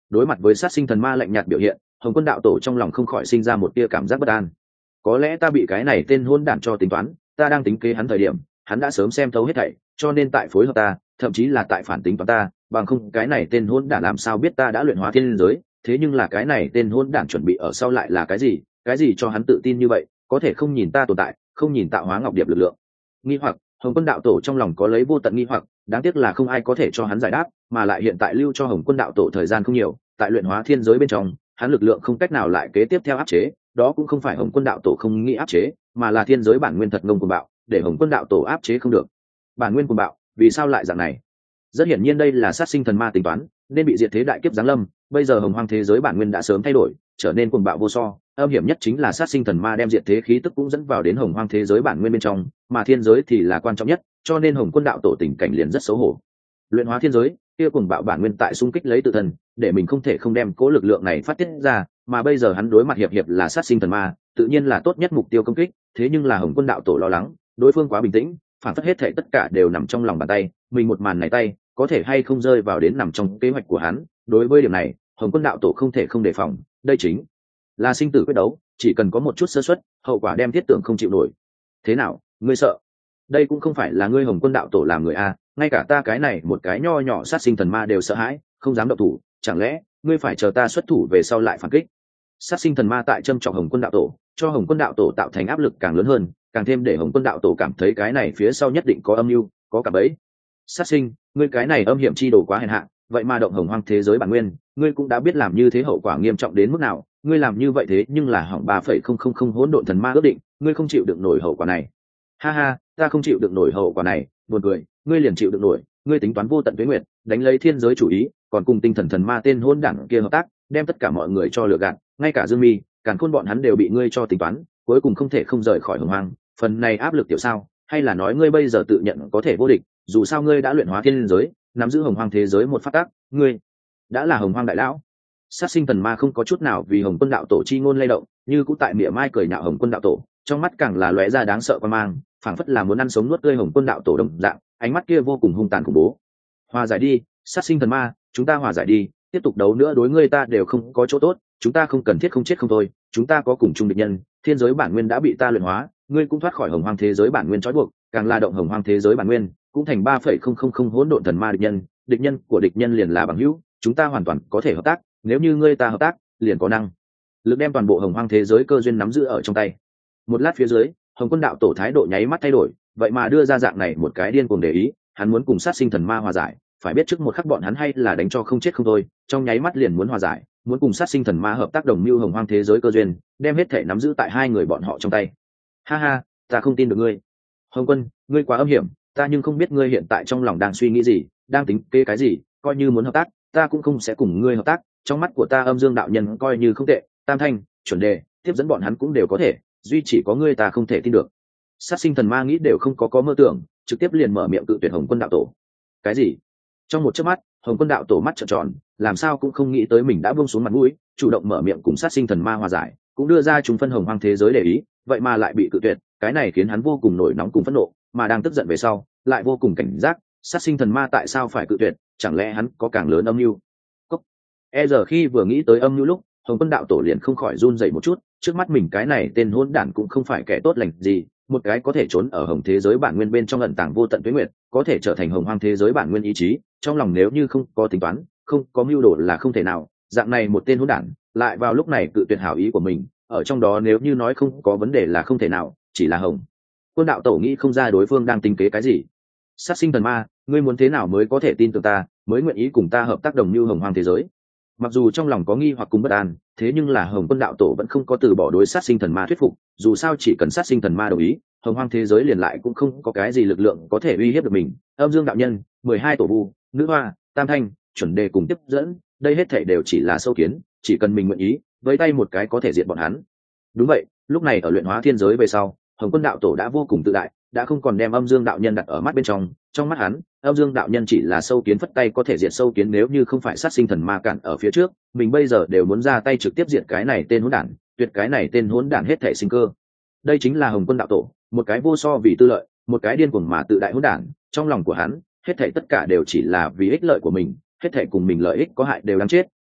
S1: đối mặt với sát sinh thần ma lạnh nhạt biểu hiện, Hồng Quân đạo tổ trong lòng không khỏi sinh ra một tia cảm giác bất an. Có lẽ ta bị cái này tên hôn đản cho tính toán, ta đang tính kế hắn thời điểm, hắn đã sớm xem thấu hết thảy, cho nên tại phối hợp ta, thậm chí là tại phản tính toán ta, bằng không cái này tên hôn đản làm sao biết ta đã luyện hóa thiên giới, thế nhưng là cái này tên hôn đản chuẩn bị ở sau lại là cái gì, cái gì cho hắn tự tin như vậy, có thể không nhìn ta tồn tại, không nhìn tạo hóa ngọc điệp lực lượng. Nghi hoặc, Hồng Quân đạo tổ trong lòng có lấy vô tận nghi hoặc, đáng tiếc là không ai có thể cho hắn giải đáp, mà lại hiện tại lưu cho Hồng Quân đạo tổ thời gian không nhiều, tại luyện hóa thiên giới bên trong, hắn lực lượng không cách nào lại kế tiếp theo áp chế, đó cũng không phải Hồng Quân đạo tổ không nghĩ áp chế, mà là thiên giới bản nguyên thật ngông cuồng bạo, để Hồng Quân đạo tổ áp chế không được. Bản nguyên cuồng bạo, vì sao lại dạng này? Rất hiển nhiên đây là sát sinh thần ma tính toán, nên bị diệt thế đại kiếp giáng lâm, bây giờ hồng hoang thế giới bản nguyên đã sớm thay đổi, trở nên cuồng bạo vô so, âm hiểm nhất chính là sát sinh thần ma đem diệt thế khí tức cũng dẫn vào đến hồng hoang thế giới bản nguyên bên trong, mà thiên giới thì là quan trọng nhất, cho nên Hồng Quân đạo tổ tình cảnh liền rất xấu hổ. Luyện hóa thiên giới, kia cuồng bạo bản nguyên tại xung kích lấy tự thân, để mình không thể không đem cố lực lượng này phát tiết ra, mà bây giờ hắn đối mặt hiệp hiệp là sát sinh thần ma, tự nhiên là tốt nhất mục tiêu công kích, thế nhưng là Hồng Quân đạo tổ lo lắng, đối phương quá bình tĩnh, phản phất hết thảy tất cả đều nằm trong lòng bàn tay, mình một màn này tay, có thể hay không rơi vào đến nằm trong kế hoạch của hắn, đối với điểm này, Hồng Quân đạo tổ không thể không đề phòng, đây chính là sinh tử quyết đấu, chỉ cần có một chút sơ suất, hậu quả đem thiết tưởng không chịu nổi. Thế nào, ngươi sợ? Đây cũng không phải là ngươi Hồng Quân đạo tổ làm người a, ngay cả ta cái này một cái nho nhỏ sát sinh thần ma đều sợ hãi, không dám động thủ, chẳng lẽ ngươi phải chờ ta xuất thủ về sau lại phản kích? Sát sinh thần ma tại châm chọc Hồng Quân đạo tổ, cho Hồng Quân đạo tổ tạo thành áp lực càng lớn hơn, càng thêm để Hồng Quân đạo tổ cảm thấy cái này phía sau nhất định có âm mưu, có cả bẫy. Sát sinh, ngươi cái này âm hiểm chi đồ quá hèn hạ, vậy mà động hồng hoang thế giới bản nguyên, ngươi cũng đã biết làm như thế hậu quả nghiêm trọng đến mức nào, ngươi làm như vậy thế nhưng là hỏng ba phẩy không không không hỗn độn thần ma ước định, ngươi không chịu được nổi hậu quả này. Ha ha, ta không chịu được nổi hậu quả này, buồn cười, ngươi liền chịu được nổi, ngươi tính toán vô tận tuế nguyệt, đánh lấy thiên giới chủ ý, còn cùng tinh thần thần ma tên hỗn đảng kia hợp tác, đem tất cả mọi người cho lừa gạt, ngay cả Dương Mi, càn khôn bọn hắn đều bị ngươi cho tính toán, cuối cùng không thể không rời khỏi hồng hoang, phần này áp lực tiểu sao, hay là nói ngươi bây giờ tự nhận có thể vô địch, dù sao ngươi đã luyện hóa thiên giới, nắm giữ hồng hoang thế giới một phát tác, ngươi đã là hồng hoang đại lão. Sát sinh thần ma không có chút nào vì Hồng Quân đạo tổ chi ngôn lay động, như cũ tại mỉa mai cười nhạo Hồng Quân đạo tổ, trong mắt càng là lóe ra đáng sợ quan mang, phảng phất là muốn ăn sống nuốt tươi Hồng Quân đạo tổ đồng dạng, ánh mắt kia vô cùng hung tàn khủng bố. Hòa giải đi, sát sinh thần ma, chúng ta hòa giải đi, tiếp tục đấu nữa đối ngươi ta đều không có chỗ tốt, chúng ta không cần thiết không chết không thôi, chúng ta có cùng chung địch nhân, thiên giới bản nguyên đã bị ta luyện hóa, ngươi cũng thoát khỏi hồng hoang thế giới bản nguyên trói buộc, càng la động hồng hoang thế giới bản nguyên, cũng thành ba phẩy không không không hỗn độn thần ma địch nhân, địch nhân của địch nhân liền là bằng hữu, chúng ta hoàn toàn có thể hợp tác, nếu như ngươi ta hợp tác, liền có năng lực đem toàn bộ hồng hoang thế giới cơ duyên nắm giữ ở trong tay. Một lát phía dưới, Hồng Quân đạo tổ thái độ nháy mắt thay đổi, vậy mà đưa ra dạng này một cái điên cuồng để ý, hắn muốn cùng sát sinh thần ma hòa giải, phải biết trước một khắc bọn hắn hay là đánh cho không chết không thôi, trong nháy mắt liền muốn hòa giải, muốn cùng sát sinh thần ma hợp tác đồng mưu hồng hoang thế giới cơ duyên, đem hết thể nắm giữ tại hai người bọn họ trong tay. Ha ha, ta không tin được ngươi, Hồng Quân, ngươi quá âm hiểm, ta nhưng không biết ngươi hiện tại trong lòng đang suy nghĩ gì, đang tính kế cái gì, coi như muốn hợp tác, ta cũng không sẽ cùng ngươi hợp tác, trong mắt của ta âm dương đạo nhân coi như không tệ, tam thanh, chuẩn đề, tiếp dẫn bọn hắn cũng đều có thể, duy chỉ có ngươi ta không thể tin được. Sát sinh thần ma nghĩ đều không có có mơ tưởng, trực tiếp liền mở miệng cự tuyệt Hồng Quân đạo tổ. Cái gì? Trong một chớp mắt, Hồng Quân đạo tổ mắt trợn tròn, làm sao cũng không nghĩ tới mình đã buông xuống mặt mũi, chủ động mở miệng cùng sát sinh thần ma hòa giải, cũng đưa ra chúng phân hồng hoang thế giới để ý, vậy mà lại bị cự tuyệt, cái này khiến hắn vô cùng nổi nóng cùng phẫn nộ, mà đang tức giận về sau, lại vô cùng cảnh giác, sát sinh thần ma tại sao phải cự tuyệt, chẳng lẽ hắn có càng lớn âm mưu? Cốc. E giờ khi vừa nghĩ tới âm mưu lúc, Hồng Quân đạo tổ liền không khỏi run rẩy một chút, trước mắt mình cái này tên hỗn đản cũng không phải kẻ tốt lành gì, một cái có thể trốn ở hồng thế giới bản nguyên bên trong ẩn tàng vô tận tuế nguyệt, có thể trở thành hồng hoang thế giới bản nguyên ý chí, trong lòng nếu như không có tính toán, không có mưu đồ là không thể nào, dạng này một tên hỗn đản, lại vào lúc này cự tuyệt hảo ý của mình, ở trong đó nếu như nói không có vấn đề là không thể nào, chỉ là Hồng Quân đạo tổ nghĩ không ra đối phương đang tính kế cái gì. Sát sinh thần ma, ngươi muốn thế nào mới có thể tin tưởng ta, mới nguyện ý cùng ta hợp tác đồng như hồng hoang thế giới? Mặc dù trong lòng có nghi hoặc cùng bất an, thế nhưng là Hồng Quân đạo tổ vẫn không có từ bỏ đối sát sinh thần ma thuyết phục, dù sao chỉ cần sát sinh thần ma đồng ý, hồng hoang thế giới liền lại cũng không có cái gì lực lượng có thể uy hiếp được mình. Âm dương đạo nhân, mười hai tổ vu, nữ hoa, tam thanh, chuẩn đề cùng tiếp dẫn, đây hết thảy đều chỉ là sâu kiến, chỉ cần mình nguyện ý, với tay một cái có thể diệt bọn hắn. Đúng vậy, lúc này ở luyện hóa thiên giới về sau, Hồng Quân đạo tổ đã vô cùng tự đại, đã không còn đem âm dương đạo nhân đặt ở mắt bên trong, trong mắt hắn, âm dương đạo nhân chỉ là sâu kiến phất tay có thể diệt sâu kiến, nếu như không phải sát sinh thần ma cản ở phía trước, mình bây giờ đều muốn ra tay trực tiếp diệt cái này tên hỗn đản, tuyệt cái này tên hỗn đản hết thảy sinh cơ. Đây chính là Hồng Quân đạo tổ, một cái vô so vì tư lợi, một cái điên cuồng mà tự đại hỗn đản, trong lòng của hắn, hết thảy tất cả đều chỉ là vì ích lợi của mình, hết thảy cùng mình lợi ích có hại đều đáng chết,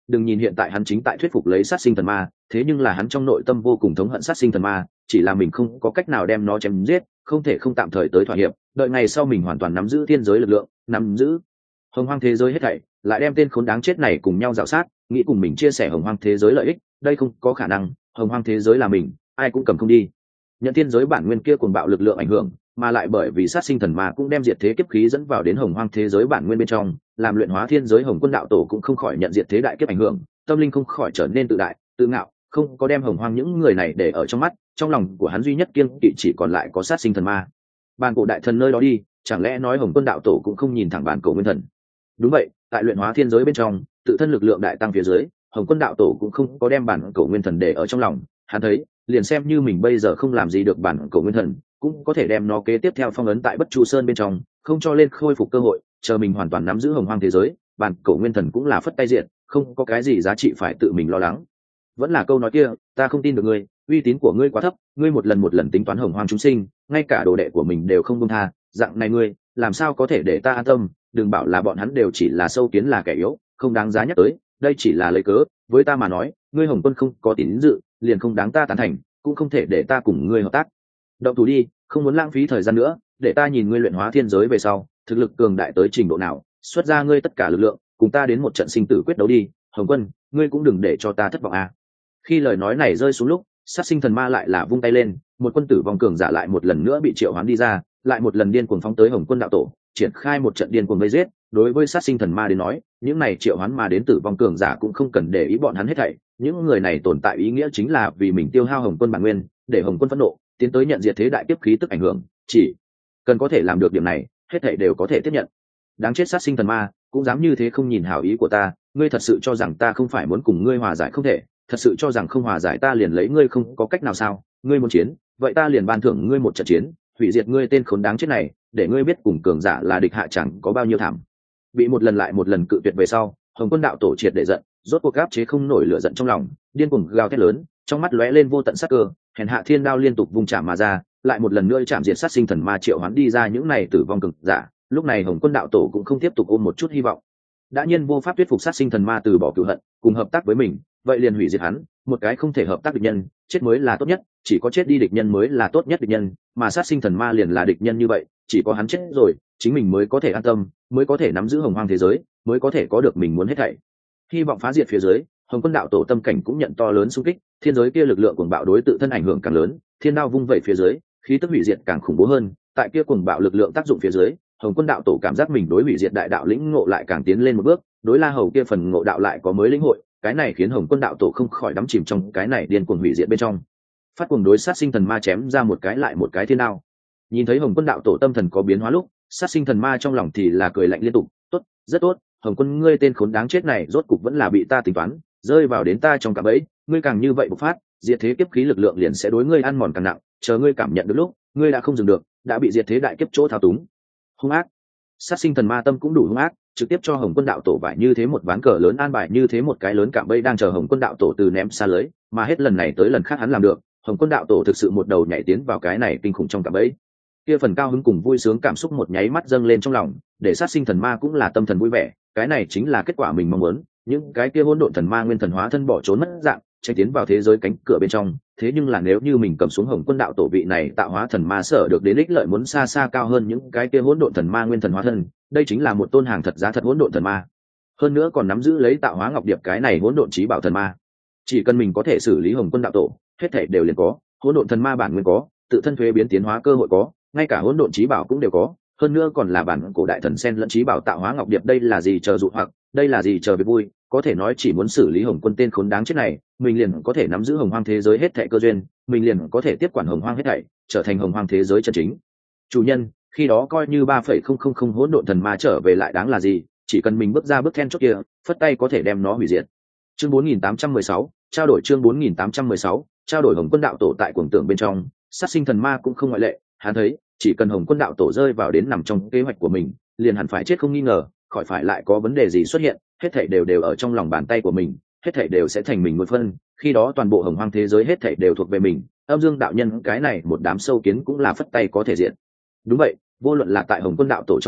S1: đừng nhìn hiện tại hắn chính tại thuyết phục lấy sát sinh thần ma, thế nhưng là hắn trong nội tâm vô cùng thống hận sát sinh thần ma, chỉ là mình không có cách nào đem nó chém giết, không thể không tạm thời tới thỏa hiệp, đợi ngày sau mình hoàn toàn nắm giữ thiên giới lực lượng, nắm giữ hồng hoang thế giới hết thảy, lại đem tên khốn đáng chết này cùng nhau rào sát, nghĩ cùng mình chia sẻ hồng hoang thế giới lợi ích, đây không có khả năng, hồng hoang thế giới là mình, ai cũng cầm không đi. Nhận thiên giới bản nguyên kia cuồng bạo lực lượng ảnh hưởng, mà lại bởi vì sát sinh thần ma cũng đem diệt thế kiếp khí dẫn vào đến hồng hoang thế giới bản nguyên bên trong, làm luyện hóa thiên giới hồng quân đạo tổ cũng không khỏi nhận diệt thế đại kiếp ảnh hưởng, tâm linh không khỏi trở nên tự đại, tự ngạo, không có đem hồng hoang những người này để ở trong mắt, trong lòng của hắn duy nhất kiêng kỵ chỉ còn lại có sát sinh thần ma. Bàn cổ đại thần nơi đó đi, chẳng lẽ nói hồng quân đạo tổ cũng không nhìn thẳng bàn cổ nguyên thần? Đúng vậy, tại luyện hóa thiên giới bên trong, tự thân lực lượng đại tăng phía dưới, hồng quân đạo tổ cũng không có đem bản cổ nguyên thần để ở trong lòng, hắn thấy liền xem như mình bây giờ không làm gì được bản cổ nguyên thần, cũng có thể đem nó kế tiếp theo phong ấn tại bất chu sơn bên trong, không cho lên khôi phục cơ hội, chờ mình hoàn toàn nắm giữ hồng hoang thế giới, bản cổ nguyên thần cũng là phất tay diện, không có cái gì giá trị phải tự mình lo lắng. Vẫn là câu nói kia, ta không tin được ngươi, uy tín của ngươi quá thấp, ngươi một lần một lần tính toán hồng hoang chúng sinh, ngay cả đồ đệ của mình đều không buông tha, dạng này ngươi làm sao có thể để ta an tâm? Đừng bảo là bọn hắn đều chỉ là sâu kiến, là kẻ yếu, không đáng giá nhắc tới, đây chỉ là lấy cớ, với ta mà nói, ngươi hồng quân không có tín dự, liền không đáng ta tán thành, cũng không thể để ta cùng ngươi hợp tác. Động thủ đi, không muốn lãng phí thời gian nữa, để ta nhìn ngươi luyện hóa thiên giới về sau, thực lực cường đại tới trình độ nào, xuất ra ngươi tất cả lực lượng, cùng ta đến một trận sinh tử quyết đấu đi, hồng quân, ngươi cũng đừng để cho ta thất vọng à. Khi lời nói này rơi xuống lúc, sát sinh thần ma lại là vung tay lên, một quân tử vong cường giả lại một lần nữa bị triệu hoán đi ra, lại một lần điên cuồng phóng tới hồng quân đạo tổ, triển khai một trận điên cuồng vây giết. Đối với sát sinh thần ma đến nói, những này triệu hoán mà đến tử vong cường giả cũng không cần để ý bọn hắn hết thảy, những người này tồn tại ý nghĩa chính là vì mình tiêu hao hồng quân bản nguyên, để hồng quân phẫn nộ, tiến tới nhận diệt thế đại kiếp khí tức ảnh hưởng, chỉ cần có thể làm được điểm này, hết thảy đều có thể tiếp nhận. Đáng chết sát sinh thần ma, cũng dám như thế không nhìn hảo ý của ta, ngươi thật sự cho rằng ta không phải muốn cùng ngươi hòa giải không thể, thật sự cho rằng không hòa giải ta liền lấy ngươi không có cách nào sao? Ngươi muốn chiến, vậy ta liền ban thưởng ngươi một trận chiến, hủy diệt ngươi tên khốn đáng chết này, để ngươi biết cùng cường giả là địch hạ chẳng có bao nhiêu thảm. Bị một lần lại một lần cự tuyệt về sau, hồng quân đạo tổ triệt để giận, rốt cuộc áp chế không nổi lửa giận trong lòng, điên cuồng gào thét lớn, trong mắt lóe lên vô tận sát cơ, hèn hạ thiên đao liên tục vung chạm mà ra, lại một lần nữa chạm diệt sát sinh thần ma triệu hoán đi ra những này tử vong cường giả. Lúc này hồng quân đạo tổ cũng không tiếp tục ôm một chút hy vọng, đã nhiên vô pháp thuyết phục sát sinh thần ma từ bỏ cựu hận, cùng hợp tác với mình, vậy liền hủy diệt hắn, một cái không thể hợp tác địch nhân, chết mới là tốt nhất, chỉ có chết đi địch nhân mới là tốt nhất địch nhân, mà sát sinh thần ma liền là địch nhân như vậy, chỉ có hắn chết rồi, chính mình mới có thể an tâm, mới có thể nắm giữ hồng hoang thế giới, mới có thể có được mình muốn hết thảy. Hy vọng phá diệt phía dưới, hồng quân đạo tổ tâm cảnh cũng nhận to lớn xung kích, thiên giới kia lực lượng cuồng bạo đối tự thân ảnh hưởng càng lớn, thiên đao vung vẩy phía dưới, khí tức hủy diệt càng khủng bố hơn, tại kia cuồng bạo lực lượng tác dụng phía dưới, hồng quân đạo tổ cảm giác mình đối hủy diệt đại đạo lĩnh ngộ lại càng tiến lên một bước, đối la hầu kia phần ngộ đạo lại có mới lĩnh hội, cái này khiến hồng quân đạo tổ không khỏi đắm chìm trong cái này điên cuồng hủy diệt bên trong, phát cuồng đối sát sinh thần ma chém ra một cái lại một cái thiên đao. Nhìn thấy hồng quân đạo tổ tâm thần có biến hóa lúc, sát sinh thần ma trong lòng thì là cười lạnh liên tục, tốt, rất tốt, hồng quân ngươi tên khốn đáng chết này rốt cục vẫn là bị ta tính toán, rơi vào đến ta trong cạm bẫy, ngươi càng như vậy bộc phát, diệt thế kiếp khí lực lượng liền sẽ đối ngươi ăn mòn càng nặng, chờ ngươi cảm nhận được lúc, ngươi đã không dừng được, đã bị diệt thế đại kiếp chỗ thao túng. Hung ác. Sát sinh thần ma tâm cũng đủ hung ác, trực tiếp cho hồng quân đạo tổ vải như thế một ván cờ lớn, an bài như thế một cái lớn cạm bẫy đang chờ hồng quân đạo tổ từ ném xa lưới, mà hết lần này tới lần khác hắn làm được, hồng quân đạo tổ thực sự một đầu nhảy tiến vào cái này kinh khủng trong cạm bẫy. Kia phần cao hứng cùng vui sướng cảm xúc một nháy mắt dâng lên trong lòng, để sát sinh thần ma cũng là tâm thần vui vẻ, cái này chính là kết quả mình mong muốn, những cái kia hỗn độn thần ma nguyên thần hóa thân bỏ trốn mất dạng, chạy tiến vào thế giới cánh cửa bên trong, thế nhưng là nếu như mình cầm xuống hồng quân đạo tổ vị này tạo hóa thần ma sở được đến ích lợi muốn xa xa cao hơn những cái kia hỗn độn thần ma nguyên thần hóa thân, đây chính là một tôn hàng thật giá thật hỗn độn thần ma, hơn nữa còn nắm giữ lấy tạo hóa ngọc điệp cái này hỗn độn chí bảo thần ma, chỉ cần mình có thể xử lý hồng quân đạo tổ, hết thảy đều liền có, hỗn độn thần ma bản nguyên có, tự thân thuế biến tiến hóa cơ hội có, ngay cả hỗn độn chí bảo cũng đều có, hơn nữa còn là bản cổ đại thần sen lẫn chí bảo tạo hóa ngọc điệp, đây là gì chờ dụ hoặc, đây là gì chờ việc vui, có thể nói chỉ muốn xử lý hồng quân tên khốn đáng chết này, mình liền có thể nắm giữ hồng hoang thế giới hết thảy cơ duyên, mình liền có thể tiếp quản hồng hoang hết thảy, trở thành hồng hoang thế giới chân chính chủ nhân, khi đó coi như ba phẩy không không không hỗn độn thần ma trở về lại đáng là gì, chỉ cần mình bước ra bước then chốt kia, phất tay có thể đem nó hủy diệt. Chương bốn nghìn tám trăm mười sáu, trao đổi chương bốn nghìn tám trăm mười sáu, trao đổi hồng quân đạo tổ tại cuồng tưởng bên trong, sát sinh thần ma cũng không ngoại lệ, hắn thấy, chỉ cần hồng quân đạo tổ rơi vào đến nằm trong kế hoạch của mình, liền hẳn phải chết không nghi ngờ, khỏi phải lại có vấn đề gì xuất hiện, hết thảy đều đều ở trong lòng bàn tay của mình, hết thảy đều sẽ thành mình một phân, khi đó toàn bộ hồng hoang thế giới hết thảy đều thuộc về mình, âm dương đạo nhân cái này một đám sâu kiến cũng là phất tay có thể diện. Đúng vậy, vô luận là tại hồng quân đạo tổ trong mắt,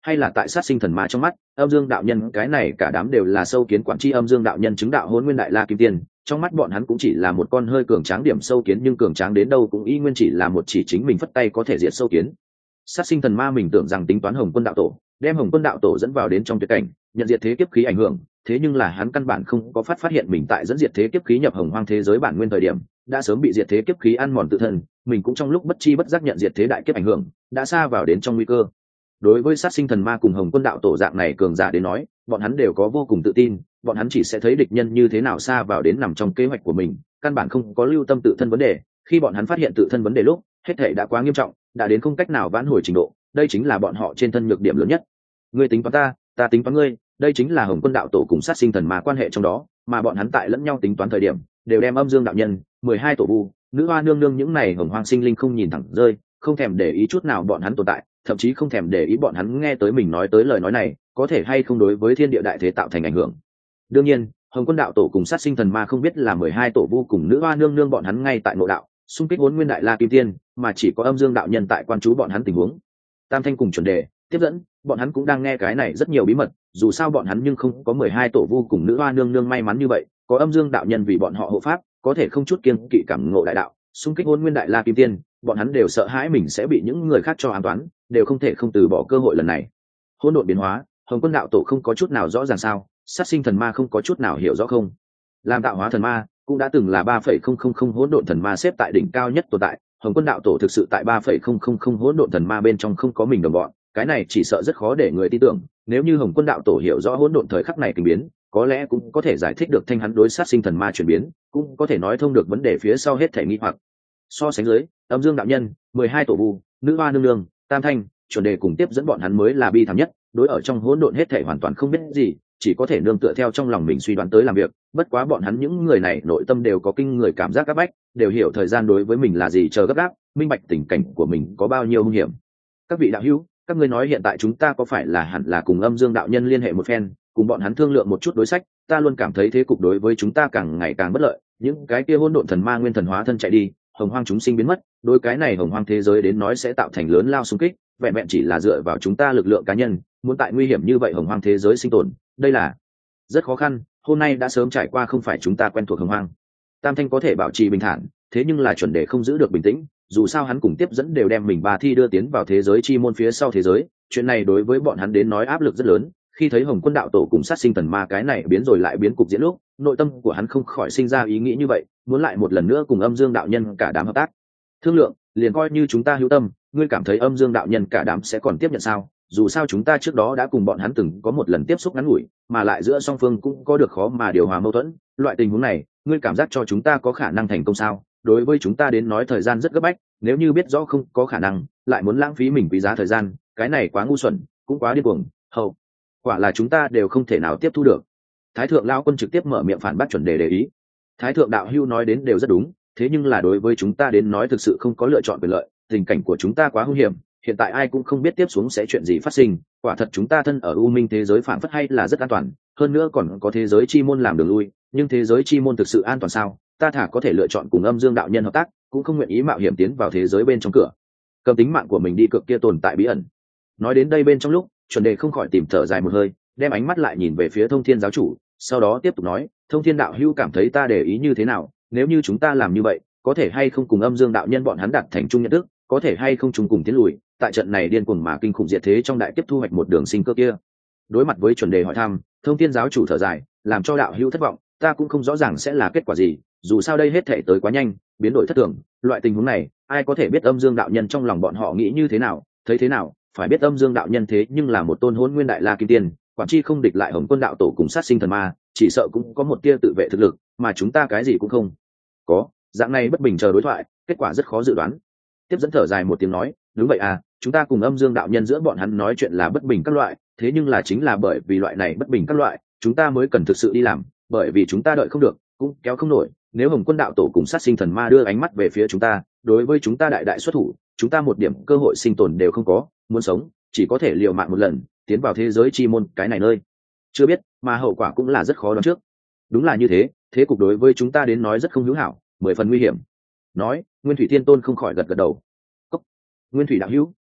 S1: hay là tại sát sinh thần ma trong mắt âm dương đạo nhân cái này cả đám đều là sâu kiến quản tri âm dương đạo nhân chứng đạo hôn nguyên đại la kim tiên, trong mắt bọn hắn cũng chỉ là một con hơi cường tráng điểm sâu kiến, nhưng cường tráng đến đâu cũng y nguyên chỉ là một chỉ chính mình phất tay có thể diệt sâu kiến. Sát sinh thần ma mình tưởng rằng tính toán Hồng Quân đạo tổ, đem Hồng Quân đạo tổ dẫn vào đến trong tuyệt cảnh, nhận diệt thế kiếp khí ảnh hưởng, thế nhưng là hắn căn bản không có phát phát hiện mình tại dẫn diệt thế kiếp khí nhập hồng hoang thế giới bản nguyên thời điểm đã sớm bị diệt thế kiếp khí ăn mòn tự thân, mình cũng trong lúc bất chi bất giác nhận diệt thế đại kiếp ảnh hưởng, đã xa vào đến trong nguy cơ. Đối với sát sinh thần ma cùng Hồng Quân đạo tổ dạng này cường giả đến nói, bọn hắn đều có vô cùng tự tin, bọn hắn chỉ sẽ thấy địch nhân như thế nào xa vào đến nằm trong kế hoạch của mình, căn bản không có lưu tâm tự thân vấn đề. Khi bọn hắn phát hiện tự thân vấn đề lúc, hết thảy đã quá nghiêm trọng, đã đến không cách nào vãn hồi trình độ, đây chính là bọn họ trên thân nhược điểm lớn nhất. Ngươi tính toán ta, ta tính toán ngươi, đây chính là Hồng Quân đạo tổ cùng sát sinh thần ma quan hệ trong đó, mà bọn hắn tại lẫn nhau tính toán thời điểm, đều đem âm dương đạo nhân, mười hai tổ vu, nữ hoa nương nương những này hồng hoang sinh linh không nhìn thẳng rơi, không thèm để ý chút nào bọn hắn tồn tại, thậm chí không thèm để ý bọn hắn nghe tới mình nói tới lời nói này có thể hay không đối với thiên địa đại thế tạo thành ảnh hưởng. Đương nhiên, Hồng Quân đạo tổ cùng sát sinh thần ma không biết là mười hai tổ vu cùng nữ hoa nương nương bọn hắn ngay tại nội đạo xung kích Hỗn Nguyên Đại La Kim Tiên, mà chỉ có âm dương đạo nhân tại quan chú bọn hắn tình huống. Tam Thanh cùng chuẩn đề tiếp dẫn, bọn hắn cũng đang nghe cái này rất nhiều bí mật, dù sao bọn hắn nhưng không có mười hai tổ vu cùng nữ hoa nương nương may mắn như vậy, có âm dương đạo nhân vì bọn họ hộ pháp, có thể không chút kiêng kỵ cảm ngộ đại đạo, xung kích Hỗn Nguyên Đại La Kim Tiên, bọn hắn đều sợ hãi mình sẽ bị những người khác cho an toán, đều không thể không từ bỏ cơ hội lần này. Hỗn độn biến hóa, Hồng Quân đạo tổ không có chút nào rõ ràng sao? Sát sinh thần ma không có chút nào hiểu rõ không? Làm tạo hóa thần ma, cũng đã từng là ba phẩy không không không hỗn độn thần ma xếp tại đỉnh cao nhất tồn tại, Hồng Quân đạo tổ thực sự tại ba phẩy không không không hỗn độn thần ma bên trong không có mình đồng bọn, cái này chỉ sợ rất khó để người tin tưởng. Nếu như Hồng Quân đạo tổ hiểu rõ hỗn độn thời khắc này kinh biến, có lẽ cũng có thể giải thích được thanh hắn đối sát sinh thần ma chuyển biến, cũng có thể nói thông được vấn đề phía sau hết thảy nghi hoặc. So sánh dưới, âm dương đạo nhân, mười hai tổ vu, nữ hoa nương nương, tam thanh, chuẩn đề cùng tiếp dẫn bọn hắn mới là bi thảm nhất, đối ở trong hỗn độn hết thảy hoàn toàn không biết gì, chỉ có thể nương tựa theo trong lòng mình suy đoán tới làm việc. Bất quá bọn hắn những người này nội tâm đều có kinh người cảm giác các bách, đều hiểu thời gian đối với mình là gì, chờ gấp gáp, minh bạch tình cảnh của mình có bao nhiêu nguy hiểm. Các vị đạo hữu, các ngươi nói hiện tại chúng ta có phải là hẳn là cùng âm dương đạo nhân liên hệ một phen, cùng bọn hắn thương lượng một chút đối sách? Ta luôn cảm thấy thế cục đối với chúng ta càng ngày càng bất lợi, những cái kia hỗn độn thần ma nguyên thần hóa thân chạy đi, hồng hoang chúng sinh biến mất, đối cái này hồng hoang thế giới đến nói sẽ tạo thành lớn lao xung kích, vẹn vẹn chỉ là dựa vào chúng ta lực lượng cá nhân, muốn tại nguy hiểm như vậy hồng hoang thế giới sinh tồn, đây là rất khó khăn. Hôm nay đã sớm trải qua, không phải chúng ta quen thuộc hồng hoang. Tam thanh có thể bảo trì bình thản, thế nhưng là chuẩn đề không giữ được bình tĩnh, dù sao hắn cùng tiếp dẫn đều đem mình ba thi đưa tiến vào thế giới chi môn phía sau thế giới, chuyện này đối với bọn hắn đến nói áp lực rất lớn. Khi thấy Hồng Quân đạo tổ cùng sát sinh thần ma cái này biến rồi lại biến cục diễn lúc, nội tâm của hắn không khỏi sinh ra ý nghĩ như vậy, muốn lại một lần nữa cùng âm dương đạo nhân cả đám hợp tác thương lượng, liền coi như chúng ta hữu tâm, ngươi cảm thấy âm dương đạo nhân cả đám sẽ còn tiếp nhận sao? Dù sao chúng ta trước đó đã cùng bọn hắn từng có một lần tiếp xúc ngắn ngủi, mà lại giữa song phương cũng có được khó mà điều hòa mâu thuẫn, loại tình huống này ngươi cảm giác cho chúng ta có khả năng thành công sao? Đối với chúng ta đến nói thời gian rất gấp bách, nếu như biết rõ không có khả năng, lại muốn lãng phí mình quý giá thời gian, cái này quá ngu xuẩn, cũng quá điên cuồng, hậu quả là chúng ta đều không thể nào tiếp thu được. Thái thượng lão quân trực tiếp mở miệng phản bác chuẩn đề đề ý. Thái thượng đạo hưu nói đến đều rất đúng, thế nhưng là đối với chúng ta đến nói thực sự không có lựa chọn quyền lợi, tình cảnh của chúng ta quá nguy hiểm, hiện tại ai cũng không biết tiếp xuống sẽ chuyện gì phát sinh, quả thật chúng ta thân ở u minh thế giới phản phất hay là rất an toàn, hơn nữa còn có thế giới chi môn làm đường lui, nhưng thế giới chi môn thực sự an toàn sao? Ta thả có thể lựa chọn cùng âm dương đạo nhân hợp tác, cũng không nguyện ý mạo hiểm tiến vào thế giới bên trong cửa, cầm tính mạng của mình đi cược kia tồn tại bí ẩn. Nói đến đây bên trong lúc, chuẩn đề không khỏi tìm thở dài một hơi, đem ánh mắt lại nhìn về phía Thông Thiên giáo chủ, sau đó tiếp tục nói, Thông Thiên đạo hữu cảm thấy ta để ý như thế nào? Nếu như chúng ta làm như vậy, có thể hay không cùng âm dương đạo nhân bọn hắn đạt thành chung nhận thức, có thể hay không chung cùng tiến lùi, tại trận này điên cuồng mà kinh khủng diệt thế trong đại kiếp thu hoạch một đường sinh cơ kia. Đối mặt với chuẩn đề hỏi thăm, Thông Thiên giáo chủ thở dài, làm cho đạo hữu thất vọng, ta cũng không rõ ràng sẽ là kết quả gì, dù sao đây hết thể tới quá nhanh, biến đổi thất thường, loại tình huống này, ai có thể biết âm dương đạo nhân trong lòng bọn họ nghĩ như thế nào, thấy thế nào? Phải biết âm dương đạo nhân thế nhưng là một tôn hỗn nguyên đại la kim tiên, quản chi không địch lại Hồng Quân đạo tổ cùng sát sinh thần ma, chỉ sợ cũng có một tia tự vệ thực lực, mà chúng ta cái gì cũng không có, dạng này bất bình chờ đối thoại, kết quả rất khó dự đoán. Tiếp dẫn thở dài một tiếng nói, đúng vậy à, chúng ta cùng âm dương đạo nhân giữa bọn hắn nói chuyện là bất bình các loại, thế nhưng là chính là bởi vì loại này bất bình các loại, chúng ta mới cần thực sự đi làm, bởi vì chúng ta đợi không được, cũng kéo không nổi. Nếu Hồng Quân đạo tổ cùng sát sinh thần ma đưa ánh mắt về phía chúng ta, đối với chúng ta đại đại xuất thủ, chúng ta một điểm cơ hội sinh tồn đều không có, muốn sống chỉ có thể liều mạng một lần, tiến vào thế giới chi môn cái này nơi chưa biết, mà hậu quả cũng là rất khó đoán trước. Đúng là như thế, thế cục đối với chúng ta đến nói rất không hữu hảo, mười phần nguy hiểm. Nói, Nguyên Thủy Thiên Tôn không khỏi gật gật đầu. Cốc. Nguyên Thủy đạo hữu,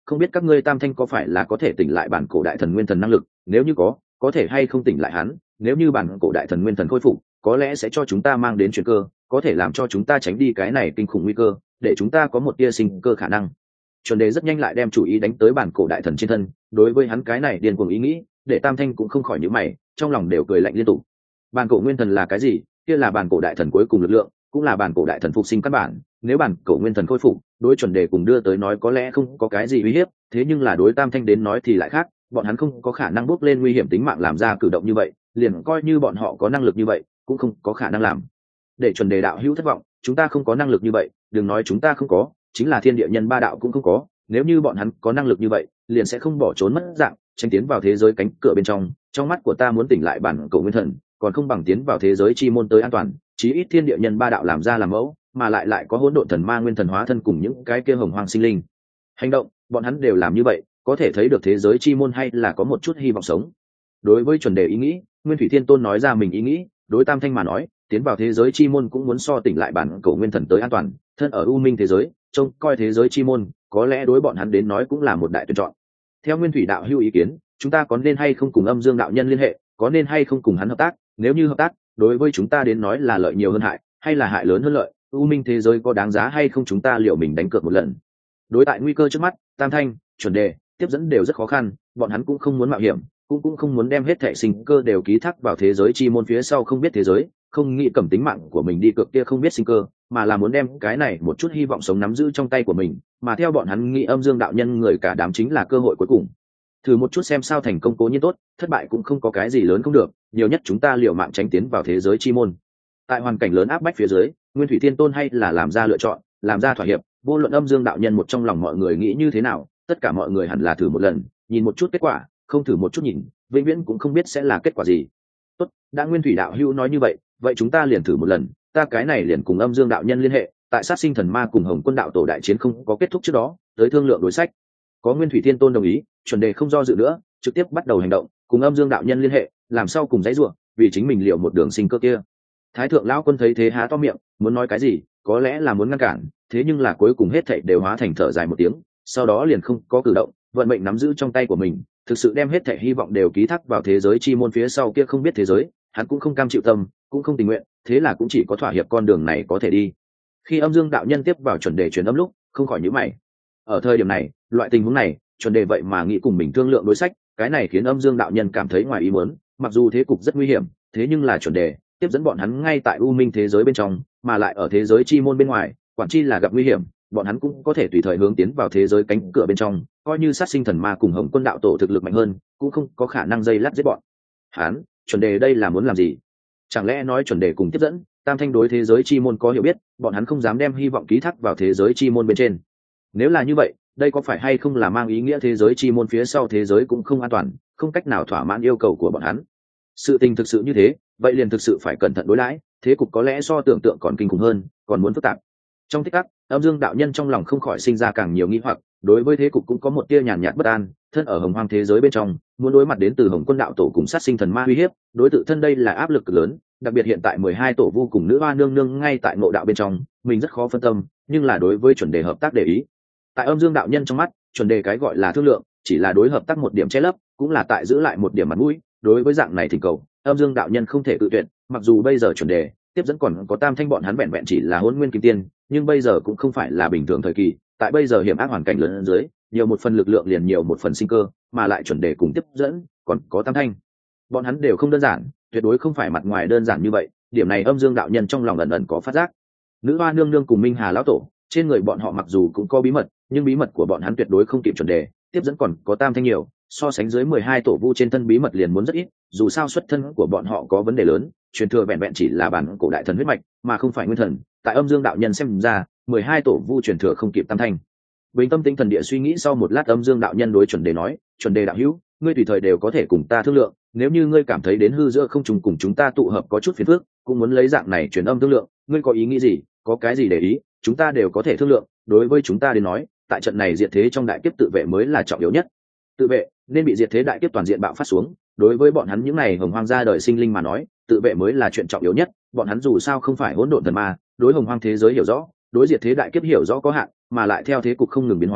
S1: không biết các ngươi tam thanh có phải là có thể tỉnh lại bản cổ đại thần nguyên thần năng lực, nếu như có có thể hay không tỉnh lại hắn, nếu như bản cổ đại thần nguyên thần khôi phục có lẽ sẽ cho chúng ta mang đến chuyển cơ, có thể làm cho chúng ta tránh đi cái này kinh khủng nguy cơ, để chúng ta có một tia sinh cơ khả năng. Chuẩn đề rất nhanh lại đem chủ ý đánh tới bản cổ đại thần trên thân, đối với hắn cái này điên cuồng ý nghĩ, để tam thanh cũng không khỏi nhíu mày, trong lòng đều cười lạnh liên tục. Bản cổ nguyên thần là cái gì? Kia là bản cổ đại thần cuối cùng lực lượng, cũng là bản cổ đại thần phục sinh căn bản. Nếu bản cổ nguyên thần khôi phục, đối chuẩn đề cùng đưa tới nói có lẽ không có cái gì uy hiếp, thế nhưng là đối tam thanh đến nói thì lại khác, bọn hắn không có khả năng bước lên nguy hiểm tính mạng làm ra cử động như vậy, liền coi như bọn họ có năng lực như vậy cũng không có khả năng làm. Để chuẩn đề đạo hữu thất vọng, chúng ta không có năng lực như vậy, đừng nói chúng ta không có, chính là thiên địa nhân ba đạo cũng không có. Nếu như bọn hắn có năng lực như vậy liền sẽ không bỏ trốn mất dạng, tranh tiến vào thế giới cánh cửa bên trong. Trong mắt của ta muốn tỉnh lại bản cổ nguyên thần còn không bằng tiến vào thế giới chi môn tới an toàn, chí ít thiên địa nhân ba đạo làm ra làm mẫu, mà lại lại có hỗn độn thần ma nguyên thần hóa thân cùng những cái kia hồng hoang sinh linh hành động, bọn hắn đều làm như vậy, có thể thấy được thế giới chi môn hay là có một chút hy vọng sống. Đối với chuẩn đề ý nghĩ, Nguyên Thủy Thiên Tôn nói ra mình ý nghĩ, đối tam thanh mà nói, tiến vào thế giới chi môn cũng muốn so tỉnh lại bản cổ nguyên thần tới an toàn, thân ở u minh thế giới trông coi thế giới chi môn, có lẽ đối bọn hắn đến nói cũng là một đại tuyển chọn. Theo Nguyên Thủy đạo hữu ý kiến, chúng ta có nên hay không cùng Âm Dương đạo nhân liên hệ, có nên hay không cùng hắn hợp tác? Nếu như hợp tác, đối với chúng ta đến nói là lợi nhiều hơn hại, hay là hại lớn hơn lợi? U minh thế giới có đáng giá hay không chúng ta liệu mình đánh cược một lần? Đối tại nguy cơ trước mắt, tam thanh, chuẩn đề, tiếp dẫn đều rất khó khăn, bọn hắn cũng không muốn mạo hiểm, cũng cũng không muốn đem hết thảy sinh cơ đều ký thác vào thế giới chi môn phía sau không biết thế giới, không nghĩ cầm tính mạng của mình đi cược kia không biết sinh cơ, mà là muốn đem cái này một chút hy vọng sống nắm giữ trong tay của mình, mà theo bọn hắn nghĩ Âm Dương đạo nhân người cả đám chính là cơ hội cuối cùng. Thử một chút xem sao, thành công cố nhiên tốt, thất bại cũng không có cái gì lớn không được, nhiều nhất chúng ta liều mạng tránh tiến vào thế giới chi môn. Tại hoàn cảnh lớn áp bách phía dưới, Nguyên Thủy Thiên Tôn hay là làm ra lựa chọn, làm ra thỏa hiệp, vô luận Âm Dương đạo nhân một trong lòng mọi người nghĩ như thế nào, tất cả mọi người hẳn là thử một lần, nhìn một chút kết quả, không thử một chút nhìn, vĩnh viễn cũng không biết sẽ là kết quả gì. Tốt, đã Nguyên Thủy đạo hữu nói như vậy, vậy chúng ta liền thử một lần, ta cái này liền cùng Âm Dương đạo nhân liên hệ, tại sát sinh thần ma cùng Hồng Quân đạo tổ đại chiến không có kết thúc trước đó, tới thương lượng đối sách. Có Nguyên Thủy Thiên Tôn đồng ý, chuẩn đề không do dự nữa, trực tiếp bắt đầu hành động, cùng Âm Dương đạo nhân liên hệ, làm sao cùng dãy rủa, vì chính mình liệu một đường sinh cơ kia. Thái thượng lão quân thấy thế há to miệng, muốn nói cái gì, có lẽ là muốn ngăn cản, thế nhưng là cuối cùng hết thảy đều hóa thành thở dài một tiếng, sau đó liền không có cử động, vận mệnh nắm giữ trong tay của mình, thực sự đem hết thảy hy vọng đều ký thác vào thế giới chi môn phía sau kia không biết thế giới, hắn cũng không cam chịu tâm, cũng không tình nguyện, thế là cũng chỉ có thỏa hiệp con đường này có thể đi. Khi Âm Dương đạo nhân tiếp vào chuẩn đề truyền âm lúc, không khỏi nhíu mày. Ở thời điểm này, loại tình huống này, chuẩn đề vậy mà nghĩ cùng mình thương lượng đối sách, cái này khiến Âm Dương đạo nhân cảm thấy ngoài ý muốn, mặc dù thế cục rất nguy hiểm, thế nhưng là chuẩn đề tiếp dẫn bọn hắn ngay tại u minh thế giới bên trong, mà lại ở thế giới chi môn bên ngoài, quản chi là gặp nguy hiểm, bọn hắn cũng có thể tùy thời hướng tiến vào thế giới cánh cửa bên trong, coi như sát sinh thần ma cùng Hồng Quân đạo tổ thực lực mạnh hơn, cũng không có khả năng dây lắt giết bọn hắn. Chuẩn đề đây là muốn làm gì? Chẳng lẽ nói chuẩn đề cùng tiếp dẫn, tam thanh đối thế giới chi môn có hiểu biết, bọn hắn không dám đem hy vọng ký thác vào thế giới chi môn bên trên? Nếu là như vậy, đây có phải hay không là mang ý nghĩa thế giới chi môn phía sau thế giới cũng không an toàn, không cách nào thỏa mãn yêu cầu của bọn hắn? Sự tình thực sự như thế, vậy liền thực sự phải cẩn thận đối đãi, thế cục có lẽ so tưởng tượng còn kinh khủng hơn, còn muốn phức tạp. Trong tích tắc, Âm Dương đạo nhân trong lòng không khỏi sinh ra càng nhiều nghi hoặc, đối với thế cục cũng có một tia nhàn nhạt bất an, thân ở hồng hoang thế giới bên trong, muốn đối mặt đến từ Hồng Quân đạo tổ cùng sát sinh thần ma uy hiếp, đối tự thân đây là áp lực cực lớn, đặc biệt hiện tại mười hai tổ vu cùng nữ hoa nương nương ngay tại ngộ đạo bên trong, mình rất khó phân tâm, nhưng là đối với chuẩn đề hợp tác để ý. Tại Âm Dương đạo nhân trong mắt, chuẩn đề cái gọi là thương lượng, chỉ là đối hợp tác một điểm che lấp, cũng là tại giữ lại một điểm mặt mũi, đối với dạng này thỉnh cầu, Âm Dương đạo nhân không thể tự tuyệt, mặc dù bây giờ chuẩn đề tiếp dẫn còn có tam thanh bọn hắn vẹn vẹn chỉ là hôn nguyên kim tiên, nhưng bây giờ cũng không phải là bình thường thời kỳ, tại bây giờ hiểm ác hoàn cảnh lớn hơn dưới, nhiều một phần lực lượng liền nhiều một phần sinh cơ, mà lại chuẩn đề cùng tiếp dẫn còn có tam thanh, bọn hắn đều không đơn giản, tuyệt đối không phải mặt ngoài đơn giản như vậy, điểm này Âm Dương đạo nhân trong lòng ẩn ẩn có phát giác. Nữ hoa nương nương cùng Minh Hà lão tổ, trên người bọn họ mặc dù cũng có bí mật, nhưng bí mật của bọn hắn tuyệt đối không kịp chuẩn đề tiếp dẫn còn có tam thanh nhiều, so sánh dưới mười hai tổ vu trên thân bí mật liền muốn rất ít, dù sao xuất thân của bọn họ có vấn đề lớn, truyền thừa vẹn vẹn chỉ là bản cổ đại thần huyết mạch, mà không phải nguyên thần. Tại Âm Dương đạo nhân xem ra, mười hai tổ vu truyền thừa không kịp tam thanh. Bình tâm tinh thần địa suy nghĩ sau một lát, Âm Dương đạo nhân đối chuẩn đề nói, chuẩn đề đạo hữu, ngươi tùy thời đều có thể cùng ta thương lượng, nếu như ngươi cảm thấy đến hư giữa không trùng cùng chúng ta tụ hợp có chút phiền phức, cũng muốn lấy dạng này truyền âm thương lượng, ngươi có ý nghĩ gì, có cái gì để ý, chúng ta đều có thể thương lượng. Đối với chúng ta đến nói, tại trận này diệt thế trong đại kiếp tự vệ mới là trọng yếu nhất. Tự vệ nên bị diệt thế đại kiếp toàn diện bạo phát xuống, đối với bọn hắn những này hồng hoang gia đời sinh linh mà nói, tự vệ mới là chuyện trọng yếu nhất. Bọn hắn dù sao không phải hỗn độn thần ma, đối hồng hoang thế giới hiểu rõ, đối diệt thế đại kiếp hiểu rõ có hạn, mà lại theo thế cục không ngừng biến hóa,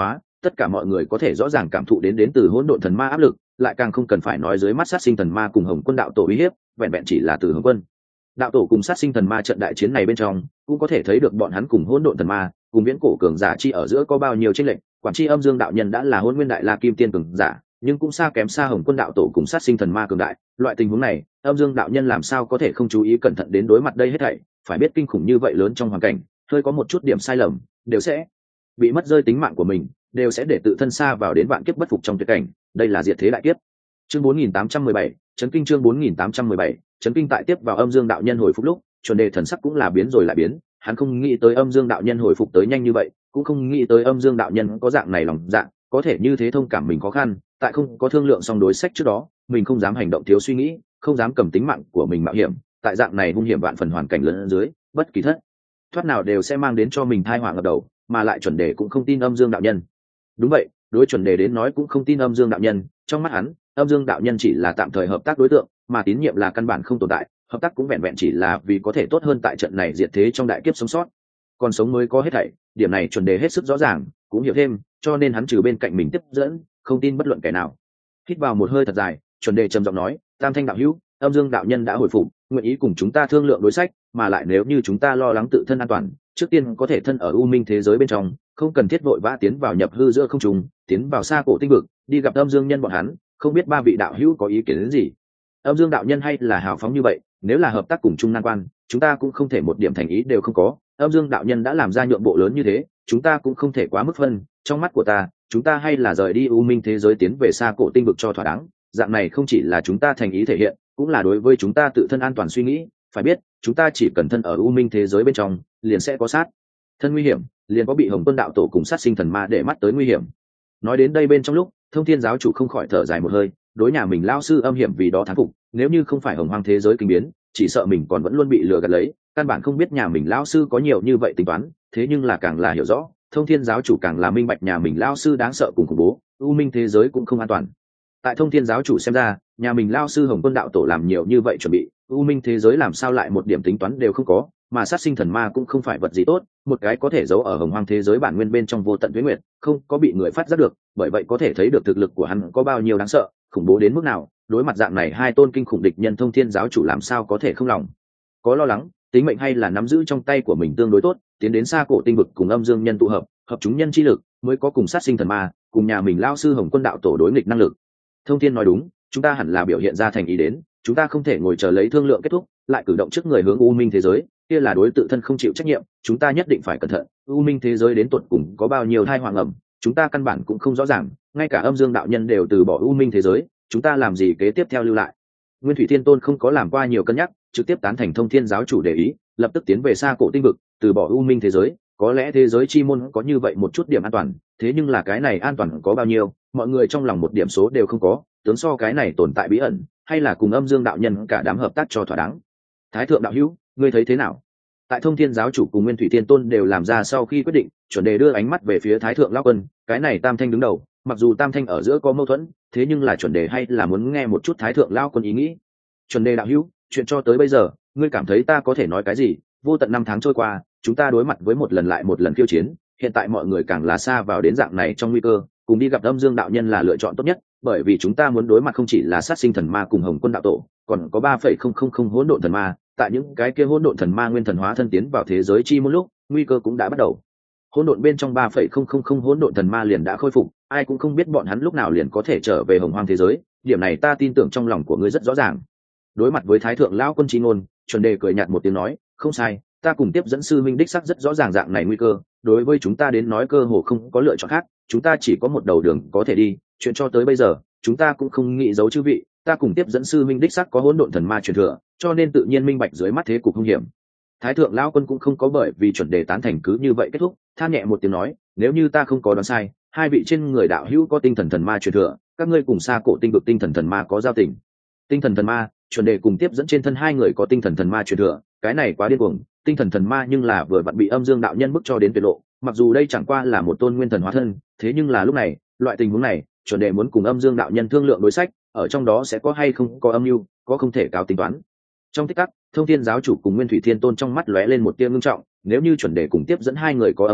S1: tất cả mọi người có thể rõ ràng cảm thụ đến đến từ hỗn độn thần ma áp lực, lại càng không cần phải nói dưới mắt sát sinh thần ma cùng hồng quân đạo tổ uy hiếp, vẹn vẹn chỉ là từ hồng quân đạo tổ cùng sát sinh thần ma trận đại chiến này bên trong cũng có thể thấy được bọn hắn cùng hỗn độn thần ma cùng viễn cổ cường giả chi ở giữa có bao nhiêu tranh lệch. Quản tri âm dương đạo nhân đã là hôn nguyên đại la kim tiên cường giả, nhưng cũng xa kém xa hồng quân đạo tổ cùng sát sinh thần ma cường đại. Loại tình huống này âm dương đạo nhân làm sao có thể không chú ý cẩn thận đến đối mặt đây hết thảy. Phải biết kinh khủng như vậy lớn trong hoàn cảnh, hơi có một chút điểm sai lầm đều sẽ bị mất rơi tính mạng của mình, đều sẽ để tự thân xa vào đến vạn kiếp bất phục trong tuyệt cảnh. Đây là diệt thế đại kiếp. Chương bốn nghìn tám trăm mười bảy, chấn kinh. Chương bốn nghìn tám trăm mười bảy, chấn kinh. Tại tiếp vào âm dương đạo nhân hồi phục lúc, chuẩn đề thần sắc cũng là biến rồi lại biến. Hắn không nghĩ tới âm dương đạo nhân hồi phục tới nhanh như vậy, cũng không nghĩ tới âm dương đạo nhân có dạng này lòng dạ, có thể như thế thông cảm mình khó khăn. Tại không có thương lượng xong đối sách trước đó, mình không dám hành động thiếu suy nghĩ, không dám cầm tính mạng của mình mạo hiểm. Tại dạng này hung hiểm vạn phần hoàn cảnh lớn dưới, bất kỳ thất thoát nào đều sẽ mang đến cho mình tai họa ngập đầu, mà lại chuẩn đề cũng không tin âm dương đạo nhân. Đúng vậy, đối chuẩn đề đến nói cũng không tin âm dương đạo nhân. Trong mắt hắn, âm dương đạo nhân chỉ là tạm thời hợp tác đối tượng, mà tín nhiệm là căn bản không tồn tại, hợp tác cũng vẹn vẹn chỉ là vì có thể tốt hơn tại trận này diệt thế trong đại kiếp sống sót. Còn sống mới có hết thảy, điểm này chuẩn đề hết sức rõ ràng, cũng hiểu thêm, cho nên hắn trừ bên cạnh mình tiếp dẫn, không tin bất luận kẻ nào. Hít vào một hơi thật dài, chuẩn đề trầm giọng nói: Tam thanh đạo hữu, âm dương đạo nhân đã hồi phục, nguyện ý cùng chúng ta thương lượng đối sách, mà lại nếu như chúng ta lo lắng tự thân an toàn, trước tiên có thể thân ở u minh thế giới bên trong, không cần thiết vội vã tiến vào nhập hư giữa không trung, tiến vào xa cổ tinh vực, đi gặp âm dương nhân bọn hắn. Không biết ba vị đạo hữu có ý kiến đến gì? Âm dương đạo nhân hay là hào phóng như vậy, nếu là hợp tác cùng chung nan quan, chúng ta cũng không thể một điểm thành ý đều không có. Âm dương đạo nhân đã làm ra nhượng bộ lớn như thế, chúng ta cũng không thể quá mức phân. Trong mắt của ta, chúng ta hay là rời đi u minh thế giới tiến về xa cổ tinh vực cho thỏa đáng. Dạng này không chỉ là chúng ta thành ý thể hiện, cũng là đối với chúng ta tự thân an toàn suy nghĩ. Phải biết, chúng ta chỉ cần thân ở u minh thế giới bên trong, liền sẽ có sát thân nguy hiểm, liền có bị hồng quân đạo tổ cùng sát sinh thần ma để mắt tới nguy hiểm. Nói đến đây bên trong lúc, Thông Thiên giáo chủ không khỏi thở dài một hơi, đối nhà mình lao sư âm hiểm vì đó thán phục. Nếu như không phải hồng hoang thế giới kinh biến, chỉ sợ mình còn vẫn luôn bị lừa gạt lấy, căn bản không biết nhà mình lao sư có nhiều như vậy tính toán. Thế nhưng là càng là hiểu rõ, Thông Thiên giáo chủ càng là minh bạch nhà mình lao sư đáng sợ cùng khủng bố, u minh thế giới cũng không an toàn. Tại Thông Thiên giáo chủ xem ra, nhà mình lao sư hồng quân đạo tổ làm nhiều như vậy chuẩn bị, u minh thế giới làm sao lại một điểm tính toán đều không có, mà sát sinh thần ma cũng không phải vật gì tốt, một cái có thể giấu ở hồng hoang thế giới bản nguyên bên trong vô tận tuế nguyệt, không có bị người phát giác được, bởi vậy có thể thấy được thực lực của hắn có bao nhiêu đáng sợ, khủng bố đến mức nào. Đối mặt dạng này hai tôn kinh khủng địch nhân, Thông Thiên giáo chủ làm sao có thể không lòng có lo lắng, tính mệnh hay là nắm giữ trong tay của mình tương đối tốt, tiến đến xa cổ tinh vực cùng âm dương nhân tụ hợp, hợp chúng nhân chi lực, mới có cùng sát sinh thần ma, cùng nhà mình lao sư hồng quân đạo tổ đối nghịch năng lực. Thông Thiên nói đúng, chúng ta hẳn là biểu hiện ra thành ý đến, chúng ta không thể ngồi chờ lấy thương lượng kết thúc, lại cử động trước người hướng u minh thế giới, kia là đối tự thân không chịu trách nhiệm. Chúng ta nhất định phải cẩn thận, u minh thế giới đến tuột cùng có bao nhiêu thai hoàng ẩm, chúng ta căn bản cũng không rõ ràng, ngay cả âm dương đạo nhân đều từ bỏ u minh thế giới, chúng ta làm gì kế tiếp theo lưu lại. Nguyên Thủy Thiên Tôn không có làm qua nhiều cân nhắc, trực tiếp tán thành Thông Thiên giáo chủ đề ý, lập tức tiến về xa cổ tinh vực, từ bỏ u minh thế giới. Có lẽ thế giới chi môn có như vậy một chút điểm an toàn, thế nhưng là cái này an toàn có bao nhiêu, mọi người trong lòng một điểm số đều không có. Tướng so cái này tồn tại bí ẩn, hay là cùng âm dương đạo nhân cả đám hợp tác cho thỏa đáng. Thái thượng đạo hữu, ngươi thấy thế nào? Tại Thông Thiên giáo chủ cùng Nguyên Thủy Thiên Tôn đều làm ra sau khi quyết định, chuẩn đề đưa ánh mắt về phía Thái thượng lão quân. Cái này Tam thanh đứng đầu, mặc dù Tam thanh ở giữa có mâu thuẫn, thế nhưng là chuẩn đề hay là muốn nghe một chút Thái thượng lão quân ý nghĩ. Chuẩn đề đạo hữu, chuyện cho tới bây giờ, ngươi cảm thấy ta có thể nói cái gì? Vô tận năm tháng trôi qua, chúng ta đối mặt với một lần lại một lần khiêu chiến, hiện tại mọi người càng là xa vào đến dạng này trong nguy cơ, cùng đi gặp âm dương đạo nhân là lựa chọn tốt nhất, bởi vì chúng ta muốn đối mặt không chỉ là sát sinh thần ma cùng hồng quân đạo tổ, còn có ba phẩy không không không hỗn độn thần ma. Tại những cái kia hỗn độn thần ma nguyên thần hóa thân tiến vào thế giới chi một lúc, nguy cơ cũng đã bắt đầu. Hỗn độn bên trong ba phẩy không không không hỗn độn thần ma liền đã khôi phục, ai cũng không biết bọn hắn lúc nào liền có thể trở về hồng hoang thế giới, điểm này ta tin tưởng trong lòng của ngươi rất rõ ràng. Đối mặt với Thái thượng lão quân chi ngôn, chuẩn đề cười nhạt một tiếng nói: không sai, ta cùng tiếp dẫn sư minh đích sắc rất rõ ràng dạng này nguy cơ, đối với chúng ta đến nói cơ hồ không có lựa chọn khác, chúng ta chỉ có một đầu đường có thể đi. Chuyện cho tới bây giờ, chúng ta cũng không nghĩ giấu chư vị, ta cùng tiếp dẫn sư minh đích sắc có hỗn độn thần ma truyền thừa, cho nên tự nhiên minh bạch dưới mắt thế cục hung hiểm. Thái thượng lão quân cũng không có bởi vì chuẩn đề tán thành cứ như vậy kết thúc, than nhẹ một tiếng nói: nếu như ta không có đoán sai, hai vị trên người đạo hữu có tinh thần thần ma truyền thừa, các ngươi cùng xa cổ tinh vực tinh thần thần ma có giao tình. Tinh thần thần ma, chuẩn đề cùng tiếp dẫn trên thân hai người có tinh thần thần ma truyền thừa, cái này quá điên cuồng. Tinh thần thần ma nhưng là vừa vặn bị âm dương đạo nhân bức cho đến tuyệt lộ, mặc dù đây chẳng qua là một tôn nguyên thần hóa thân, thế nhưng là lúc này, loại tình huống này, chuẩn đề muốn cùng âm dương đạo nhân thương lượng đối sách, ở trong đó sẽ có hay không có âm mưu, có không thể cáo tính toán. Trong tích tắc, Thông Thiên giáo chủ cùng Nguyên Thủy Thiên Tôn trong mắt lóe lên một tia ngưng trọng, nếu như chuẩn đề cùng tiếp dẫn hai người có âm mưu,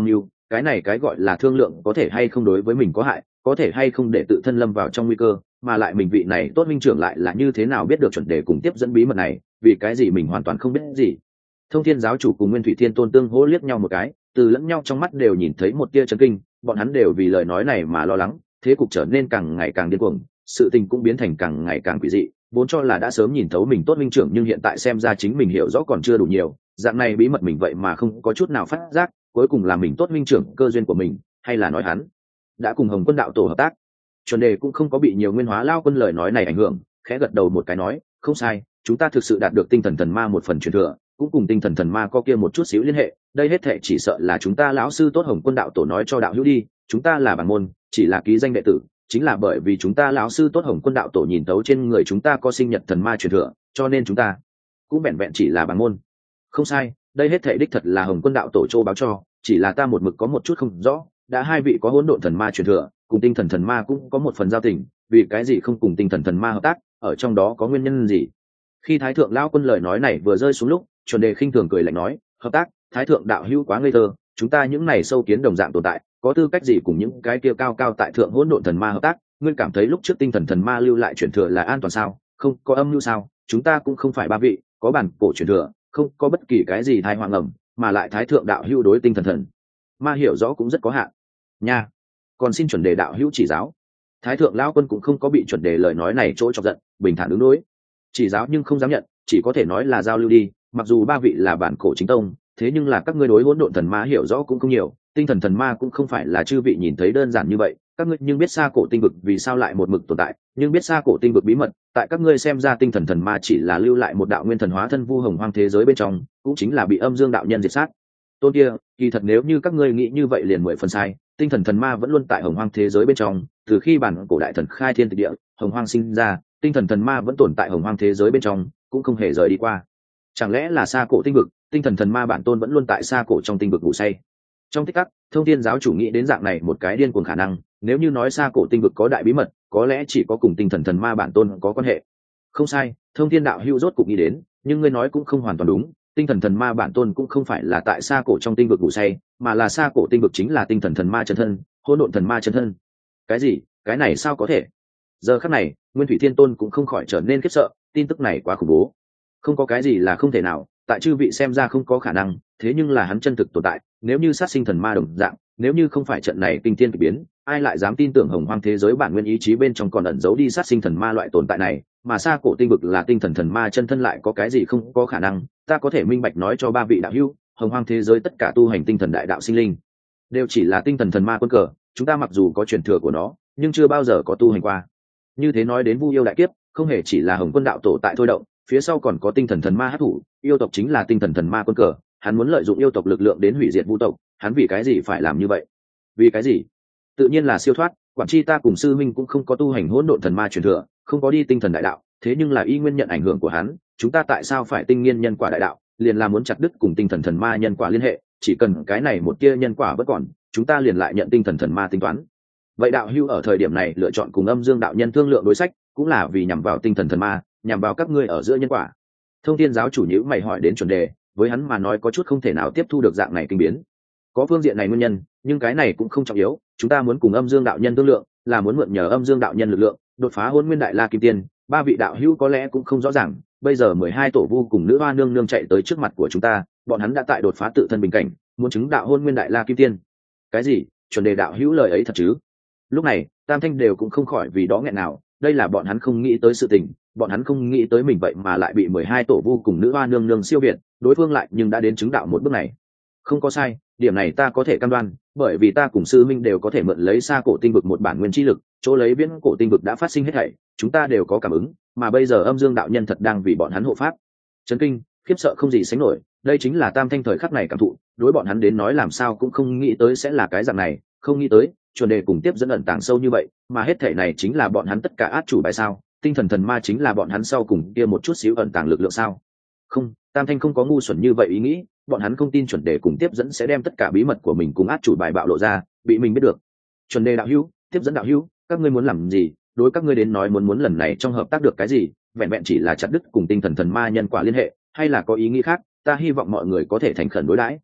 S1: cái này cái gọi là thương lượng có thể hay không đối với mình có hại, có thể hay không để tự thân lâm vào trong nguy cơ, mà lại mình vị này tốt minh trưởng lại là như thế nào biết được chuẩn đề cùng tiếp dẫn bí mật này, vì cái gì mình hoàn toàn không biết gì. Thông Thiên giáo chủ cùng Nguyên Thủy Thiên Tôn tương hỗ liếc nhau một cái, từ lẫn nhau trong mắt đều nhìn thấy một tia chấn kinh, bọn hắn đều vì lời nói này mà lo lắng, thế cục trở nên càng ngày càng điên cuồng, sự tình cũng biến thành càng ngày càng quỷ dị, vốn cho là đã sớm nhìn thấu mình tốt minh trưởng nhưng hiện tại xem ra chính mình hiểu rõ còn chưa đủ nhiều, dạng này bí mật mình vậy mà không có chút nào phát giác, cuối cùng là mình tốt minh trưởng cơ duyên của mình, hay là nói hắn đã cùng Hồng Quân đạo tổ hợp tác. Chuẩn đề cũng không có bị nhiều nguyên hóa lao quân lời nói này ảnh hưởng, khẽ gật đầu một cái nói, không sai, chúng ta thực sự đạt được tinh thần thần ma một phần truyền thừa, cũng cùng tinh thần thần ma có kia một chút xíu liên hệ, đây hết thệ chỉ sợ là chúng ta lão sư tốt Hồng Quân đạo tổ nói cho đạo hữu đi, chúng ta là bảng môn, chỉ là ký danh đệ tử, chính là bởi vì chúng ta lão sư tốt Hồng Quân đạo tổ nhìn tấu trên người chúng ta có sinh nhật thần ma truyền thừa, cho nên chúng ta cũng vẹn vẹn chỉ là bảng môn. Không sai, đây hết thệ đích thật là Hồng Quân đạo tổ châu báo cho, chỉ là ta một mực có một chút không rõ, đã hai vị có hỗn độn thần ma truyền thừa, cùng tinh thần thần ma cũng có một phần giao tình, vì cái gì không cùng tinh thần thần ma hợp tác, ở trong đó có nguyên nhân gì? Khi Thái thượng lão quân lời nói này vừa rơi xuống lúc, Chuẩn đề khinh thường cười lạnh nói, hợp tác, Thái thượng đạo hữu quá ngây thơ, chúng ta những này sâu kiến đồng dạng tồn tại, có tư cách gì cùng những cái kia cao cao tại thượng hỗn độn thần ma hợp tác? Ngươi cảm thấy lúc trước tinh thần thần ma lưu lại truyền thừa là an toàn sao? Không có âm mưu sao? Chúng ta cũng không phải ba vị, có bản cổ truyền thừa, không có bất kỳ cái gì thai hoang ẩm, mà lại Thái thượng đạo hữu đối tinh thần thần ma hiểu rõ cũng rất có hạn. Nha, còn xin Chuẩn đề đạo hữu chỉ giáo. Thái thượng lão quân cũng không có bị Chuẩn đề lời nói này chỗ chọc giận, bình thản ứng đối, chỉ giáo nhưng không dám nhận, chỉ có thể nói là giao lưu đi, mặc dù ba vị là bản cổ chính tông, thế nhưng là các ngươi đối hỗn độn thần ma hiểu rõ cũng không nhiều, tinh thần thần ma cũng không phải là chư vị nhìn thấy đơn giản như vậy, các ngươi nhưng biết xa cổ tinh vực vì sao lại một mực tồn tại, nhưng biết xa cổ tinh vực bí mật, tại các ngươi xem ra tinh thần thần ma chỉ là lưu lại một đạo nguyên thần hóa thân vu hồng hoang thế giới bên trong, cũng chính là bị âm dương đạo nhân diệt sát. Tôn kia, kỳ thật nếu như các ngươi nghĩ như vậy liền mười phần sai, tinh thần thần ma vẫn luôn tại hồng hoang thế giới bên trong, từ khi bản cổ đại thần khai thiên tịch địa, hồng hoang sinh ra, tinh thần thần ma vẫn tồn tại hồng hoang thế giới bên trong, cũng không hề rời đi qua. Chẳng lẽ là xa cổ tinh vực, tinh thần thần ma bản tôn vẫn luôn tại xa cổ trong tinh vực ngủ say? Trong tích tắc, Thông Thiên giáo chủ nghĩ đến dạng này một cái điên cuồng khả năng, nếu như nói xa cổ tinh vực có đại bí mật, có lẽ chỉ có cùng tinh thần thần ma bản tôn có quan hệ. Không sai, Thông Thiên đạo hữu rốt cục nghĩ đến, nhưng ngươi nói cũng không hoàn toàn đúng, tinh thần thần ma bản tôn cũng không phải là tại xa cổ trong tinh vực ngủ say, mà là xa cổ tinh vực chính là tinh thần thần ma chân thân, hỗn độn thần ma chân thân. Cái gì? Cái này sao có thể? Giờ khắc này, Nguyên Thủy Thiên Tôn cũng không khỏi trở nên khiếp sợ, tin tức này quá khủng bố. Không có cái gì là không thể nào, tại chư vị xem ra không có khả năng, thế nhưng là hắn chân thực tồn tại, nếu như sát sinh thần ma đồng dạng, nếu như không phải trận này kinh thiên kỳ biến, ai lại dám tin tưởng hồng hoang thế giới bản nguyên ý chí bên trong còn ẩn giấu đi sát sinh thần ma loại tồn tại này, mà xa cổ tinh vực là tinh thần thần ma chân thân lại có cái gì không có khả năng. Ta có thể minh bạch nói cho ba vị đạo hữu, hồng hoang thế giới tất cả tu hành tinh thần đại đạo sinh linh đều chỉ là tinh thần thần ma quân cờ, chúng ta mặc dù có truyền thừa của nó, nhưng chưa bao giờ có tu hành qua. Như thế nói đến Vu yêu đại kiếp, không hề chỉ là Hồng Quân đạo tổ tại thôi động, phía sau còn có tinh thần thần ma hắc thủ, yêu tộc chính là tinh thần thần ma quân cờ, hắn muốn lợi dụng yêu tộc lực lượng đến hủy diệt Vu tộc, hắn vì cái gì phải làm như vậy? Vì cái gì? Tự nhiên là siêu thoát, quản chi ta cùng sư minh cũng không có tu hành hỗn độn thần ma truyền thừa, không có đi tinh thần đại đạo, thế nhưng là y nguyên nhận ảnh hưởng của hắn, chúng ta tại sao phải tinh nghiên nhân quả đại đạo, liền là muốn chặt đứt cùng tinh thần thần ma nhân quả liên hệ, chỉ cần cái này một tia nhân quả bất còn, chúng ta liền lại nhận tinh thần thần ma tính toán. Vậy đạo hưu ở thời điểm này lựa chọn cùng âm dương đạo nhân thương lượng đối sách, cũng là vì nhằm vào tinh thần thần ma, nhằm vào các ngươi ở giữa nhân quả. Thông Thiên giáo chủ nhữ mày hỏi đến chuẩn đề, với hắn mà nói có chút không thể nào tiếp thu được dạng này kinh biến. Có phương diện này nguyên nhân, nhưng cái này cũng không trọng yếu, chúng ta muốn cùng âm dương đạo nhân thương lượng, là muốn mượn nhờ âm dương đạo nhân lực lượng, đột phá Hỗn Nguyên Đại La Kim Tiên. Ba vị đạo hữu có lẽ cũng không rõ ràng, bây giờ mười hai tổ vu cùng nữ hoa nương nương chạy tới trước mặt của chúng ta, bọn hắn đã tại đột phá tự thân bình cảnh, muốn chứng đạo Hỗn Nguyên Đại La Kim Tiên. Cái gì? Chuẩn đề đạo hữu lời ấy thật chứ? Lúc này, Tam Thanh đều cũng không khỏi vì đó nghẹn nào, đây là bọn hắn không nghĩ tới sự tình, bọn hắn không nghĩ tới mình vậy mà lại bị mười hai tổ vu cùng nữ hoa nương nương siêu việt, đối phương lại nhưng đã đến chứng đạo một bước này. Không có sai, điểm này ta có thể cam đoan, bởi vì ta cùng sư minh đều có thể mượn lấy xa cổ tinh vực một bản nguyên chi lực, chỗ lấy viễn cổ tinh vực đã phát sinh hết thảy, chúng ta đều có cảm ứng, mà bây giờ âm dương đạo nhân thật đang vì bọn hắn hộ pháp. Chấn kinh, khiếp sợ không gì sánh nổi, đây chính là Tam Thanh thời khắc này cảm thụ, đối bọn hắn đến nói làm sao cũng không nghĩ tới sẽ là cái dạng này, không nghĩ tới, chuẩn đề cùng tiếp dẫn ẩn tàng sâu như vậy, mà hết thảy này chính là bọn hắn tất cả át chủ bài sao? Tinh thần thần ma chính là bọn hắn sau cùng kia một chút xíu ẩn tàng lực lượng sao? Không, Tam Thanh không có ngu xuẩn như vậy ý nghĩ, bọn hắn không tin chuẩn đề cùng tiếp dẫn sẽ đem tất cả bí mật của mình cùng át chủ bài bạo lộ ra, bị mình biết được. Chuẩn đề đạo hữu, tiếp dẫn đạo hữu, các ngươi muốn làm gì? Đối các ngươi đến nói muốn muốn lần này trong hợp tác được cái gì? Vẹn vẹn chỉ là chặt đứt cùng tinh thần thần ma nhân quả liên hệ, hay là có ý nghĩ khác? Ta hy vọng mọi người có thể thành khẩn đối đãi.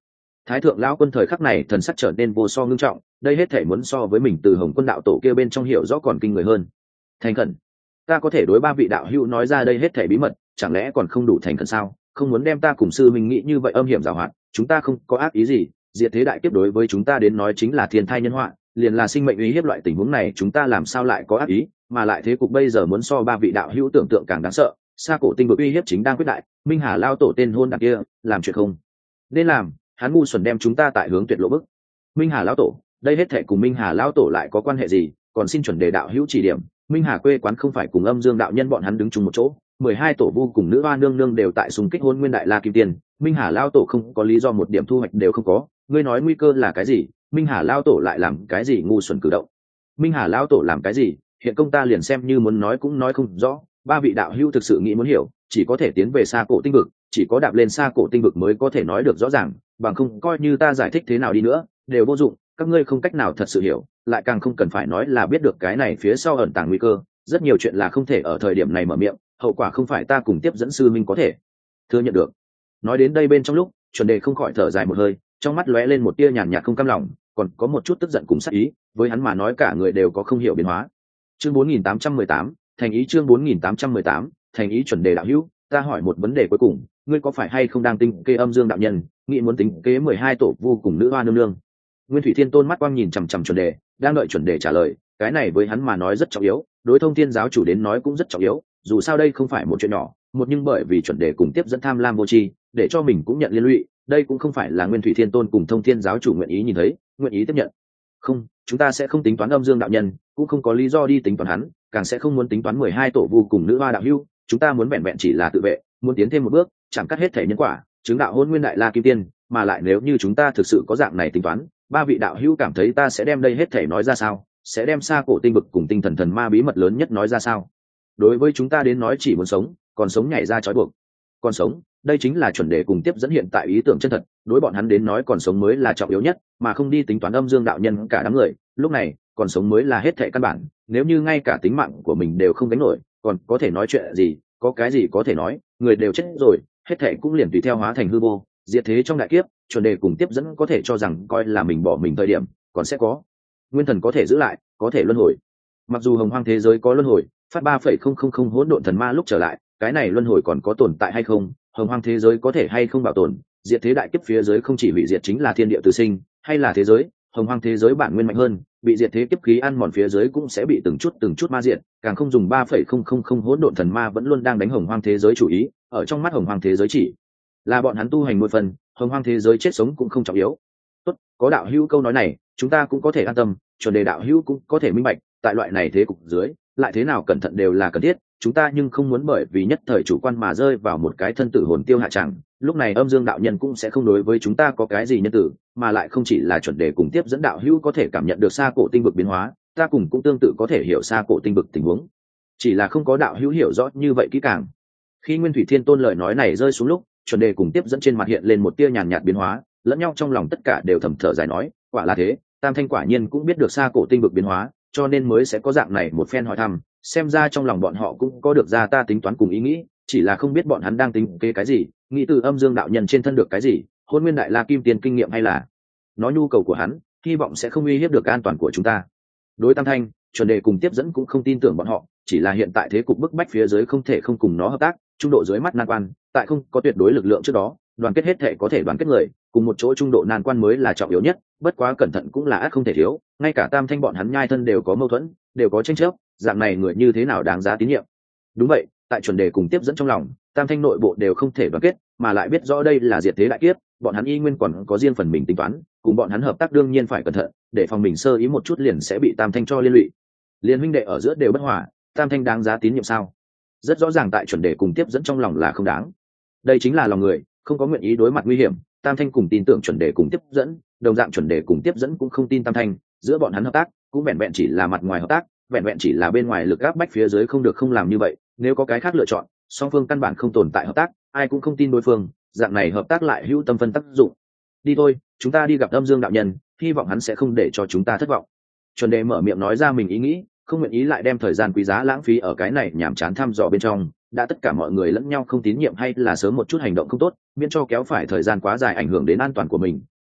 S1: Thái thượng lão quân thời khắc này thần sắc trở nên vô so ngưng trọng, đây hết thể muốn so với mình từ Hồng Quân đạo tổ kia bên trong hiểu rõ còn kinh người hơn. Thành khẩn, ta có thể đối ba vị đạo hữu nói ra đây hết thể bí mật, chẳng lẽ còn không đủ thành khẩn sao? Không muốn đem ta cùng sư minh nghĩ như vậy âm hiểm giảo hoạt, chúng ta không có ác ý gì, diệt thế đại kiếp đối với chúng ta đến nói chính là thiên thai nhân họa, liền là sinh mệnh uy hiếp loại tình huống này chúng ta làm sao lại có ác ý, mà lại thế cục bây giờ muốn so ba vị đạo hữu tưởng tượng càng đáng sợ. Sa cổ tinh vực uy hiếp chính đang quyết đại, Minh Hà lao tổ tên hôn đảng kia làm chuyện không nên làm, hắn ngu xuẩn đem chúng ta tại hướng tuyệt lộ bức. Minh Hà lão tổ, đây hết thệ cùng Minh Hà lão tổ lại có quan hệ gì? Còn xin chuẩn đề đạo hữu chỉ điểm. Minh Hà quê quán không phải cùng Âm Dương đạo nhân bọn hắn đứng chung một chỗ, mười hai tổ vu cùng nữ hoa nương nương đều tại xung kích hôn nguyên đại la kim tiên, Minh Hà lão tổ không có lý do một điểm thu hoạch đều không có, ngươi nói nguy cơ là cái gì? Minh Hà lão tổ lại làm cái gì ngu xuẩn cử động? Minh Hà lão tổ làm cái gì? Hiện công ta liền xem như muốn nói cũng nói không rõ. Ba vị đạo hữu thực sự nghĩ muốn hiểu, chỉ có thể tiến về xa cổ tinh vực, chỉ có đạp lên xa cổ tinh vực mới có thể nói được rõ ràng, bằng không coi như ta giải thích thế nào đi nữa đều vô dụng, các ngươi không cách nào thật sự hiểu, lại càng không cần phải nói là biết được cái này phía sau ẩn tàng nguy cơ, rất nhiều chuyện là không thể ở thời điểm này mở miệng, hậu quả không phải ta cùng tiếp dẫn sư minh có thể thừa nhận được. Nói đến đây bên trong lúc chuẩn đề không khỏi thở dài một hơi, trong mắt lóe lên một tia nhàn nhạt không cam lòng, còn có một chút tức giận cùng sát ý, với hắn mà nói cả người đều có không hiểu biến hóa. Chương bốn nghìn tám trăm mười tám, thành ý. Chương bốn nghìn tám trăm mười tám, thành ý. Chuẩn đề đạo hữu, ta hỏi một vấn đề cuối cùng, ngươi có phải hay không đang tính kế Âm Dương đạo nhân, nghĩ muốn tính kế mười hai tổ vu cùng nữ hoa nương nương? Nguyên Thủy Thiên Tôn mắt quang nhìn chằm chằm chuẩn đề, đang đợi chuẩn đề trả lời. Cái này với hắn mà nói rất trọng yếu, đối Thông Thiên giáo chủ đến nói cũng rất trọng yếu, dù sao đây không phải một chuyện nhỏ, một nhưng bởi vì chuẩn đề cùng tiếp dẫn tham lam vô tri, để cho mình cũng nhận liên lụy, đây cũng không phải là Nguyên Thủy Thiên Tôn cùng Thông Thiên giáo chủ nguyện ý nhìn thấy, nguyện ý tiếp nhận. Không, chúng ta sẽ không tính toán Âm Dương đạo nhân, cũng không có lý do đi tính toán hắn, càng sẽ không muốn tính toán mười hai tổ vu cùng nữ hoa đạo hữu, chúng ta muốn vẹn vẹn chỉ là tự vệ, muốn tiến thêm một bước, chẳng cắt hết thể nhân quả, chứng đạo hôn nguyên đại la kim tiên, mà lại nếu như chúng ta thực sự có dạng này tính toán, ba vị đạo hữu cảm thấy ta sẽ đem đây hết thể nói ra sao, sẽ đem xa cổ tinh vực cùng tinh thần thần ma bí mật lớn nhất nói ra sao? Đối với chúng ta đến nói chỉ muốn sống, còn sống nhảy ra trói buộc. Còn sống, đây chính là chuẩn đề cùng tiếp dẫn hiện tại ý tưởng chân thật, đối bọn hắn đến nói còn sống mới là trọng yếu nhất, mà không đi tính toán Âm Dương đạo nhân cả đám người, lúc này, còn sống mới là hết thệ căn bản, nếu như ngay cả tính mạng của mình đều không gánh nổi, còn có thể nói chuyện gì, có cái gì có thể nói, người đều chết rồi, hết thệ cũng liền tùy theo hóa thành hư vô, diệt thế trong đại kiếp, chuẩn đề cùng tiếp dẫn có thể cho rằng coi là mình bỏ mình thời điểm, còn sẽ có nguyên thần có thể giữ lại, có thể luân hồi. Mặc dù hồng hoang thế giới có luân hồi, phát ba phẩy không không không hỗn độn thần ma lúc trở lại, cái này luân hồi còn có tồn tại hay không, hồng hoang thế giới có thể hay không bảo tồn, diệt thế đại kiếp phía dưới không chỉ hủy diệt chính là thiên địa tự sinh, hay là thế giới, hồng hoang thế giới bản nguyên mạnh hơn, bị diệt thế kiếp khí ăn mòn phía dưới cũng sẽ bị từng chút từng chút ma diệt, càng không dùng ba phẩy không không không hỗn độn thần ma vẫn luôn đang đánh hồng hoang thế giới chủ ý, ở trong mắt hồng hoang thế giới chỉ là bọn hắn tu hành một phần, hồng hoang thế giới chết sống cũng không trọng yếu. Tốt, có đạo hữu câu nói này, chúng ta cũng có thể an tâm, chuẩn đề đạo hữu cũng có thể minh bạch, tại loại này thế cục dưới, lại thế nào cẩn thận đều là cần thiết, chúng ta nhưng không muốn bởi vì nhất thời chủ quan mà rơi vào một cái thân tử hồn tiêu hạ tràng. Lúc này Âm Dương đạo nhân cũng sẽ không đối với chúng ta có cái gì nhân tử, mà lại không chỉ là chuẩn đề cùng tiếp dẫn đạo hữu có thể cảm nhận được xa cổ tinh vực biến hóa, ta cùng cũng tương tự có thể hiểu xa cổ tinh vực tình huống, chỉ là không có đạo hữu hiểu rõ như vậy kỹ càng. Khi Nguyên Thủy Thiên Tôn lời nói này rơi xuống lúc, chuẩn đề cùng tiếp dẫn trên mặt hiện lên một tia nhàn nhạt biến hóa, lẫn nhau trong lòng tất cả đều thầm thở dài nói, quả là thế, Tam Thanh quả nhiên cũng biết được xa cổ tinh vực biến hóa, cho nên mới sẽ có dạng này một phen hỏi thăm, xem ra trong lòng bọn họ cũng có được ra ta tính toán cùng ý nghĩ, chỉ là không biết bọn hắn đang tính kế cái gì, nghĩ từ Âm Dương đạo nhân trên thân được cái gì, hôn nguyên đại la kim tiên kinh nghiệm hay là nói nhu cầu của hắn, hy vọng sẽ không uy hiếp được an toàn của chúng ta. Đối Tam Thanh, chuẩn đề cùng tiếp dẫn cũng không tin tưởng bọn họ, chỉ là hiện tại thế cục bức bách phía dưới không thể không cùng nó hợp tác, trung độ dưới mắt nan quan, tại không có tuyệt đối lực lượng trước đó, đoàn kết hết thể có thể đoàn kết người, cùng một chỗ trung độ nan quan mới là trọng yếu nhất, bất quá cẩn thận cũng là ác không thể thiếu, ngay cả Tam Thanh bọn hắn nhai thân đều có mâu thuẫn, đều có tranh chấp, dạng này người như thế nào đáng giá tín nhiệm. Đúng vậy, tại chuẩn đề cùng tiếp dẫn trong lòng, Tam Thanh nội bộ đều không thể đoàn kết, mà lại biết rõ đây là diệt thế đại kiếp, bọn hắn y nguyên còn có riêng phần mình tính toán, cùng bọn hắn hợp tác đương nhiên phải cẩn thận, để phòng mình sơ ý một chút liền sẽ bị Tam Thanh cho liên lụy. Liên huynh đệ ở giữa đều bất hòa, Tam Thanh đáng giá tín nhiệm sao? Rất rõ ràng tại chuẩn đề cùng tiếp dẫn trong lòng là không đáng. Đây chính là lòng người, không có nguyện ý đối mặt nguy hiểm. Tam Thanh cùng tin tưởng chuẩn đề cùng tiếp dẫn, đồng dạng chuẩn đề cùng tiếp dẫn cũng không tin Tam Thanh, giữa bọn hắn hợp tác cũng vẹn vẹn chỉ là mặt ngoài hợp tác, vẹn vẹn chỉ là bên ngoài lực áp bách phía dưới không được không làm như vậy, nếu có cái khác lựa chọn, song phương căn bản không tồn tại hợp tác, ai cũng không tin đối phương, dạng này hợp tác lại hữu tâm phân tác dụng. Đi thôi, chúng ta đi gặp Âm Dương đạo nhân, hy vọng hắn sẽ không để cho chúng ta thất vọng. Chuẩn đề mở miệng nói ra mình ý nghĩ, không nguyện ý lại đem thời gian quý giá lãng phí ở cái này nhàm chán thăm dò bên trong, đã tất cả mọi người lẫn nhau không tín nhiệm hay là sớm một chút hành động không tốt, miễn cho kéo phải thời gian quá dài ảnh hưởng đến an toàn của mình,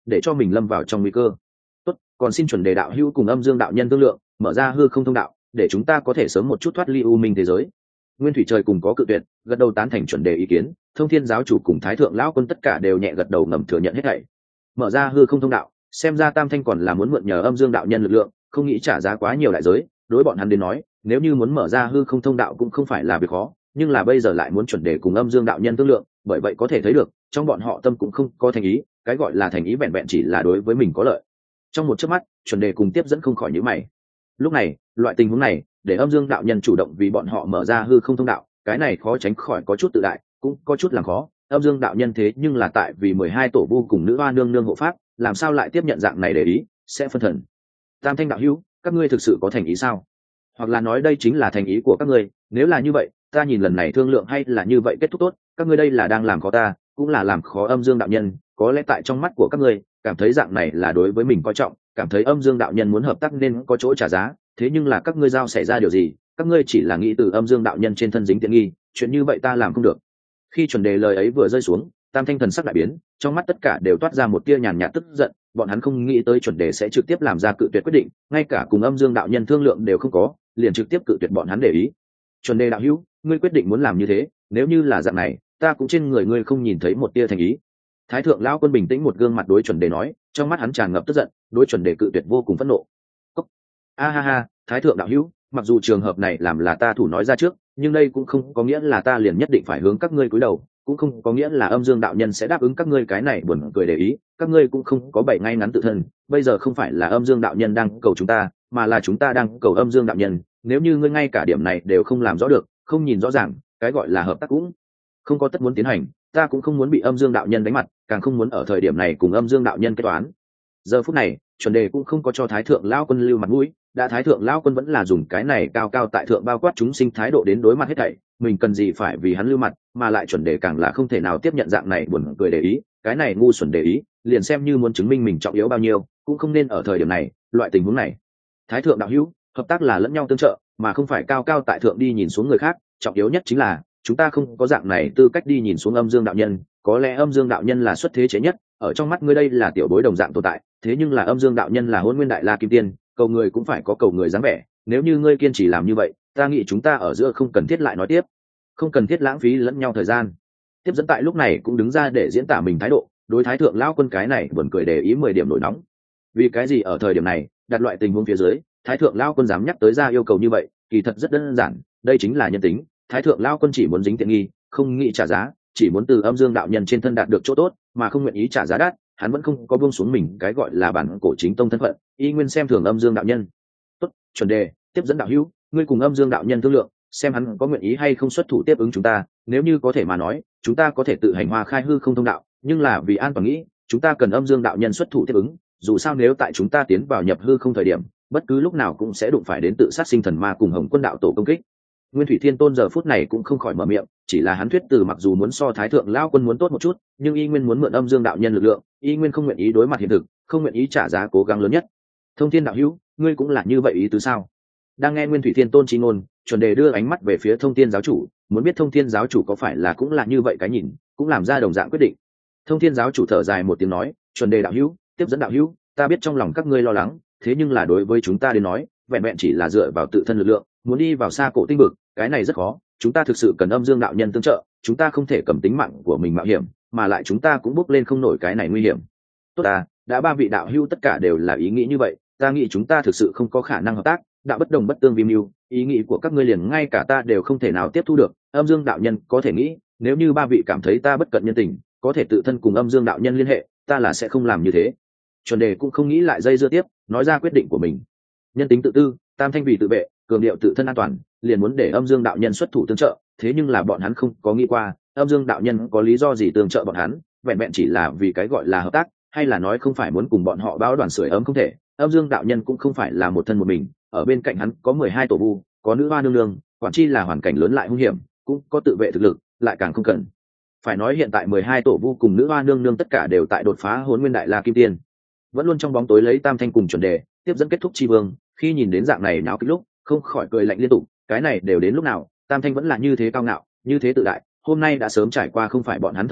S1: để cho mình lâm vào trong nguy cơ. Tốt, còn xin chuẩn đề đạo hữu cùng âm dương đạo nhân thương lượng, mở ra hư không thông đạo, để chúng ta có thể sớm một chút thoát ly u minh thế giới. Nguyên thủy trời cùng có cự tuyệt, gật đầu tán thành chuẩn đề ý kiến. Thông thiên giáo chủ cùng thái thượng lão quân tất cả đều nhẹ gật đầu ngầm thừa nhận hết thảy. Mở ra hư không thông đạo, xem ra tam thanh còn là muốn mượn nhờ âm dương đạo nhân lực lượng, không nghĩ trả giá quá nhiều đại giới. Đối bọn hắn đến nói, nếu như muốn mở ra hư không thông đạo cũng không phải là việc khó, nhưng là bây giờ lại muốn chuẩn đề cùng âm dương đạo nhân thương lượng, bởi vậy có thể thấy được trong bọn họ tâm cũng không có thành ý, cái gọi là thành ý vẹn vẹn chỉ là đối với mình có lợi. Trong một chớp mắt, chuẩn đề cùng tiếp dẫn không khỏi nhíu mày. Lúc này, loại tình huống này, để âm dương đạo nhân chủ động vì bọn họ mở ra hư không thông đạo, cái này khó tránh khỏi có chút tự đại, cũng có chút làm khó. Âm dương đạo nhân thế nhưng là tại vì mười hai tổ vu cùng nữ hoa nương nương hộ pháp, làm sao lại tiếp nhận dạng này để ý, sẽ phân thần. Tam thanh đạo hữu, các ngươi thực sự có thành ý sao? Hoặc là nói đây chính là thành ý của các ngươi, nếu là như vậy, ta nhìn lần này thương lượng hay là như vậy kết thúc tốt, các ngươi đây là đang làm khó ta, cũng là làm khó âm dương đạo nhân, có lẽ tại trong mắt của các ngươi, cảm thấy dạng này là đối với mình coi trọng, cảm thấy âm dương đạo nhân muốn hợp tác nên có chỗ trả giá, thế nhưng là các ngươi giao xảy ra điều gì, các ngươi chỉ là nghĩ từ âm dương đạo nhân trên thân dính tiện nghi, chuyện như vậy ta làm không được. Khi chuẩn đề lời ấy vừa rơi xuống, tam thanh thần sắc đại biến, trong mắt tất cả đều toát ra một tia nhàn nhạt tức giận, bọn hắn không nghĩ tới chuẩn đề sẽ trực tiếp làm ra cự tuyệt quyết định, ngay cả cùng âm dương đạo nhân thương lượng đều không có, liền trực tiếp cự tuyệt bọn hắn để ý. Chuẩn đề đạo hữu, ngươi quyết định muốn làm như thế, nếu như là dạng này, ta cũng trên người ngươi không nhìn thấy một tia thành ý. Thái thượng lão quân bình tĩnh một gương mặt đối chuẩn đề nói, trong mắt hắn tràn ngập tức giận, đối chuẩn đề cự tuyệt vô cùng phẫn nộ. Cốc. A ha ha, thái thượng đạo hữu, mặc dù trường hợp này làm là ta thủ nói ra trước, nhưng đây cũng không có nghĩa là ta liền nhất định phải hướng các ngươi cúi đầu, cũng không có nghĩa là âm dương đạo nhân sẽ đáp ứng các ngươi cái này buồn cười để ý, các ngươi cũng không có bảy ngay ngắn tự thân, bây giờ không phải là âm dương đạo nhân đang cầu chúng ta, mà là chúng ta đang cầu âm dương đạo nhân, nếu như ngươi ngay cả điểm này đều không làm rõ được, không nhìn rõ ràng, cái gọi là hợp tác cũng không có tất muốn tiến hành, ta cũng không muốn bị âm dương đạo nhân đánh mặt, càng không muốn ở thời điểm này cùng âm dương đạo nhân kết toán. Giờ phút này, chuẩn đề cũng không có cho thái thượng lão quân lưu mặt mũi, đã thái thượng lão quân vẫn là dùng cái này cao cao tại thượng bao quát chúng sinh thái độ đến đối mặt hết thảy, mình cần gì phải vì hắn lưu mặt, mà lại chuẩn đề càng là không thể nào tiếp nhận dạng này buồn cười để ý, cái này ngu xuẩn để ý, liền xem như muốn chứng minh mình trọng yếu bao nhiêu, cũng không nên ở thời điểm này, loại tình huống này. Thái thượng đạo hữu, hợp tác là lẫn nhau tương trợ, mà không phải cao cao tại thượng đi nhìn xuống người khác, trọng yếu nhất chính là chúng ta không có dạng này tư cách đi nhìn xuống âm dương đạo nhân, có lẽ âm dương đạo nhân là xuất thế chế nhất, ở trong mắt ngươi đây là tiểu bối đồng dạng tồn tại, thế nhưng là âm dương đạo nhân là hôn nguyên đại la kim tiên, cầu người cũng phải có cầu người dáng vẻ, nếu như ngươi kiên trì làm như vậy, ta nghĩ chúng ta ở giữa không cần thiết lại nói tiếp, không cần thiết lãng phí lẫn nhau thời gian. Tiếp dẫn tại lúc này cũng đứng ra để diễn tả mình thái độ, đối thái thượng lão quân cái này buồn cười để ý mười điểm nổi nóng. Vì cái gì ở thời điểm này, đặt loại tình huống phía dưới, thái thượng lão quân dám nhắc tới ra yêu cầu như vậy, kỳ thật rất đơn giản, đây chính là nhân tính, thái thượng lão quân chỉ muốn dính tiện nghi, không nghĩ trả giá, chỉ muốn từ âm dương đạo nhân trên thân đạt được chỗ tốt, mà không nguyện ý trả giá đắt, hắn vẫn không có buông xuống mình cái gọi là bản cổ chính tông thân phận, y nguyên xem thường âm dương đạo nhân. Tốt, chuẩn đề, tiếp dẫn đạo hữu, ngươi cùng âm dương đạo nhân thương lượng, xem hắn có nguyện ý hay không xuất thủ tiếp ứng chúng ta, nếu như có thể mà nói, chúng ta có thể tự hành hoa khai hư không thông đạo, nhưng là vì an toàn nghĩ, chúng ta cần âm dương đạo nhân xuất thủ tiếp ứng, dù sao nếu tại chúng ta tiến vào nhập hư không thời điểm, bất cứ lúc nào cũng sẽ đụng phải đến tự sát sinh thần ma cùng Hồng Quân đạo tổ công kích. Nguyên Thủy Thiên Tôn giờ phút này cũng không khỏi mở miệng, chỉ là hắn thuyết từ mặc dù muốn so Thái thượng lão quân muốn tốt một chút, nhưng y nguyên muốn mượn âm dương đạo nhân lực lượng, y nguyên không nguyện ý đối mặt hiện thực, không nguyện ý trả giá cố gắng lớn nhất. Thông Thiên đạo hữu, ngươi cũng là như vậy ý tứ sao? Đang nghe Nguyên Thủy Thiên Tôn chi ngôn, chuẩn đề đưa ánh mắt về phía Thông Thiên giáo chủ, muốn biết Thông Thiên giáo chủ có phải là cũng là như vậy cái nhìn, cũng làm ra đồng dạng quyết định. Thông Thiên giáo chủ thở dài một tiếng nói, chuẩn đề đạo hữu, tiếp dẫn đạo hữu, ta biết trong lòng các ngươi lo lắng, thế nhưng là đối với chúng ta đến nói, vẹn vẹn chỉ là dựa vào tự thân lực lượng, muốn đi vào xa cổ tinh vực, cái này rất khó, chúng ta thực sự cần âm dương đạo nhân tương trợ, chúng ta không thể cầm tính mạng của mình mạo hiểm, mà lại chúng ta cũng bước lên không nổi cái này nguy hiểm. Tốt à, đã ba vị đạo hữu tất cả đều là ý nghĩ như vậy, ta nghĩ chúng ta thực sự không có khả năng hợp tác, đạo bất đồng bất tương vi mưu, ý nghĩ của các ngươi liền ngay cả ta đều không thể nào tiếp thu được. Âm dương đạo nhân có thể nghĩ, nếu như ba vị cảm thấy ta bất cận nhân tình, có thể tự thân cùng âm dương đạo nhân liên hệ, ta là sẽ không làm như thế. Chuẩn đề cũng không nghĩ lại dây dưa tiếp, nói ra quyết định của mình. Nhân tính tự tư, tam thanh vì tự vệ, cường điệu tự thân an toàn, liền muốn để âm dương đạo nhân xuất thủ tương trợ, thế nhưng là bọn hắn không có nghĩ qua, âm dương đạo nhân có lý do gì tương trợ bọn hắn, vẹn vẹn chỉ là vì cái gọi là hợp tác, hay là nói không phải muốn cùng bọn họ báo đoàn sưởi ấm không thể. Âm dương đạo nhân cũng không phải là một thân một mình, ở bên cạnh hắn có mười hai tổ vu, có nữ hoa nương nương, quản chi là hoàn cảnh lớn lại hung hiểm, cũng có tự vệ thực lực, lại càng không cần phải nói hiện tại mười hai tổ vu cùng nữ hoa nương nương tất cả đều tại đột phá Hỗn Nguyên Đại La Kim Tiên, vẫn luôn trong bóng tối lấy tam thanh cùng chuẩn đề tiếp dẫn kết thúc chi vương. Khi nhìn đến dạng này náo kích lúc, không khỏi cười lạnh liên tục, cái này đều đến lúc nào, tam thanh vẫn là như thế cao ngạo, như thế tự đại, hôm nay đã sớm trải qua không phải bọn hắn thời đại,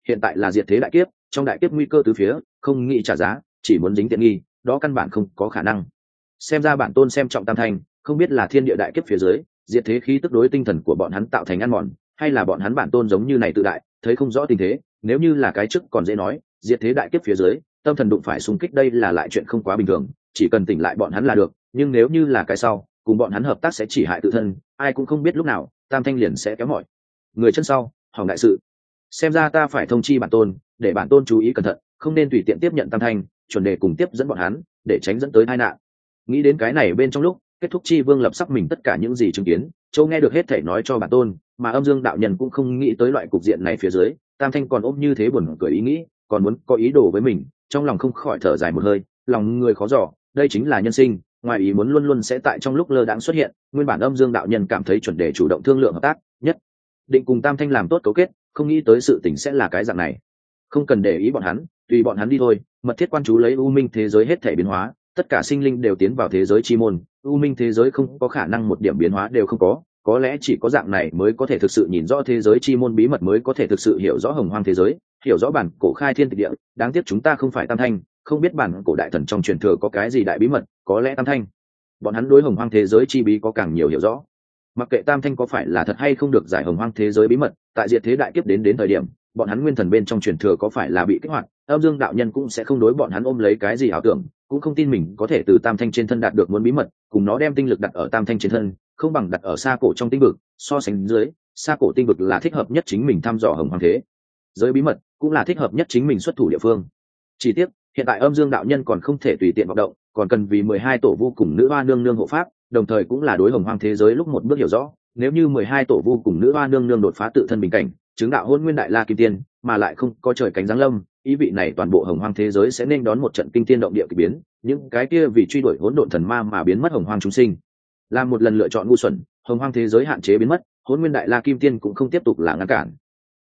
S1: hiện tại là diệt thế đại kiếp, trong đại kiếp nguy cơ từ phía, không nghĩ trả giá, chỉ muốn dính tiện nghi, đó căn bản không có khả năng. Xem ra bản tôn xem trọng Tam Thanh, không biết là thiên địa đại kiếp phía dưới, diệt thế khí tức đối tinh thần của bọn hắn tạo thành ăn mòn, hay là bọn hắn bản tôn giống như này tự đại, thấy không rõ tình thế. Nếu như là cái trước còn dễ nói, diệt thế đại kiếp phía dưới, tâm thần đụng phải xung kích đây là lại chuyện không quá bình thường, chỉ cần tỉnh lại bọn hắn là được. Nhưng nếu như là cái sau, cùng bọn hắn hợp tác sẽ chỉ hại tự thân, ai cũng không biết lúc nào Tam Thanh liền sẽ kéo mọi người chân sau, hỏng đại sự. Xem ra ta phải thông chi bản tôn, để bản tôn chú ý cẩn thận, không nên tùy tiện tiếp nhận Tam Thanh, chuẩn đề cùng tiếp dẫn bọn hắn, để tránh dẫn tới tai nạn. Nghĩ đến cái này bên trong lúc kết thúc, chi vương lập sắc mình tất cả những gì chứng kiến, châu nghe được hết thể nói cho bản tôn, mà âm dương đạo nhân cũng không nghĩ tới loại cục diện này phía dưới, Tam Thanh còn ôm như thế buồn cười ý nghĩ, còn muốn có ý đồ với mình, trong lòng không khỏi thở dài một hơi, lòng người khó dò, đây chính là nhân sinh, ngoài ý muốn luôn luôn sẽ tại trong lúc lơ đãng xuất hiện. Nguyên bản âm dương đạo nhân cảm thấy chuẩn đề chủ động thương lượng hợp tác, nhất định cùng Tam Thanh làm tốt cấu kết, không nghĩ tới sự tình sẽ là cái dạng này. Không cần để ý bọn hắn, tùy bọn hắn đi thôi. Mật thiết quan chú lấy u minh thế giới hết thể biến hóa, tất cả sinh linh đều tiến vào thế giới chi môn, u minh thế giới không có khả năng một điểm biến hóa đều không có, có lẽ chỉ có dạng này mới có thể thực sự nhìn rõ thế giới chi môn bí mật, mới có thể thực sự hiểu rõ hồng hoang thế giới, hiểu rõ bản cổ khai thiên tịch địa. Đáng tiếc chúng ta không phải Tam Thanh, không biết bản cổ đại thần trong truyền thừa có cái gì đại bí mật, có lẽ Tam Thanh bọn hắn đối hồng hoang thế giới chi bí có càng nhiều hiểu rõ. Mặc kệ Tam Thanh có phải là thật hay không được giải hồng hoang thế giới bí mật, tại diệt thế đại kiếp đến đến thời điểm, bọn hắn nguyên thần bên trong truyền thừa có phải là bị kích hoạt, âm dương đạo nhân cũng sẽ không đối bọn hắn ôm lấy cái gì ảo tưởng, cũng không tin mình có thể từ Tam Thanh trên thân đạt được muốn bí mật, cùng nó đem tinh lực đặt ở Tam Thanh trên thân, không bằng đặt ở xa cổ trong tinh vực. So sánh dưới, xa cổ tinh vực là thích hợp nhất chính mình thăm dò hồng hoang thế giới bí mật, cũng là thích hợp nhất chính mình xuất thủ địa phương. Chỉ tiếc hiện tại âm dương đạo nhân còn không thể tùy tiện vọng động, còn cần vì mười hai tổ vu cùng nữ hoa nương nương hộ pháp, đồng thời cũng là đối hồng hoang thế giới lúc một bước hiểu rõ. Nếu như mười hai tổ vu cùng nữ hoa nương nương đột phá tự thân bình cảnh, chứng đạo hôn nguyên đại la kim tiên, mà lại không có trời cánh giáng lâm, ý vị này toàn bộ hồng hoang thế giới sẽ nên đón một trận kinh thiên động địa kỳ biến. Những cái kia vì truy đuổi hỗn độn thần ma mà biến mất hồng hoang chúng sinh, làm một lần lựa chọn ngu xuẩn, hồng hoang thế giới hạn chế biến mất, hôn nguyên đại la kim tiên cũng không tiếp tục là ngăn cản,